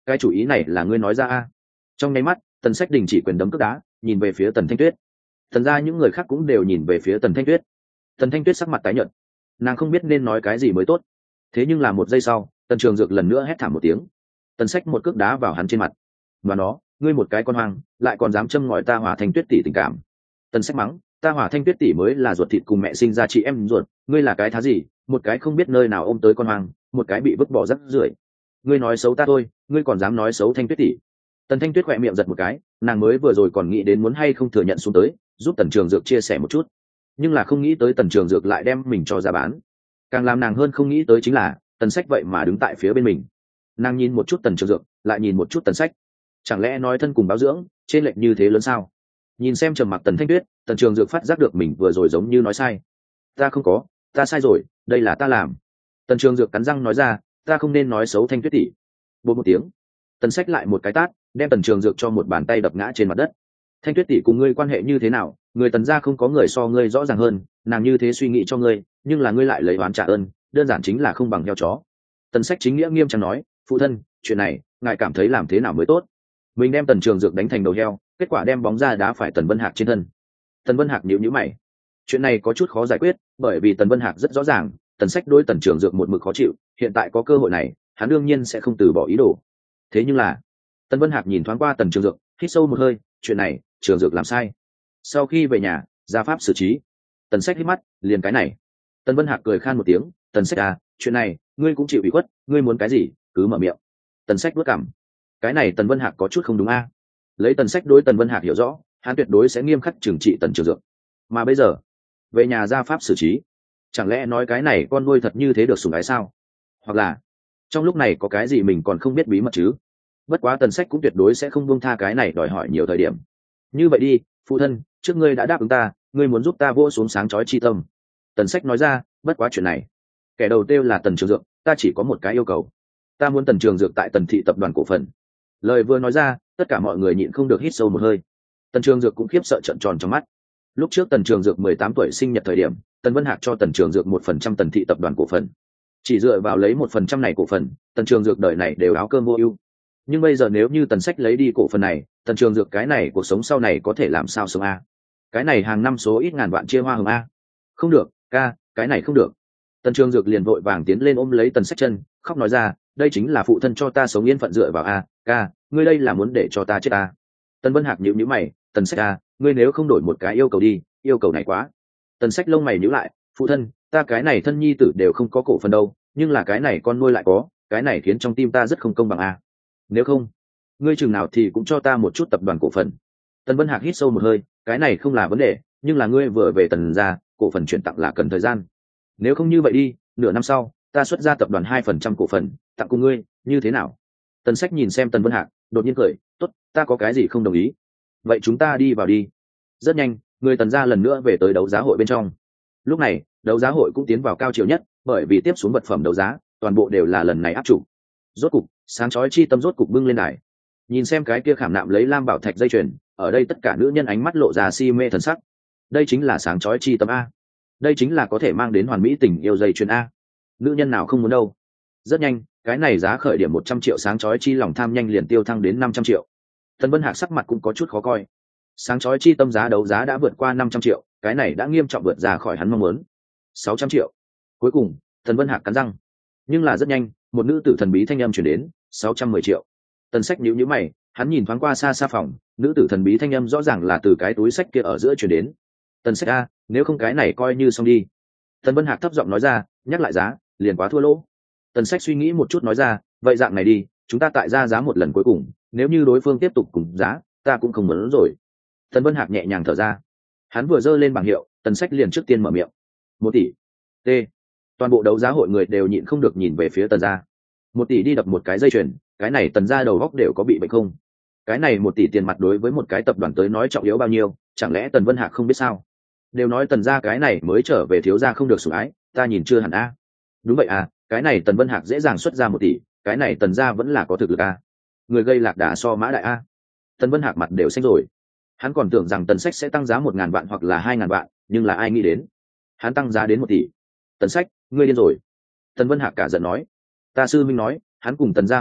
cái chủ ý này là ngươi nói ra a? Trong nháy mắt tần sách đình chỉ quyền đấm cước đá, nhìn về phía Tần Thanh Tuyết. Tần ra những người khác cũng đều nhìn về phía Tần Thanh Tuyết. Tần Thanh Tuyết sắc mặt tái nhợt, nàng không biết nên nói cái gì mới tốt. Thế nhưng là một giây sau, Tần Trường Dược lần nữa hét thảm một tiếng. Tần sách một cước đá vào hắn trên mặt. Và nó, ngươi một cái con hoang, lại còn dám châm ngòi ta Hỏa Thanh Tuyết tỷ tình cảm. Tần sách mắng, ta Hỏa Thanh Tuyết tỷ mới là ruột thịt cùng mẹ sinh ra chị em ruột, ngươi là cái thá gì, một cái không biết nơi nào ôm tới con hoang, một cái bị vứt bỏ rắc rưởi. Ngươi nói xấu ta thôi, ngươi còn dám nói xấu Thanh Tuyết tỷ. Tần Thanh Tuyết khỏe miệng giật một cái, nàng mới vừa rồi còn nghĩ đến muốn hay không thừa nhận xuống tới, giúp Tần Trường Dược chia sẻ một chút, nhưng là không nghĩ tới Tần Trường Dược lại đem mình cho ra bán. Càng làm nàng hơn không nghĩ tới chính là Tần Sách vậy mà đứng tại phía bên mình. Nàng nhìn một chút Tần Trường Dược, lại nhìn một chút Tần Sách, chẳng lẽ nói thân cùng báo dưỡng, trên lệch như thế lớn sao? Nhìn xem trầm mặc Tần Thanh Tuyết, Tần Trường Dược phát giác được mình vừa rồi giống như nói sai. Ta không có, ta sai rồi, đây là ta làm. Tần Trường Dược cắn răng nói ra, ta không nên nói xấu Thanh Tuyết tỷ. Bột một tiếng, Tần Sách lại một cái tát, đem Tần Trường Dược cho một bàn tay đập ngã trên mặt đất. Thanh Tuyết tỷ cùng ngươi quan hệ như thế nào, người Tần gia không có người so ngươi rõ ràng hơn, nàng như thế suy nghĩ cho ngươi, nhưng là ngươi lại lấy oán trả ơn, đơn giản chính là không bằng heo chó. Tần Sách chính nghĩa nghiêm trang nói, phụ thân, chuyện này ngài cảm thấy làm thế nào mới tốt? Mình đem Tần Trường Dược đánh thành đầu heo, kết quả đem bóng ra đá phải Tần Vân Hạc trên thân. Tần Vân Hạc nhíu nhíu mày, chuyện này có chút khó giải quyết, bởi vì Tần Vân Hạc rất rõ ràng, Tần Sách đối Tần Trường Dược một mực khó chịu, hiện tại có cơ hội này, hắn đương nhiên sẽ không từ bỏ ý đồ. Thế nhưng là, Tần Vân Hạc nhìn thoáng qua Tần Trường Dược, hít sâu một hơi, chuyện này, Trường Dược làm sai. Sau khi về nhà, ra pháp xử trí. Tần Sách hít mắt, liền cái này. Tần Vân Hạc cười khan một tiếng, Tần Sách à, chuyện này, ngươi cũng chịu ủy khuất, ngươi muốn cái gì, cứ mở miệng. Tần Sách vuốt cằm. Cái này Tần Vân Hạc có chút không đúng a. Lấy Tần Sách đối Tần Vân Hạc hiểu rõ, hắn tuyệt đối sẽ nghiêm khắc trừng trị Tần Trường Dược. Mà bây giờ, về nhà ra pháp xử trí. Chẳng lẽ nói cái này con nuôi thật như thế được sủng ái sao? Hoặc là, trong lúc này có cái gì mình còn không biết bí mật chứ? Bất quá Tần Sách cũng tuyệt đối sẽ không buông tha cái này đòi hỏi nhiều thời điểm. Như vậy đi, phụ thân, trước ngươi đã đáp ứng ta, ngươi muốn giúp ta vỗ xuống sáng chói chi tâm. Tần Sách nói ra, bất quá chuyện này, kẻ đầu tiên là Tần Trường Dược, ta chỉ có một cái yêu cầu, ta muốn Tần Trường Dược tại Tần thị tập đoàn cổ phần. Lời vừa nói ra, tất cả mọi người nhịn không được hít sâu một hơi. Tần Trường Dược cũng khiếp sợ trợn tròn trong mắt. Lúc trước Tần Trường Dược 18 tuổi sinh nhật thời điểm, Tần Vân Hạc cho Tần Trường Dược 1% Tần thị tập đoàn cổ phần. Chỉ dựa vào lấy 1% này cổ phần, Tần Trường Dược đời này đều áo cơm vô ưu. Nhưng bây giờ nếu như Tần Sách lấy đi cổ phần này, Tần Trường Dược cái này cuộc sống sau này có thể làm sao sống a? Cái này hàng năm số ít ngàn vạn chia hoa hồng a. Không được, ca, cái này không được. Tần Trường Dược liền vội vàng tiến lên ôm lấy Tần Sách chân, khóc nói ra, đây chính là phụ thân cho ta sống yên phận dựa vào a, ca, ngươi đây là muốn để cho ta chết a. Tần Vân Hạc nhíu nhíu mày, Tần Sách a, ngươi nếu không đổi một cái yêu cầu đi, yêu cầu này quá. Tần Sách lông mày nhíu lại, phụ thân, ta cái này thân nhi tử đều không có cổ phần đâu, nhưng là cái này con nuôi lại có, cái này khiến trong tim ta rất không công bằng a. Nếu không, ngươi chừng nào thì cũng cho ta một chút tập đoàn cổ phần. Tần Vân Hạc hít sâu một hơi, cái này không là vấn đề, nhưng là ngươi vừa về Tần gia, cổ phần chuyển tặng là cần thời gian. Nếu không như vậy đi, nửa năm sau, ta xuất ra tập đoàn 2% cổ phần, tặng cùng ngươi, như thế nào? Tần Sách nhìn xem Tần Vân Hạc, đột nhiên cười, tốt, ta có cái gì không đồng ý. Vậy chúng ta đi vào đi. Rất nhanh, người Tần gia lần nữa về tới đấu giá hội bên trong. Lúc này, đấu giá hội cũng tiến vào cao chiều nhất, bởi vì tiếp xuống vật phẩm đấu giá, toàn bộ đều là lần này áp chủ. Rốt cục, sáng chói chi tâm rốt cục bưng lên đài. Nhìn xem cái kia khảm nạm lấy lam bảo thạch dây chuyền, ở đây tất cả nữ nhân ánh mắt lộ ra si mê thần sắc. Đây chính là sáng chói chi tâm a. Đây chính là có thể mang đến hoàn mỹ tình yêu dây chuyền a. Nữ nhân nào không muốn đâu. Rất nhanh, cái này giá khởi điểm 100 triệu sáng chói chi lòng tham nhanh liền tiêu thăng đến 500 triệu. Tần Vân Hạc sắc mặt cũng có chút khó coi. Sáng chói chi tâm giá đấu giá đã vượt qua 500 triệu, cái này đã nghiêm trọng vượt ra khỏi hắn mong muốn. 600 triệu. Cuối cùng, Tần Vân Hạc cắn răng. Nhưng là rất nhanh, một nữ tử thần bí thanh âm truyền đến, 610 triệu. Tần Sách nhíu nhíu mày, hắn nhìn thoáng qua xa xa phòng, nữ tử thần bí thanh âm rõ ràng là từ cái túi sách kia ở giữa truyền đến. Tần Sách a, nếu không cái này coi như xong đi. Tần Vân Hạc thấp giọng nói ra, nhắc lại giá, liền quá thua lỗ. Tần Sách suy nghĩ một chút nói ra, vậy dạng này đi, chúng ta tại ra giá một lần cuối cùng, nếu như đối phương tiếp tục cùng giá, ta cũng không muốn rồi. Tần Vân Hạc nhẹ nhàng thở ra, hắn vừa giơ lên bảng hiệu, Tần Sách liền trước tiên mở miệng. 1 tỷ. T. Toàn bộ đấu giá hội người đều nhịn không được nhìn về phía Tần gia. 1 tỷ đi đập một cái dây chuyền, cái này Tần gia đầu góc đều có bị bệnh không? Cái này 1 tỷ tiền mặt đối với một cái tập đoàn tới nói trọng yếu bao nhiêu, chẳng lẽ Tần Vân Hạc không biết sao? Đều nói Tần gia cái này mới trở về thiếu gia không được sủng ái, ta nhìn chưa hẳn a. Đúng vậy à, cái này Tần Vân Hạc dễ dàng xuất ra 1 tỷ, cái này Tần gia vẫn là có thực lực a. Người gây lạc đà so mã đại a. Tần Vân Hạc mặt đều xanh rồi. Hắn còn tưởng rằng Tần Sách sẽ tăng giá 1.000 vạn hoặc là 2.000 vạn, nhưng là ai nghĩ đến, hắn tăng giá đến 1 tỷ. Tần Sách, ngươi điên rồi. Tần Vân Hạc cả giận nói, ta sư minh nói, hắn cùng Tần gia hợp tác,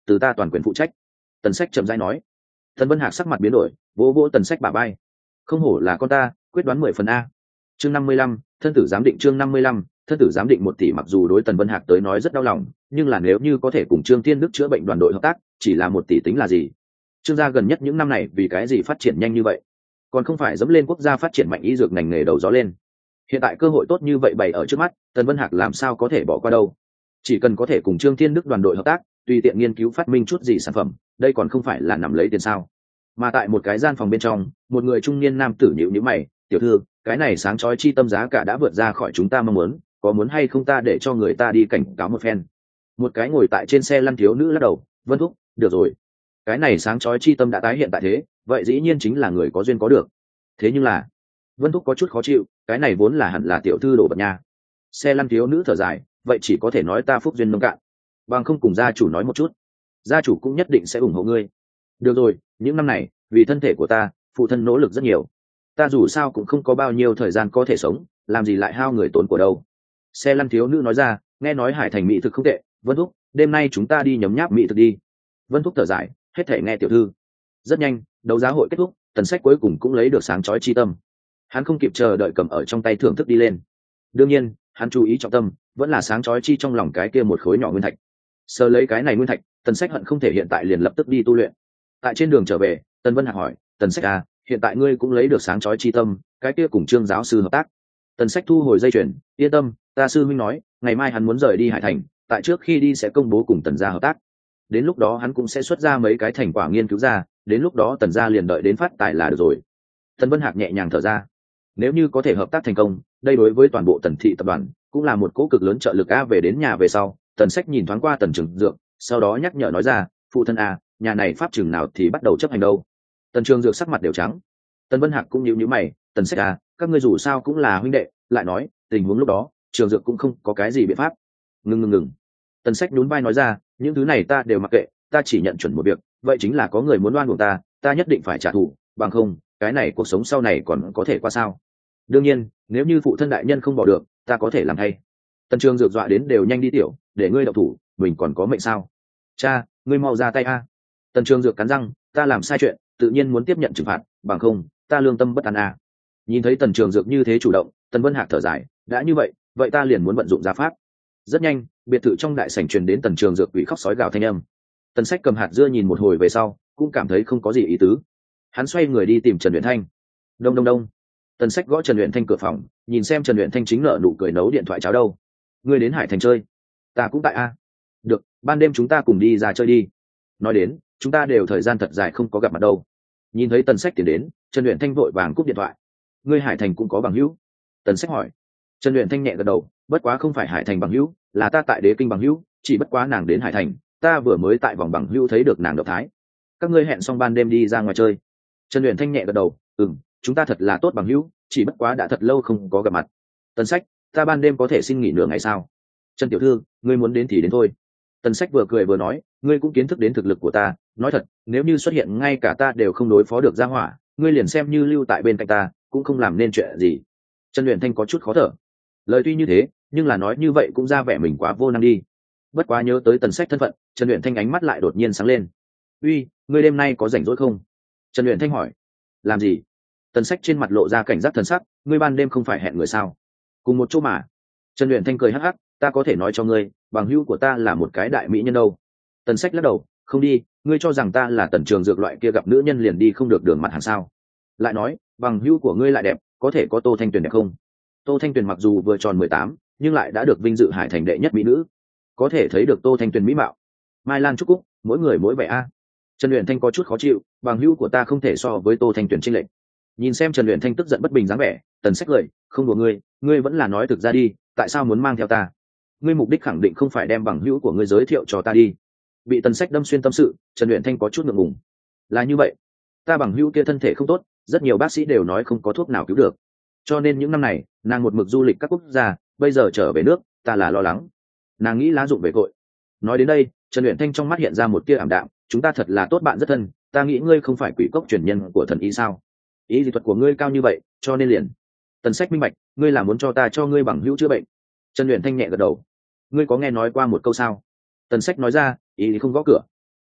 từ ta toàn quyền phụ trách. Tần Sách chậm rãi nói. Tần Vân Hạc sắc mặt biến đổi, vỗ vỗ Tần Sách bả vai. Không hổ là con ta, quyết đoán 10 phần a. Chương 55, thân tử giám định. Chương 55, thân tử giám định. 1 tỷ. Mặc dù đối Tần Vân Hạc tới nói rất đau lòng, nhưng là nếu như có thể cùng Trương Thiên Đức chữa bệnh đoàn đội hợp tác, chỉ là 1 tỷ tính là gì? Trương gia gần nhất những năm này vì cái gì phát triển nhanh như vậy? Còn không phải dẫm lên quốc gia phát triển mạnh y dược ngành nghề đầu gió lên. Hiện tại cơ hội tốt như vậy bày ở trước mắt, Tần Vân Hạc làm sao có thể bỏ qua đâu? Chỉ cần có thể cùng Trương Thiên Đức đoàn đội hợp tác, tùy tiện nghiên cứu phát minh chút gì sản phẩm, đây còn không phải là nằm lấy tiền sao? Mà tại một cái gian phòng bên trong, một người trung niên nam tử nhíu nhíu mày, "Tiểu thư, cái này sáng chói chi tâm giá cả đã vượt ra khỏi chúng ta mong muốn, có muốn hay không ta để cho người ta đi cảnh cáo một phen?" Một cái ngồi tại trên xe lăn thiếu nữ lắc đầu, "Vân thúc, được rồi. Cái này sáng chói chi tâm đã tái hiện tại thế, vậy dĩ nhiên chính là người có duyên có được. Thế nhưng là..." Vân thúc có chút khó chịu, "Cái này vốn là hẳn là tiểu thư đổ vật nha." Xe lăn thiếu nữ thở dài, "Vậy chỉ có thể nói ta phúc duyên nông cạn, bằng không cùng gia chủ nói một chút, gia chủ cũng nhất định sẽ ủng hộ ngươi." "Được rồi, những năm này vì thân thể của ta, phụ thân nỗ lực rất nhiều, ta dù sao cũng không có bao nhiêu thời gian có thể sống, làm gì lại hao người tốn của đâu." Xe lăn thiếu nữ nói ra, "Nghe nói Hải Thành mỹ thực không tệ, Vân thúc, đêm nay chúng ta đi nhấm nháp mỹ thực đi." Vân thúc thở dài, "Hết thể nghe tiểu thư." Rất nhanh, đấu giá hội kết thúc, Tần Sách cuối cùng cũng lấy được sáng chói chi tâm. Hắn không kịp chờ đợi cầm ở trong tay thưởng thức đi lên. Đương nhiên, hắn chú ý trọng tâm vẫn là sáng chói chi trong lòng cái kia một khối nhỏ nguyên thạch. Sờ lấy cái này nguyên thạch, Tần Sách hận không thể hiện tại liền lập tức đi tu luyện. Tại trên đường trở về, Tần Vân Hạc hỏi, "Tần Sách à, hiện tại ngươi cũng lấy được sáng chói chi tâm, cái kia cùng Trương giáo sư hợp tác?" Tần Sách thu hồi dây chuyền, "Yên tâm, ta sư huynh nói, ngày mai hắn muốn rời đi Hải Thành, tại trước khi đi sẽ công bố cùng Tần gia hợp tác. Đến lúc đó hắn cũng sẽ xuất ra mấy cái thành quả nghiên cứu ra, đến lúc đó Tần gia liền đợi đến phát tài là được rồi." Tần Vân Hạc nhẹ nhàng thở ra. Nếu như có thể hợp tác thành công, đây đối với toàn bộ Tần thị tập đoàn cũng là một cỗ cực lớn trợ lực a. Về đến nhà về sau, Tần Sách nhìn thoáng qua Tần Trường Dược, sau đó nhắc nhở nói ra, "Phụ thân a, nhà này pháp chừng nào thì bắt đầu chấp hành đâu?" Tần Trường Dược sắc mặt đều trắng. Tần Vân Hạc cũng nhíu mày, "Tần Sách a, các ngươi dù sao cũng là huynh đệ." Lại nói, tình huống lúc đó, Trường Dược cũng không có cái gì biện pháp. Ngừng. Tần Sách nhún vai nói ra, "Những thứ này ta đều mặc kệ, ta chỉ nhận chuẩn một việc, vậy chính là có người muốn oan uổng ta, ta nhất định phải trả thù, bằng không, cái này cuộc sống sau này còn có thể qua sao? Đương nhiên, nếu như phụ thân đại nhân không bỏ được, ta có thể làm thay." Tần Trường Dược dọa đến đều nhanh đi tiểu, "Để ngươi độc thủ, mình còn có mệnh sao? Cha, ngươi mau ra tay a." Tần Trường Dược cắn răng, "Ta làm sai chuyện, tự nhiên muốn tiếp nhận trừng phạt, bằng không, ta lương tâm bất an a." Nhìn thấy Tần Trường Dược như thế chủ động, Tần Vân Hạc thở dài, "Đã như vậy, vậy ta liền muốn vận dụng gia pháp." Rất nhanh, biệt thự trong đại sảnh truyền đến Tần Trường Dược quỷ khóc sói gào thanh âm. Tần Sách cầm hạt dưa nhìn một hồi về sau, cũng cảm thấy không có gì ý tứ. Hắn xoay người đi tìm Trần Uyển Thanh. Đông đông đông. Tần Sách gõ Trần Uyển Thanh cửa phòng, nhìn xem Trần Uyển Thanh chính nở nụ cười nấu điện thoại cháo đâu. "Ngươi đến Hải Thành chơi?" "Ta cũng tại a." "Được, ban đêm chúng ta cùng đi ra chơi đi." Nói đến, chúng ta đều thời gian thật dài không có gặp mặt đâu. Nhìn thấy Tần Sách tiến đến, Trần Uyển Thanh vội vàng cúp điện thoại. "Ngươi Hải Thành cũng có bằng hữu?" Tần Sách hỏi. Trần Uyển Thanh nhẹ gật đầu, "Bất quá không phải Hải Thành bằng hữu, là ta tại Đế Kinh bằng hữu, chỉ bất quá nàng đến Hải Thành, ta vừa mới tại vòng bằng hữu thấy được nàng độc thái. Các ngươi hẹn xong ban đêm đi ra ngoài chơi?" Trần Uyển Thanh nhẹ gật đầu, Chúng ta thật là tốt bằng hữu, chỉ bất quá đã thật lâu không có gặp mặt." "Tần Sách, ta ban đêm có thể xin nghỉ nửa ngày sao?" "Trần tiểu thư, ngươi muốn đến thì đến thôi." Tần Sách vừa cười vừa nói, "Ngươi cũng kiến thức đến thực lực của ta, nói thật, nếu như xuất hiện ngay cả ta đều không đối phó được ra hỏa, ngươi liền xem như lưu tại bên cạnh ta, cũng không làm nên chuyện gì." Trần Uyển Thanh có chút khó thở. Lời tuy như thế, nhưng là nói như vậy cũng ra vẻ mình quá vô năng đi. Bất quá nhớ tới Tần Sách thân phận, Trần Uyển Thanh ánh mắt lại đột nhiên sáng lên. "Uy, ngươi đêm nay có rảnh rỗi không?" Trần Uyển Thanh hỏi. "Làm gì?" Tần Sách trên mặt lộ ra cảnh giác thần sắc, "Ngươi ban đêm không phải hẹn người sao? Cùng một chỗ mà." Trần Uyển Thanh cười hắc hắc, "Ta có thể nói cho ngươi, bằng hữu của ta là một cái đại mỹ nhân đâu." Tần Sách lắc đầu, "Không đi, ngươi cho rằng ta là Tần Trường Dược loại kia gặp nữ nhân liền đi không được đường mặt hàng sao? Lại nói, bằng hữu của ngươi lại đẹp, có thể có Tô Thanh Tuyền đẹp không?" Tô Thanh Tuyền mặc dù vừa tròn 18, nhưng lại đã được vinh dự Hải Thành đệ nhất mỹ nữ, có thể thấy được Tô Thanh Tuyền mỹ mạo. Mai Lan Trúc Cúc, mỗi người mỗi vẻ a. Trần Uyển Thanh có chút khó chịu, bằng hữu của ta không thể so với Tô Thanh Tuyền chênh lệch. Nhìn xem Trần Uyển Thanh tức giận bất bình dáng vẻ, Tần Sách cười, "Không đùa ngươi, ngươi vẫn là nói thực ra đi, tại sao muốn mang theo ta? Ngươi mục đích khẳng định không phải đem bằng hữu của ngươi giới thiệu cho ta đi." Bị Tần Sách đâm xuyên tâm sự, Trần Uyển Thanh có chút ngượng ngùng. "Là như vậy, ta bằng hữu kia thân thể không tốt, rất nhiều bác sĩ đều nói không có thuốc nào cứu được. Cho nên những năm này, nàng một mực du lịch các quốc gia, bây giờ trở về nước, ta là lo lắng. Nàng nghĩ lá dụng về cội." Nói đến đây, Trần Uyển Thanh trong mắt hiện ra một tia ảm đạm, "Chúng ta thật là tốt bạn rất thân, ta nghĩ ngươi không phải quỷ cốc truyền nhân của thần y sao? Ý dị thuật của ngươi cao như vậy, cho nên liền." Tần Sách minh bạch, "Ngươi là muốn cho ta cho ngươi bằng hữu chữa bệnh?" Trần Uyển Thanh nhẹ gật đầu. "Ngươi có nghe nói qua một câu sao?" Tần Sách nói ra, "Ý không gõ cửa."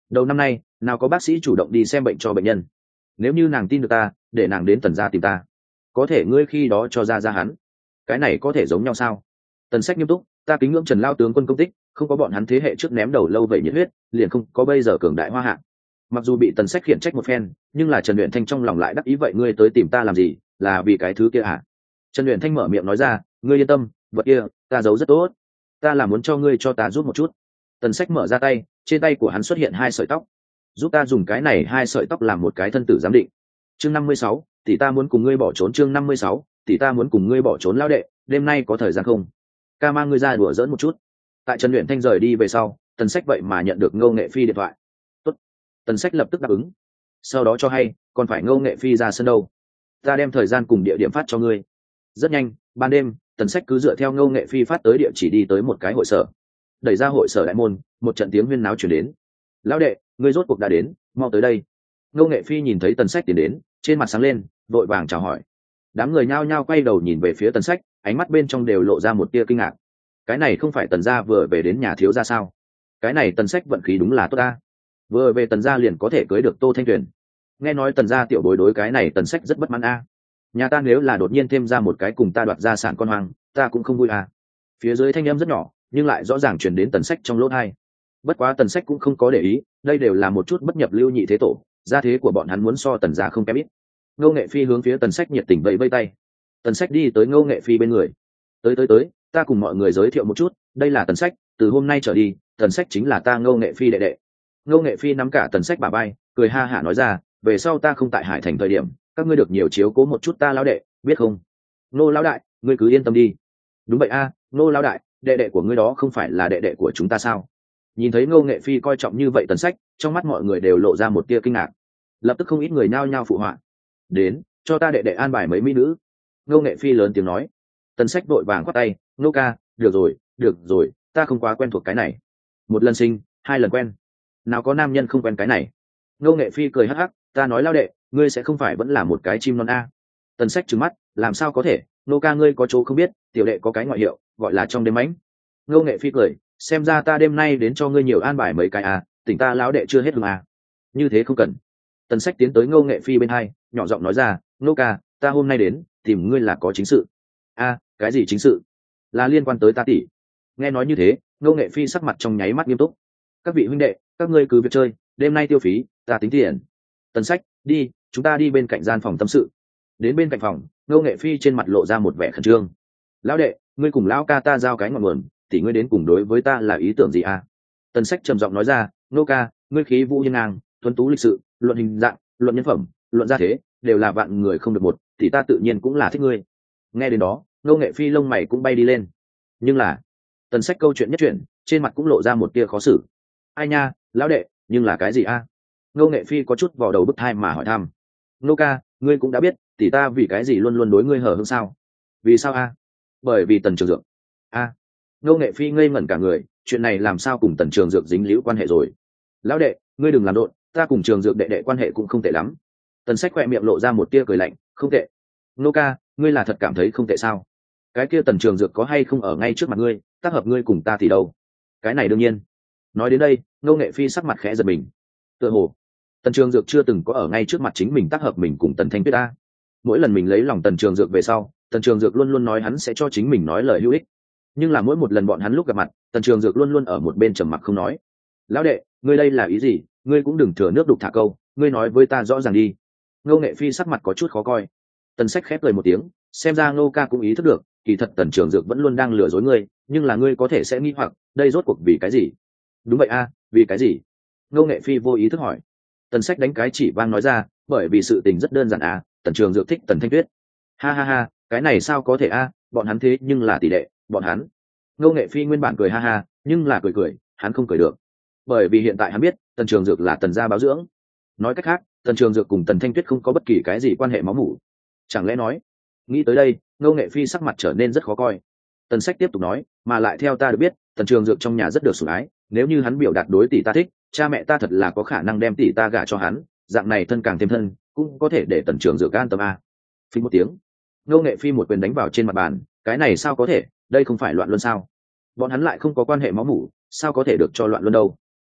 đầu năm nay nào có bác sĩ chủ động đi xem bệnh cho bệnh nhân. Nếu như nàng tin được ta, để nàng đến Tần gia tìm ta, có thể ngươi khi đó cho ra hắn, cái này có thể giống nhau sao? Tần Sách nghiêm túc, ta kính ngưỡng Trần lao tướng quân công tích, không có bọn hắn thế hệ trước ném đầu lâu vậy nhiệt huyết, liền không có bây giờ cường đại hoa hạ. Mặc dù bị Tần Sách khiển trách một phen, nhưng là Trần Uyển Thanh trong lòng lại đắc ý, vậy ngươi tới tìm ta làm gì, là vì cái thứ kia à? Trần Uyển Thanh mở miệng nói ra, ngươi yên tâm, vật kia ta giấu rất tốt, ta là muốn cho ngươi cho ta giúp một chút. Tần Sách mở ra tay, trên tay của hắn xuất hiện 2 sợi tóc, giúp ta dùng cái này 2 sợi tóc làm một cái thân tử giám định. Chương 56, tỷ ta muốn cùng ngươi bỏ trốn. Chương 56, tỷ ta muốn cùng ngươi bỏ trốn. Lão đệ, đêm nay có thời gian không? Ca mang ngươi ra đùa giỡn một chút. Tại Trần Uyển Thanh rời đi về sau, Tần Sách vậy mà nhận được Ngô Nghệ Phi điện thoại. Tốt. Tần Sách lập tức đáp ứng. Sau đó cho hay, còn phải Ngô Nghệ Phi ra sân đâu. Ta đem thời gian cùng địa điểm phát cho ngươi. Rất nhanh, ban đêm, Tần Sách cứ dựa theo Ngô Nghệ Phi phát tới địa chỉ đi tới một cái hội sở. Đẩy ra hội sở đại môn, một trận tiếng huyên náo truyền đến. Lão đệ, ngươi rốt cuộc đã đến, mau tới đây. Ngô Nghệ Phi nhìn thấy Tần Sách tiến đến, trên mặt sáng lên, vội vàng chào hỏi. Đám người nhao nhao quay đầu nhìn về phía Tần Sách, ánh mắt bên trong đều lộ ra một tia kinh ngạc. Cái này không phải Tần gia vừa về đến nhà thiếu gia sao? Cái này Tần Sách vận khí đúng là tốt ta, vừa về Tần gia liền có thể cưới được Tô Thanh Tuyền. Nghe nói Tần gia tiểu bối đối cái này Tần Sách rất bất mãn a. Nhà ta nếu là đột nhiên thêm ra một cái cùng ta đoạt gia sản con hoang, ta cũng không vui a. Phía dưới thanh âm rất nhỏ, nhưng lại rõ ràng truyền đến Tần Sách trong lỗ tai. Bất quá Tần Sách cũng không có để ý, đây đều là một chút bất nhập lưu nhị thế tổ, gia thế của bọn hắn muốn so Tần gia không kém ít. Ngô Nghệ Phi hướng phía Tần Sách nhiệt tình vẫy vẫy tay. Tần Sách đi tới Ngô Nghệ Phi bên người. Tới, ta cùng mọi người giới thiệu một chút, đây là Tần Sách, từ hôm nay trở đi, Tần Sách chính là ta Ngô Nghệ Phi đệ đệ. Ngô Nghệ Phi nắm cả Tần Sách bả vai, cười ha hả nói ra, về sau ta không tại Hải Thành thời điểm, các ngươi được nhiều chiếu cố một chút ta lão đệ, biết không? Ngô lão đại, ngươi cứ yên tâm đi. Đúng vậy a, Ngô lão đại, đệ đệ của ngươi đó không phải là đệ đệ của chúng ta sao? Nhìn thấy Ngô Nghệ Phi coi trọng như vậy Tần Sách, trong mắt mọi người đều lộ ra một tia kinh ngạc. Lập tức không ít người nhao nhao phụ họa. Đến, cho ta đệ đệ an bài mấy mỹ nữ. Ngô Nghệ Phi lớn tiếng nói. Tần Sách vội vàng khoát tay, Ngô ca, được rồi, ta không quá quen thuộc cái này. Một lần sinh, 2 lần quen, nào có nam nhân không quen cái này. Ngô Nghệ Phi cười hắc hắc, ta nói lao đệ, ngươi sẽ không phải vẫn là một cái chim non a? Tần Sách trừng mắt, làm sao có thể, Ngô ca ngươi có chỗ không biết, tiểu đệ có cái ngoại hiệu, gọi là trong đêm mánh. Ngô Nghệ Phi cười, xem ra ta đêm nay đến cho ngươi nhiều an bài mấy cái a, tỉnh ta lão đệ chưa hết hương a. Như thế không cần. Tần Sách tiến tới Ngô Nghệ Phi bên hai, nhỏ giọng nói ra, Ngô ca, ta hôm nay đến tìm ngươi là có chính sự. A, cái gì chính sự? Là liên quan tới ta tỷ. Nghe nói như thế, Ngô Nghệ Phi sắc mặt trong nháy mắt nghiêm túc. Các vị huynh đệ, các ngươi cứ việc chơi, đêm nay tiêu phí ta tính tiền. Tần Sách, đi, chúng ta đi bên cạnh gian phòng tâm sự. Đến bên cạnh phòng, Ngô Nghệ Phi trên mặt lộ ra một vẻ khẩn trương. Lão đệ, ngươi cùng lão ca ta giao cái ngọn nguồn, tỷ ngươi đến cùng đối với ta là ý tưởng gì a? Tần Sách trầm giọng nói ra, Ngô ca, ngươi khí vũ hiên ngang, tuấn tú lịch sự, luận hình dạng, luận nhân phẩm, luận gia thế, đều là vạn người không được một, thì ta tự nhiên cũng là thích ngươi. Nghe đến đó, Ngô Nghệ Phi lông mày cũng bay đi lên. Nhưng là, Tần Sách câu chuyện nhất chuyện, trên mặt cũng lộ ra một tia khó xử. Ai nha, lão đệ, nhưng là cái gì a? Ngô Nghệ Phi có chút vò đầu bứt tai mà hỏi thăm. Ngô ca, ngươi cũng đã biết, tỷ ta vì cái gì luôn luôn đối ngươi hờ hững sao? Vì sao a? Bởi vì Tần Trường Dược. A. Ngô Nghệ Phi ngây ngẩn cả người, chuyện này làm sao cùng Tần Trường Dược dính líu quan hệ rồi? Lão đệ, ngươi đừng làm độn, ta cùng Trường Dược đệ đệ quan hệ cũng không tệ lắm. Tần Sách khẽ miệng lộ ra một tia cười lạnh, không tệ. Ngô ca, ngươi là thật cảm thấy không tệ sao? Cái kia Tần Trường Dược có hay không ở ngay trước mặt ngươi, tác hợp ngươi cùng ta thì đâu? Cái này đương nhiên. Nói đến đây, Ngô Nghệ Phi sắc mặt khẽ giật mình. Tựa hồ Tần Trường Dược chưa từng có ở ngay trước mặt chính mình tác hợp mình cùng Tần Thanh Tuyết ta. Mỗi lần mình lấy lòng Tần Trường Dược về sau, Tần Trường Dược luôn luôn nói hắn sẽ cho chính mình nói lời hữu ích. Nhưng là mỗi một lần bọn hắn lúc gặp mặt, Tần Trường Dược luôn luôn ở một bên trầm mặc không nói. Lão đệ, ngươi đây là ý gì? Ngươi cũng đừng thừa nước đục thả câu, ngươi nói với ta rõ ràng đi. Ngô Nghệ Phi sắc mặt có chút khó coi. Tần Sách khép cười một tiếng, xem ra Ngô ca cũng ý thức được, kỳ thật Tần Trường Dược vẫn luôn đang lừa dối ngươi, nhưng là ngươi có thể sẽ nghi hoặc, đây rốt cuộc vì cái gì? Đúng vậy a, vì cái gì? Ngô Nghệ Phi vô ý thức hỏi. Tần Sách đánh cái chỉ vang nói ra, bởi vì sự tình rất đơn giản a, Tần Trường Dược thích Tần Thanh Tuyết. Ha ha ha, cái này sao có thể a, bọn hắn thế nhưng là tỷ đệ, bọn hắn. Ngô Nghệ Phi nguyên bản cười ha ha, nhưng là cười, hắn không cười được. Bởi vì hiện tại hắn biết, Tần Trường Dược là Tần gia báo dưỡng. Nói cách khác, Tần Trường Dược cùng Tần Thanh Tuyết không có bất kỳ cái gì quan hệ máu mủ. Chẳng lẽ nói? Nghĩ tới đây, Ngô Nghệ Phi sắc mặt trở nên rất khó coi. Tần Sách tiếp tục nói, mà lại theo ta được biết, Tần Trường Dược trong nhà rất được sủng ái, nếu như hắn biểu đạt đối tỷ ta thích, cha mẹ ta thật là có khả năng đem tỷ ta gả cho hắn, dạng này thân càng thêm thân, cũng có thể để Tần Trường Dược an tâm a. Phí một tiếng, Ngô Nghệ Phi một quyền đánh vào trên mặt bàn, cái này sao có thể, đây không phải loạn luân sao? Bọn hắn lại không có quan hệ máu mủ, sao có thể được cho loạn luân đâu?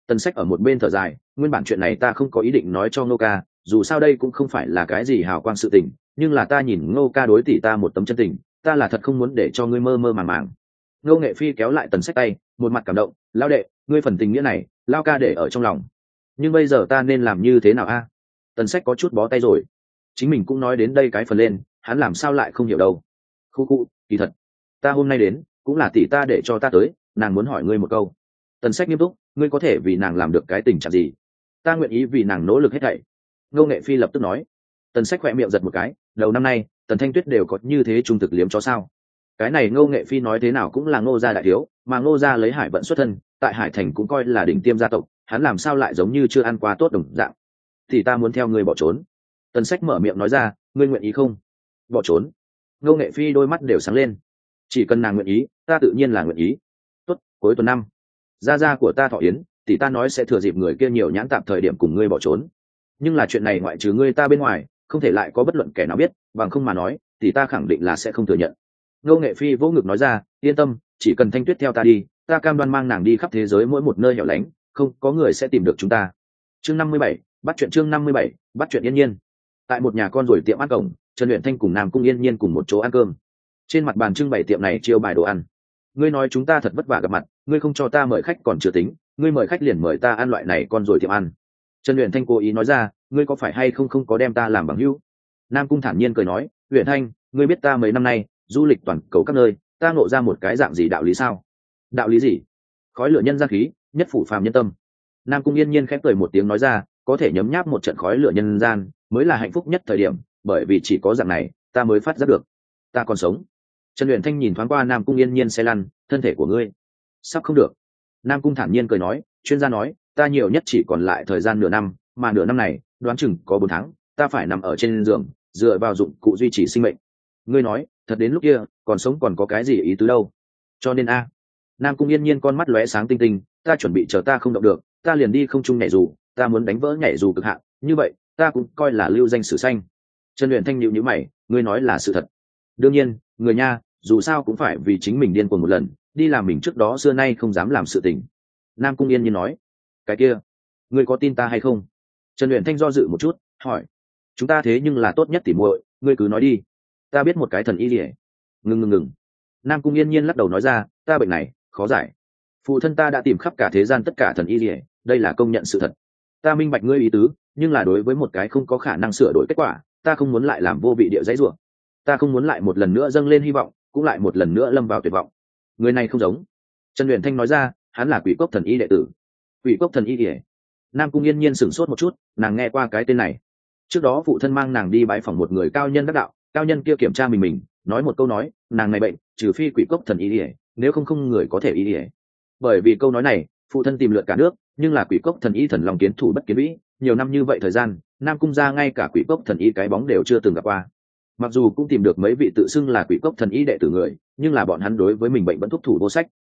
Tần Sách ở một bên thở dài, nguyên bản chuyện này ta không có ý định nói cho Ngô ca, dù sao đây cũng không phải là cái gì hào quang sự tình, nhưng là ta nhìn Ngô ca đối tỷ ta một tấm chân tình, ta là thật không muốn để cho ngươi mơ mơ màng màng. Ngô Nghệ Phi kéo lại Tần Sách tay, một mặt cảm động, lão đệ, ngươi phần tình nghĩa này, lao ca để ở trong lòng. Nhưng bây giờ ta nên làm như thế nào a? Tần Sách có chút bó tay rồi. Chính mình cũng nói đến đây cái phần lên, hắn làm sao lại không hiểu đâu. Khu khu, kỳ thật, ta hôm nay đến, cũng là tỷ ta để cho ta tới, nàng muốn hỏi ngươi một câu. Tần Sách nghiêm túc, ngươi có thể vì nàng làm được cái tình trạng gì? Ta nguyện ý vì nàng nỗ lực hết thảy. Ngô Nghệ Phi lập tức nói. Tần Sách khỏe miệng giật một cái, đầu năm nay, Tần Thanh Tuyết đều có như thế trung thực liếm cho sao? Cái này Ngô Nghệ Phi nói thế nào cũng là Ngô gia đại thiếu, mà Ngô gia lấy Hải Vận xuất thân, tại Hải Thành cũng coi là đỉnh tiêm gia tộc, hắn làm sao lại giống như chưa ăn qua tốt đồng dạng? Thì ta muốn theo ngươi bỏ trốn. Tần Sách mở miệng nói ra, ngươi nguyện ý không? Bỏ trốn? Ngô Nghệ Phi đôi mắt đều sáng lên. Chỉ cần nàng nguyện ý, ta tự nhiên là nguyện ý. Tốt, cuối tuần năm, gia gia của ta thọ yến, thì ta nói sẽ thừa dịp người kia nhiều nhãn tạm thời điểm cùng ngươi bỏ trốn. Nhưng là chuyện này ngoại trừ ngươi ta bên ngoài, không thể lại có bất luận kẻ nào biết, bằng không mà nói, thì ta khẳng định là sẽ không thừa nhận. Ngô Nghệ Phi vỗ ngực nói ra, yên tâm, chỉ cần Thanh Tuyết theo ta đi, ta cam đoan mang nàng đi khắp thế giới mỗi một nơi hẻo lánh, không có người sẽ tìm được chúng ta. Chương 57, bắt chuyện chương 57, bắt chuyện Yên Nhiên. Tại một nhà con rồi tiệm ăn cổng, Trần Uyển Thanh cùng Nam Cung Yên Nhiên cùng một chỗ ăn cơm. Trên mặt bàn trưng bày tiệm này chiêu bài đồ ăn. Ngươi nói chúng ta thật vất vả gặp mặt, ngươi không cho ta mời khách còn chưa tính, ngươi mời khách liền mời ta ăn loại này con rồi tiệm ăn. Trần Uyển Thanh cố ý nói ra, ngươi có phải hay không có đem ta làm bằng hữu? Nam Cung thản nhiên cười nói, Uyển Thanh, ngươi biết ta mấy năm nay du lịch toàn cầu các nơi, ta ngộ ra một cái dạng gì đạo lý sao? Đạo lý gì? Khói lửa nhân gian khí, nhất phủ phàm nhân tâm. Nam Cung Yên Nhiên khẽ cười một tiếng nói ra, có thể nhấm nháp một trận khói lửa nhân gian mới là hạnh phúc nhất thời điểm, bởi vì chỉ có dạng này ta mới phát giác được ta còn sống. Trần Uyển Thanh nhìn thoáng qua Nam Cung Yên Nhiên xe lăn, thân thể của ngươi sắp không được. Nam Cung thản nhiên cười nói, chuyên gia nói ta nhiều nhất chỉ còn lại thời gian nửa năm, mà nửa năm này đoán chừng có 4 tháng, ta phải nằm ở trên giường dựa vào dụng cụ duy trì sinh mệnh. Ngươi nói thật đến lúc kia còn sống còn có cái gì ý tứ đâu. Cho nên a. Nam Cung Yên Nhiên con mắt lóe sáng tinh tinh, ta chuẩn bị chờ ta không động được, ta liền đi không trung nhảy dù, ta muốn đánh vỡ nhảy dù cực hạn, như vậy ta cũng coi là lưu danh sử xanh. Trần Uyển Thanh nhíu nhíu mày, ngươi nói là sự thật? Đương nhiên, người nha, dù sao cũng phải vì chính mình điên cuồng một lần, đi làm mình trước đó xưa nay không dám làm sự tình. Nam Cung Yên Nhiên nói, cái kia, ngươi có tin ta hay không? Trần Uyển Thanh do dự một chút, hỏi, chúng ta thế nhưng là tốt nhất tỉ muội, ngươi cứ nói đi. Ta biết một cái thần y liễu. Ngừng. Nam Cung Yên Nhiên lắc đầu nói ra, ta bệnh này khó giải, phụ thân ta đã tìm khắp cả thế gian tất cả thần y liễu, đây là công nhận sự thật. Ta minh bạch ngươi ý tứ, nhưng là đối với một cái không có khả năng sửa đổi kết quả, ta không muốn lại làm vô vị địa dãy rủa. Ta không muốn lại một lần nữa dâng lên hy vọng, cũng lại một lần nữa lâm vào tuyệt vọng. Người này không giống. Trần Uyển Thanh nói ra, hắn là Quỷ Cốc thần y đệ tử. Quỷ Cốc thần y liễu. Nam Cung Yên Nhiên sửng sốt một chút, nàng nghe qua cái tên này. Trước đó phụ thân mang nàng đi bái phỏng một người cao nhân đắc đạo, cao nhân kia kiểm tra mình, nói một câu nói, nàng này bệnh, trừ phi Quỷ Cốc thần y liễu, nếu không người có thể y liễu. Bởi vì câu nói này, phụ thân tìm lượt cả nước, nhưng là Quỷ Cốc thần y thần lòng kiến thủ bất kiến vĩ, nhiều năm như vậy thời gian, Nam Cung gia ngay cả Quỷ Cốc thần y cái bóng đều chưa từng gặp qua. Mặc dù cũng tìm được mấy vị tự xưng là Quỷ Cốc thần y đệ tử người, nhưng là bọn hắn đối với mình bệnh vẫn thúc thủ vô sách.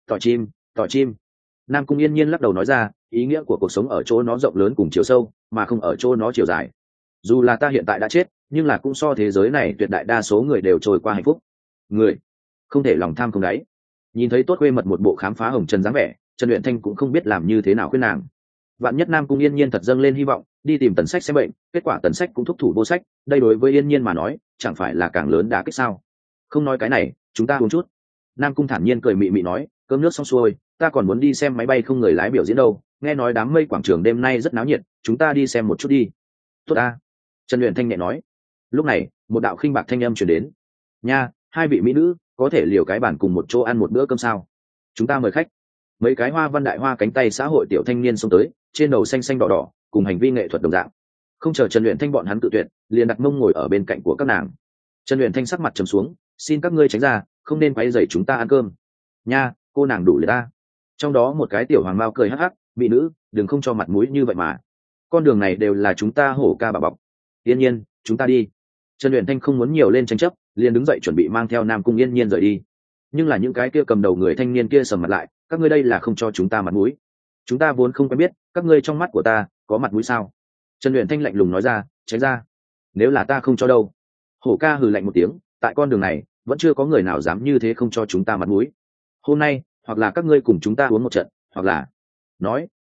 Tỏi chim. Nam Cung Yên Nhiên lắc đầu nói ra, ý nghĩa của cuộc sống ở chỗ nó rộng lớn cùng chiều sâu, mà không ở chỗ nó chiều dài. Dù là ta hiện tại đã chết, nhưng là cũng so thế giới này tuyệt đại đa số người đều trôi qua hạnh phúc. Người không thể lòng tham không đáy. Nhìn thấy tốt quê mật một bộ khám phá hồng trần dáng vẻ, Trần Uyển Thanh cũng không biết làm như thế nào khuyên nàng. Vạn nhất Nam Cung Yên Nhiên thật dâng lên hy vọng, đi tìm Tần Sách xem bệnh, kết quả Tần Sách cũng thúc thủ vô sách, đây đối với Yên Nhiên mà nói, chẳng phải là càng lớn đả kích sao? Không nói cái này, chúng ta uống chút. Nam Cung thản nhiên cười mị mị nói, cơm nước xong xuôi, ta còn muốn đi xem máy bay không người lái biểu diễn đâu, nghe nói đám mây quảng trường đêm nay rất náo nhiệt, chúng ta đi xem một chút đi. Tốt a. Trần Uyển Thanh nhẹ nói. Lúc này, một đạo khinh bạc thanh âm truyền đến. Nha, hai vị mỹ nữ, có thể liều cái bàn cùng một chỗ ăn một bữa cơm sao? Chúng ta mời khách. Mấy cái hoa văn đại hoa cánh tay xã hội tiểu thanh niên xông tới, trên đầu xanh xanh đỏ đỏ, cùng hành vi nghệ thuật đồng dạng. Không chờ Trần Uyển Thanh bọn hắn tự tuyệt, liền đặt mông ngồi ở bên cạnh của các nàng. Trần Uyển Thanh sắc mặt trầm xuống, xin các ngươi tránh ra, không nên quấy rầy chúng ta ăn cơm. Nha, cô nàng đủ lệ ta. Trong đó một cái tiểu hoàng mao cười hắc hắc, mỹ nữ, đừng không cho mặt mũi như vậy mà. Con đường này đều là chúng ta hổ ca bà bọc. Yên Nhiên, chúng ta đi. Trần Uyển Thanh không muốn nhiều lên tranh chấp, liền đứng dậy chuẩn bị mang theo Nam Cung Yên Nhiên rời đi. Nhưng là những cái kia cầm đầu người thanh niên kia sầm mặt lại, các ngươi đây là không cho chúng ta mặt mũi. Chúng ta vốn không quen biết, các ngươi trong mắt của ta có mặt mũi sao? Trần Uyển Thanh lạnh lùng nói ra, tránh ra. Nếu là ta không cho đâu. Hổ ca hừ lạnh một tiếng, tại con đường này vẫn chưa có người nào dám như thế không cho chúng ta mặt mũi. Hôm nay, hoặc là các ngươi cùng chúng ta uống một trận, hoặc là nói,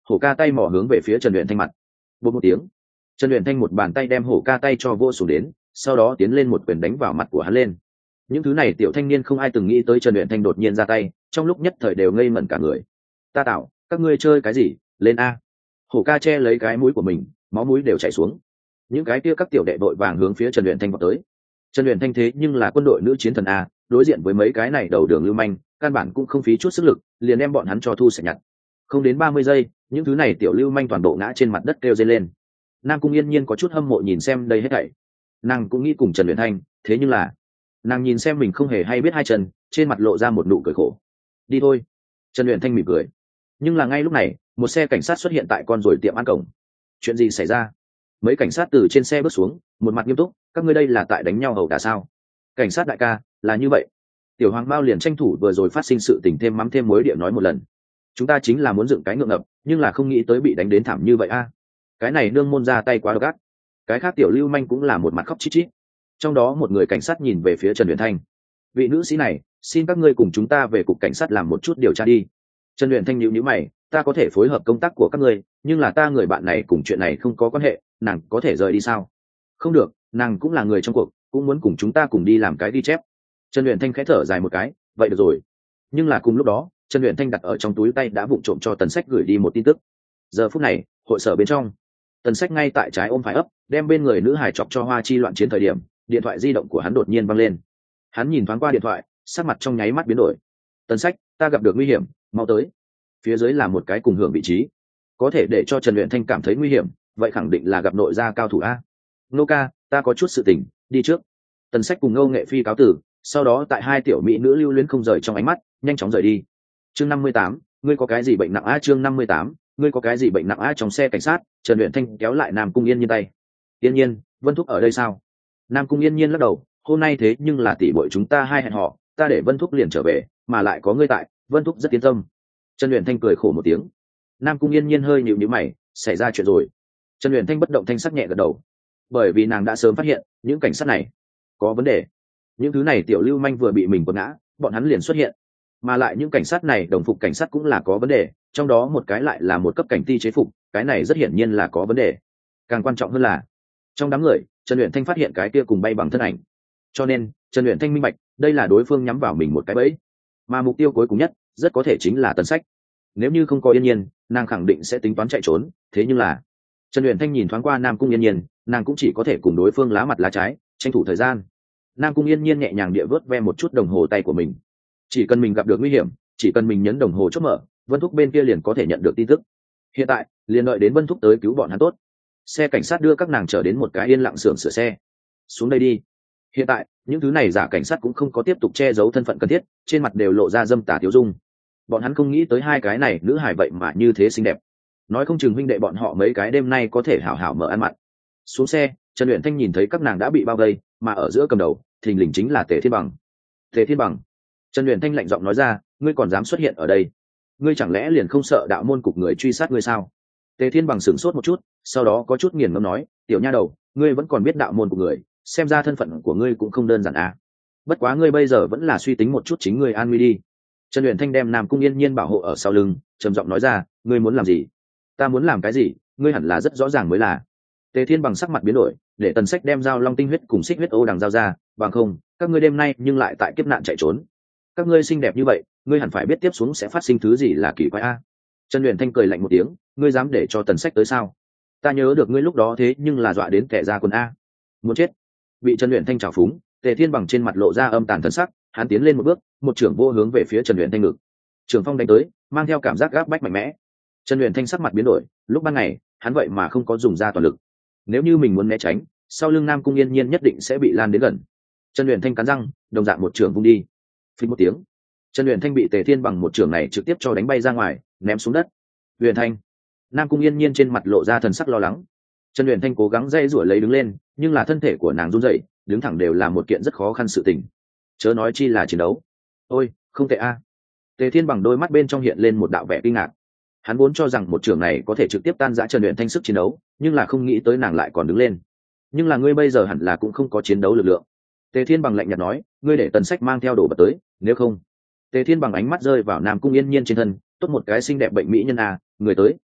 hổ ca tay mò hướng về phía Trần Uyển Thanh mặt. Bột một tiếng, Trần Uyển Thanh một bàn tay đem hổ ca tay cho vô xuống đến, sau đó tiến lên một quyền đánh vào mặt của hắn lên. Những thứ này tiểu thanh niên không ai từng nghĩ tới Trần Uyển Thanh đột nhiên ra tay, trong lúc nhất thời đều ngây ngẩn cả người. Ta tạo, các ngươi chơi cái gì, lên a. Hổ ca che lấy cái mũi của mình, máu mũi đều chảy xuống. Những cái kia các tiểu đệ đội vàng hướng phía Trần Uyển Thanh vào tới. Trần Uyển Thanh thế nhưng là quân đội nữ chiến thần a, đối diện với mấy cái này đầu đường lưu manh, căn bản cũng không phí chút sức lực, liền đem bọn hắn cho thu sạch nhặt. Không đến 30 giây, những thứ này tiểu lưu manh toàn bộ ngã trên mặt đất kêu dây lên. Nam Cung Yên Nhiên có chút hâm mộ nhìn xem đây hết thảy. Nàng cũng nghĩ cùng Trần Uyển Thanh, thế nhưng là nàng nhìn xem mình không hề hay biết hai chân, trên mặt lộ ra một nụ cười khổ. Đi thôi. Trần Uyển Thanh mỉm cười. Nhưng là ngay lúc này, một xe cảnh sát xuất hiện tại con rồi tiệm ăn cổng. Chuyện gì xảy ra? Mấy cảnh sát từ trên xe bước xuống, một mặt nghiêm túc, các ngươi đây là tại đánh nhau hầu đả sao? Cảnh sát đại ca, là như vậy. Tiểu Hoàng Mao liền tranh thủ vừa rồi phát sinh sự tình thêm mắm thêm muối địa nói một lần. Chúng ta chính là muốn dựng cái ngượng ngập, nhưng là không nghĩ tới bị đánh đến thảm như vậy a. Cái này nương môn ra tay quá độc ác. Cái khác tiểu lưu manh cũng là một mặt khóc chít chít. Trong đó một người cảnh sát nhìn về phía Trần Uyển Thanh. Vị nữ sĩ này, xin các ngươi cùng chúng ta về cục cảnh sát làm một chút điều tra đi. Trần Uyển Thanh nhíu nhíu mày, ta có thể phối hợp công tác của các ngươi, nhưng là ta người bạn này cùng chuyện này không có quan hệ, nàng có thể rời đi sao? Không được, nàng cũng là người trong cuộc, cũng muốn cùng chúng ta cùng đi làm cái ghi chép. Trần Uyển Thanh khẽ thở dài một cái, vậy được rồi. Nhưng là cùng lúc đó, Trần Uyển Thanh đặt ở trong túi tay đã vụng trộm cho Tần Sách gửi đi một tin tức. Giờ phút này, hội sở bên trong, Tần Sách ngay tại trái ôm phải ấp, đem bên người nữ hải chọc cho hoa chi loạn chiến thời điểm, điện thoại di động của hắn đột nhiên vang lên. Hắn nhìn thoáng qua điện thoại, sắc mặt trong nháy mắt biến đổi. Tần Sách, ta gặp được nguy hiểm, mau tới. Phía dưới là một cái cùng hưởng vị trí, có thể để cho Trần Uyển Thanh cảm thấy nguy hiểm, vậy khẳng định là gặp nội gia cao thủ a. Nô ca, ta có chút sự tình, đi trước. Tần Sách cùng Ngô Nghệ Phi cáo tử, sau đó tại hai tiểu mỹ nữ lưu luyến không rời trong ánh mắt, nhanh chóng rời đi. Chương 58, ngươi có cái gì bệnh nặng a? Chương 58, ngươi có cái gì bệnh nặng a? Trong xe cảnh sát, Trần Uyển Thanh kéo lại Nam Cung Yên Nhiên tay. Yên Nhiên, Vân Thúc ở đây sao? Nam Cung Yên Nhiên lắc đầu, hôm nay thế nhưng là tỷ muội chúng ta hai hẹn hò, ta để Vân Thúc liền trở về, mà lại có ngươi tại, Vân Thúc rất yên tâm. Trần Uyển Thanh cười khổ một tiếng. Nam Cung Yên Nhiên hơi nhíu nhíu mày, xảy ra chuyện rồi. Trần Uyển Thanh bất động thanh sắc nhẹ gật đầu, bởi vì nàng đã sớm phát hiện những cảnh sát này có vấn đề. Những thứ này tiểu lưu manh vừa bị mình quật ngã, bọn hắn liền xuất hiện, mà lại những cảnh sát này đồng phục cảnh sát cũng là có vấn đề, trong đó một cái lại là một cấp cảnh ti chế phục, cái này rất hiển nhiên là có vấn đề. Càng quan trọng hơn là trong đám người, Trần Uyển Thanh phát hiện cái kia cùng bay bằng thân ảnh, cho nên Trần Uyển Thanh minh bạch đây là đối phương nhắm vào mình một cái bẫy, mà mục tiêu cuối cùng nhất rất có thể chính là Tần Sách. Nếu như không có Yên Nhiên, nàng khẳng định sẽ tính toán chạy trốn, thế nhưng là Trần Uyển Thanh nhìn thoáng qua Nam Cung Yên Nhiên, nàng cũng chỉ có thể cùng đối phương lá mặt lá trái, tranh thủ thời gian. Nam Cung Yên Nhiên nhẹ nhàng địa vớt ve một chút đồng hồ tay của mình. Chỉ cần mình gặp được nguy hiểm, chỉ cần mình nhấn đồng hồ chốt mở, Vân Thúc bên kia liền có thể nhận được tin tức. Hiện tại, liền đợi đến Vân Thúc tới cứu bọn hắn tốt. Xe cảnh sát đưa các nàng trở đến một cái yên lặng xưởng sửa xe. Xuống đây đi. Hiện tại, những thứ này giả cảnh sát cũng không có tiếp tục che giấu thân phận cần thiết, trên mặt đều lộ ra dâm tà tiêu dung. Bọn hắn không nghĩ tới hai cái này nữ hài vậy mà như thế xinh đẹp. Nói không chừng huynh đệ bọn họ mấy cái đêm nay có thể hảo hảo mở ăn mặn. Xuống xe, Trần Uyển Thanh nhìn thấy các nàng đã bị bao vây, mà ở giữa cầm đầu, thình lình chính là Tề Thiên Bằng. Tề Thiên Bằng. Trần Uyển Thanh lạnh giọng nói ra, ngươi còn dám xuất hiện ở đây? Ngươi chẳng lẽ liền không sợ đạo môn cục người truy sát ngươi sao? Tề Thiên Bằng sửng sốt một chút, sau đó có chút nghiền ngẫm nói, tiểu nha đầu, ngươi vẫn còn biết đạo môn cục người, xem ra thân phận của ngươi cũng không đơn giản à. Bất quá ngươi bây giờ vẫn là suy tính một chút chính ngươi an nguy đi. Trần Uyển Thanh đem Nam Cung Yên Nhiên bảo hộ ở sau lưng, trầm giọng nói ra, ngươi muốn làm gì? Ta muốn làm cái gì, ngươi hẳn là rất rõ ràng mới là. Tề Thiên Bằng sắc mặt biến đổi, để Tần Sách đem dao long tinh huyết cùng xích huyết ô đằng giao ra, bằng không, các ngươi đêm nay nhưng lại tại kiếp nạn chạy trốn. Các ngươi xinh đẹp như vậy, ngươi hẳn phải biết tiếp xuống sẽ phát sinh thứ gì là kỳ quái a. Trần Uyển Thanh cười lạnh một tiếng, ngươi dám để cho Tần Sách tới sao? Ta nhớ được ngươi lúc đó thế nhưng là dọa đến kẻ ra quần a. Muốn chết. Bị Trần Uyển Thanh trào phúng, Tề Thiên Bằng trên mặt lộ ra âm tàn thần sắc, hắn tiến lên một bước, một trưởng vô hướng về phía Trần Uyển Thanh ngực. Trường phong đánh tới, mang theo cảm giác gáp bách mạnh mẽ. Trần Uyển Thanh sắc mặt biến đổi, lúc ban ngày, hắn vậy mà không có dùng ra toàn lực. Nếu như mình muốn né tránh, sau lưng Nam Cung Yên Nhiên nhất định sẽ bị lan đến gần. Trần Uyển Thanh cắn răng, đồng dạng một trường vung đi. Phình một tiếng, Trần Uyển Thanh bị Tề Thiên Bằng một trường này trực tiếp cho đánh bay ra ngoài, ném xuống đất. Uyển Thanh. Nam Cung Yên Nhiên trên mặt lộ ra thần sắc lo lắng. Trần Uyển Thanh cố gắng dây rủi lấy đứng lên, nhưng là thân thể của nàng run rẩy, đứng thẳng đều là một kiện rất khó khăn sự tình. Chớ nói chi là chiến đấu. Ôi, không tệ a. Tề Thiên Bằng đôi mắt bên trong hiện lên một đạo vẻ kinh ngạc. Hắn vốn cho rằng một trường này có thể trực tiếp tan rã Trần Uyển Thanh sức chiến đấu, nhưng là không nghĩ tới nàng lại còn đứng lên. Nhưng là ngươi bây giờ hẳn là cũng không có chiến đấu lực lượng. Tề Thiên Bằng lạnh nhạt nói, ngươi để Tần Sách mang theo đồ vật tới, nếu không. Tề Thiên Bằng ánh mắt rơi vào Nam Cung Yên Nhiên trên thân, tốt một cái xinh đẹp bệnh mỹ nhân a, người tới,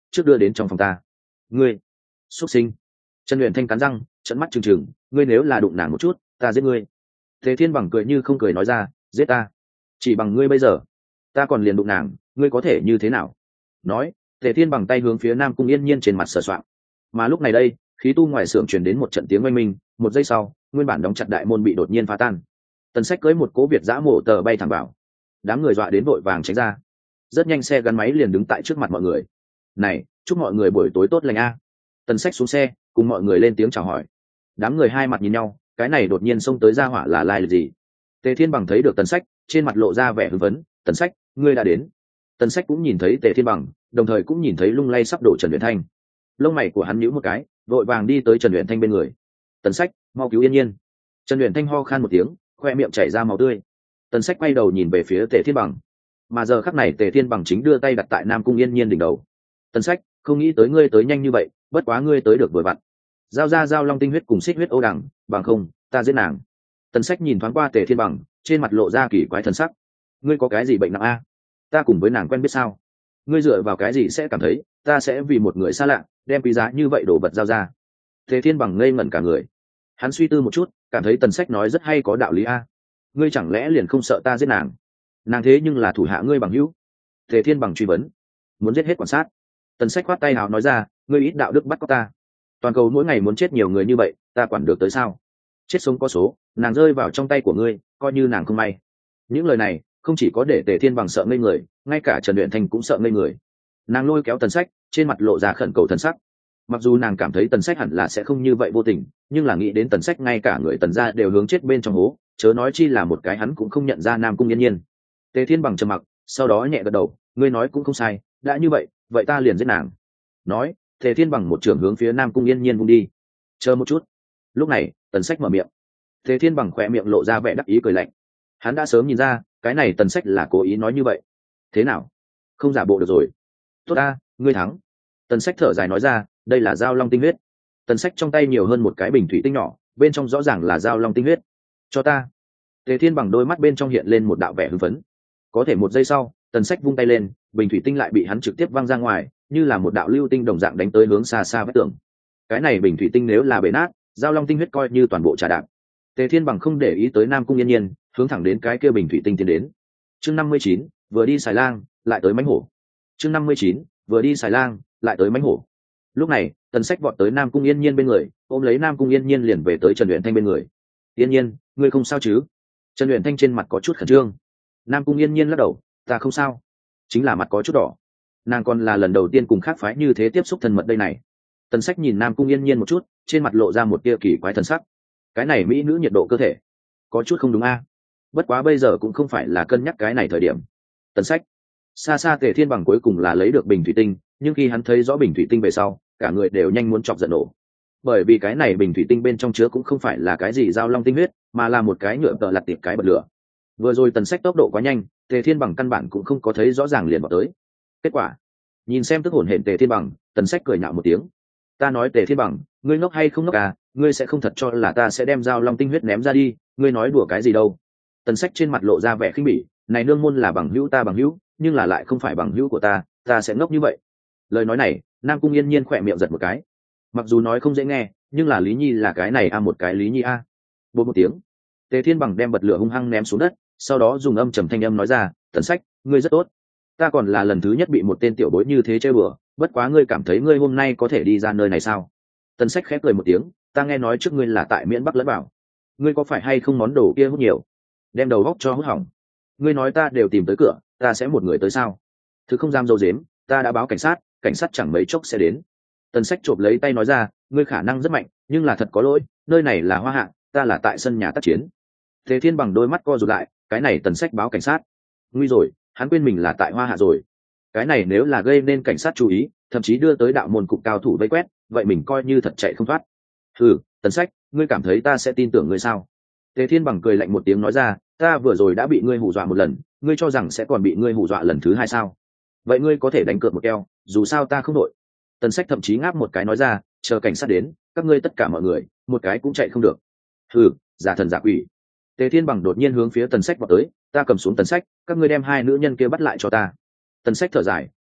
trước đưa đến trong phòng ta. Ngươi xuất sinh. Trần Uyển Thanh cắn răng trợn mắt trừng trừng, ngươi nếu là đụng nàng một chút ta giết ngươi. Tề Thiên Bằng cười như không cười nói ra, giết ta? Chỉ bằng ngươi bây giờ, ta còn liền đụng nàng, ngươi có thể như thế nào? Nói, Tề Thiên Bằng tay hướng phía Nam Cung Yên Nhiên trên mặt sờ soạng. Mà lúc này đây, khí tu ngoài xưởng truyền đến một trận tiếng oanh minh, một giây sau, nguyên bản đóng chặt đại môn bị đột nhiên phá tan. Tần Sách cưỡi một cố Việt giã mổ tờ bay thẳng vào. Đám người dọa đến vội vàng tránh ra. Rất nhanh xe gắn máy liền đứng tại trước mặt mọi người. "Này, chúc mọi người buổi tối tốt lành a." Tần Sách xuống xe, cùng mọi người lên tiếng chào hỏi. Đám người hai mặt nhìn nhau, cái này đột nhiên xông tới ra hỏa là lai lịch gì? Tề Thiên Bằng thấy được Tần Sách, trên mặt lộ ra vẻ hưng phấn, "Tần Sách, ngươi đã đến." Tần Sách cũng nhìn thấy Tề Thiên Bằng, đồng thời cũng nhìn thấy lung lay sắp đổ Trần Uyển Thanh. Lông mày của hắn nhíu một cái, vội vàng đi tới Trần Uyển Thanh bên người. "Tần Sách, mau cứu Yên Nhiên." Trần Uyển Thanh ho khan một tiếng, khoe miệng chảy ra máu tươi. Tần Sách quay đầu nhìn về phía Tề Thiên Bằng, mà giờ khắc này Tề Thiên Bằng chính đưa tay đặt tại Nam Cung Yên Nhiên đỉnh đầu. "Tần Sách, không nghĩ tới ngươi tới nhanh như vậy, bất quá ngươi tới được vừa vặn. Giao ra giao long tinh huyết cùng xích huyết ô đằng, bằng không ta giết nàng." Tần Sách nhìn thoáng qua Tề Thiên Bằng, trên mặt lộ ra kỳ quái thần sắc. "Ngươi có cái gì bệnh nặng a? Ta cùng với nàng quen biết sao? Ngươi dựa vào cái gì sẽ cảm thấy ta sẽ vì một người xa lạ đem quý giá như vậy đồ vật giao ra?" Tề Thiên Bằng ngây ngẩn cả người. Hắn suy tư một chút, cảm thấy Tần Sách nói rất hay có đạo lý a. "Ngươi chẳng lẽ liền không sợ ta giết nàng? Nàng thế nhưng là thủ hạ ngươi bằng hữu." Tề Thiên Bằng truy vấn. "Muốn giết hết quan sát." Tần Sách khoát tay hào nói ra, "ngươi ít đạo đức bắt cóc ta. Toàn cầu mỗi ngày muốn chết nhiều người như vậy, ta quản được tới sao? Chết sống có số, nàng rơi vào trong tay của ngươi, coi như nàng không may." Những lời này không chỉ có để Tề Thiên Bằng sợ ngây người, ngay cả Trần Uyển Thanh cũng sợ ngây người. Nàng lôi kéo Tần Sách, trên mặt lộ ra khẩn cầu thần sắc. Mặc dù nàng cảm thấy Tần Sách hẳn là sẽ không như vậy vô tình, nhưng là nghĩ đến Tần Sách ngay cả người Tần gia đều hướng chết bên trong hố, chớ nói chi là một cái hắn cũng không nhận ra Nam Cung Yên Nhiên. Tề Thiên Bằng trầm mặc, sau đó nhẹ gật đầu, "Ngươi nói cũng không sai, đã như vậy, vậy ta liền giết nàng." Nói, Tề Thiên Bằng một trường hướng phía Nam Cung Yên Nhiên vung đi. "Chờ một chút." Lúc này, Tần Sách mở miệng. Tề Thiên Bằng khỏe miệng lộ ra vẻ đắc ý cười lạnh. Hắn đã sớm nhìn ra, cái này Tần Sách là cố ý nói như vậy. "Thế nào? Không giả bộ được rồi." "Tốt ta, ngươi thắng." Tần Sách thở dài nói ra, "Đây là giao long tinh huyết." Tần Sách trong tay nhiều hơn một cái bình thủy tinh nhỏ, bên trong rõ ràng là giao long tinh huyết. "Cho ta." Tề Thiên Bằng đôi mắt bên trong hiện lên một đạo vẻ hưng phấn. Có thể một giây sau, Tần Sách vung tay lên, bình thủy tinh lại bị hắn trực tiếp văng ra ngoài, như là một đạo lưu tinh đồng dạng đánh tới hướng xa xa vách tường. Cái này bình thủy tinh nếu là bể nát, giao long tinh huyết coi như toàn bộ trà đạp. Tề Thiên Bằng không để ý tới Nam Cung Yên Nhiên, hướng thẳng đến cái kia bình thủy tinh tiến đến. Chương 59, vừa đi xài lang, lại tới mãnh hổ. Chương 59, vừa đi xài lang, lại tới mãnh hổ. Lúc này, Tần Sách vọt tới Nam Cung Yên Nhiên bên người, ôm lấy Nam Cung Yên Nhiên liền về tới Trần Uyển Thanh bên người. "Yên Nhiên, ngươi không sao chứ?" Trần Uyển Thanh trên mặt có chút khẩn trương. Nam Cung Yên Nhiên lắc đầu, "Ta không sao, chính là mặt có chút đỏ." Nàng còn là lần đầu tiên cùng khác phái như thế tiếp xúc thân mật đây này. Tần Sách nhìn Nam Cung Yên Nhiên một chút, trên mặt lộ ra một tia kỳ quái thần sắc. Cái này mỹ nữ nhiệt độ cơ thể có chút không đúng a. Bất quá bây giờ cũng không phải là cân nhắc cái này thời điểm. Tần Sách. Xa xa Tề Thiên Bằng cuối cùng là lấy được bình thủy tinh, nhưng khi hắn thấy rõ bình thủy tinh về sau, cả người đều nhanh muốn chọc giận nổ. Bởi vì cái này bình thủy tinh bên trong chứa cũng không phải là cái gì giao long tinh huyết, mà là một cái nhựa tợ lặt tiệp cái bật lửa. Vừa rồi Tần Sách tốc độ quá nhanh, Tề Thiên Bằng căn bản cũng không có thấy rõ ràng liền vào tới. Kết quả, nhìn xem tức hổn hển Tề Thiên Bằng, Tần Sách cười nhạo một tiếng. "Ta nói Tề Thiên Bằng, ngươi ngốc hay không ngốc à, ngươi sẽ không thật cho là ta sẽ đem giao long tinh huyết ném ra đi, ngươi nói đùa cái gì đâu." Tần Sách trên mặt lộ ra vẻ khinh bỉ, "Này nương môn là bằng hữu ta bằng hữu, nhưng là lại không phải bằng hữu của ta sẽ ngốc như vậy." Lời nói này, Nam Cung Yên Nhiên khỏe miệng giật một cái. Mặc dù nói không dễ nghe, nhưng là Lý Nhi là cái này a một cái Lý Nhi a. Bột một tiếng, Tề Thiên Bằng đem bật lửa hung hăng ném xuống đất, sau đó dùng âm trầm thanh âm nói ra, "Tần Sách, ngươi rất tốt. Ta còn là lần thứ nhất bị một tên tiểu bối như thế chơi bừa, bất quá ngươi cảm thấy ngươi hôm nay có thể đi ra nơi này sao?" Tần Sách khép cười một tiếng, "Ta nghe nói trước ngươi là tại miễn Bắc lẫn bảo, ngươi có phải hay không món đồ kia hút nhiều, đem đầu góc cho hút hỏng? Ngươi nói ta đều tìm tới cửa, ta sẽ một người tới sao? Thứ không dám dâu dếm, ta đã báo cảnh sát chẳng mấy chốc sẽ đến." Tần Sách chộp lấy tay nói ra, "Ngươi khả năng rất mạnh, nhưng là thật có lỗi, nơi này là Hoa Hạ, ta là tại sân nhà tác chiến." Tề Thiên Bằng đôi mắt co rụt lại, cái này Tần Sách báo cảnh sát? Nguy rồi, hắn quên mình là tại Hoa Hạ rồi. Cái này nếu là gây nên cảnh sát chú ý, thậm chí đưa tới đạo môn cục cao thủ vây quét, vậy mình coi như thật chạy không thoát. "Ừ, Tần Sách, ngươi cảm thấy ta sẽ tin tưởng ngươi sao?" Tề Thiên Bằng cười lạnh một tiếng nói ra, "Ta vừa rồi đã bị ngươi hù dọa một lần, ngươi cho rằng sẽ còn bị ngươi hù dọa lần thứ hai sao? Vậy ngươi có thể đánh cược một keo, dù sao ta không đội." Tần Sách thậm chí ngáp một cái nói ra, "Chờ cảnh sát đến, các ngươi tất cả mọi người, một cái cũng chạy không được." "Hừ, giả thần giả quỷ." Tề Thiên Bằng đột nhiên hướng phía Tần Sách vọt tới, "Ta cầm xuống Tần Sách, các ngươi đem hai nữ nhân kia bắt lại cho ta." Tần Sách thở dài,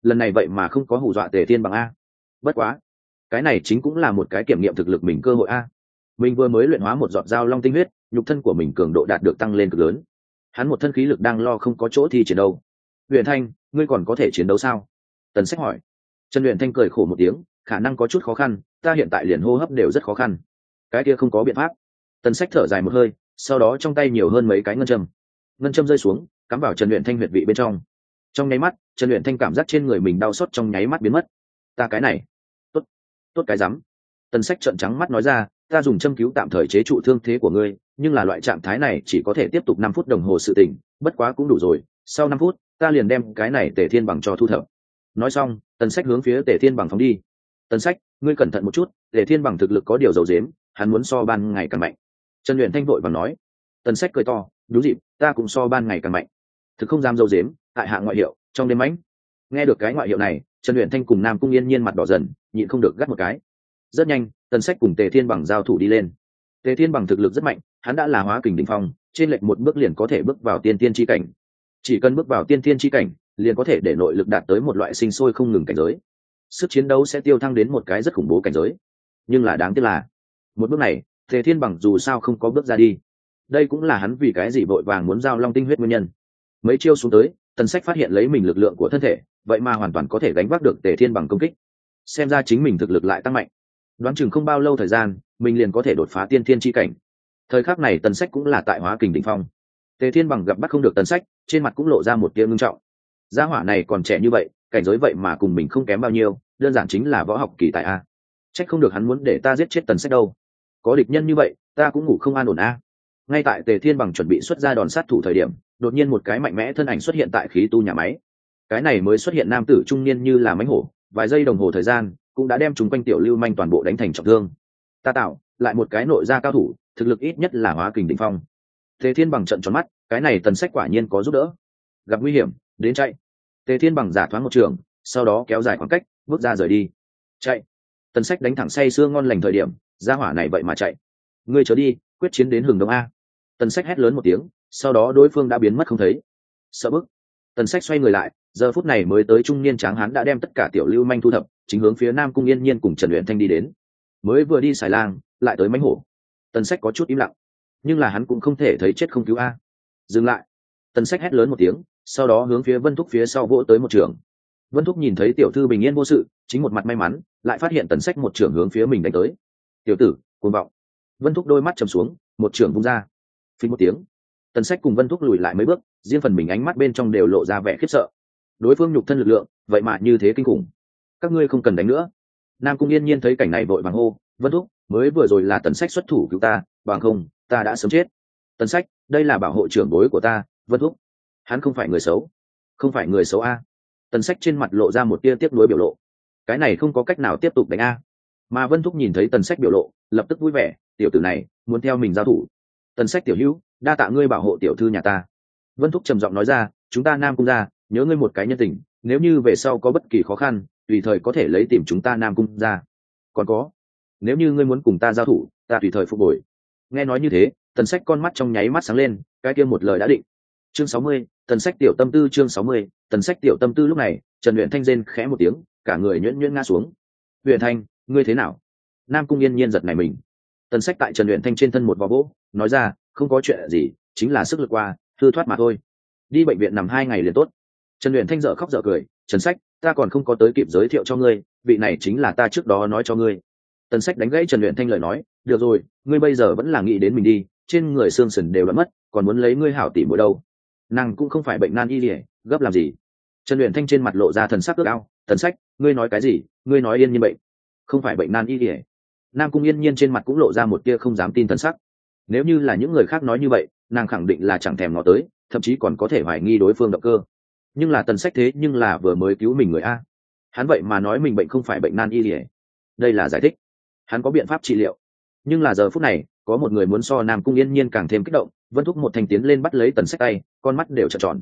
lần này vậy mà không có hù dọa Tề Thiên Bằng a. Bất quá cái này chính cũng là một cái kiểm nghiệm thực lực mình cơ hội a. Mình vừa mới luyện hóa một giọt dao long tinh huyết, nhục thân của mình cường độ đạt được tăng lên cực lớn, hắn một thân khí lực đang lo không có chỗ thi triển đâu. Huyền Thanh, ngươi còn có thể chiến đấu sao? Tần Sách hỏi. Trần Huyền Thanh cười khổ một tiếng, khả năng có chút khó khăn, ta hiện tại liền hô hấp đều rất khó khăn. Cái kia không có biện pháp. Tần Sách thở dài một hơi, sau đó trong tay nhiều hơn mấy cái ngân châm rơi xuống, cắm vào Trần Huyền Thanh huyệt vị bên trong. Trong nháy mắt, Trần Huyền Thanh cảm giác trên người mình đau xót trong nháy mắt biến mất. Ta cái này, tốt, tốt cái rắm. Tần Sách trợn trắng mắt nói ra, ta dùng châm cứu tạm thời chế trụ thương thế của ngươi, nhưng là loại trạng thái này chỉ có thể tiếp tục 5 phút đồng hồ sự tỉnh, bất quá cũng đủ rồi, sau 5 phút, ta liền đem cái này Tề Thiên Bằng cho thu thập. Nói xong, Tần Sách hướng phía Tề Thiên Bằng phóng đi. Tần Sách, ngươi cẩn thận một chút, Tề Thiên Bằng thực lực có điều dầu dếm, hắn muốn so ban ngày càng mạnh. Trần Uyển Thanh vội vàng nói. Tần Sách cười to, đúng dịp, ta cũng so ban ngày càng mạnh. Thực không dám dầu dếm, tại hạ ngoại hiệu, trong đêm mãnh. Nghe được cái ngoại hiệu này, Trần Uyển Thanh cùng Nam Cung Yên Nhiên mặt đỏ dần, nhịn không được gắt một cái. Rất nhanh, Tần Sách cùng Tề Thiên Bằng giao thủ đi lên. Tề Thiên Bằng thực lực rất mạnh, hắn đã là hóa kình đỉnh phong, trên lệch một bước liền có thể bước vào tiên tiên chi cảnh. Chỉ cần bước vào tiên tiên chi cảnh, liền có thể để nội lực đạt tới một loại sinh sôi không ngừng cảnh giới. Sức chiến đấu sẽ tiêu thăng đến một cái rất khủng bố cảnh giới. Nhưng là đáng tiếc là, một bước này, Tề Thiên Bằng dù sao không có bước ra đi. Đây cũng là hắn vì cái gì vội vàng muốn giao long tinh huyết nguyên nhân. Mấy chiêu xuống tới, Tần Sách phát hiện lấy mình lực lượng của thân thể, vậy mà hoàn toàn có thể gánh vác được Tề Thiên Bằng công kích. Xem ra chính mình thực lực lại tăng mạnh. Đoán chừng không bao lâu thời gian, mình liền có thể đột phá tiên thiên chi cảnh. Thời khắc này Tần Sách cũng là tại hóa kình đỉnh phong. Tề Thiên Bằng gặp bắt không được Tần Sách, trên mặt cũng lộ ra một tia ngưng trọng. Gia hỏa này còn trẻ như vậy, cảnh giới vậy mà cùng mình không kém bao nhiêu, đơn giản chính là võ học kỳ tài a. Trách không được hắn muốn để ta giết chết Tần Sách đâu. Có địch nhân như vậy, ta cũng ngủ không an ổn a. Ngay tại Tề Thiên Bằng chuẩn bị xuất ra đòn sát thủ thời điểm, đột nhiên một cái mạnh mẽ thân ảnh xuất hiện tại khí tu nhà máy. Cái này mới xuất hiện nam tử trung niên như là mãnh hổ, vài giây đồng hồ thời gian, cũng đã đem chúng quanh tiểu lưu manh toàn bộ đánh thành trọng thương. Ta tạo lại một cái nội gia cao thủ, thực lực ít nhất là hóa kình đỉnh phong. Tề Thiên Bằng trợn tròn mắt, cái này Tần Sách quả nhiên có giúp đỡ. Gặp nguy hiểm, đến chạy. Tề Thiên Bằng giả thoáng một trường, sau đó kéo dài khoảng cách, bước ra rời đi. Chạy. Tần Sách đánh thẳng say sưa ngon lành thời điểm, gia hỏa này vậy mà chạy. Ngươi trở đi, quyết chiến đến hừng đông a. Tần Sách hét lớn một tiếng, sau đó đối phương đã biến mất không thấy. Sợ bức. Tần Sách xoay người lại, giờ phút này mới tới trung niên tráng hán đã đem tất cả tiểu lưu manh thu thập, chính hướng phía Nam Cung Yên Nhiên cùng Trần Uyển Thanh đi đến. Mới vừa đi xài lang, lại tới mãnh hổ. Tần Sách có chút im lặng, nhưng là hắn cũng không thể thấy chết không cứu a. Dừng lại. Tần Sách hét lớn một tiếng, sau đó hướng phía Vân Thúc phía sau vỗ tới một trường. Vân Thúc nhìn thấy tiểu thư bình yên vô sự, chính một mặt may mắn, lại phát hiện Tần Sách một trường hướng phía mình đánh tới. Tiểu tử, cuồng vọng. Vân Thúc đôi mắt trầm xuống, một trường vung ra. Phí một tiếng, Tần Sách cùng Vân Thúc lùi lại mấy bước, riêng phần mình ánh mắt bên trong đều lộ ra vẻ khiếp sợ. Đối phương nhục thân lực lượng, vậy mà như thế kinh khủng. Các ngươi không cần đánh nữa. Nam Cung Yên Nhiên thấy cảnh này vội vàng hô, Vân Thúc, mới vừa rồi là Tần Sách xuất thủ cứu ta, bằng không, ta đã sớm chết. Tần Sách, đây là bảo hộ trưởng bối của ta, Vân Thúc. Hắn không phải người xấu. Không phải người xấu a. Tần Sách trên mặt lộ ra một tia tiếc nuối biểu lộ. Cái này không có cách nào tiếp tục đánh a. Mà Vân Thúc nhìn thấy Tần Sách biểu lộ, lập tức vui vẻ, tiểu tử này muốn theo mình giao thủ. Tần Sách tiểu hữu, đa tạ ngươi bảo hộ tiểu thư nhà ta. Vân Thúc trầm giọng nói ra, chúng ta Nam Cung gia, nhớ ngươi một cái nhân tình, nếu như về sau có bất kỳ khó khăn, tùy thời có thể lấy tìm chúng ta Nam Cung gia. Còn có, nếu như ngươi muốn cùng ta giao thủ, ta tùy thời phục hồi. Nghe nói như thế, Tần Sách con mắt trong nháy mắt sáng lên, cái kia một lời đã định. Chương 60, Tần Sách tiểu tâm tư. Chương 60, Tần Sách tiểu tâm tư. Lúc này, Trần Uyển Thanh rên khẽ một tiếng, cả người nhuyễn nhuyễn ngã xuống. Uyển Thanh, ngươi thế nào? Nam Cung Yên Nhiên giật nảy mình. Tần Sách tại Trần Uyển Thanh trên thân một vò vỗ, nói ra, không có chuyện gì, chính là sức lực qua, hư thoát mà thôi. Đi bệnh viện nằm 2 ngày liền tốt. Trần Uyển Thanh dở khóc dở cười, Trần Sách, ta còn không có tới kịp giới thiệu cho ngươi, vị này chính là ta trước đó nói cho ngươi. Tần Sách đánh gãy Trần Uyển Thanh lời nói, được rồi, ngươi bây giờ vẫn là nghĩ đến mình đi, trên người xương sườn đều đã mất, còn muốn lấy ngươi hảo tỷ muội đâu. Nàng cũng không phải bệnh nan y liễu, gấp làm gì? Trần Uyển Thanh trên mặt lộ ra thần sắc ước ao, Tần Sách, ngươi nói cái gì? Ngươi nói Yên Nhiên bệnh, không phải bệnh nan y liễu. Nam Cung Yên Nhiên trên mặt cũng lộ ra một tia không dám tin thần sắc. Nếu như là những người khác nói như vậy, nàng khẳng định là chẳng thèm ngó tới, thậm chí còn có thể hoài nghi đối phương động cơ. Nhưng là Tần Sách thế nhưng là vừa mới cứu mình người a. Hắn vậy mà nói mình bệnh không phải bệnh nan y liễu. Đây là giải thích. Hắn có biện pháp trị liệu. Nhưng là giờ phút này, có một người muốn so Nam Cung Yên Nhiên càng thêm kích động, Vân Thúc một thành tiến lên bắt lấy Tần Sách tay, con mắt đều trợn tròn.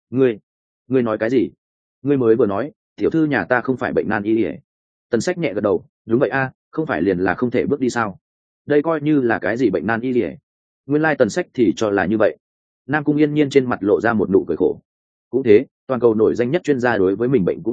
Ngươi nói cái gì? Ngươi mới vừa nói, tiểu thư nhà ta không phải bệnh nan y liễu. Tần Sách nhẹ gật đầu, đúng vậy a, không phải liền là không thể bước đi sao? Đây coi như là cái gì bệnh nan y liễu? Nguyên lai Tần Sách thì cho là như vậy. Nam Cung Yên Nhiên trên mặt lộ ra một nụ cười khổ. Cũng thế, toàn cầu nổi danh nhất chuyên gia đối với mình bệnh cũng bất lực,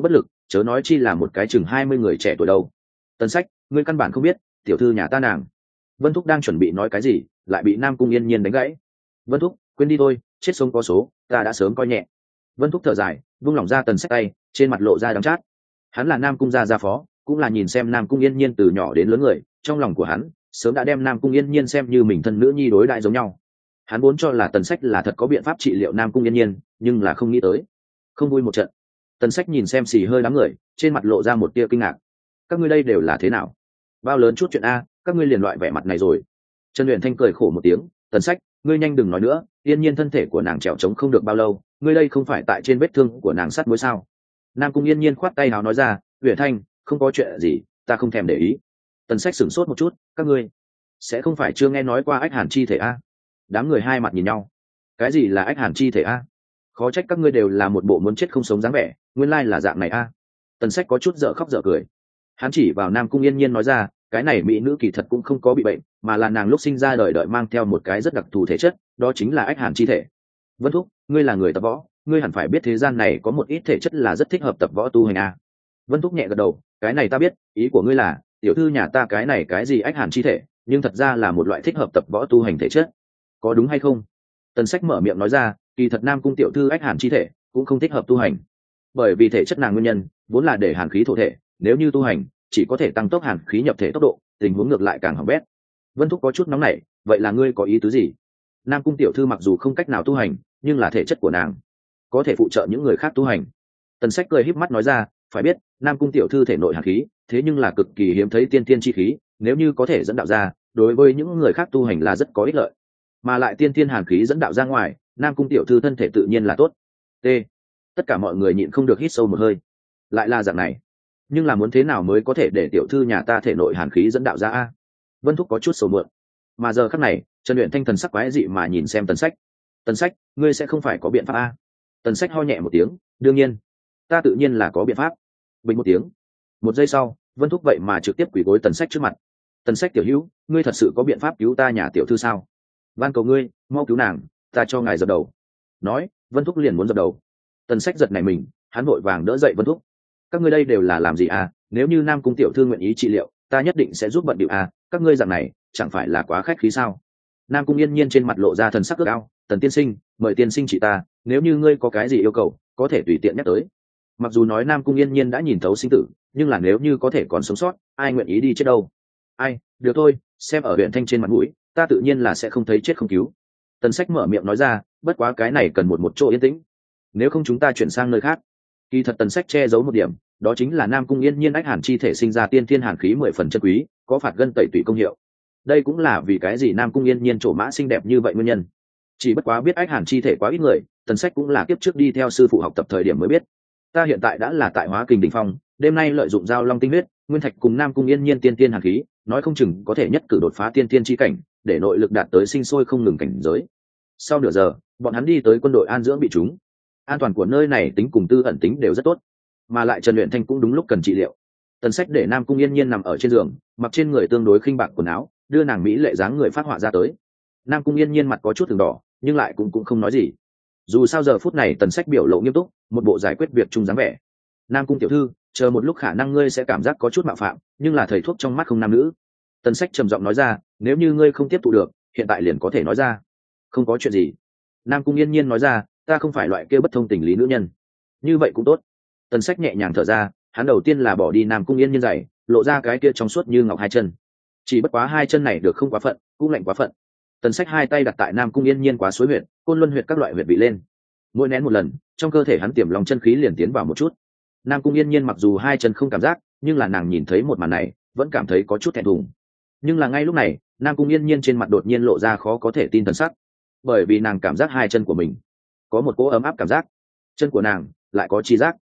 chớ nói chi là một cái chừng 20 người trẻ tuổi đâu. Tần Sách, ngươi căn bản không biết tiểu thư nhà ta nàng. Vân Thúc đang chuẩn bị nói cái gì lại bị Nam Cung Yên Nhiên đánh gãy. Vân Thúc, quên đi thôi, chết sống có số, ta đã sớm coi nhẹ. Vân Thúc thở dài, vung lòng ra Tần Sách tay, trên mặt lộ ra đắng chát. Hắn là Nam Cung gia phó, cũng là nhìn xem Nam Cung Yên Nhiên từ nhỏ đến lớn người, trong lòng của hắn sớm đã đem Nam Cung Yên Nhiên xem như mình thân nữ nhi đối đại giống nhau. Hắn vốn cho là Tần Sách là thật có biện pháp trị liệu Nam Cung Yên Nhiên, nhưng là không nghĩ tới không vui một trận. Tần Sách nhìn xem xì hơi đám người, trên mặt lộ ra một tia kinh ngạc. Các ngươi đây đều là thế nào? Bao lớn chút chuyện a, các ngươi liền loại vẻ mặt này rồi. Trần Uyển Thanh cười khổ một tiếng, Tần Sách, ngươi nhanh đừng nói nữa, Yên Nhiên thân thể của nàng trèo trống không được bao lâu, ngươi đây không phải tại trên vết thương của nàng sắt muối sao? Nam Cung Yên Nhiên khoát tay áo nói ra, Uyển Thanh, không có chuyện gì, ta không thèm để ý. Tần Sách sửng sốt một chút, các ngươi sẽ không phải chưa nghe nói qua ách hàn chi thể a? Đám người hai mặt nhìn nhau. Cái gì là ách hàn chi thể a? Khó trách các ngươi đều là một bộ muốn chết không sống dáng vẻ, nguyên lai là dạng này a. Tần Sách có chút dở khóc dở cười. Hắn chỉ vào Nam Cung Yên Nhiên nói ra, cái này mỹ nữ kỳ thật cũng không có bị bệnh, mà là nàng lúc sinh ra đời đợi mang theo một cái rất đặc thù thể chất, đó chính là ách hàn chi thể. Vân Thúc, ngươi là người tập võ, ngươi hẳn phải biết thế gian này có một ít thể chất là rất thích hợp tập võ tu hành a. Vân Thúc nhẹ gật đầu, cái này ta biết, ý của ngươi là tiểu thư nhà ta cái này cái gì ách hàn chi thể, nhưng thật ra là một loại thích hợp tập võ tu hành thể chất, có đúng hay không? Tần Sách mở miệng nói ra, kỳ thật Nam Cung tiểu thư ách hàn chi thể cũng không thích hợp tu hành, bởi vì thể chất nàng nguyên nhân vốn là để hàn khí thổ thể, nếu như tu hành chỉ có thể tăng tốc hàn khí nhập thể tốc độ, tình huống ngược lại càng hỏng bét. Vân Thúc có chút nóng nảy, vậy là ngươi có ý tứ gì? Nam Cung tiểu thư mặc dù không cách nào tu hành, nhưng là thể chất của nàng có thể phụ trợ những người khác tu hành. Tần Sách cười híp mắt nói ra, phải biết Nam Cung tiểu thư thể nội hàn khí thế nhưng là cực kỳ hiếm thấy tiên thiên chi khí, nếu như có thể dẫn đạo ra, đối với những người khác tu hành là rất có ích lợi, mà lại tiên thiên hàn khí dẫn đạo ra ngoài, Nam Cung tiểu thư thân thể tự nhiên là tốt. T. Tất cả mọi người nhịn không được hít sâu một hơi. Lại là dạng này, nhưng là muốn thế nào mới có thể để tiểu thư nhà ta thể nội hàn khí dẫn đạo ra a? Vân Thúc có chút sầu muộn. Mà giờ khắc này, Trần Uyển Thanh thần sắc quái dị mà nhìn xem Tần Sách. Tần Sách, ngươi sẽ không phải có biện pháp a? Tần Sách ho nhẹ một tiếng, đương nhiên, ta tự nhiên là có biện pháp. Bình một tiếng. Một giây sau, Vân Thúc vậy mà trực tiếp quỳ gối Tần Sách trước mặt. Tần Sách tiểu hữu, ngươi thật sự có biện pháp cứu ta nhà tiểu thư sao? Van cầu ngươi, mau cứu nàng, ta cho ngài dập đầu. Nói, Vân Thúc liền muốn dập đầu. Tần Sách giật này mình, hắn vội vàng đỡ dậy Vân Thúc. Các ngươi đây đều là làm gì à? Nếu như Nam Cung tiểu thư nguyện ý trị liệu, ta nhất định sẽ giúp bận điệu à? Các ngươi dạng này chẳng phải là quá khách khí sao? Nam Cung Yên Nhiên trên mặt lộ ra thần sắc ước ao, Tần tiên sinh, mời tiên sinh trị ta, nếu như ngươi có cái gì yêu cầu, có thể tùy tiện nhắc tới. Mặc dù nói Nam Cung Yên Nhiên đã nhìn thấu sinh tử, nhưng là nếu như có thể còn sống sót, ai nguyện ý đi chết đâu? Ai, được thôi, xem ở huyện Thanh trên mặt mũi, ta tự nhiên là sẽ không thấy chết không cứu. Tần Sách mở miệng nói ra, bất quá cái này cần một chỗ yên tĩnh, nếu không chúng ta chuyển sang nơi khác. Kỳ thật Tần Sách che giấu một điểm, đó chính là Nam Cung Yên Nhiên ách hàn chi thể sinh ra tiên thiên hàn khí 10 phần chân quý, có phạt gân tẩy tủy công hiệu. Đây cũng là vì cái gì Nam Cung Yên Nhiên trổ mã xinh đẹp như vậy nguyên nhân. Chỉ bất quá biết ách hàn chi thể quá ít người, Tần Sách cũng là kiếp trước đi theo sư phụ học tập thời điểm mới biết. Ta hiện tại đã là tại Hóa Kình đỉnh phong, đêm nay lợi dụng giao long tinh huyết, nguyên thạch cùng Nam Cung Yên Nhiên tiên tiên hàn khí, nói không chừng có thể nhất cử đột phá tiên tiên chi cảnh, để nội lực đạt tới sinh sôi không ngừng cảnh giới. Sau nửa giờ, bọn hắn đi tới quân đội an dưỡng bị trúng. An toàn của nơi này tính cùng tư ẩn tính đều rất tốt, mà lại Trần Uyển Thanh cũng đúng lúc cần trị liệu. Tần Sách để Nam Cung Yên Nhiên nằm ở trên giường, mặc trên người tương đối khinh bạc quần áo, đưa nàng mỹ lệ dáng người phát họa ra tới. Nam Cung Yên Nhiên mặt có chút từng đỏ, nhưng lại cũng không nói gì. Dù sao giờ phút này Tần Sách biểu lộ nghiêm túc, một bộ giải quyết việc chung dáng vẻ. Nam Cung tiểu thư, chờ một lúc khả năng ngươi sẽ cảm giác có chút mạo phạm, nhưng là thầy thuốc trong mắt không nam nữ. Tần Sách trầm giọng nói ra, nếu như ngươi không tiếp thụ được, hiện tại liền có thể nói ra. Không có chuyện gì. Nam Cung Yên Nhiên nói ra, ta không phải loại kia bất thông tình lý nữ nhân. Như vậy cũng tốt. Tần Sách nhẹ nhàng thở ra, hắn đầu tiên là bỏ đi Nam Cung Yên Nhiên giày, lộ ra cái kia trong suốt như ngọc hai chân. Chỉ bất quá hai chân này được không quá phận, cũng lạnh quá phận. Tần Sách hai tay đặt tại Nam Cung Yên Nhiên quá suối huyệt, côn luân huyệt các loại huyệt vị lên. Mỗi nén một lần, trong cơ thể hắn tiềm lòng chân khí liền tiến vào một chút. Nam Cung Yên Nhiên mặc dù hai chân không cảm giác, nhưng là nàng nhìn thấy một màn này, vẫn cảm thấy có chút thẹn thùng. Nhưng là ngay lúc này, Nam Cung Yên Nhiên trên mặt đột nhiên lộ ra khó có thể tin thần sắc, bởi vì nàng cảm giác hai chân của mình có một cỗ ấm áp cảm giác, chân của nàng lại có chi giác.